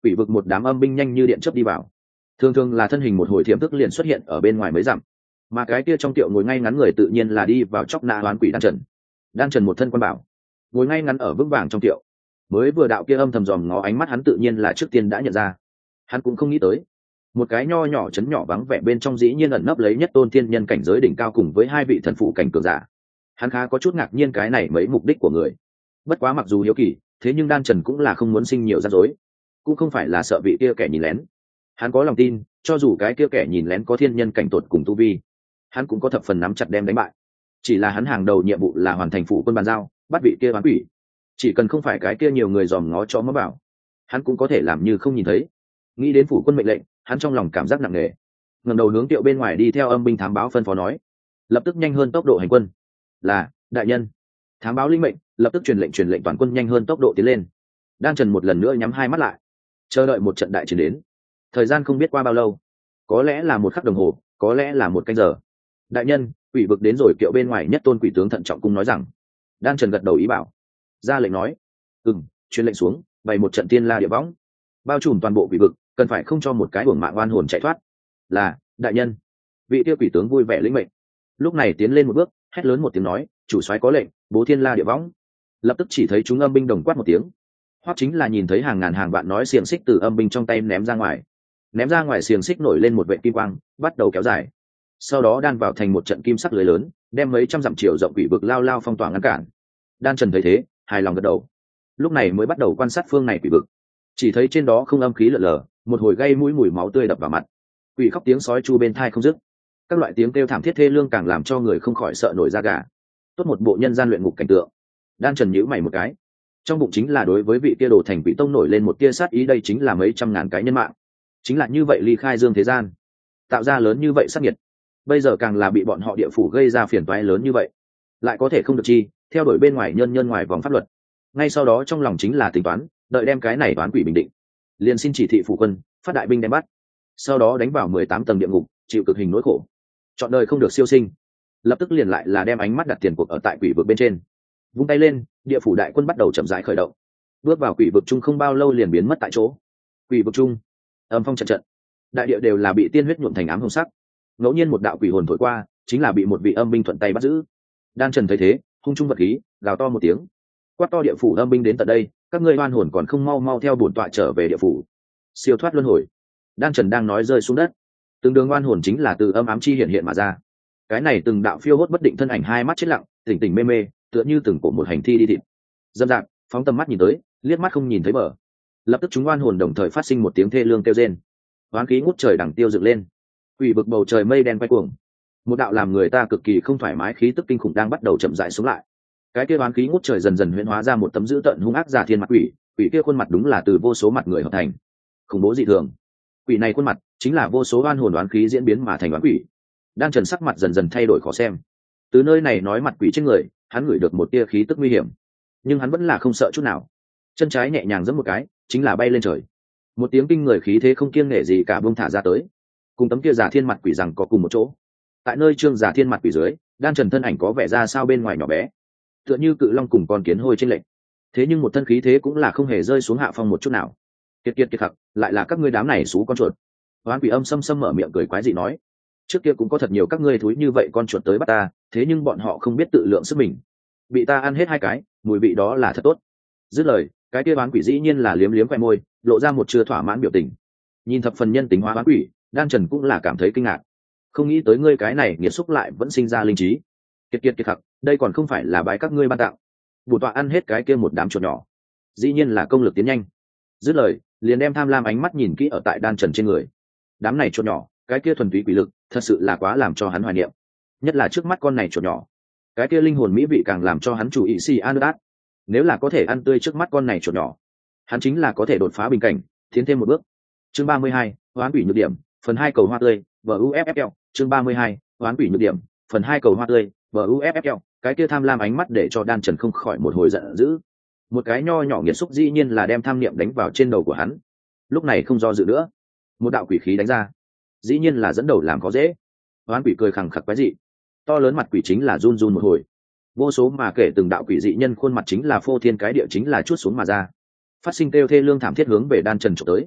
quỷ vực một đám âm binh nhanh như điện chớp đi vào, thường thường là thân hình một hồi thiểm thức liền xuất hiện ở bên ngoài mấy dặm, mà cái kia trong tiệu ngồi ngay ngắn người tự nhiên là đi vào chóc nạ hoán quỷ đan trần. Đan trần một thân quan bảo, ngồi ngay ngắn ở vững vàng trong tiệu, mới vừa đạo kia âm thầm dòm ngó ánh mắt hắn tự nhiên là trước tiên đã nhận ra. Hắn cũng không nghĩ tới một cái nho nhỏ chấn nhỏ vắng vẻ bên trong dĩ nhiên ẩn nấp lấy nhất tôn tiên nhân cảnh giới đỉnh cao cùng với hai vị thần phụ cảnh cường giả. Hắn khá có chút ngạc nhiên cái này mấy mục đích của người, bất quá mặc dù hiếu kỳ, thế nhưng đan trần cũng là không muốn sinh nhiều rắc rối, cũng không phải là sợ vị kia kẻ nhìn lén. Hắn có lòng tin, cho dù cái kia kẻ nhìn lén có thiên nhân cảnh tột cùng tu vi, hắn cũng có thập phần nắm chặt đem đánh bại. Chỉ là hắn hàng đầu nhiệm vụ là hoàn thành phụ quân bàn giao, bắt vị kia bán quỷ. Chỉ cần không phải cái kia nhiều người dòm ngó cho mó bảo, hắn cũng có thể làm như không nhìn thấy. Nghĩ đến phủ quân mệnh lệnh, hắn trong lòng cảm giác nặng nề, ngẩng đầu hướng tiệu bên ngoài đi theo âm binh thám báo phân phó nói, lập tức nhanh hơn tốc độ hành quân. Là đại nhân. Thám báo linh mệnh, lập tức truyền lệnh truyền lệnh toàn quân nhanh hơn tốc độ tiến lên. Đan trần một lần nữa nhắm hai mắt lại, chờ đợi một trận đại chiến đến. Thời gian không biết qua bao lâu, có lẽ là một khắc đồng hồ, có lẽ là một canh giờ. Đại nhân, quỷ vực đến rồi. Kiệu bên ngoài nhất tôn quỷ tướng thận trọng cung nói rằng. Đan trần gật đầu ý bảo, ra lệnh nói, ừm, truyền lệnh xuống, bày một trận tiên la địa võng, bao trùm toàn bộ quỷ vực, cần phải không cho một cái uổng mạng oan hồn chạy thoát. Là đại nhân. Vị tiêu quỷ tướng vui vẻ lĩnh mệnh, lúc này tiến lên một bước, hét lớn một tiếng nói, chủ soái có lệnh, bố thiên la địa võng. Lập tức chỉ thấy chúng âm binh đồng quát một tiếng, hoặc chính là nhìn thấy hàng ngàn hàng vạn nói xiềng xích từ âm binh trong tay ném ra ngoài, ném ra ngoài xiềng xích nổi lên một vệ kim quang, bắt đầu kéo dài, sau đó đan vào thành một trận kim sắc lưới lớn, đem mấy trăm dặm chiều rộng quỷ vực lao lao phong tỏa ngăn cản. Đan trần thấy thế, hài lòng gật đầu, lúc này mới bắt đầu quan sát phương này quỷ vực. Chỉ thấy trên đó không âm khí lở lở, một hồi gây mũi mùi máu tươi đập vào mặt, quỷ khóc tiếng sói chu bên thai không dứt, các loại tiếng kêu thảm thiết thê lương càng làm cho người không khỏi sợ nổi da gà. Tốt một bộ nhân gian luyện ngục cảnh tượng. Đan trần nhíu mày một cái, trong bụng chính là đối với vị kia đồ thành quỷ tông nổi lên một tia sát ý, đây chính là mấy trăm ngàn cái nhân mạng, chính là như vậy ly khai dương thế gian, tạo ra lớn như vậy sát nhiệt, bây giờ càng là bị bọn họ địa phủ gây ra phiền toái lớn như vậy, lại có thể không được chi theo đuổi bên ngoài nhân nhân ngoài vòng pháp luật. Ngay sau đó trong lòng chính là tính toán, đợi đem cái này toán quỷ bình định, liền xin chỉ thị phủ quân phát đại binh đem bắt, sau đó đánh vào mười tám tầng địa ngục, chịu cực hình nỗi khổ, chọn đời không được siêu sinh. Lập tức liền lại là đem ánh mắt đặt tiền cuộc ở tại quỷ vực bên trên, vung tay lên, địa phủ đại quân bắt đầu chậm rãi khởi động, bước vào quỷ vực chung không bao lâu liền biến mất tại chỗ. Quỷ vực chung âm phong trận trận, đại địa đều là bị tiên huyết nhuộm thành ám hồng sắc, ngẫu nhiên một đạo quỷ hồn thổi qua, chính là bị một vị âm binh thuận tay bắt giữ. Đan trần thấy thế, hung trung vật khí, gào to một tiếng, quát to địa phủ âm binh đến tận đây, các ngươi oan hồn còn không mau mau theo bổn tọa trở về địa phủ, siêu thoát luân hồi. Đan trần đang nói rơi xuống đất, từng đường oan hồn chính là từ âm ám chi hiện hiện mà ra. Cái này từng đạo phiêu hốt bất định thân ảnh, hai mắt chết lặng, tỉnh tỉnh mê mê, tựa như từng cổ một hành thi đi thịt. Dâm dạc phóng tầm mắt nhìn tới, liếc mắt không nhìn thấy bờ. Lập tức chúng oan hồn đồng thời phát sinh một tiếng thê lương kêu rên, oán khí ngút trời đằng tiêu dựng lên, quỷ vực bầu trời mây đen quay cuồng, một đạo làm người ta cực kỳ không thoải mái khí tức kinh khủng đang bắt đầu chậm rãi xuống lại. Cái kia oán khí ngút trời dần dần huyễn hóa ra một tấm dữ tợn hung ác giả thiên mặt quỷ, quỷ kia khuôn mặt đúng là từ vô số mặt người hợp thành, khủng bố dị thường. Quỷ này khuôn mặt chính là vô số oan hồn oán khí diễn biến mà thành oán quỷ. Đang trần sắc mặt dần dần thay đổi khó xem, từ nơi này nói mặt quỷ trên người, hắn ngửi được một tia khí tức nguy hiểm, nhưng hắn vẫn là không sợ chút nào, chân trái nhẹ nhàng giẫm một cái, chính là bay lên trời. Một tiếng kinh người khí thế không kiêng nể gì cả buông thả ra tới, cùng tấm kia giả thiên mặt quỷ rằng có cùng một chỗ. Tại nơi trương giả thiên mặt quỷ dưới, Đan trần thân ảnh có vẻ ra sao bên ngoài nhỏ bé, tựa như cự long cùng con kiến hôi trên lệnh, thế nhưng một thân khí thế cũng là không hề rơi xuống hạ phong một chút nào. Kiệt kiệt kiệt khặc, lại là các ngươi đám này xú con chuột. Hoán quỷ âm xâm xâm mở miệng cười quái dị nói, trước kia cũng có thật nhiều các ngươi thúi như vậy con chuột tới bắt ta, thế nhưng bọn họ không biết tự lượng sức mình, bị ta ăn hết hai cái, mùi vị đó là thật tốt. Dứt lời, cái kia bán quỷ dĩ nhiên là liếm liếm khoe môi, lộ ra một chưa thỏa mãn biểu tình. Nhìn thập phần nhân tính hóa bán quỷ, Đan trần cũng là cảm thấy kinh ngạc, không nghĩ tới ngươi cái này nghiệt xúc lại vẫn sinh ra linh trí. Kiệt kiệt kiệt khặc, đây còn không phải là bái các ngươi ban tặng, bổn tọa ăn hết cái kia một đám chuột nhỏ, dĩ nhiên là công lực tiến nhanh. Dứt lời, liền đem tham lam ánh mắt nhìn kỹ ở tại Đan trần trên người. Đám này chuột nhỏ, cái kia thuần túy quỷ lực, thật sự là quá làm cho hắn hoài niệm, nhất là trước mắt con này chuột nhỏ, cái kia linh hồn mỹ vị càng làm cho hắn chủ ý si an đát. Nếu là có thể ăn tươi trước mắt con này chuột nhỏ, hắn chính là có thể đột phá bình cảnh, tiến thêm một bước. Chương ba mươi hai, hoán quỷ nhược điểm, phần hai cầu hoa tươi, vê u ép ép lờ. Chương ba mươi hai, hoán quỷ nhược điểm, phần hai cầu hoa tươi, vê u ép ép lờ. Cái kia tham lam ánh mắt để cho Đan trần không khỏi một hồi giận dữ. Một cái nho nhỏ nghiệt xúc dĩ nhiên là đem tham niệm đánh vào trên đầu của hắn. Lúc này không do dự nữa, một đạo quỷ khí đánh ra, dĩ nhiên là dẫn đầu làm khó dễ. Hoán quỷ cười khẳng khặc quái dị, to lớn mặt quỷ chính là run run một hồi, vô số mà kể từng đạo quỷ dị nhân khuôn mặt chính là phô thiên cái địa chính là chuốt xuống mà ra, phát sinh kêu thê lương thảm thiết hướng về Đan trần trộm tới.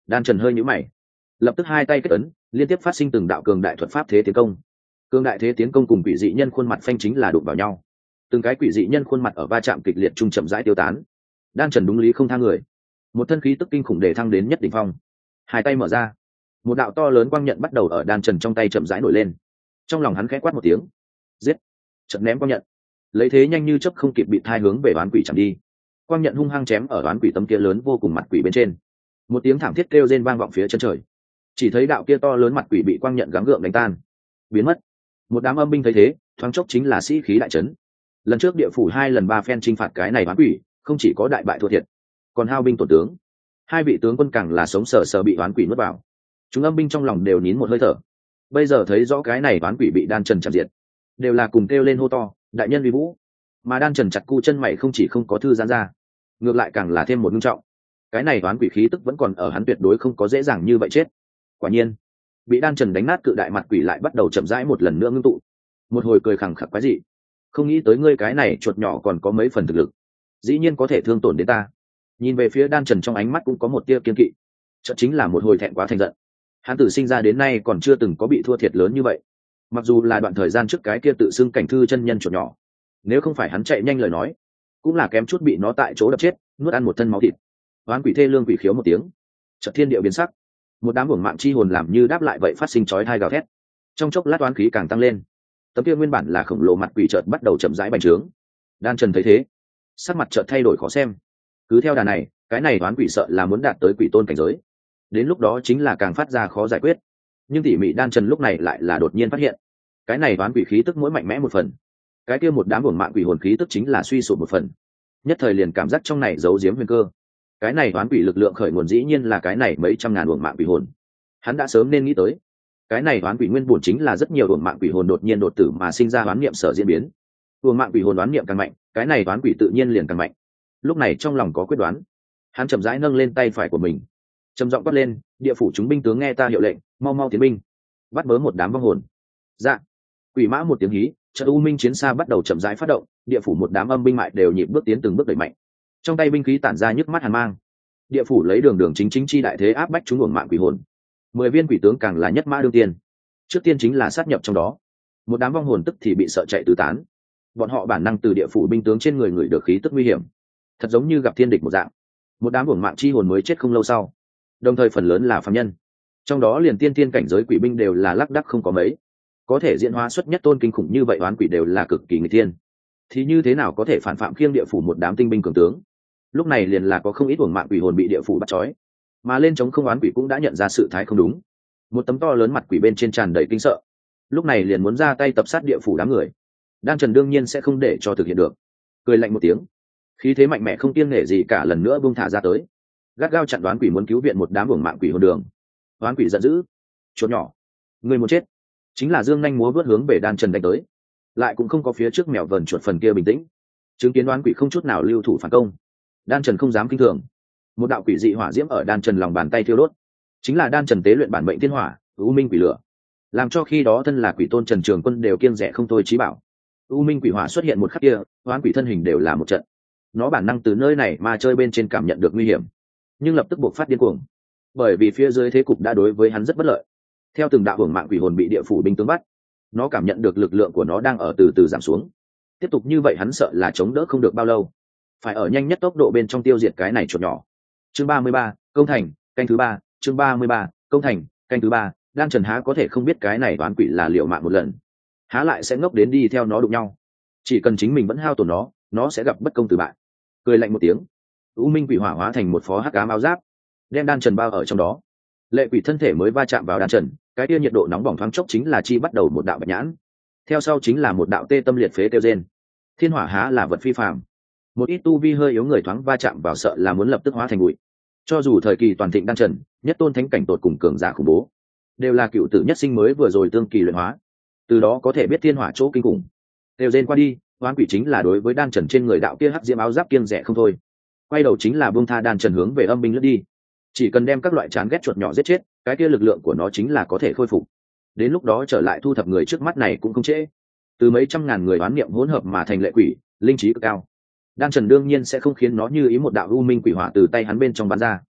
Đan Trần hơi nhíu mày, lập tức hai tay kết ấn, liên tiếp phát sinh từng đạo cường đại thuật pháp thế tiến công. Cường đại thế tiến công cùng quỷ dị nhân khuôn mặt phanh chính là đụng vào nhau, từng cái quỷ dị nhân khuôn mặt ở va chạm kịch liệt trung chậm rãi tiêu tán. Đan Trần đúng lý không tha người, một thân khí tức kinh khủng để thăng đến nhất đỉnh phong, hai tay mở ra, một đạo to lớn quang nhận bắt đầu ở Đan Trần trong tay chậm rãi nổi lên. Trong lòng hắn khẽ quát một tiếng, giết, chợt ném quang nhận, lấy thế nhanh như chớp không kịp bị thai hướng về oán quỷ chạm đi. Quang nhận hung hăng chém ở oán quỷ tấm kia lớn vô cùng mặt quỷ bên trên, một tiếng thảm thiết kêu rên vang vọng phía chân trời. Chỉ thấy đạo kia to lớn mặt quỷ bị quang nhận gắng gượng đánh tan, biến mất. Một đám âm binh thấy thế, thoáng chốc chính là sĩ khí đại trấn. Lần trước địa phủ hai lần ba phen chinh phạt cái này oán quỷ, không chỉ có đại bại thua thiệt, còn hao binh tổn tướng. Hai vị tướng quân càng là sống sờ sờ bị oán quỷ nuốt vào. Chúng âm binh trong lòng đều nín một hơi thở. Bây giờ thấy rõ cái này oán quỷ bị Đan Trần chạm diệt, đều là cùng kêu lên hô to, đại nhân uy vũ. Mà Đan Trần chặt cu chân mày không chỉ không có thư giãn ra, ngược lại càng là thêm một nghiêm trọng. Cái này oán quỷ khí tức vẫn còn ở hắn, tuyệt đối không có dễ dàng như vậy chết. Quả nhiên, bị Đan Trần đánh nát cự đại mặt quỷ lại bắt đầu chậm rãi một lần nữa ngưng tụ. Một hồi cười khẳng khặc quái dị, không nghĩ tới ngươi cái này chuột nhỏ còn có mấy phần thực lực, dĩ nhiên có thể thương tổn đến ta. Nhìn về phía Đan Trần trong ánh mắt cũng có một tia kiên kỵ, chợt chính là một hồi thẹn quá thành giận. Hắn từ sinh ra đến nay còn chưa từng có bị thua thiệt lớn như vậy, mặc dù là đoạn thời gian trước cái kia tự xưng cảnh thư chân nhân chuột nhỏ, nếu không phải hắn chạy nhanh lời nói, cũng là kém chút bị nó tại chỗ đập chết, nuốt ăn một thân máu thịt. Oán quỷ thê lương quỷ khiếu một tiếng, chợt thiên địa biến sắc, một đám uổng mạng chi hồn làm như đáp lại vậy phát sinh chói tai gào thét. Trong chốc lát oán khí càng tăng lên, tấm kia nguyên bản là khổng lồ mặt quỷ chợt bắt đầu chậm rãi bành trướng. Đan Trần thấy thế, sắc mặt chợt thay đổi khó xem. Cứ theo đà này, cái này oán quỷ sợ là muốn đạt tới quỷ tôn cảnh giới, đến lúc đó chính là càng phát ra khó giải quyết. Nhưng tỉ mỉ Đan Trần lúc này lại là đột nhiên phát hiện, cái này oán quỷ khí tức mỗi mạnh mẽ một phần, cái kia một đám uổng mạng quỷ hồn khí tức chính là suy sụp một phần. Nhất thời liền cảm giác trong này giấu giếm huyền cơ. Cái này oán quỷ lực lượng khởi nguồn dĩ nhiên là cái này mấy trăm ngàn uổng mạng quỷ hồn. Hắn đã sớm nên nghĩ tới, cái này oán quỷ nguyên bổn chính là rất nhiều uổng mạng quỷ hồn đột nhiên đột tử mà sinh ra oán niệm sở diễn biến. Uổng mạng quỷ hồn oán niệm càng mạnh, cái này oán quỷ tự nhiên liền càng mạnh. Lúc này trong lòng có quyết đoán, hắn chậm rãi nâng lên tay phải của mình, trầm giọng quát lên, địa phủ chúng binh tướng nghe ta hiệu lệnh, mau mau tiến binh, bắt bớ một đám vong hồn. Dạ. Quỷ mã một tiếng hí, trận u minh chiến xa bắt đầu chậm rãi phát động, địa phủ một đám âm binh mại đều nhịp bước tiến từng bước đẩy mạnh, trong tay binh khí tản ra nhức mắt hàn mang. Địa phủ lấy đường đường chính chính chi đại thế áp bách chúng uổng mạng quỷ hồn, mười viên quỷ tướng càng là nhất mã đương tiên. Trước tiên chính là sát nhập trong đó, một đám vong hồn tức thì bị sợ chạy tứ tán. Bọn họ bản năng từ địa phủ binh tướng trên người người được khí tức nguy hiểm, thật giống như gặp thiên địch một dạng. Một đám uổng mạng chi hồn mới chết không lâu sau, đồng thời phần lớn là phàm nhân, trong đó liền tiên tiên cảnh giới quỷ binh đều là lác đác không có mấy, có thể diễn hóa xuất nhất tôn kinh khủng như vậy oán quỷ đều là cực kỳ người tiên. Thì như thế nào có thể phản phạm khiêng địa phủ một đám tinh binh cường tướng? Lúc này liền là có không ít uổng mạng quỷ hồn bị địa phủ bắt trói, mà lên chống không oán quỷ cũng đã nhận ra sự thái không đúng, một tấm to lớn mặt quỷ bên trên tràn đầy kinh sợ, lúc này liền muốn ra tay tập sát địa phủ đám người. Đan Trần đương nhiên sẽ không để cho thực hiện được, cười lạnh một tiếng, khí thế mạnh mẽ không kiêng nể gì cả lần nữa buông thả ra tới, gắt gao chặn đoán quỷ muốn cứu viện một đám uổng mạng quỷ hồn đường. Oán quỷ giận dữ, chuột nhỏ, người muốn chết. Chính là dương nhanh múa vớt hướng về Đan Trần đánh tới, lại cũng không có phía trước mèo vờn chuột phần kia bình tĩnh, chứng kiến oán quỷ không chút nào lưu thủ phản công, Đan Trần không dám kinh thường, một đạo quỷ dị hỏa diễm ở Đan Trần lòng bàn tay thiêu đốt, chính là Đan Trần tế luyện bản mệnh thiên hỏa, u minh quỷ lửa, làm cho khi đó thân là quỷ tôn Trần Trường Quân đều kiêng dè không thôi chí bảo. U minh quỷ hỏa xuất hiện một khắc kia, oán quỷ thân hình đều là một trận, nó bản năng từ nơi này mà chơi bên trên cảm nhận được nguy hiểm, nhưng lập tức buộc phát điên cuồng, bởi vì phía dưới thế cục đã đối với hắn rất bất lợi. Theo từng đạo hưởng mạng quỷ hồn bị địa phủ binh tướng bắt, nó cảm nhận được lực lượng của nó đang ở từ từ giảm xuống, tiếp tục như vậy hắn sợ là chống đỡ không được bao lâu, phải ở nhanh nhất tốc độ bên trong tiêu diệt cái này chuột nhỏ. Chương ba mươi ba, công thành, canh thứ ba. Chương ba mươi ba, công thành, canh thứ ba. Đan Trần há có thể không biết cái này toán quỷ là liệu mạng một lần, há lại sẽ ngốc đến đi theo nó đụng nhau. Chỉ cần chính mình vẫn hao tổn nó, nó sẽ gặp bất công từ bại. Cười lạnh một tiếng, u minh quỷ hỏa hóa thành một phó hắc ám áo giáp, đem Đan Trần bao ở trong đó. Lệ quỷ thân thể mới va chạm vào Đan Trần, cái kia nhiệt độ nóng bỏng thoáng chốc chính là chi bắt đầu một đạo bạch nhãn, theo sau chính là một đạo tê tâm liệt phế tiêu rên. Thiên hỏa há là vật phi phàm, một ít tu vi hơi yếu người thoáng va chạm vào sợ là muốn lập tức hóa thành bụi. Cho dù thời kỳ toàn thịnh Đan Trần, nhất tôn thánh cảnh tột cùng cường giả khủng bố, đều là cựu tử nhất sinh mới vừa rồi tương kỳ luyện hóa, từ đó có thể biết thiên hỏa chỗ kinh khủng. Đều rên qua đi, oán quỷ chính là đối với Đan Trần trên người đạo kia hắc diễm áo giáp kiêng rẻ không thôi, quay đầu chính là buông tha Đan Trần hướng về âm binh lướt đi. Chỉ cần đem các loại chán ghét chuột nhỏ giết chết, cái kia lực lượng của nó chính là có thể khôi phục, đến lúc đó trở lại thu thập người trước mắt này cũng không trễ. Từ mấy trăm ngàn người oán niệm hỗn hợp mà thành lệ quỷ, linh trí cực cao, Đan Trần đương nhiên sẽ không khiến nó như ý một đạo u minh quỷ hỏa từ tay hắn bên trong bắn ra.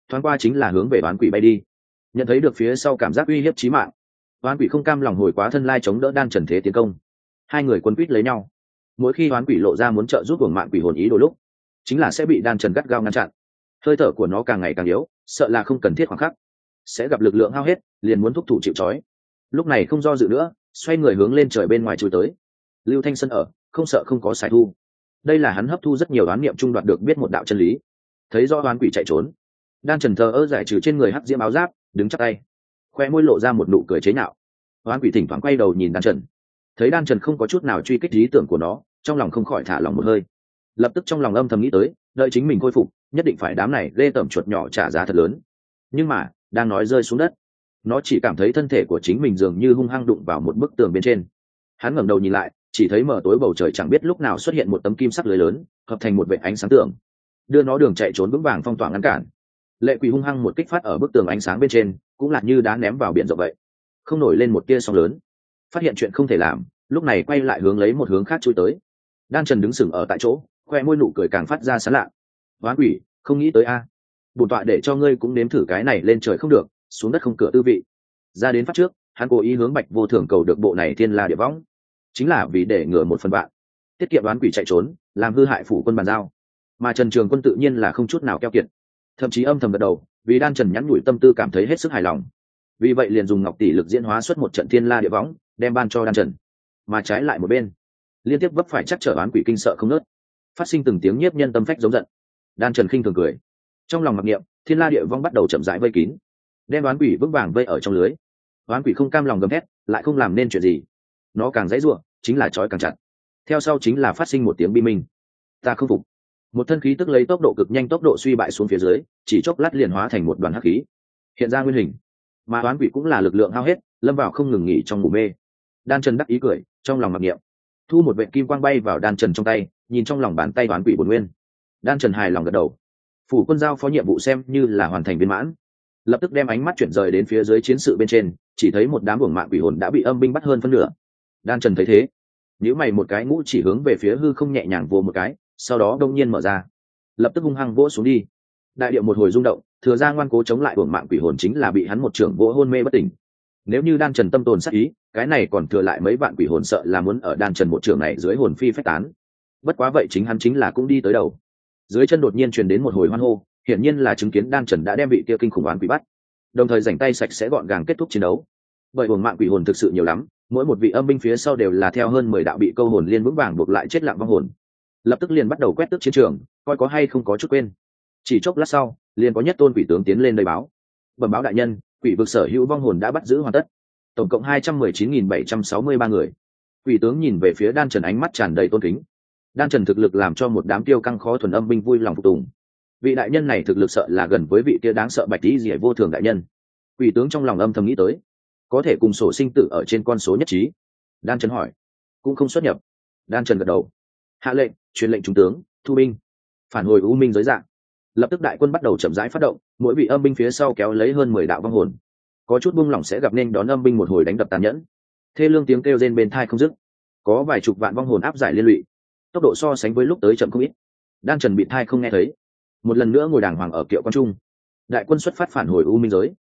thoáng qua chính là hướng về oán quỷ bay đi. Nhận thấy được phía sau cảm giác uy hiếp chí mạng, oán quỷ không cam lòng hồi quá thân lai chống đỡ đan trần thế tiến công. Hai người quân quýt lấy nhau, mỗi khi oán quỷ lộ ra muốn trợ giúp hưởng mạng quỷ hồn ý đồ lúc, chính là sẽ bị đan trần gắt gao ngăn chặn. Hơi thở của nó càng ngày càng yếu, sợ là không cần thiết khoảng khắc sẽ gặp lực lượng hao hết, liền muốn thúc thủ chịu trói. Lúc này không do dự nữa, xoay người hướng lên trời bên ngoài chui tới. Lưu Thanh Sơn ở, không sợ không có xài thu. Đây là hắn hấp thu rất nhiều đoán niệm trung đoạt được biết một đạo chân lý. Thấy do oán quỷ chạy trốn, đan trần thờ ơ giải trừ trên người hắc diễm áo giáp, đứng chắp tay, khoe môi lộ ra một nụ cười chế nhạo. Oán quỷ thỉnh thoảng quay đầu nhìn đan trần, thấy đan trần không có chút nào truy kích lý tưởng của nó, trong lòng không khỏi thả lòng một hơi. Lập tức trong lòng âm thầm nghĩ tới, đợi chính mình khôi phục, nhất định phải đám này ghê tởm chuột nhỏ trả giá thật lớn. Nhưng mà đang nói rơi xuống đất, nó chỉ cảm thấy thân thể của chính mình dường như hung hăng đụng vào một bức tường bên trên. Hắn ngẩng đầu nhìn lại, chỉ thấy mở tối bầu trời chẳng biết lúc nào xuất hiện một tấm kim sắc lưới lớn, hợp thành một vệt ánh sáng tường, đưa nó đường chạy trốn vững vàng phong tỏa ngăn cản. Lệ quỷ hung hăng một kích phát ở bức tường ánh sáng bên trên, cũng là như đá ném vào biển rộng vậy, không nổi lên một tia sóng lớn. Phát hiện chuyện không thể làm, lúc này quay lại hướng lấy một hướng khác chui tới. Đan Trần đứng sừng ở tại chỗ, khoe môi nụ cười càng phát ra sán lạ. Oán quỷ, không nghĩ tới a, à. Bổn tọa để cho ngươi cũng nếm thử cái này lên trời không được, xuống đất không cửa tư vị. Ra đến phát trước, hắn cố ý hướng Bạch Vô Thường cầu được bộ này thiên la địa võng, chính là vì để ngừa một phần bạn, tiết kiệm đoán quỷ chạy trốn, làm hư hại phủ quân bàn giao. Mà Trần Trường Quân tự nhiên là không chút nào keo kiệt, thậm chí âm thầm gật đầu, vì Đan Trần nhắn nhủi tâm tư cảm thấy hết sức hài lòng. Vì vậy liền dùng ngọc tỷ lực diễn hóa xuất một trận thiên la địa võng, đem ban cho Đan Trần. Mà trái lại một bên, liên tiếp vấp phải chắc trở đoán quỷ kinh sợ không nớt, phát sinh từng tiếng nhiếp nhân tâm phách giống giận. Đan Trần khinh thường cười, trong lòng mặc niệm, thiên la địa vong bắt đầu chậm rãi vây kín, đem đoán quỷ vững vàng vây ở trong lưới. Đoán quỷ không cam lòng gầm thét, lại không làm nên chuyện gì. Nó càng dãy giụa, chính là trói càng chặt. Theo sau chính là phát sinh một tiếng bi minh. Ta không phục. Một thân khí tức lấy tốc độ cực nhanh tốc độ suy bại xuống phía dưới, chỉ chốc lát liền hóa thành một đoàn hắc khí, hiện ra nguyên hình. Mà đoán quỷ cũng là lực lượng hao hết, lâm vào không ngừng nghỉ trong ngủ mê. Đan Trần đắc ý cười, trong lòng mặc niệm, thu một vệt kim quang bay vào Đan Trần trong tay, nhìn trong lòng bàn tay đoán quỷ bổn nguyên. Đan Trần hài lòng gật đầu, phủ quân giao phó nhiệm vụ xem như là hoàn thành viên mãn. Lập tức đem ánh mắt chuyển rời đến phía dưới chiến sự bên trên, chỉ thấy một đám uổng mạng quỷ hồn đã bị âm binh bắt hơn phân nửa. Đan Trần thấy thế, nhíu mày một cái, ngũ chỉ hướng về phía hư không nhẹ nhàng vồ một cái, sau đó đông nhiên mở ra, lập tức hung hăng vỗ xuống đi. Đại điệu một hồi rung động, thừa ra ngoan cố chống lại uổng mạng quỷ hồn chính là bị hắn một trưởng vỗ hôn mê bất tỉnh. Nếu như Đan Trần tâm tồn sát ý, cái này còn thừa lại mấy vạn quỷ hồn sợ là muốn ở Đan Trần một trưởng này dưới hồn phi phách tán. Bất quá vậy chính hắn chính là cũng đi tới đầu. Dưới chân đột nhiên truyền đến một hồi hoan hô, hiển nhiên là chứng kiến Đan Trần đã đem vị kia kinh khủng oán quỷ bắt, đồng thời rảnh tay sạch sẽ gọn gàng kết thúc chiến đấu. Bởi uổng mạng quỷ hồn thực sự nhiều lắm, mỗi một vị âm binh phía sau đều là theo hơn mười đạo bị câu hồn liên vững vàng buộc lại chết lặng vong hồn. Lập tức liền bắt đầu quét tước chiến trường, coi có hay không có chút quên. Chỉ chốc lát sau, liền có nhất tôn quỷ tướng tiến lên đây báo. Bẩm báo đại nhân, quỷ vực sở hữu vong hồn đã bắt giữ hoàn tất, tổng cộng hai trăm mười chín nghìn bảy trăm sáu mươi ba người. Quỷ tướng nhìn về phía Đan Trần ánh mắt tràn đầy tôn kính. Đan Trần thực lực làm cho một đám tiêu căng khó thuần âm binh vui lòng phục tùng. Vị đại nhân này thực lực sợ là gần với vị kia đáng sợ Bạch Tỷ Diệp vô thường đại nhân. Quỷ tướng trong lòng âm thầm nghĩ tới, có thể cùng sổ sinh tử ở trên con số nhất trí. Đan Trần hỏi, cũng không xuất nhập. Đan Trần gật đầu, hạ lệnh, truyền lệnh trung tướng, thu binh, phản hồi u minh giới dạng. Lập tức đại quân bắt đầu chậm rãi phát động, mỗi vị âm binh phía sau kéo lấy hơn mười đạo vong hồn, có chút buông lỏng sẽ gặp nên đón âm binh một hồi đánh đập tàn nhẫn. Thê lương tiếng kêu rên bên tai không dứt, có vài chục vạn vong hồn áp giải liên lụy, tốc độ so sánh với lúc tới chậm không ít. Đan Trần bị thai không nghe thấy, một lần nữa ngồi đàng hoàng ở kiệu quan trung. Đại quân xuất phát phản hồi u minh giới.